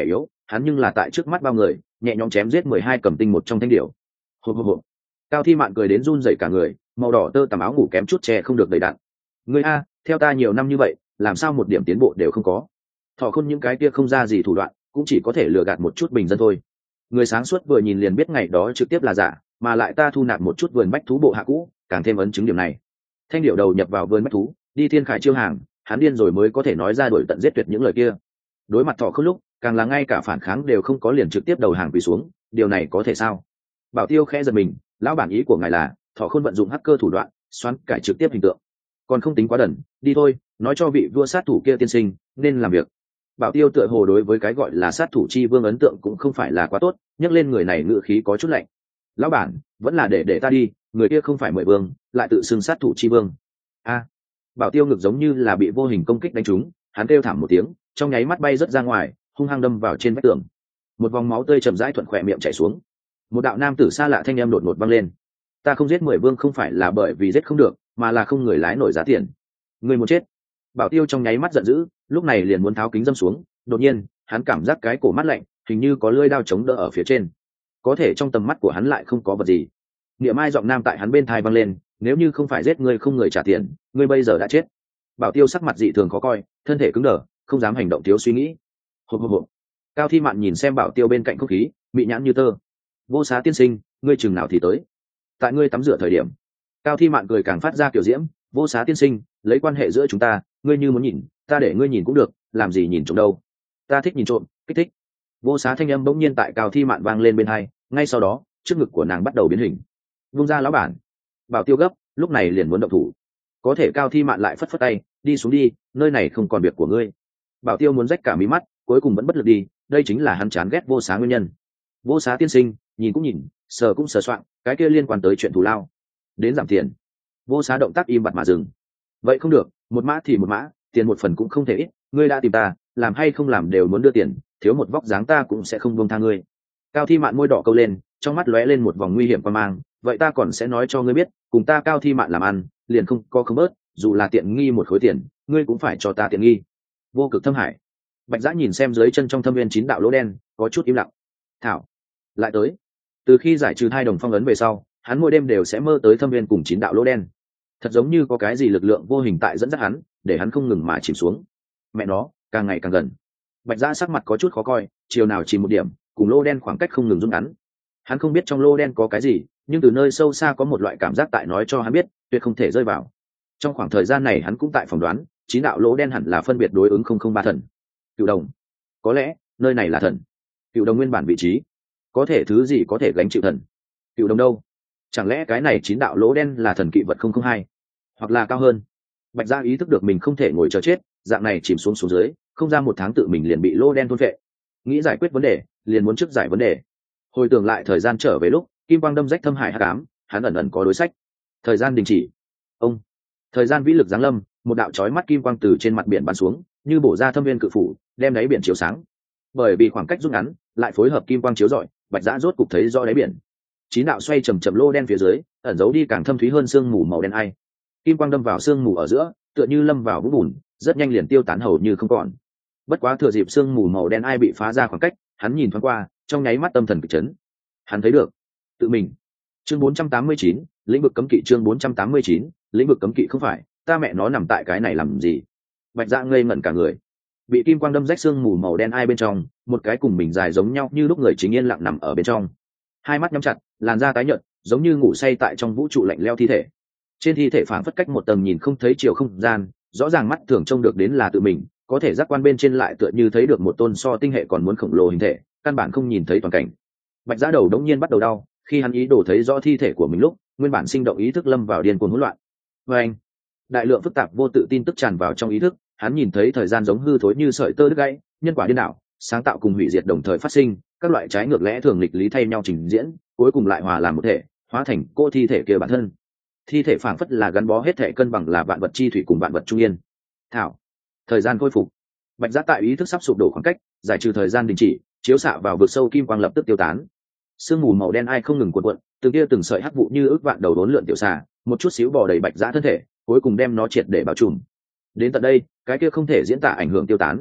hắn nhưng là tại trước mắt bao người nhẹ nhõm chém giết mười hai cầm tinh một trong thanh điểu. Hộp hộp hộp. Cao Thi Mạn cười đến run rẩy cả người, màu đỏ tơ tằm áo ngủ kém chút che không được đầy đặn. Ngươi a, theo ta nhiều năm như vậy, làm sao một điểm tiến bộ đều không có? Thỏ Khôn những cái kia không ra gì thủ đoạn, cũng chỉ có thể lừa gạt một chút bình dân thôi. Người sáng suốt vừa nhìn liền biết ngày đó trực tiếp là giả, mà lại ta thu nạp một chút vườn bách thú bộ hạ cũ, càng thêm ấn chứng điểm này. Thanh điểu đầu nhập vào vườn bách thú, đi thiên khải chiêu hàng, hắn điên rồi mới có thể nói ra đuổi tận giết tuyệt những lời kia. Đối mặt Thỏ Khôn lúc, càng là ngay cả phản kháng đều không có, liền trực tiếp đầu hàng quỳ xuống, điều này có thể sao? Bảo Tiêu khẽ giật mình, lão bản ý của ngài là Thỏ Khôn vận dụng hacker thủ đoạn xoắn cải trực tiếp hình tượng, còn không tính quá đần, đi thôi, nói cho vị vua sát thủ kia tiên sinh nên làm việc. Bảo Tiêu tựa hồ đối với cái gọi là sát thủ chi vương ấn tượng cũng không phải là quá tốt, nhắc lên người này ngữ khí có chút lạnh. Lão bản, vẫn là để để ta đi, người kia không phải mười vương, lại tự xưng sát thủ chi vương. A. Bảo Tiêu ngực giống như là bị vô hình công kích đánh trúng, hắn kêu thảm một tiếng, trong nháy mắt bay rất ra ngoài, hung hăng đâm vào trên vách tường. Một vòng máu tươi chậm rãi thuận khỏe miệng chảy xuống. Một đạo nam tử xa lạ thanh âm đột ngột vang lên. Ta không giết mười vương không phải là bởi vì giết không được, mà là không người lái nổi giá tiền. Người muốn chết. Bảo Tiêu trong nháy mắt giận dữ, lúc này liền muốn tháo kính dâm xuống, đột nhiên hắn cảm giác cái cổ mắt lạnh, hình như có lưỡi dao chống đỡ ở phía trên, có thể trong tầm mắt của hắn lại không có vật gì. Niệm Ai giọng nam tại hắn bên tai vang lên, nếu như không phải giết ngươi không người trả tiền, ngươi bây giờ đã chết. Bảo Tiêu sắc mặt dị thường khó coi, thân thể cứng đờ, không dám hành động thiếu suy nghĩ. Hộp hộp hộp. Cao Thi Mạn nhìn xem Bảo Tiêu bên cạnh không khí, mị nhãn như tơ. Vô Xá tiên sinh, ngươi chừng nào thì tới? Tại ngươi tắm rửa thời điểm. Cao Thi Mạn cười càng phát ra kiểu diễm. Vô Xá tiên sinh, lấy quan hệ giữa chúng ta, ngươi như muốn nhìn, ta để ngươi nhìn cũng được, làm gì nhìn trộm đâu. Ta thích nhìn trộm, kích thích. Vô Xá thanh âm bỗng nhiên tại Cao Thi Mạn vang lên bên hai, ngay sau đó trước ngực của nàng bắt đầu biến hình. Vung ra lão bản. Bảo Tiêu gấp, lúc này liền muốn động thủ, có thể Cao Thi Mạn lại phất phất tay, đi xuống đi, nơi này không còn việc của ngươi. Bảo Tiêu muốn rách cả mí mắt, cuối cùng vẫn bất lực đi, đây chính là hắn chán ghét Vô Xá nguyên nhân. Vô Xá tiên sinh, nhìn cũng nhìn, sờ cũng sờ soạn, cái kia liên quan tới chuyện thù lao, đến giảm tiền. Vô Xá động tác im bặt mà dừng. Vậy không được, một mã thì một mã, tiền một phần cũng không thể ít, ngươi đã tìm ta, làm hay không làm đều muốn đưa tiền, thiếu một vóc dáng ta cũng sẽ không buông tha ngươi. Cao Thi Mạn môi đỏ câu lên, trong mắt lóe lên một vòng nguy hiểm quan mang, vậy ta còn sẽ nói cho ngươi biết, cùng ta Cao Thi Mạn làm ăn, liền không có không bớt, dù là tiện nghi một khối tiền, ngươi cũng phải cho ta tiện nghi. Vô Cực Thâm Hải. Bạch Dã nhìn xem dưới chân trong thâm viên chín đạo lỗ đen, có chút im lặng. Thảo, lại tới. Từ khi giải trừ thai đồng phong ấn về sau, hắn mỗi đêm đều sẽ mơ tới thâm viên cùng chín đạo lỗ đen. Thật giống như có cái gì lực lượng vô hình tại dẫn dắt hắn, để hắn không ngừng mà chìm xuống. Mẹ nó, càng ngày càng gần. Bạch Dã sắc mặt có chút khó coi, chiều nào chìm một điểm, cùng lỗ đen khoảng cách không ngừng rút ngắn. Hắn không biết trong lỗ đen có cái gì, nhưng từ nơi sâu xa có một loại cảm giác tại nói cho hắn biết, tuyệt không thể rơi vào. Trong khoảng thời gian này hắn cũng tại phỏng đoán, chín đạo lỗ đen hẳn là phân biệt đối ứng không không ba thần. Cựu đồng, có lẽ nơi này là thần. Cựu đồng nguyên bản vị trí, có thể thứ gì có thể gánh chịu thần? Cựu đồng đâu? Chẳng lẽ cái này chín đạo lỗ đen là thần kỵ vật không không hai, hoặc là cao hơn? Bạch Gia ý thức được mình không thể ngồi chờ chết, dạng này chìm xuống xuống dưới, không ra một tháng tự mình liền bị lỗ đen thôn phệ. Nghĩ giải quyết vấn đề, liền muốn trước giải vấn đề. Hồi tưởng lại thời gian trở về lúc kim quang đâm rách thâm hải hắc ám, hắn ẩn ẩn có đối sách. Thời gian đình chỉ. Ông. Thời gian vĩ lực giáng lâm, một đạo chói mắt kim quang từ trên mặt biển bắn xuống, như bổ ra thâm viên cự phủ, đem đáy biển chiếu sáng. Bởi vì khoảng cách rút ngắn, lại phối hợp kim quang chiếu rọi, Bạch Dã rốt cục thấy rõ đáy biển. Chín đạo xoay chầm chậm lô đen phía dưới, ẩn giấu đi càng thâm thúy hơn sương mù màu đen ai. Kim quang đâm vào sương mù ở giữa, tựa như lâm vào vũng bùn, rất nhanh liền tiêu tán hầu như không còn. Bất quá thừa dịp sương mù màu đen ai bị phá ra khoảng cách, hắn nhìn thoáng qua, trong nháy mắt tâm thần kịch chấn. Hắn thấy được tự mình. Chương bốn trăm tám mươi chín, lĩnh vực cấm kỵ. Chương bốn trăm tám mươi chín, lĩnh vực cấm kỵ. Không phải, ta mẹ nó nằm tại cái này làm gì? Bạch Dã ngây ngẩn cả người. Bị kim quang đâm rách sương mù màu đen ai bên trong, một cái cùng mình dài giống nhau như lúc người chính yên lặng nằm ở bên trong. Hai mắt nhắm chặt, làn da tái nhợt, giống như ngủ say tại trong vũ trụ lạnh lẽo thi thể. Trên thi thể phảng phất cách một tầng nhìn không thấy chiều không gian, rõ ràng mắt thường trông được đến là tự mình, có thể giác quan bên trên lại tựa như thấy được một tôn so tinh hệ còn muốn khổng lồ hình thể, căn bản không nhìn thấy toàn cảnh. Bạch Dã đầu đống nhiên bắt đầu đau, khi hắn ý đồ thấy rõ thi thể của mình lúc, nguyên bản sinh động ý thức lâm vào điên cuồng hỗn loạn. Và anh, đại lượng phức tạp vô tự tin tức tràn vào trong ý thức, hắn nhìn thấy thời gian giống hư thối như sợi tơ đứt gãy, nhân quả điên đảo, sáng tạo cùng hủy diệt đồng thời phát sinh, các loại trái ngược lẽ thường nghịch lý thay nhau trình diễn, cuối cùng lại hòa làm một thể, hóa thành cô thi thể kia bản thân. Thi thể phảng phất là gắn bó hết thể cân bằng là vạn vật chi thủy cùng vạn vật trung yên. Thảo, thời gian khôi phục. Bạch Dã tại ý thức sắp sụp đổ khoảng cách, giải trừ thời gian đình chỉ, chiếu xạ vào vực sâu kim quang lập tức tiêu tán. Sương mù màu đen ai không ngừng cuộn cuộn, từng kia từng sợi hắc vụ như ước vạn đầu đốn lượn tiểu xà, một chút xíu bò đầy Bạch Dã thân thể, cuối cùng đem nó triệt để bao trùm. Đến tận đây, cái kia không thể diễn tả ảnh hưởng tiêu tán.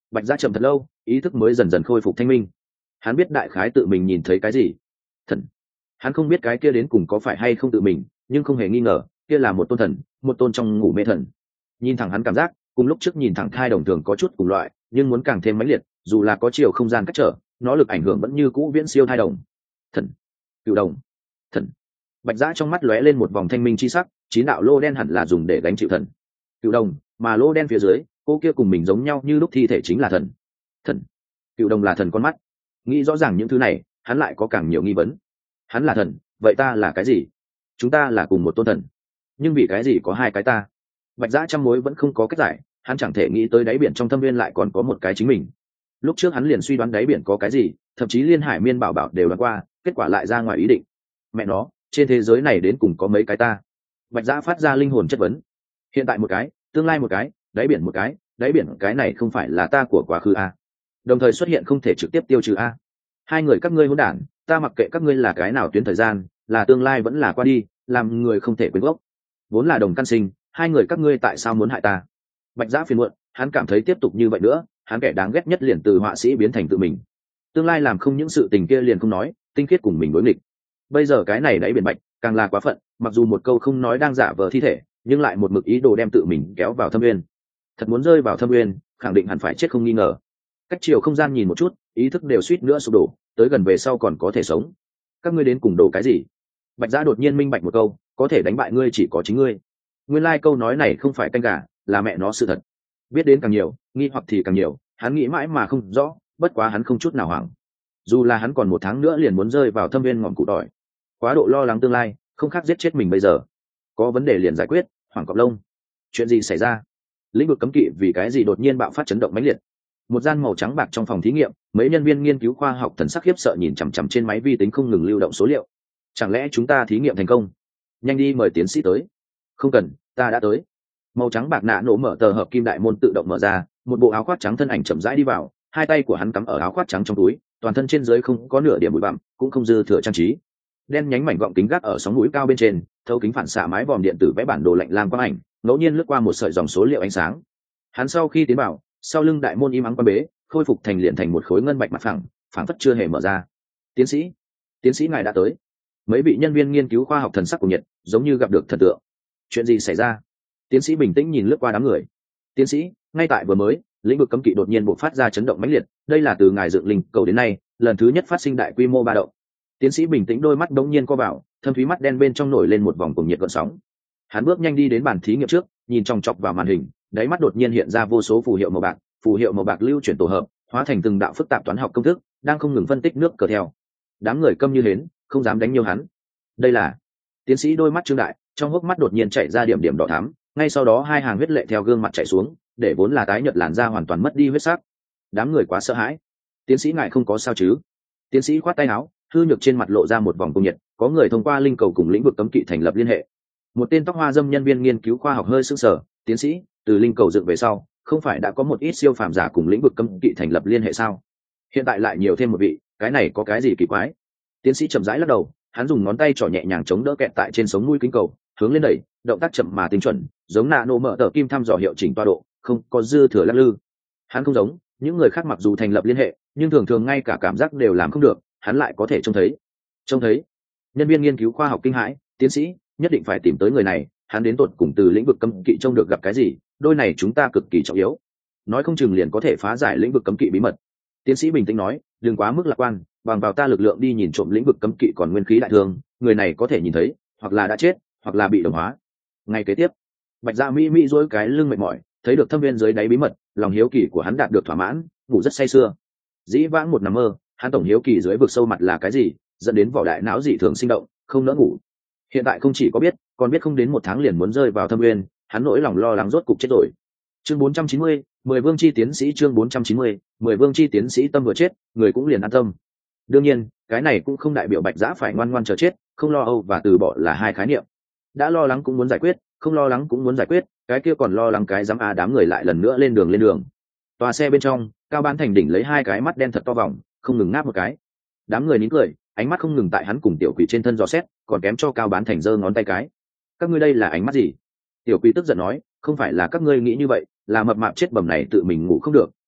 Bạch Giã chậm thật lâu, ý thức mới dần dần khôi phục thanh minh. Hắn biết đại khái tự mình nhìn thấy cái gì. Thần. Hắn không biết cái kia đến cùng có phải hay không tự mình, nhưng không hề nghi ngờ kia là một tôn thần, một tôn trong ngủ mê thần. Nhìn thẳng hắn cảm giác cùng lúc trước nhìn thẳng thai đồng thường có chút cùng loại, nhưng muốn càng thêm mãnh liệt, dù là có chiều không gian cách trở, nó lực ảnh hưởng vẫn như cũ viễn siêu thai đồng. Thần. Cựu đồng. Thần. Bạch Giã trong mắt lóe lên một vòng thanh minh chi sắc, chín đạo lô đen hẳn là dùng để gánh chịu thần. Cựu đồng, mà lô đen phía dưới, cô kia cùng mình giống nhau như lúc thi thể chính là thần. Thần. Cựu đồng là thần con mắt. Nghĩ rõ ràng những thứ này, hắn lại có càng nhiều nghi vấn. Hắn là thần, vậy ta là cái gì? Chúng ta là cùng một tôn thần, nhưng vì cái gì có hai cái ta? Bạch Giã trăm mối vẫn không có cách giải, hắn chẳng thể nghĩ tới đáy biển trong thâm viên lại còn có một cái chính mình. Lúc trước hắn liền suy đoán đáy biển có cái gì, thậm chí liên hải miên bảo bảo đều đoán qua, kết quả lại ra ngoài ý định. Mẹ nó, trên thế giới này đến cùng có mấy cái ta? Bạch Giã phát ra linh hồn chất vấn. Hiện tại một cái, tương lai một cái, đáy biển một cái, đáy biển cái này không phải là ta của quá khứ a? Đồng thời xuất hiện không thể trực tiếp tiêu trừ a. Hai người các ngươi hỗn đản, ta mặc kệ các ngươi là cái nào tuyến thời gian, là tương lai vẫn là qua đi, làm người không thể quên gốc. Vốn là đồng căn sinh, hai người các ngươi tại sao muốn hại ta? Bạch Giã phiền muộn, hắn cảm thấy tiếp tục như vậy nữa, hắn kẻ đáng ghét nhất liền từ họa sĩ biến thành tự mình. Tương lai làm không những sự tình kia liền không nói, tinh khiết cùng mình đối nghịch. Bây giờ cái này đáy biển bạch, càng là quá phận, mặc dù một câu không nói đang giả vờ thi thể, nhưng lại một mực ý đồ đem tự mình kéo vào thâm nguyên. Thật muốn rơi vào thâm nguyên, khẳng định hẳn phải chết không nghi ngờ. Cách chiều không gian nhìn một chút, ý thức đều suýt nữa sụp đổ, tới gần về sau còn có thể sống. Các ngươi đến cùng đổ cái gì? Bạch Giã đột nhiên minh bạch một câu, có thể đánh bại ngươi chỉ có chính ngươi. Nguyên lai câu nói này không phải canh gà, là mẹ nó sự thật. Biết đến càng nhiều, nghi hoặc thì càng nhiều, hắn nghĩ mãi mà không rõ, bất quá hắn không chút nào hoảng. Dù là hắn còn một tháng nữa liền muốn rơi vào thâm viên ngọn cụ tỏi, quá độ lo lắng tương lai, không khác giết chết mình bây giờ. Có vấn đề liền giải quyết, Hoàng Cọp Lông. Chuyện gì xảy ra? Lĩnh vực cấm kỵ vì cái gì đột nhiên bạo phát chấn động mãnh liệt? Một gian màu trắng bạc trong phòng thí nghiệm, mấy nhân viên nghiên cứu khoa học thần sắc khiếp sợ nhìn chằm chằm trên máy vi tính không ngừng lưu động số liệu. Chẳng lẽ chúng ta thí nghiệm thành công? Nhanh đi mời tiến sĩ tới. Không cần, ta đã tới. Màu trắng bạc nạ nổ mở tờ hợp kim đại môn tự động mở ra, một bộ áo khoác trắng thân ảnh chậm rãi đi vào, hai tay của hắn cắm ở áo khoác trắng trong túi, toàn thân trên dưới không có nửa điểm bụi bặm, cũng không dư thừa trang trí. Đen nhánh mảnh gọng kính gác ở sóng mũi cao bên trên, thấu kính phản xạ mái vòm điện tử vẽ bản đồ lạnh lam quang ảnh, ngẫu nhiên lướt qua một sợi dòng số liệu ánh sáng. Hắn sau khi tiến vào, sau lưng đại môn im ắng quan bế, khôi phục thành liền thành một khối ngân bạch mặt phẳng, phảng phất chưa hề mở ra. Tiến sĩ, tiến sĩ ngài đã tới. Mấy vị nhân viên nghiên cứu khoa học thần sắc của nhiệt, giống như gặp được thần tượng. Chuyện gì xảy ra? Tiến sĩ bình tĩnh nhìn lướt qua đám người. Tiến sĩ, ngay tại vừa mới, lĩnh vực cấm kỵ đột nhiên bộc phát ra chấn động mãnh liệt, đây là từ ngài dựng linh cầu đến nay lần thứ nhất phát sinh đại quy mô ba động. Tiến sĩ bình tĩnh, đôi mắt đống nhiên co vào, thâm thúy mắt đen bên trong nổi lên một vòng cuồng nhiệt gợn sóng. Hắn bước nhanh đi đến bàn thí nghiệm trước, nhìn chòng chọc vào màn hình, đáy mắt đột nhiên hiện ra vô số phù hiệu màu bạc, phù hiệu màu bạc lưu chuyển tổ hợp, hóa thành từng đạo phức tạp toán học công thức, đang không ngừng phân tích nước cờ theo. Đám người câm như hến, không dám đánh nhiều hắn. Đây là... Tiến sĩ đôi mắt trương đại, trong hốc mắt đột nhiên chảy ra điểm điểm đỏ thắm, ngay sau đó hai hàng huyết lệ theo gương mặt chảy xuống, để vốn là tái nhợt làn da hoàn toàn mất đi huyết sắc. Đám người quá sợ hãi. Tiến sĩ ngài không có sao chứ? Tiến sĩ khoát tay áo, hư nhược trên mặt lộ ra một vòng cung nhiệt, có người thông qua linh cầu cùng lĩnh vực cấm kỵ thành lập liên hệ. Một tên tóc hoa dâm nhân viên nghiên cứu khoa học hơi sững sờ, tiến sĩ, từ linh cầu dựng về sau, không phải đã có một ít siêu phàm giả cùng lĩnh vực cấm kỵ thành lập liên hệ sao? Hiện tại lại nhiều thêm một vị, cái này có cái gì kỳ quái? Tiến sĩ chậm rãi lắc đầu, hắn dùng ngón tay trỏ nhẹ nhàng chống đỡ kẹt tại trên sống mũi kính cầu, hướng lên đẩy, động tác chậm mà tinh chuẩn, giống nạ nổ mở tờ kim thăm dò hiệu chỉnh toa độ, không có dư thừa lắc lư. Hắn không giống những người khác, mặc dù thành lập liên hệ, nhưng thường thường ngay cả cảm giác đều làm không được, hắn lại có thể trông thấy. Trông thấy? Nhân viên nghiên cứu khoa học kinh hãi, tiến sĩ, nhất định phải tìm tới người này, hắn đến tột cùng từ lĩnh vực cấm kỵ trông được gặp cái gì, đôi này chúng ta cực kỳ trọng yếu, nói không chừng liền có thể phá giải lĩnh vực cấm kỵ bí mật. Tiến sĩ bình tĩnh nói, đừng quá mức lạc quan, bằng vào ta lực lượng đi nhìn trộm lĩnh vực cấm kỵ còn nguyên khí đại thương, người này có thể nhìn thấy, hoặc là đã chết, hoặc là bị đồng hóa. Ngay kế tiếp, Bạch Dạ mỹ mỹ dối cái lưng mệt mỏi, thấy được thâm viên dưới đáy bí mật, lòng hiếu kỳ của hắn đạt được thỏa mãn, ngủ rất say sưa. Dĩ vãng một nằm mơ, hắn tổng hiếu kỳ dưới vực sâu mặt là cái gì, dẫn đến vỏ đại não dị thường sinh động, không nỡ ngủ. Hiện tại không chỉ có biết, còn biết không đến một tháng liền muốn rơi vào thâm viên, hắn nỗi lòng lo lắng rốt cục chết rồi. Chương bốn trăm chín mươi, mười vương chi tiến sĩ. Chương bốn trăm chín mươi, mười vương chi tiến sĩ tâm vừa chết, người cũng liền an tâm. Đương nhiên, cái này cũng không đại biểu Bạch Dã phải ngoan ngoan chờ chết, không lo âu và từ bỏ là hai khái niệm. Đã lo lắng cũng muốn giải quyết, không lo lắng cũng muốn giải quyết, cái kia còn lo lắng cái dám a. Đám người lại lần nữa lên đường lên đường. Tòa xe bên trong, Cao Bán Thành đỉnh lấy hai cái mắt đen thật to vòng, không ngừng ngáp một cái. Đám người nín cười, ánh mắt không ngừng tại hắn cùng tiểu quỷ trên thân dò xét, còn kém cho Cao Bán Thành giơ ngón tay cái. Các ngươi đây là ánh mắt gì? Tiểu quỷ tức giận nói, không phải là các ngươi nghĩ như vậy, là mập mạp chết bầm này tự mình ngủ không được,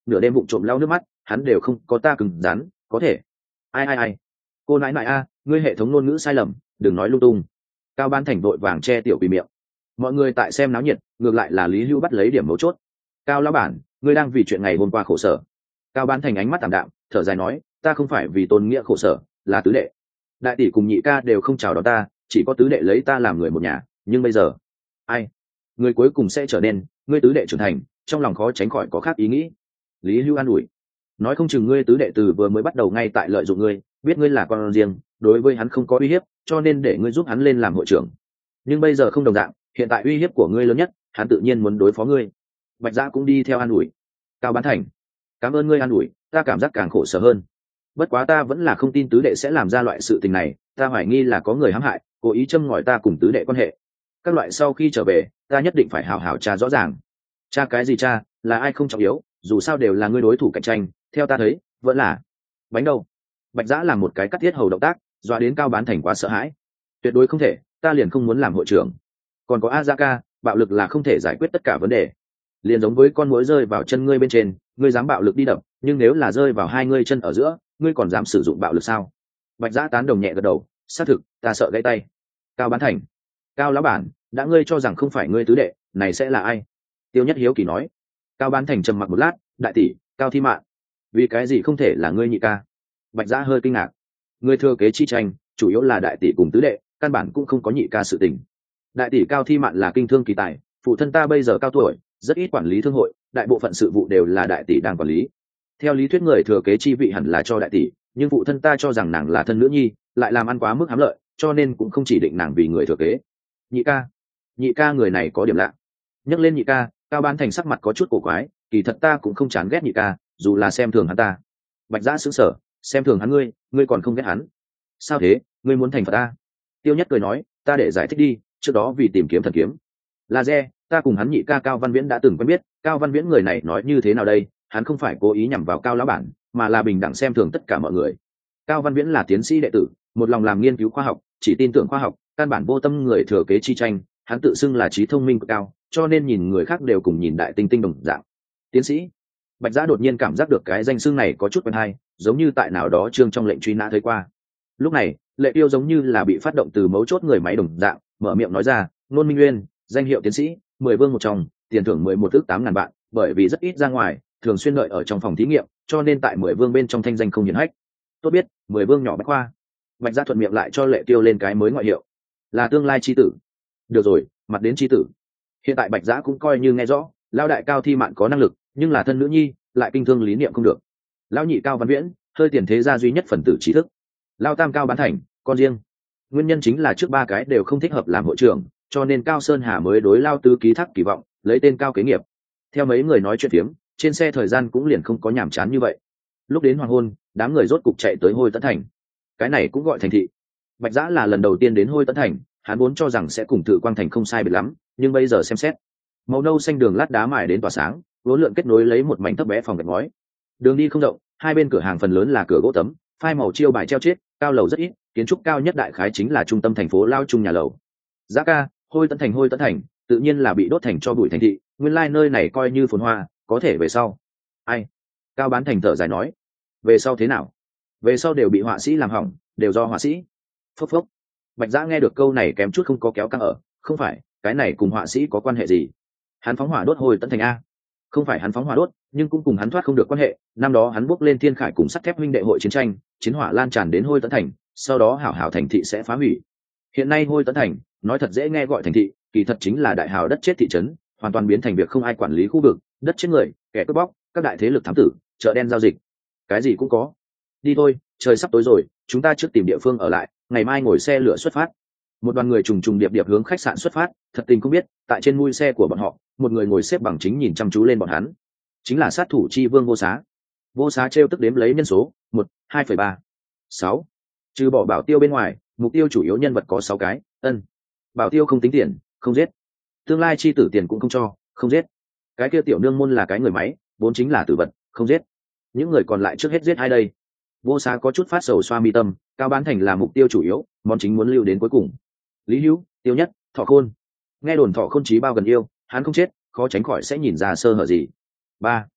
nửa đêm vụng trộm lau nước mắt, hắn đều không có ta cứng rắn có thể. Ai ai ai, cô nãi nãi a, ngươi hệ thống ngôn ngữ sai lầm, đừng nói lung tung. Cao Bán Thành vội vàng che tiểu quỷ miệng. Mọi người tại xem náo nhiệt, ngược lại là Lý Hưu bắt lấy điểm mấu chốt. Cao lão bản, ngươi đang vì chuyện ngày hôm qua khổ sở. Cao Bán Thành ánh mắt tạm đạm, thở dài nói, ta không phải vì tôn nghĩa khổ sở, là tứ đệ. Đại tỷ cùng nhị ca đều không chào đón ta, chỉ có tứ đệ lấy ta làm người một nhà, nhưng bây giờ, ai? Người cuối cùng sẽ trở nên, ngươi tứ đệ trưởng thành, trong lòng khó tránh khỏi có khác ý nghĩ. Lý Hưu an ủi, nói không chừng ngươi tứ đệ từ vừa mới bắt đầu ngay tại lợi dụng ngươi, biết ngươi là con riêng, đối với hắn không có uy hiếp, cho nên để ngươi giúp hắn lên làm hội trưởng. Nhưng bây giờ không đồng dạng, hiện tại uy hiếp của ngươi lớn nhất, hắn tự nhiên muốn đối phó ngươi. Bạch Giã cũng đi theo an ủi. Cao Bán Thành, cảm ơn ngươi an ủi, ta cảm giác càng khổ sở hơn. Bất quá ta vẫn là không tin tứ đệ sẽ làm ra loại sự tình này, ta hoài nghi là có người hãm hại, cố ý châm ngòi ta cùng tứ đệ quan hệ. Các loại sau khi trở về, ta nhất định phải hảo hảo tra rõ ràng. Tra cái gì tra, là ai không trọng yếu, dù sao đều là ngươi đối thủ cạnh tranh, theo ta thấy, vẫn là bánh đâu. Bạch Giã làm một cái cắt thiết hầu động tác, dọa đến Cao Bán Thành quá sợ hãi. Tuyệt đối không thể, ta liền không muốn làm hội trưởng. Còn có Azaka, bạo lực là không thể giải quyết tất cả vấn đề. Liền giống với con muỗi rơi vào chân ngươi bên trên, ngươi dám bạo lực đi đập, nhưng nếu là rơi vào hai ngươi chân ở giữa, ngươi còn dám sử dụng bạo lực sao? Bạch Giã tán đồng nhẹ gật đầu, xác thực, ta sợ gãy tay. Cao Bán Thành, Cao lão bản, đã ngươi cho rằng không phải ngươi tứ đệ, này sẽ là ai? Tiêu Nhất hiếu kỳ nói. Cao Bán Thành trầm mặc một lát, đại tỷ, Cao Thi Mạn, vì cái gì không thể là ngươi nhị ca? Bạch Giã hơi kinh ngạc. Ngươi thừa kế chi tranh, chủ yếu là đại tỷ cùng tứ đệ, căn bản cũng không có nhị ca sự tình. Đại tỷ Cao Thi Mạn là kinh thương kỳ tài, phụ thân ta bây giờ cao tuổi, rất ít quản lý thương hội, đại bộ phận sự vụ đều là đại tỷ đang quản lý. Theo lý thuyết người thừa kế chi vị hẳn là cho đại tỷ, nhưng phụ thân ta cho rằng nàng là thân nữ nhi, lại làm ăn quá mức hám lợi, cho nên cũng không chỉ định nàng vì người thừa kế. Nhị ca, nhị ca người này có điểm lạ. Nhắc lên nhị ca, Cao Bán Thành sắc mặt có chút cổ quái, kỳ thật ta cũng không chán ghét nhị ca, dù là xem thường hắn ta. Bạch Giã sững sờ, xem thường hắn ngươi, ngươi còn không ghét hắn? Sao thế, ngươi muốn thành Phật ta? Tiêu Nhất cười nói, ta để giải thích đi, trước đó vì tìm kiếm thần kiếm laser, ta cùng hắn nhị ca Cao Văn Viễn đã từng quen biết. Cao Văn Viễn người này nói như thế nào đây, hắn không phải cố ý nhằm vào Cao lão bản, mà là bình đẳng xem thường tất cả mọi người. Cao Văn Viễn là tiến sĩ đệ tử, một lòng làm nghiên cứu khoa học, chỉ tin tưởng khoa học, căn bản vô tâm người thừa kế chi tranh. Hắn tự xưng là trí thông minh cực cao, cho nên nhìn người khác đều cùng nhìn đại tinh tinh đồng dạng. Tiến sĩ. Bạch Giã đột nhiên cảm giác được cái danh xưng này có chút quen hay, giống như tại nào đó chương trong lệnh truy nã thấy qua. Lúc này, Lệ Tiêu giống như là bị phát động từ mấu chốt người máy đồng dạng, mở miệng nói ra, Nôn Minh Nguyên, danh hiệu tiến sĩ, mười vương một trong, tiền thưởng mười một ước tám ngàn vạn, bởi vì rất ít ra ngoài, thường xuyên đợi ở trong phòng thí nghiệm, cho nên tại mười vương bên trong thanh danh không hiển hách. Tốt biết, mười vương nhỏ Bách Khoa. Bạch Giã thuận miệng lại cho Lệ Tiêu lên cái mới ngoại hiệu, là tương lai chi tử. Được rồi, mặt đến chi tử. Hiện tại Bạch Giã cũng coi như nghe rõ, lao đại Cao Thi Mạn có năng lực, nhưng là thân nữ nhi, lại kinh thương lý niệm không được. Lão nhị Cao Văn Viễn, hơi tiền thế gia duy nhất phần tử trí thức. Lao tam Cao Bán Thành, con riêng. Nguyên nhân chính là trước ba cái đều không thích hợp làm hội trưởng, cho nên Cao Sơn Hà mới đối Lao tứ ký thác kỳ vọng, lấy tên Cao kế nghiệp. Theo mấy người nói chuyện phiếm, trên xe thời gian cũng liền không có nhàm chán như vậy. Lúc đến hoàng hôn, đám người rốt cục chạy tới Hôi Tấn Thành. Cái này cũng gọi thành thị. Bạch Giã là lần đầu tiên đến Hôi Tấn Thành, hắn vốn cho rằng sẽ cùng Thự Quang Thành không sai biệt lắm, nhưng bây giờ xem xét, màu nâu xanh đường lát đá mài đến tỏa sáng, vốn lượn kết nối lấy một mảnh thấp bé phòng gạch ngói. Đường đi không rộng, hai bên cửa hàng phần lớn là cửa gỗ tấm, phai màu chiêu bài treo chết, cao lầu rất ít, kiến trúc cao nhất đại khái chính là trung tâm thành phố Lao Trung nhà lầu. Giá ca, Hôi Tấn Thành Hôi Tấn Thành, tự nhiên là bị đốt thành cho bụi thành thị, nguyên lai nơi này coi như phồn hoa, có thể về sau. Ai? Cao Bán Thành thở dài nói, về sau thế nào? Về sau đều bị họa sĩ làm hỏng, đều do họa sĩ. Phốc phốc. Bạch Giã nghe được câu này kém chút không có kéo căng ở, không phải, cái này cùng họa sĩ có quan hệ gì? Hắn phóng hỏa đốt Hôi Tấn Thành a? Không phải hắn phóng hỏa đốt, nhưng cũng cùng hắn thoát không được quan hệ. Năm đó hắn bước lên Thiên Khải cùng sắt thép huynh đệ hội chiến tranh, chiến hỏa lan tràn đến Hôi Tấn Thành, sau đó hảo hảo thành thị sẽ phá hủy. Hiện nay Hôi Tấn Thành, nói thật dễ nghe gọi thành thị, kỳ thật chính là đại hào đất chết thị trấn, hoàn toàn biến thành việc không ai quản lý khu vực, đất chết người, kẻ cướp bóc, các đại thế lực thám tử, chợ đen giao dịch, cái gì cũng có. Đi thôi, trời sắp tối rồi, chúng ta trước tìm địa phương ở lại, ngày mai ngồi xe lửa xuất phát. Một đoàn người trùng trùng điệp điệp hướng khách sạn xuất phát, thật tình không biết, tại trên mui xe của bọn họ, một người ngồi xếp bằng chính nhìn chăm chú lên bọn hắn, chính là sát thủ chi vương Vô Xá. Vô Xá trêu tức đếm lấy nhân số, một, hai phẩy ba, sáu. Trừ bỏ Bảo Tiêu bên ngoài, mục tiêu chủ yếu nhân vật có sáu cái. Ân. Bảo Tiêu không tính tiền, không giết. Tương lai chi tử tiền cũng không cho, không giết. Cái kia tiểu nương môn là cái người máy, vốn chính là tử vật, không giết. Những người còn lại trước hết giết ai đây? Vô Xá có chút phát sầu xoa mi tâm, Cao Bán Thành là mục tiêu chủ yếu, món chính muốn lưu đến cuối cùng. Lý Hữu, Tiêu Nhất, Thọ Khôn. Nghe đồn Thọ Khôn chí bao gần yêu, hắn không chết, khó tránh khỏi sẽ nhìn ra sơ hở gì. Ba.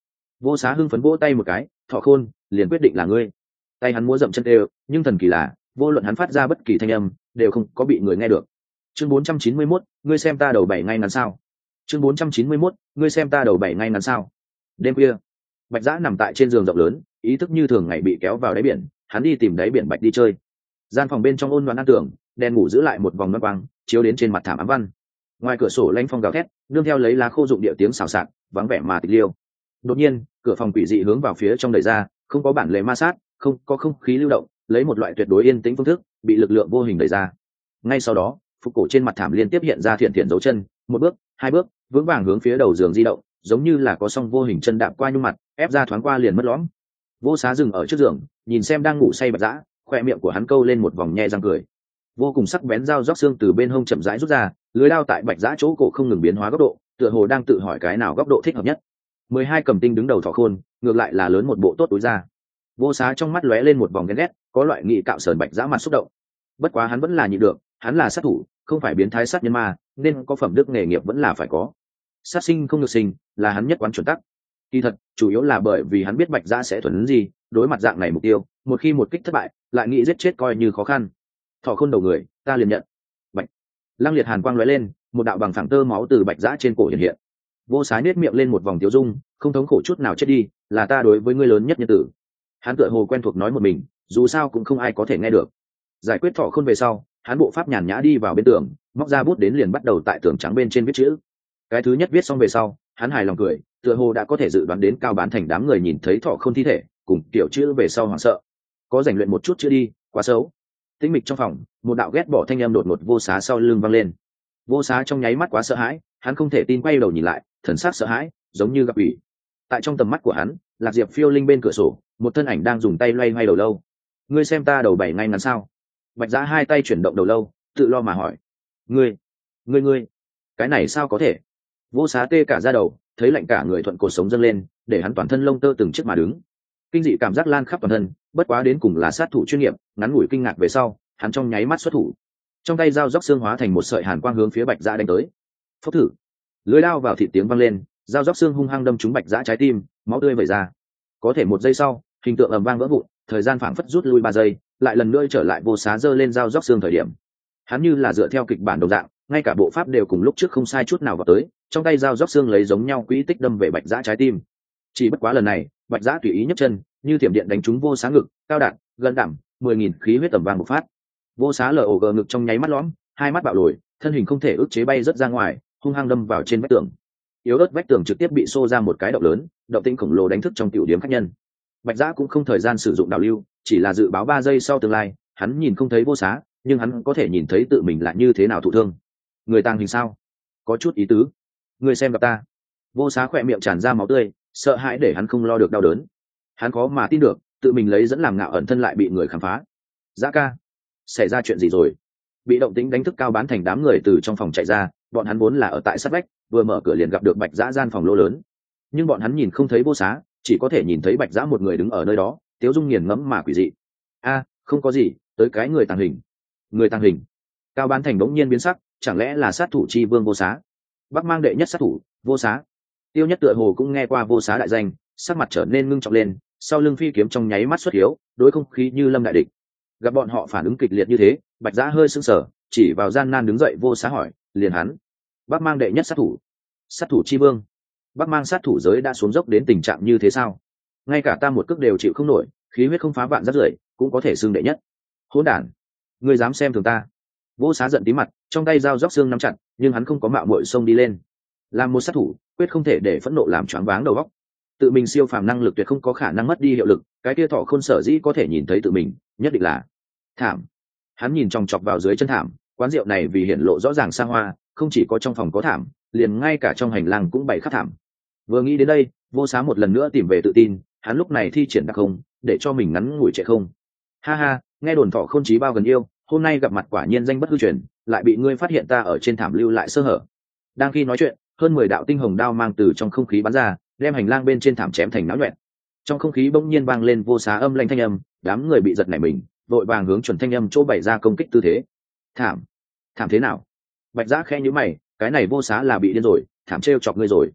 Vô Xá hưng phấn vỗ tay một cái, Thọ Khôn, liền quyết định là ngươi. Tay hắn múa dậm chân đều, nhưng thần kỳ là, vô luận hắn phát ra bất kỳ thanh âm, đều không có bị người nghe được. Chương bốn trăm chín mươi mốt, ngươi xem ta đầu bảy ngay ngắn sao? Chương bốn trăm chín mươi mốt, ngươi xem ta đầu bảy ngay ngắn sao? Đêm khuya, Bạch Dã nằm tại trên giường rộng lớn, ý thức như thường ngày bị kéo vào đáy biển, hắn đi tìm đáy biển Bạch đi chơi. Gian phòng bên trong ôn loạn an tưởng, đèn ngủ giữ lại một vòng ngân quang, chiếu đến trên mặt thảm ám văn. Ngoài cửa sổ lanh phong gào thét, nương theo lấy lá khô rụng địa tiếng xào xạc, vắng vẻ mà tịch liêu. Đột nhiên, cửa phòng quỷ dị hướng vào phía trong đẩy ra, không có bản lề ma sát, không có không khí lưu động, lấy một loại tuyệt đối yên tĩnh phương thức, bị lực lượng vô hình đẩy ra. Ngay sau đó, phục cổ trên mặt thảm liên tiếp hiện ra thiện thiện dấu chân, một bước, hai bước, vững vàng hướng phía đầu giường di động, giống như là có song vô hình chân đạp qua nhung mặt, ép ra thoáng qua liền mất lõm. Vô Xá dừng ở trước giường, nhìn xem đang ngủ say Bạch Dã, khoe miệng của hắn câu lên một vòng nhe răng cười. Vô cùng sắc bén dao róc xương từ bên hông chậm rãi rút ra, lưới đao tại Bạch Dã chỗ cổ không ngừng biến hóa góc độ, tựa hồ đang tự hỏi cái nào góc độ thích hợp nhất. Mười hai cầm tinh đứng đầu Thọ Khôn, ngược lại là lớn một bộ tốt túi ra. Vô Xá trong mắt lóe lên một vòng ghen ghét, có loại nghị cạo sờn Bạch Dã mặt xúc động. Bất quá hắn vẫn là nhịn được, hắn là sát thủ, không phải biến thái sát nhân ma, nên có phẩm đức nghề nghiệp vẫn là phải có. Sát sinh không được sinh, là hắn nhất quán chuẩn tắc. Kỳ thật, chủ yếu là bởi vì hắn biết Bạch Dã sẽ thuần gì, đối mặt dạng này mục tiêu, một khi một kích thất bại, lại nghĩ giết chết coi như khó khăn. Thọ Khôn đầu người, ta liền nhận. Bạch. Lăng liệt hàn quang lóe lên, một đạo bằng phẳng tơ máu từ Bạch Dã trên cổ hiện hiện. Vô Xá nhếch miệng lên một vòng tiêu dung, không thống khổ chút nào chết đi, là ta đối với ngươi lớn nhất nhân tử. Hắn tựa hồ quen thuộc nói một mình, dù sao cũng không ai có thể nghe được. Giải quyết Thọ Khôn về sau, hắn bộ pháp nhàn nhã đi vào bên tường, móc ra bút đến liền bắt đầu tại tường trắng bên trên viết chữ. Cái thứ nhất viết xong về sau, hắn hài lòng cười, tựa hồ đã có thể dự đoán đến Cao Bán Thành đám người nhìn thấy Thọ Khôn thi thể, cùng kiểu chữ về sau hoảng sợ. Có rảnh luyện một chút chữ đi, quá xấu. Tĩnh mịch trong phòng, một đạo ghét bỏ thanh âm đột ngột Vô Xá sau lưng vang lên. Vô Xá trong nháy mắt quá sợ hãi, hắn không thể tin quay đầu nhìn lại, thần sắc sợ hãi, giống như gặp ủy. Tại trong tầm mắt của hắn, Lạc Diệp phiêu linh bên cửa sổ, một thân ảnh đang dùng tay loay hoay đầu lâu. Ngươi xem ta đầu bảy ngay ngắn sao? Bạch Dã hai tay chuyển động đầu lâu, tự lo mà hỏi. Ngươi, ngươi ngươi, cái này sao có thể? Vô Xá tê cả da đầu, thấy lạnh cả người thuận cột sống dâng lên, để hắn toàn thân lông tơ từng chiếc mà đứng. Kinh dị cảm giác lan khắp toàn thân, bất quá đến cùng là sát thủ chuyên nghiệp, ngắn ngủi kinh ngạc về sau, hắn trong nháy mắt xuất thủ. Trong tay dao róc xương hóa thành một sợi hàn quang hướng phía Bạch Dã đánh tới. Phốc thử, lưỡi đao vào thịt tiếng vang lên, dao róc xương hung hăng đâm trúng Bạch Dã trái tim, máu tươi vẩy ra. Có thể một giây sau, hình tượng ầm vang vỡ vụn, thời gian phảng phất rút lui ba giây, lại lần nữa trở lại Vô Xá giơ lên dao róc xương thời điểm. Hắn như là dựa theo kịch bản đồng dạng, ngay cả bộ pháp đều cùng lúc trước không sai chút nào vào tới, trong tay dao róc xương lấy giống nhau quỹ tích đâm về Bạch Dã trái tim. Chỉ bất quá lần này, Bạch Dã tùy ý nhấc chân, như thiểm điện đánh trúng Vô Xá ngực, cao đạn, gần đảm, mười nghìn khí huyết tầm vang bộc phát. Vô Xá lở ổ gờ ngực trong nháy mắt lõm, hai mắt bạo lồi, thân hình không thể ức chế bay rất ra ngoài, hung hăng đâm vào trên vách tường. Yếu ớt vách tường trực tiếp bị xô ra một cái động lớn, động tĩnh khổng lồ đánh thức trong tiểu điểm khách nhân. Bạch Dã cũng không thời gian sử dụng đào lưu, chỉ là dự báo ba giây sau tương lai, hắn nhìn không thấy Vô Xá, nhưng hắn có thể nhìn thấy tự mình là như thế nào thụ thương. Người tàng hình sao? Có chút ý tứ. Người xem gặp ta. Vô Xá khỏe miệng tràn ra máu tươi, sợ hãi để hắn không lo được đau đớn. Hắn khó mà tin được, tự mình lấy dẫn làm ngạo ẩn thân lại bị người khám phá. Dã ca, xảy ra chuyện gì rồi? Bị động tĩnh đánh thức Cao Bán Thành đám người từ trong phòng chạy ra, bọn hắn vốn là ở tại sát vách, vừa mở cửa liền gặp được Bạch Dã gian phòng lỗ lớn. Nhưng bọn hắn nhìn không thấy Vô Xá, chỉ có thể nhìn thấy Bạch Dã một người đứng ở nơi đó, tiếu dung nghiền ngẫm mà quỷ dị. A, không có gì, tới cái người tàng hình. Người tàng hình? Cao Bán Thành bỗng nhiên biến sắc, chẳng lẽ là sát thủ chi vương Vô Xá? Bắc Mang đệ nhất sát thủ, Vô Xá. Tiêu Nhất tựa hồ cũng nghe qua Vô Xá đại danh, sắc mặt trở nên ngưng trọng lên, sau lưng phi kiếm trong nháy mắt xuất hiếu, đối không khí như lâm đại địch. Gặp bọn họ phản ứng kịch liệt như thế, Bạch Dã hơi sững sờ, chỉ vào gian nan đứng dậy Vô Xá hỏi, liền hắn. Bắc Mang đệ nhất sát thủ, sát thủ chi vương. Bắc Mang sát thủ giới đã xuống dốc đến tình trạng như thế sao? Ngay cả ta một cước đều chịu không nổi, khí huyết không phá vạn rất rưởi, cũng có thể xưng đệ nhất. Hỗn đản, ngươi dám xem thường ta? Vô Xá giận tí mặt, trong tay dao róc xương nắm chặt, nhưng hắn không có mạo muội xông đi lên. Làm một sát thủ, quyết không thể để phẫn nộ làm choáng váng đầu óc. Tự mình siêu phàm năng lực tuyệt không có khả năng mất đi hiệu lực, cái kia Thọ Khôn sở dĩ có thể nhìn thấy tự mình, nhất định là thảm. Hắn nhìn chòng chọc vào dưới chân thảm, quán rượu này vì hiển lộ rõ ràng xa hoa, không chỉ có trong phòng có thảm, liền ngay cả trong hành lang cũng bày khắp thảm. Vừa nghĩ đến đây, Vô Xá một lần nữa tìm về tự tin, hắn lúc này thi triển đặc không, để cho mình ngắn ngủi chạy không. Ha ha, nghe đồn Thọ Khôn chí bao gần yêu, hôm nay gặp mặt quả nhiên danh bất hư truyền, lại bị ngươi phát hiện ta ở trên thảm lưu lại sơ hở. Đang khi nói chuyện, hơn mười đạo tinh hồng đao mang từ trong không khí bắn ra, đem hành lang bên trên thảm chém thành náo nhuẹn. Trong không khí bỗng nhiên vang lên Vô Xá âm lanh thanh âm, đám người bị giật nảy mình, vội vàng hướng chuẩn thanh âm chỗ bày ra công kích tư thế. Thảm, thảm thế nào? Bạch Dã khẽ nhíu mày, cái này Vô Xá là bị điên rồi, thảm trêu chọc ngươi rồi.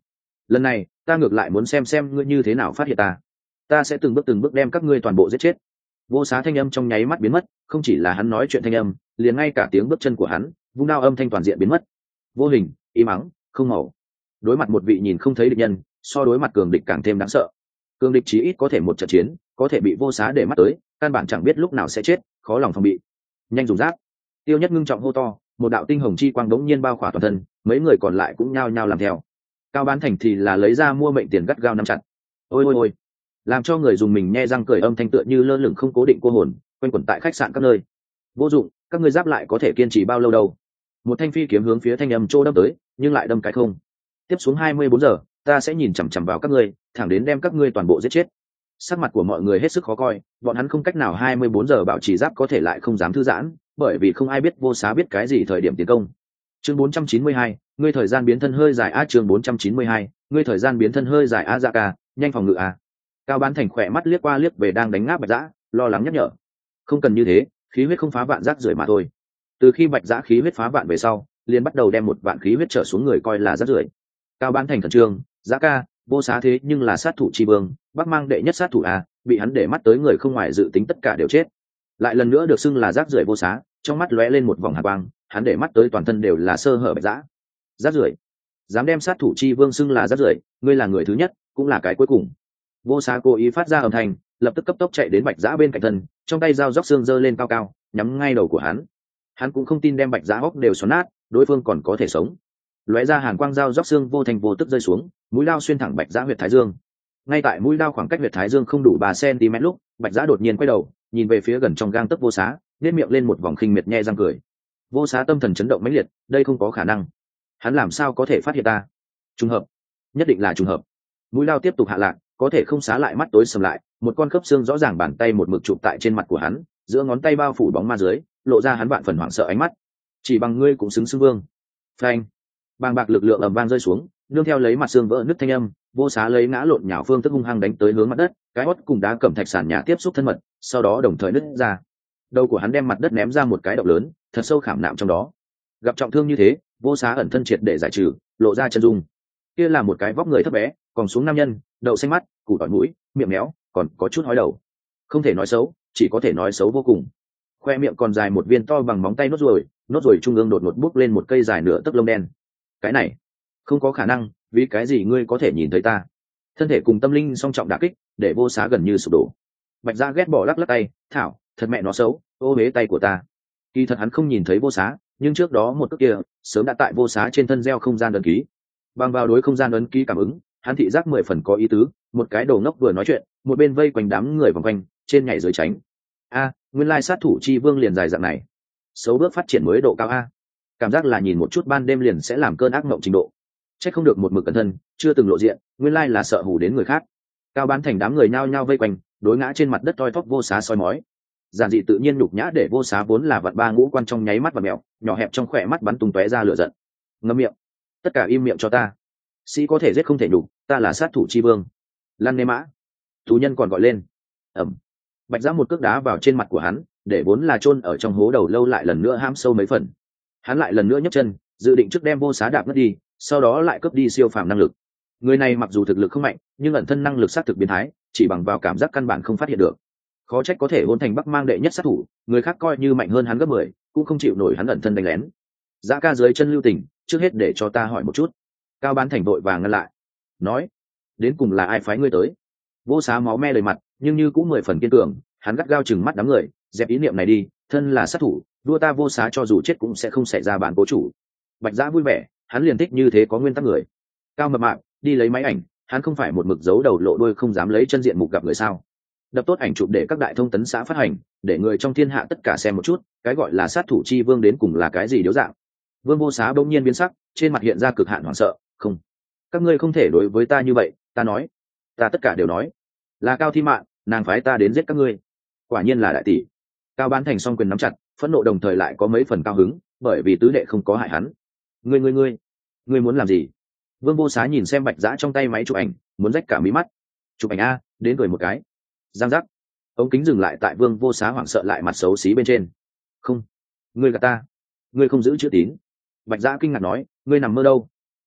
lần này ta ngược lại muốn xem xem ngươi như thế nào phát hiện ta ta sẽ từng bước từng bước đem các ngươi toàn bộ giết chết. Vô Xá thanh âm trong nháy mắt biến mất, không chỉ là hắn nói chuyện thanh âm, liền ngay cả tiếng bước chân của hắn, vung đao âm thanh toàn diện biến mất. Vô hình, im mắng, không màu. Đối mặt một vị nhìn không thấy địch nhân, so đối mặt cường địch càng thêm đáng sợ. Cường địch chí ít có thể một trận chiến, có thể bị Vô Xá để mắt tới, căn bản chẳng biết lúc nào sẽ chết, khó lòng phòng bị. Nhanh dùng giáp. Tiêu Nhất ngưng trọng hô to, một đạo tinh hồng chi quang đống nhiên bao khỏa toàn thân, mấy người còn lại cũng nhao nhao làm theo. Cao Bán Thành thì là lấy ra mua mệnh tiền gắt gao nắm chặt. Ôi ôi ôi, làm cho người dùng mình nhe răng cười âm thanh tựa như lơ lửng không cố định cô hồn, quanh quẩn tại khách sạn các nơi. Vô dụng, các ngươi giáp lại có thể kiên trì bao lâu đâu? Một thanh phi kiếm hướng phía thanh âm trô đâm tới, nhưng lại đâm cái không. Tiếp xuống hai mươi bốn giờ, ta sẽ nhìn chằm chằm vào các ngươi, thẳng đến đem các ngươi toàn bộ giết chết. Sắc mặt của mọi người hết sức khó coi, bọn hắn không cách nào hai mươi bốn giờ bảo trì giáp có thể lại không dám thư giãn, bởi vì không ai biết Vô Xá biết cái gì thời điểm tiến công. Chương bốn trăm chín mươi hai, ngươi thời gian biến thân hơi dài a chương bốn trăm chín mươi hai, ngươi thời gian biến thân hơi dài a dạ ca, nhanh phòng ngự a. Cao Bán Thành khỏe mắt liếc qua liếc về đang đánh ngáp Bạch Dã, lo lắng nhắc nhở. Không cần như thế, khí huyết không phá vạn rác rưởi mà thôi. Từ khi Bạch Dã khí huyết phá vạn về sau, liền bắt đầu đem một vạn khí huyết trở xuống người coi là rác rưởi. Cao Bán Thành khẩn trương, Dã ca, Vô Xá thế nhưng là sát thủ chi vương, Bắc Mang đệ nhất sát thủ a, bị hắn để mắt tới người không ngoài dự tính tất cả đều chết. Lại lần nữa được xưng là rác rưởi Vô Xá, trong mắt lóe lên một vòng hàn quang, hắn để mắt tới toàn thân đều là sơ hở Bạch Dã. Rác rưởi, dám đem sát thủ chi vương xưng là rác rưởi, ngươi là người thứ nhất, cũng là cái cuối cùng. Vô Xá cố ý phát ra âm thanh, lập tức cấp tốc chạy đến Bạch Dã bên cạnh thân, trong tay dao róc xương giơ lên cao cao, nhắm ngay đầu của hắn. Hắn cũng không tin đem Bạch Dã hốc đều xoắn nát, đối phương còn có thể sống. Lóe ra hàn quang dao róc xương vô thành vô tức rơi xuống, mũi dao xuyên thẳng Bạch Dã huyệt thái dương. Ngay tại mũi dao khoảng cách huyệt thái dương không đủ ba xăng-ti-mét lúc, Bạch Dã đột nhiên quay đầu, nhìn về phía gần trong gang tấc Vô Xá, nhếch miệng lên một vòng khinh miệt nhe răng cười. Vô Xá tâm thần chấn động mãnh liệt, đây không có khả năng. Hắn làm sao có thể phát hiện ta? Trùng hợp, nhất định là trùng hợp. Mũi dao tiếp tục hạ lạc, có thể không xá lại mắt tối sầm lại, một con khớp xương rõ ràng bàn tay một mực chụp tại trên mặt của hắn, giữa ngón tay bao phủ bóng ma dưới, lộ ra hắn vạn phần hoảng sợ ánh mắt. Chỉ bằng ngươi cũng xứng xưng vương. Phanh. Bàng bạc lực lượng ầm vang rơi xuống, nương theo lấy mặt xương vỡ nứt thanh âm, Vô Xá lấy ngã lộn nhào phương thức hung hăng đánh tới hướng mặt đất, cái hót cùng đá cẩm thạch sàn nhà tiếp xúc thân mật, sau đó đồng thời nứt ra. Đầu của hắn đem mặt đất ném ra một cái động lớn, thật sâu khảm nạm trong đó. Gặp trọng thương như thế, Vô Xá ẩn thân triệt để giải trừ, lộ ra chân dung. Kia là một cái vóc người thấp bé, còn xuống nam nhân, đậu xanh mắt, củ tỏi mũi, miệng méo, còn có chút hói đầu. Không thể nói xấu, chỉ có thể nói xấu vô cùng. Khoe miệng còn dài một viên to bằng móng tay nốt ruồi, nốt ruồi trung ương đột ngột bút lên một cây dài nửa tấc lông đen. Cái này, không có khả năng, vì cái gì ngươi có thể nhìn thấy ta? Thân thể cùng tâm linh song trọng đả kích, để Vô Xá gần như sụp đổ. Bạch Dã ghét bỏ lắc lắc tay, thảo, thật mẹ nó xấu, ô bế tay của ta. Kỳ thật hắn không nhìn thấy Vô Xá, nhưng trước đó một cước kia, sớm đã tại Vô Xá trên thân gieo không gian ấn ký. Bằng vào đối không gian ấn ký cảm ứng, hắn thị giác mười phần có ý tứ, một cái đầu ngốc vừa nói chuyện, một bên vây quanh đám người vòng quanh, trên nhảy dưới tránh. A, nguyên lai sát thủ chi vương liền dài dạng này. Xấu bước phát triển mới độ cao a. Cảm giác là nhìn một chút ban đêm liền sẽ làm cơn ác mộng trình độ. Chắc không được một mực cẩn thân, chưa từng lộ diện, nguyên lai là sợ hù đến người khác. Cao Bán Thành đám người nhao nhao vây quanh, đối ngã trên mặt đất toi thóp Vô Xá soi mói. Giản dị tự nhiên nhục nhã để Vô Xá vốn là vạn ba ngũ quan trong nháy mắt và mèo, nhỏ hẹp trong khỏe mắt bắn tung tóe ra lửa giận. Ngậm miệng, tất cả im miệng cho ta. Sĩ có thể giết không thể nhục, ta là sát thủ chi vương. Lăn nê mã. Thú nhân còn gọi lên. Ẩm. Bạch Dã một cước đá vào trên mặt của hắn, để vốn là chôn ở trong hố đầu lâu lại lần nữa hãm sâu mấy phần. Hắn lại lần nữa nhấc chân, dự định trước đem Vô Xá đạp ngất đi, sau đó lại cướp đi siêu phàm năng lực. Người này mặc dù thực lực không mạnh, nhưng ẩn thân năng lực sát thực biến thái, chỉ bằng vào cảm giác căn bản không phát hiện được. Khó trách có thể hôn thành Bắc Mang đệ nhất sát thủ, người khác coi như mạnh hơn hắn gấp mười, cũng không chịu nổi hắn ẩn thân đánh lén. Dã ca dưới chân lưu tình, trước hết để cho ta hỏi một chút. Cao Bán Thành vội vàng ngăn lại, nói, đến cùng là ai phái ngươi tới? Vô Xá máu me đầy mặt, nhưng như cũng mười phần kiên cường, hắn gắt gao chừng mắt đám người, dẹp ý niệm này đi, thân là sát thủ, đua ta Vô Xá cho dù chết cũng sẽ không xảy ra bản cố chủ. Bạch Dã vui vẻ, hắn liền thích như thế có nguyên tắc người. Cao mập mạp, đi lấy máy ảnh, hắn không phải một mực giấu đầu lộ đuôi không dám lấy chân diện mục gặp người sao? Đập tốt ảnh chụp để các đại thông tấn xã phát hành, để người trong thiên hạ tất cả xem một chút, cái gọi là sát thủ chi vương đến cùng là cái gì điếu dạng. Vương Vô Xá bỗng nhiên biến sắc, trên mặt hiện ra cực hạn hoảng sợ, không, các ngươi không thể đối với ta như vậy, ta nói, ta tất cả đều nói, là Cao Thi Mạn, nàng phái ta đến giết các ngươi. Quả nhiên là đại tỷ. Cao Bán Thành song quyền nắm chặt, phẫn nộ đồng thời lại có mấy phần cao hứng, bởi vì tứ đệ không có hại hắn. Ngươi ngươi ngươi, ngươi muốn làm gì? Vương Vô Xá nhìn xem Bạch Dã trong tay máy chụp ảnh, muốn rách cả mí mắt. Chụp ảnh a, đến cười một cái. Giang giác. Ống kính dừng lại tại Vương Vô Xá hoảng sợ lại mặt xấu xí bên trên. Không, ngươi gạt ta, ngươi không giữ chữ tín. Bạch Dã kinh ngạc nói, ngươi nằm mơ đâu?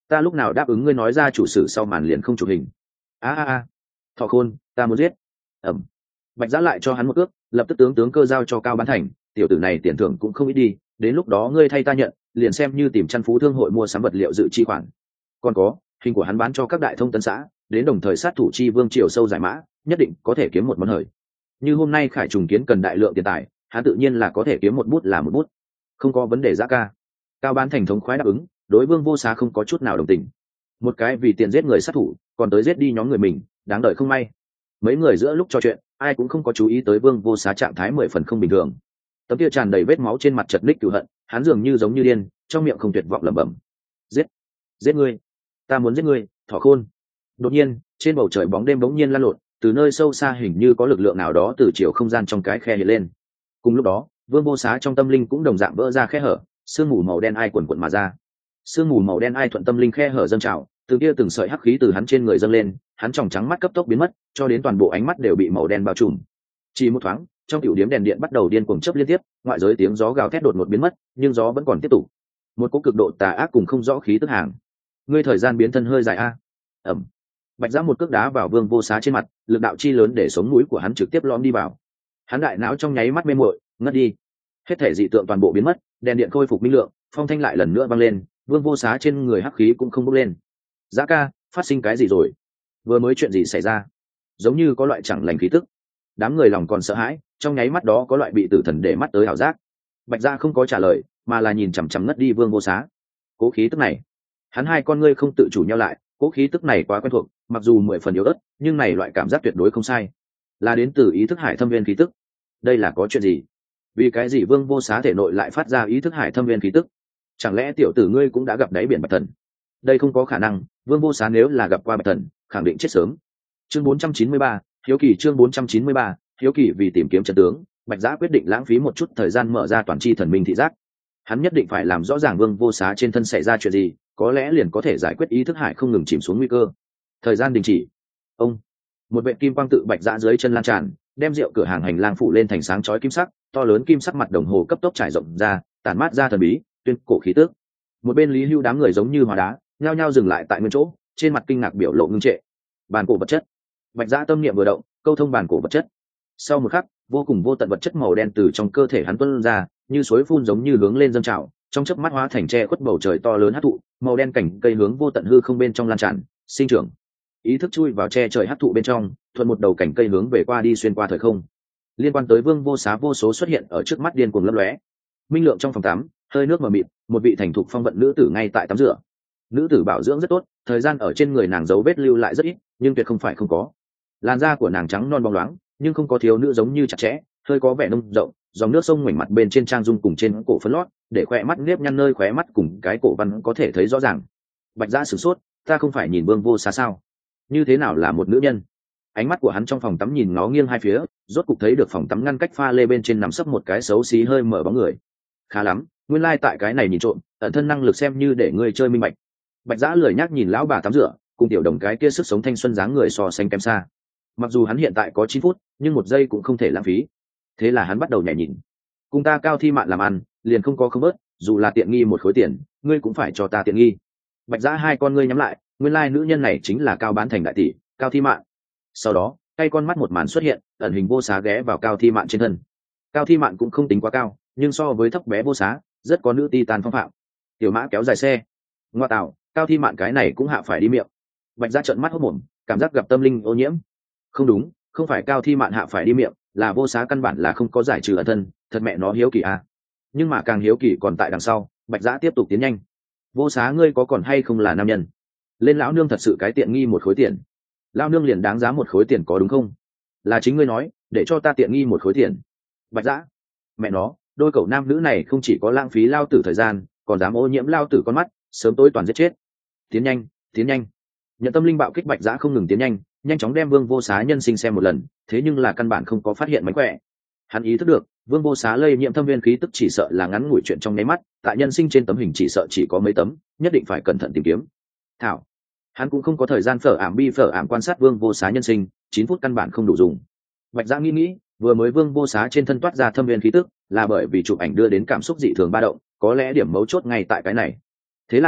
ta lúc nào đáp ứng ngươi nói ra chủ sử sau màn liền không chụp hình. a a a thọ khôn, ta muốn giết. ẩm. Bạch Giã lại cho hắn một ước, lập tức tướng tướng cơ giao cho Cao Bán Thành, tiểu tử này tiền thưởng cũng không ít đi, đến lúc đó ngươi thay ta nhận, liền xem như tìm chăn phú thương hội mua sắm vật liệu dự chi khoản. Còn có, hình của hắn bán cho các đại thông tấn xã, đến đồng thời sát thủ chi vương triều sâu giải mã, nhất định có thể kiếm một món hời. Như hôm nay Khải Trùng Kiến cần đại lượng tiền tài, hắn tự nhiên là có thể kiếm một bút là một bút, không có vấn đề. Giã ca. Cao Bán Thành thống khoái đáp ứng, đối Vương Vô Xá không có chút nào đồng tình. Một cái vì tiền giết người sát thủ, còn tới giết đi nhóm người mình, đáng đợi không may. Mấy người giữa lúc trò chuyện, ai cũng không có chú ý tới Vương Vô Xá trạng thái mười phần không bình thường. Tấm kia tràn đầy vết máu trên mặt chật ních cửu hận, hắn dường như giống như điên, trong miệng không tuyệt vọng lẩm bẩm: giết, giết ngươi, ta muốn giết ngươi, thỏ khôn. Đột nhiên, trên bầu trời bóng đêm bỗng nhiên lan lộn, từ nơi sâu xa hình như có lực lượng nào đó từ chiều không gian trong cái khe hiện lên. Cùng lúc đó, Vương Vô Xá trong tâm linh cũng đồng dạng vỡ ra khe hở, sương mù màu đen ai quần quần mà ra. Sương mù màu đen ai thuận tâm linh khe hở dâng trào, từ kia từng sợi hắc khí từ hắn trên người dâng lên, hắn tròng trắng mắt cấp tốc biến mất, cho đến toàn bộ ánh mắt đều bị màu đen bao trùm. Chỉ một thoáng, trong tiểu điểm đèn điện bắt đầu điên cuồng chớp liên tiếp, ngoại giới tiếng gió gào thét đột ngột biến mất, nhưng gió vẫn còn tiếp tục. Một cỗ cực độ tà ác cùng không rõ khí tức hàng. Ngươi thời gian biến thân hơi dài a. Ẩm. Bạch Giã một cước đá vào Vương Vô Xá trên mặt, lực đạo chi lớn để sống mũi của hắn trực tiếp lõm đi vào. Hắn đại não trong nháy mắt mê muội, ngất đi. Hết thể dị tượng toàn bộ biến mất, đèn điện khôi phục minh lượng, phong thanh lại lần nữa vang lên, Vương Vô Xá trên người hắc khí cũng không bốc lên. Giã ca, phát sinh cái gì rồi? Vừa mới chuyện gì xảy ra? Giống như có loại chẳng lành khí tức. Đám người lòng còn sợ hãi, trong nháy mắt đó có loại bị tử thần để mắt tới ảo giác. Bạch Giã không có trả lời, mà là nhìn chằm chằm ngất đi Vương Vô Xá. Cố khí tức này, hắn hai con ngươi không tự chủ nhau lại, cố khí tức này quá quen thuộc, mặc dù mười phần yếu ớt, nhưng này loại cảm giác tuyệt đối không sai, là đến từ ý thức hải thâm viên khí tức. Đây là có chuyện gì? Vì cái gì Vương Vô Xá thể nội lại phát ra ý thức hải thâm viên khí tức? Chẳng lẽ tiểu tử ngươi cũng đã gặp đáy biển Bạch Thần? Đây không có khả năng, Vương Vô Xá nếu là gặp qua Bạch Thần, khẳng định chết sớm. Chương bốn trăm chín mươi ba, hiếu kỳ. Chương bốn trăm chín mươi ba, hiếu kỳ. Vì tìm kiếm chân tướng, Bạch Giã quyết định lãng phí một chút thời gian mở ra toàn chi thần minh thị giác. Hắn nhất định phải làm rõ ràng Vương Vô Xá trên thân xảy ra chuyện gì, có lẽ liền có thể giải quyết ý thức hải không ngừng chìm xuống nguy cơ. Thời gian đình chỉ. Ông. Một vệ kim quang tự Bạch Giã dưới chân lan tràn, đem rượu cửa hàng hành lang phủ lên thành sáng chói kim sắc, to lớn kim sắc mặt đồng hồ cấp tốc trải rộng ra, tản mát ra thần bí, tuyên cổ khí tức. Một bên Lý Hưu đám người giống như hóa đá, nhao nhao dừng lại tại nguyên chỗ, trên mặt kinh ngạc biểu lộ ngưng trệ. Bản cổ vật chất. Bạch Giã tâm niệm vừa động, câu thông bản cổ vật chất. Sau một khắc, vô cùng vô tận vật chất màu đen từ trong cơ thể hắn tuôn ra, như suối phun giống như hướng lên dâng trào, trong chớp mắt hóa thành che khuất bầu trời to lớn hắc thụ, màu đen cảnh cây hướng vô tận hư không bên trong lan tràn, sinh trưởng. Ý thức chui vào che trời hắc thụ bên trong, thuận một đầu cảnh cây hướng về qua đi xuyên qua thời không. Liên quan tới Vương Vô Xá vô số xuất hiện ở trước mắt điên cuồng lấp lóe. Minh lượng trong phòng tắm, hơi nước mờ mịt, một vị thành thục phong vận nữ tử ngay tại tắm rửa. Nữ tử bảo dưỡng rất tốt, thời gian ở trên người nàng dấu vết lưu lại rất ít, nhưng tuyệt không phải không có. Làn da của nàng trắng non bóng loáng, nhưng không có thiếu nữ giống như chặt chẽ, hơi có vẻ nông rộng, dòng nước sông ngoảnh mặt bên trên trang dung cùng trên cổ phấn lót, để khỏe mắt nếp nhăn nơi khóe mắt cùng cái cổ văn có thể thấy rõ ràng. Bạch Giã sửng sốt, ta không phải nhìn Vương Vô Xá sao? Như thế nào là một nữ nhân? Ánh mắt của hắn trong phòng tắm nhìn ngó nghiêng hai phía, rốt cục thấy được phòng tắm ngăn cách pha lê bên trên nằm sấp một cái xấu xí hơi mở bóng người. Khá lắm, nguyên lai tại cái này nhìn trộm, ẩn thân năng lực xem như để ngươi chơi minh bạch. Bạch Giã lười nhác nhìn lão bà tắm rửa, cùng tiểu đồng cái kia sức sống thanh xuân dáng người so sánh kém xa. Mặc dù hắn hiện tại có chín phút, nhưng một giây cũng không thể lãng phí. Thế là hắn bắt đầu nhảy nhìn. Cùng ta Cao Thi Mạn làm ăn, liền không có không bớt, dù là tiện nghi một khối tiền, ngươi cũng phải cho ta tiện nghi. Bạch Giã hai con ngươi nhắm lại, nguyên lai nữ nhân này chính là Cao Bán Thành đại tỷ, Cao Thi Mạn. Sau đó, tay con mắt một màn xuất hiện, ẩn hình Vô Xá ghé vào Cao Thi Mạn trên thân. Cao Thi Mạn cũng không tính quá cao, nhưng so với thấp bé Vô Xá, rất có nữ ti tàn phong phạm. Tiểu mã kéo dài xe. Ngoa tạo, Cao Thi Mạn cái này cũng hạ phải đi miệng. Bạch Giã trợn mắt hốt mồm, cảm giác gặp tâm linh ô nhiễm. Không đúng, không phải Cao Thi Mạn hạ phải đi miệng, là Vô Xá căn bản là không có giải trừ ẩn thân, thật mẹ nó hiếu kỳ à. Nhưng mà càng hiếu kỳ còn tại đằng sau, Bạch Giã tiếp tục tiến nhanh. Vô Xá ngươi có còn hay không là nam nhân? Lên lão nương thật sự cái tiện nghi một khối tiền. Lão nương liền đáng giá một khối tiền có đúng không? Là chính ngươi nói, để cho ta tiện nghi một khối tiền. Bạch Giã, mẹ nó, đôi cậu nam nữ này không chỉ có lãng phí lao tử thời gian, còn dám ô nhiễm lao tử con mắt, sớm tối toàn giết chết. Tiến nhanh, tiến nhanh. Nhận tâm linh bạo kích, Bạch Giã không ngừng tiến nhanh, nhanh chóng đem Vương Vô Xá nhân sinh xem một lần, thế nhưng là căn bản không có phát hiện mánh khỏe. Hắn ý thức được, Vương Vô Xá lây nhiễm thâm viên khí tức chỉ sợ là ngắn ngủi chuyện trong nháy mắt, tại nhân sinh trên tấm hình chỉ sợ chỉ có mấy tấm, nhất định phải cẩn thận tìm kiếm. Thảo, hắn cũng không có thời gian phở ảm bi phở ảm quan sát Vương Vô Xá nhân sinh, chín phút căn bản không đủ dùng. Bạch Giã nghĩ nghĩ, vừa mới Vương Vô Xá trên thân toát ra thâm viên khí tức, là bởi vì chụp ảnh đưa đến cảm xúc dị thường ba động, có lẽ điểm mấu chốt ngay tại cái này. Thế là,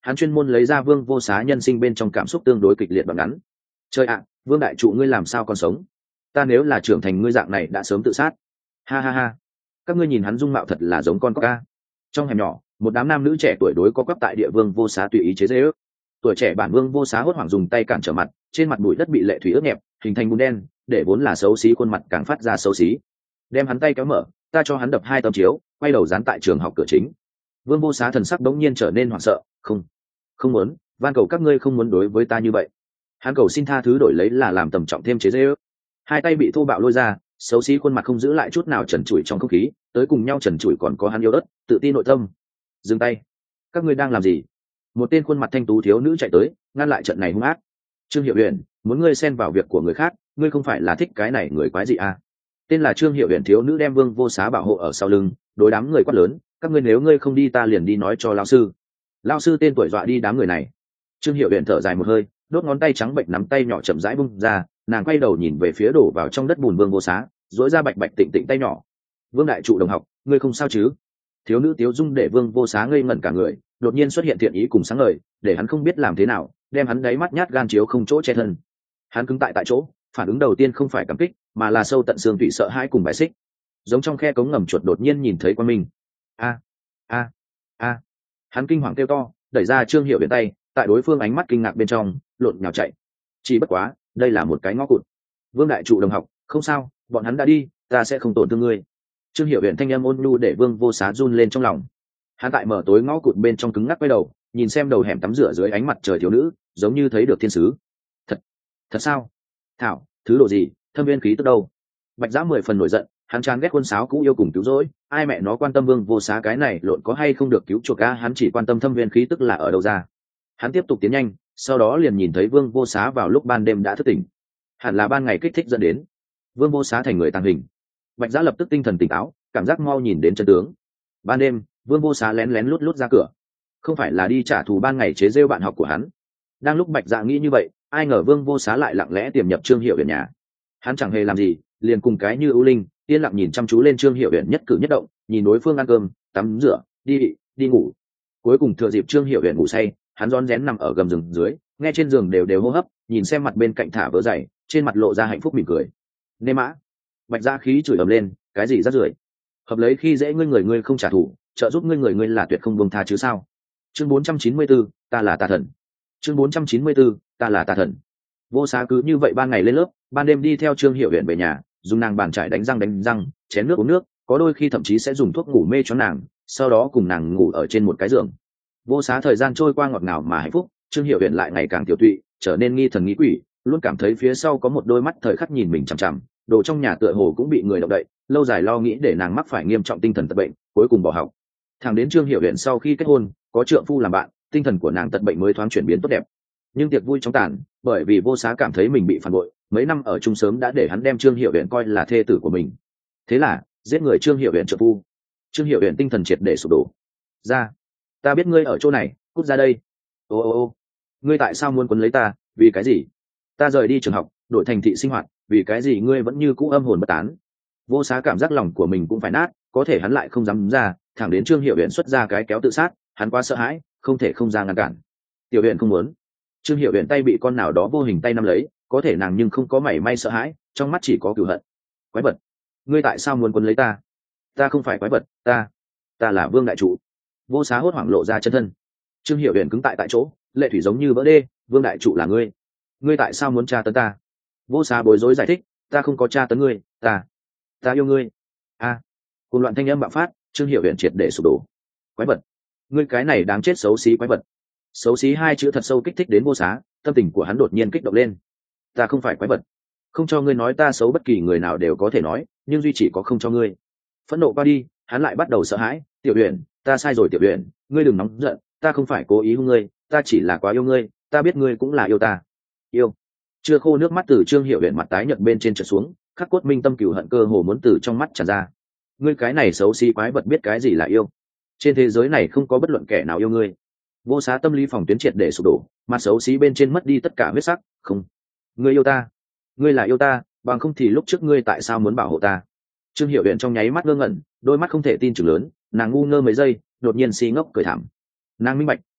hắn chuyên môn lấy ra Vương Vô Xá nhân sinh bên trong cảm xúc tương đối kịch liệt đoạn ngắn. Trời ạ, Vương đại trụ ngươi làm sao còn sống? Ta nếu là trưởng thành ngươi dạng này đã sớm tự sát. Ha ha ha. Các ngươi nhìn hắn dung mạo thật là giống con cóc ca. Trong hẻm nhỏ, một đám nam nữ trẻ tuổi đối có quắp tại địa Vương Vô Xá tùy ý chế giễu. Tuổi trẻ bản Vương Vô Xá hốt hoảng dùng tay cản trở mặt, trên mặt bụi đất bị lệ thủy ướt nhẹp, hình thành bùn đen, để vốn là xấu xí khuôn mặt càng phát ra xấu xí. Đem hắn tay kéo mở, ta cho hắn đập hai tấm chiếu, quay đầu dán tại trường học cửa chính. Vương Vô Xá thần sắc đống nhiên trở nên hoảng sợ, không, không muốn, van cầu các ngươi không muốn đối với ta như vậy. Hắn cầu xin tha thứ đổi lấy là làm tầm trọng thêm chế giễu. Hai tay bị thô bạo lôi ra, xấu xí khuôn mặt không giữ lại chút nào trần trụi trong không khí, tới cùng nhau trần trụi còn có hắn yếu ớt, tự tin nội tâm. Dừng tay, các ngươi đang làm gì? Một tên khuôn mặt thanh tú thiếu nữ chạy tới, ngăn lại trận này hung ác. Trương Hiệu Huyền, muốn ngươi xen vào việc của người khác, ngươi không phải là thích cái này người quái gì à? Tên là Trương Hiệu Huyền thiếu nữ đem Vương Vô Xá bảo hộ ở sau lưng, đối đám người quát lớn, các ngươi nếu ngươi không đi ta liền đi nói cho lão sư. Lão sư tên tuổi dọa đi đám người này. Trương Hiệu Huyền thở dài một hơi, đốt ngón tay trắng bệnh nắm tay nhỏ chậm rãi bung ra, nàng quay đầu nhìn về phía đổ vào trong đất bùn Vương Vô Xá, duỗi ra bạch bạch tịnh tịnh tay nhỏ. Vương đại trụ đồng học, ngươi không sao chứ? Thiếu nữ tiếu dung để Vương Vô Xá ngây ngẩn cả người, đột nhiên xuất hiện thiện ý cùng sáng ngời, để hắn không biết làm thế nào, đem hắn đáy mắt nhát gan chiếu không chỗ che thân. Hắn cứng tại tại chỗ, phản ứng đầu tiên không phải cảm kích, mà là sâu tận xương tủy sợ hãi cùng bài xích. Giống trong khe cống ngầm chuột đột nhiên nhìn thấy quan minh. A a a! Hắn kinh hoàng kêu to, đẩy ra Trương Hiệu Huyền tay, tại đối phương ánh mắt kinh ngạc bên trong, lộn nhào chạy. Chỉ bất quá, đây là một cái ngõ cụt. Vương đại trụ đồng học, không sao, bọn hắn đã đi, ta sẽ không tổn thương ngươi. Trương Hiệu Huyền thanh âm ôn nhu để Vương Vô Xá run lên trong lòng. Hắn tại mở tối ngõ cụt bên trong cứng ngắc quay đầu, nhìn xem đầu hẻm tắm rửa dưới ánh mặt trời thiếu nữ, giống như thấy được thiên sứ. Thật, thật sao? Thảo, thứ độ gì, thâm viên khí tức đâu? Bạch Giã mười phần nổi giận, hắn chán ghét khuôn sáo cũ yêu cùng cứu rỗi, ai mẹ nó quan tâm Vương Vô Xá cái này lộn có hay không được cứu chuộc ca, hắn chỉ quan tâm thâm viên khí tức là ở đâu ra. Hắn tiếp tục tiến nhanh, sau đó liền nhìn thấy Vương Vô Xá vào lúc ban đêm đã thức tỉnh, hẳn là ban ngày kích thích dẫn đến. Vương Vô Xá thành người tàng hình. Bạch Giã lập tức tinh thần tỉnh táo, cảm giác mau nhìn đến chân tướng. Ban đêm, Vương Vô Xá lén lén lút lút ra cửa, không phải là đi trả thù ban ngày chế rêu bạn học của hắn. Đang lúc Bạch Dạ nghĩ như vậy, ai ngờ Vương Vô Xá lại lặng lẽ tiềm nhập Trương Hiệu Huyền nhà. Hắn chẳng hề làm gì, liền cùng cái như ưu linh, yên lặng nhìn chăm chú lên Trương Hiệu Huyền nhất cử nhất động, nhìn đối phương ăn cơm, tắm rửa, đi đi ngủ. Cuối cùng thừa dịp Trương Hiệu Huyền ngủ say, hắn rón rén nằm ở gầm giường dưới, nghe trên giường đều đều hô hấp, nhìn xem mặt bên cạnh thả vớ dày, trên mặt lộ ra hạnh phúc mỉm cười. Nê mã! Bạch Dạ khí chửi ầm lên, cái gì rác rưởi, hợp lấy khi dễ ngươi người ngươi không trả thù, trợ giúp ngươi người ngươi là tuyệt không buông tha chứ sao? Chương bốn trăm chín mươi tư, ta là tà thần. Chương bốn trăm chín mươi tư, ta là tà thần. Vô Xá cứ như vậy ban ngày lên lớp, ban đêm đi theo Trương Hiệu Huyền về nhà, dùng nàng bàn chải đánh răng đánh răng, chén nước uống nước, có đôi khi thậm chí sẽ dùng thuốc ngủ mê cho nàng, sau đó cùng nàng ngủ ở trên một cái giường. Vô Xá thời gian trôi qua ngọt ngào mà hạnh phúc, Trương Hiệu Huyền lại ngày càng tiểu tụy, trở nên nghi thần nghĩ quỷ, luôn cảm thấy phía sau có một đôi mắt thời khắc nhìn mình chằm chằm, đồ trong nhà tựa hồ cũng bị người động đậy, lâu dài lo nghĩ để nàng mắc phải nghiêm trọng tinh thần tật bệnh, cuối cùng bỏ học. Thằng đến Trương Hiệu Huyền sau khi kết hôn, có trượng phu làm bạn, tinh thần của nàng tật bệnh mới thoáng chuyển biến tốt đẹp. Nhưng tiệc vui trong tàn, bởi vì Vô Xá cảm thấy mình bị phản bội, mấy năm ở chung sớm đã để hắn đem Trương Hiệu Huyền coi là thê tử của mình. Thế là giết người Trương Hiệu Huyền trượng phu. Trương Hiệu Huyền tinh thần triệt để sụp đổ. Ra, ta biết ngươi ở chỗ này, cút ra đây. Ô ô ô, ngươi tại sao muốn quấn lấy ta, vì cái gì? Ta rời đi trường học, đổi thành thị sinh hoạt, vì cái gì ngươi vẫn như cũ âm hồn bất tán? Vô Xá cảm giác lòng của mình cũng phải nát, có thể hắn lại không dám ra, thẳng đến Trương Hiệu Huyền xuất ra cái kéo tự sát, hắn quá sợ hãi, không thể không ra ngăn cản. Tiểu Huyền không muốn. Trương Hiệu Huyền tay bị con nào đó vô hình tay nắm lấy, có thể nàng nhưng không có mảy may sợ hãi, trong mắt chỉ có cừu hận. Quái vật, ngươi tại sao muốn quấn lấy ta? Ta không phải quái vật, ta, ta là Vương đại trụ. Vô Xá hốt hoảng lộ ra chân thân. Trương Hiệu Huyền cứng tại tại chỗ, lệ thủy giống như vỡ đê. Vương đại trụ là ngươi, ngươi tại sao muốn tra tấn ta? Vô Xá bối rối giải thích, ta không có tra tấn ngươi, ta, ta yêu ngươi. A, à, cùng loạn thanh âm bạo phát, Trương Hiệu Huyền triệt để sụp đổ. Quái vật, ngươi cái này đáng chết xấu xí quái vật. Xấu xí hai chữ thật sâu kích thích đến Vô Xá, tâm tình của hắn đột nhiên kích động lên. Ta không phải quái vật, không cho ngươi nói ta xấu, bất kỳ người nào đều có thể nói, nhưng duy chỉ có không cho ngươi. Phẫn nộ qua đi, hắn lại bắt đầu sợ hãi. Tiểu Huyền, ta sai rồi Tiểu Huyền, ngươi đừng nóng giận, ta không phải cố ý hung ngươi, ta chỉ là quá yêu ngươi, ta biết ngươi cũng là yêu ta. Yêu. Chưa khô nước mắt từ Trương Hiệu Huyền mặt tái nhợt bên trên trượt xuống, khắc cốt minh tâm cừu hận cơ hồ muốn từ trong mắt tràn ra. Ngươi cái này xấu xí quái vật biết cái gì là yêu? Trên thế giới này không có bất luận kẻ nào yêu ngươi. Vô Xá tâm lý phòng tuyến triệt để sụp đổ, mặt xấu xí bên trên mất đi tất cả huyết sắc. Không, ngươi yêu ta, ngươi là yêu ta, bằng không thì lúc trước ngươi tại sao muốn bảo hộ ta? Trương Hiệu Huyền trong nháy mắt ngơ ngẩn, đôi mắt không thể tin chừng lớn, nàng ngu ngơ mấy giây, đột nhiên xí ngốc cười thảm. Nàng minh bạch,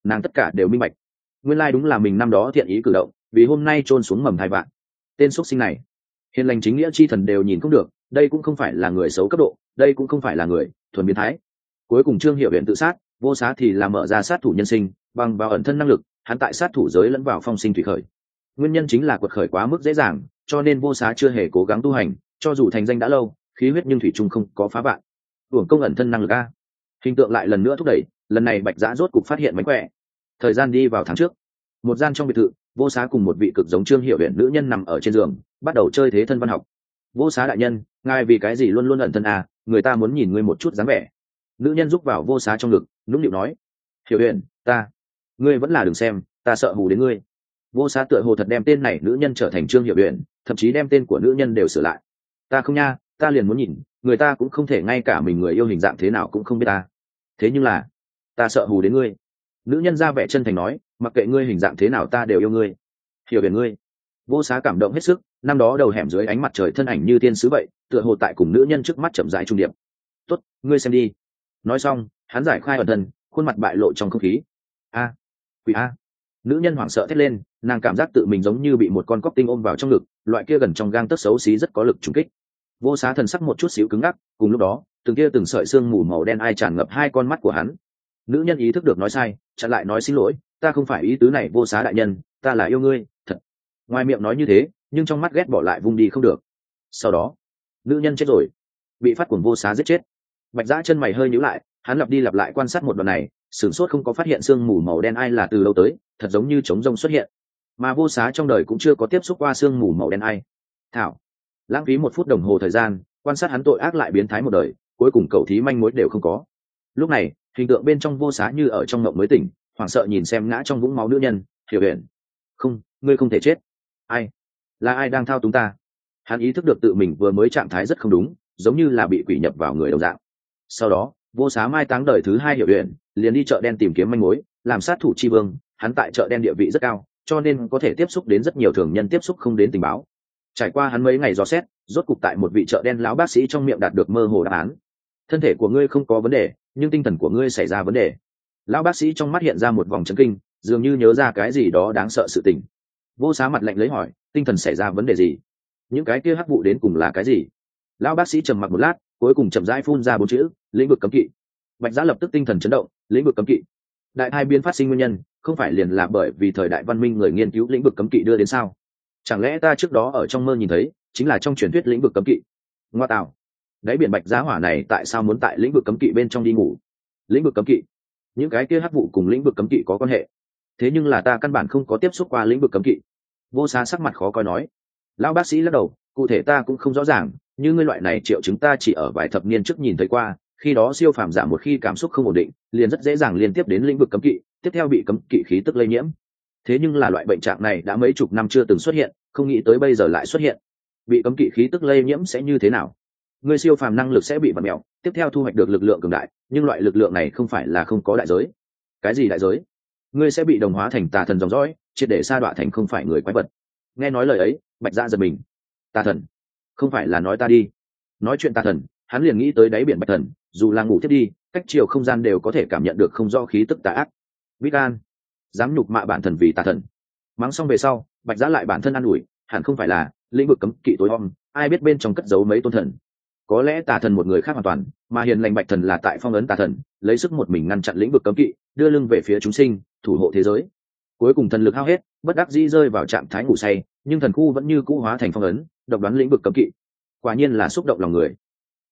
nàng tất cả đều minh bạch. Nguyên lai đúng là mình năm đó thiện ý cử động, vì hôm nay trôn xuống mầm thai vạn. Tên xuất sinh này, hiền lành chính nghĩa chi thần đều nhìn không được, đây cũng không phải là người xấu cấp độ, đây cũng không phải là người thuần biến thái. Cuối cùng Trương Hiểu Huyền tự sát, Vô Xá thì là mở ra sát thủ nhân sinh, bằng vào ẩn thân năng lực, hắn tại sát thủ giới lẫn vào phong sinh thủy khởi. Nguyên nhân chính là quật khởi quá mức dễ dàng, cho nên Vô Xá chưa hề cố gắng tu hành, cho dù thành danh đã lâu, khí huyết nhưng thủy chung không có phá vạn. Hưởng công ẩn thân năng lực a. Hình tượng lại lần nữa thúc đẩy, lần này Bạch Giã rốt cục phát hiện mánh khỏe. Thời gian đi vào tháng trước, một gian trong biệt thự, Vô Xá cùng một vị cực giống Trương Hiểu Huyền nữ nhân nằm ở trên giường, bắt đầu chơi thế thân văn học. Vô Xá đại nhân, ngài vì cái gì luôn luôn ẩn thân à, người ta muốn nhìn ngươi một chút dáng vẻ. Nữ nhân giúp vào Vô Xá trong ngực, nũng nịu nói: Hiểu Huyền, ta, ngươi vẫn là đừng xem, ta sợ hù đến ngươi. Vô Xá tựa hồ thật đem tên này nữ nhân trở thành Trương Hiểu Huyền, thậm chí đem tên của nữ nhân đều sửa lại. Ta không nha, ta liền muốn nhìn, người ta cũng không thể ngay cả mình người yêu hình dạng thế nào cũng không biết ta. Thế nhưng là, ta sợ hù đến ngươi. Nữ nhân ra vẻ chân thành nói, mặc kệ ngươi hình dạng thế nào ta đều yêu ngươi. Hiểu Huyền ngươi. Vô Xá cảm động hết sức, năm đó đầu hẻm dưới ánh mặt trời thân ảnh như tiên sứ vậy, tựa hồ tại cùng nữ nhân trước mắt chậm rãi trung điệp. Tốt, ngươi xem đi. Nói xong, hắn giải khai ẩn thân, khuôn mặt bại lộ trong không khí. A, quỷ a. Nữ nhân hoảng sợ thét lên, nàng cảm giác tự mình giống như bị một con cóc tinh ôm vào trong ngực, loại kia gần trong gang tấc xấu xí rất có lực trùng kích. Vô Xá thần sắc một chút xíu cứng ngắc, cùng lúc đó, từng kia từng sợi xương mù màu đen ai tràn ngập hai con mắt của hắn. Nữ nhân ý thức được nói sai, chặn lại nói xin lỗi, ta không phải ý tứ này Vô Xá đại nhân, ta là yêu ngươi, thật. Ngoài miệng nói như thế, nhưng trong mắt ghét bỏ lại vung đi không được. Sau đó, nữ nhân chết rồi, bị phát cuồng Vô Xá giết chết. Bạch Giã chân mày hơi nhíu lại, hắn lặp đi lặp lại quan sát một đoạn này, sửng sốt không có phát hiện sương mù màu đen ai là từ lâu tới, thật giống như trống rông xuất hiện. Mà Vô Xá trong đời cũng chưa có tiếp xúc qua sương mù màu đen ai. Thảo, lãng phí một phút đồng hồ thời gian, quan sát hắn tội ác lại biến thái một đời, cuối cùng cậu thí manh mối đều không có. Lúc này, hình tượng bên trong Vô Xá như ở trong mộng mới tỉnh, hoảng sợ nhìn xem ngã trong vũng máu nữ nhân, Hiểu Huyền, không, ngươi không thể chết. Ai? Là ai đang thao túng ta? Hắn ý thức được tự mình vừa mới trạng thái rất không đúng, giống như là bị quỷ nhập vào người đồng dạng. Sau đó, Vô Xá mai táng đời thứ hai Hiểu Huyền, liền đi chợ đen tìm kiếm manh mối, làm sát thủ chi vương. Hắn tại chợ đen địa vị rất cao, cho nên có thể tiếp xúc đến rất nhiều thường nhân tiếp xúc không đến tình báo. Trải qua hắn mấy ngày dò xét, rốt cục tại một vị chợ đen lão bác sĩ trong miệng đạt được mơ hồ đáp án. Thân thể của ngươi không có vấn đề, nhưng tinh thần của ngươi xảy ra vấn đề. Lão bác sĩ trong mắt hiện ra một vòng chấn kinh, dường như nhớ ra cái gì đó đáng sợ sự tình. Vô Xá mặt lạnh lấy hỏi, tinh thần xảy ra vấn đề gì? Những cái kia hắc vụ đến cùng là cái gì? Lão bác sĩ trầm mặc một lát, cuối cùng chậm rãi phun ra bốn chữ: lĩnh vực cấm kỵ. Bạch Giã lập tức tinh thần chấn động, lĩnh vực cấm kỵ. Đại thai biến phát sinh nguyên nhân, không phải liền là bởi vì thời đại văn minh người nghiên cứu lĩnh vực cấm kỵ đưa đến sao? Chẳng lẽ ta trước đó ở trong mơ nhìn thấy, chính là trong truyền thuyết lĩnh vực cấm kỵ? Ngoa tạo, đáy biển Bạch Giá hỏa này tại sao muốn tại lĩnh vực cấm kỵ bên trong đi ngủ? Lĩnh vực cấm kỵ, những cái kia hắc vụ cùng lĩnh vực cấm kỵ có quan hệ, thế nhưng là ta căn bản không có tiếp xúc qua lĩnh vực cấm kỵ. Vô Xá sắc mặt khó coi nói. Lão bác sĩ lắc đầu, cụ thể ta cũng không rõ ràng, như ngươi loại này triệu chứng ta chỉ ở vài thập niên trước nhìn thấy qua, khi đó siêu phàm giả một khi cảm xúc không ổn định, liền rất dễ dàng liên tiếp đến lĩnh vực cấm kỵ, tiếp theo bị cấm kỵ khí tức lây nhiễm. Thế nhưng là loại bệnh trạng này đã mấy chục năm chưa từng xuất hiện, không nghĩ tới bây giờ lại xuất hiện. Bị cấm kỵ khí tức lây nhiễm sẽ như thế nào? Ngươi siêu phàm năng lực sẽ bị vặn mèo, tiếp theo thu hoạch được lực lượng cường đại, nhưng loại lực lượng này không phải là không có đại giới. Cái gì đại giới? Ngươi sẽ bị đồng hóa thành tà thần dòng dõi, triệt để sa đọa thành không phải người quái vật. Nghe nói lời ấy, Bạch Giã giật mình. Tà thần? Không phải là nói ta đi? Nói chuyện tà thần, hắn liền nghĩ tới đáy biển Bạch Thần, dù là ngủ thiết đi, cách chiều không gian đều có thể cảm nhận được không do khí tức tà ác. Vít An, dám nhục mạ bản thần vì tà thần. Mắng xong về sau, Bạch Giã lại bản thân an ủi, hẳn không phải là lĩnh vực cấm kỵ tối om, ai biết bên trong cất giấu mấy tôn thần. Có lẽ tà thần một người khác hoàn toàn, mà hiền lành Bạch Thần là tại phong ấn tà thần, lấy sức một mình ngăn chặn lĩnh vực cấm kỵ, đưa lưng về phía chúng sinh, thủ hộ thế giới. Cuối cùng thần lực hao hết, bất đắc dĩ rơi vào trạng thái ngủ say, nhưng thần khu vẫn như cũ hóa thành phong ấn, độc đoán lĩnh vực cấm kỵ. Quả nhiên là xúc động lòng người.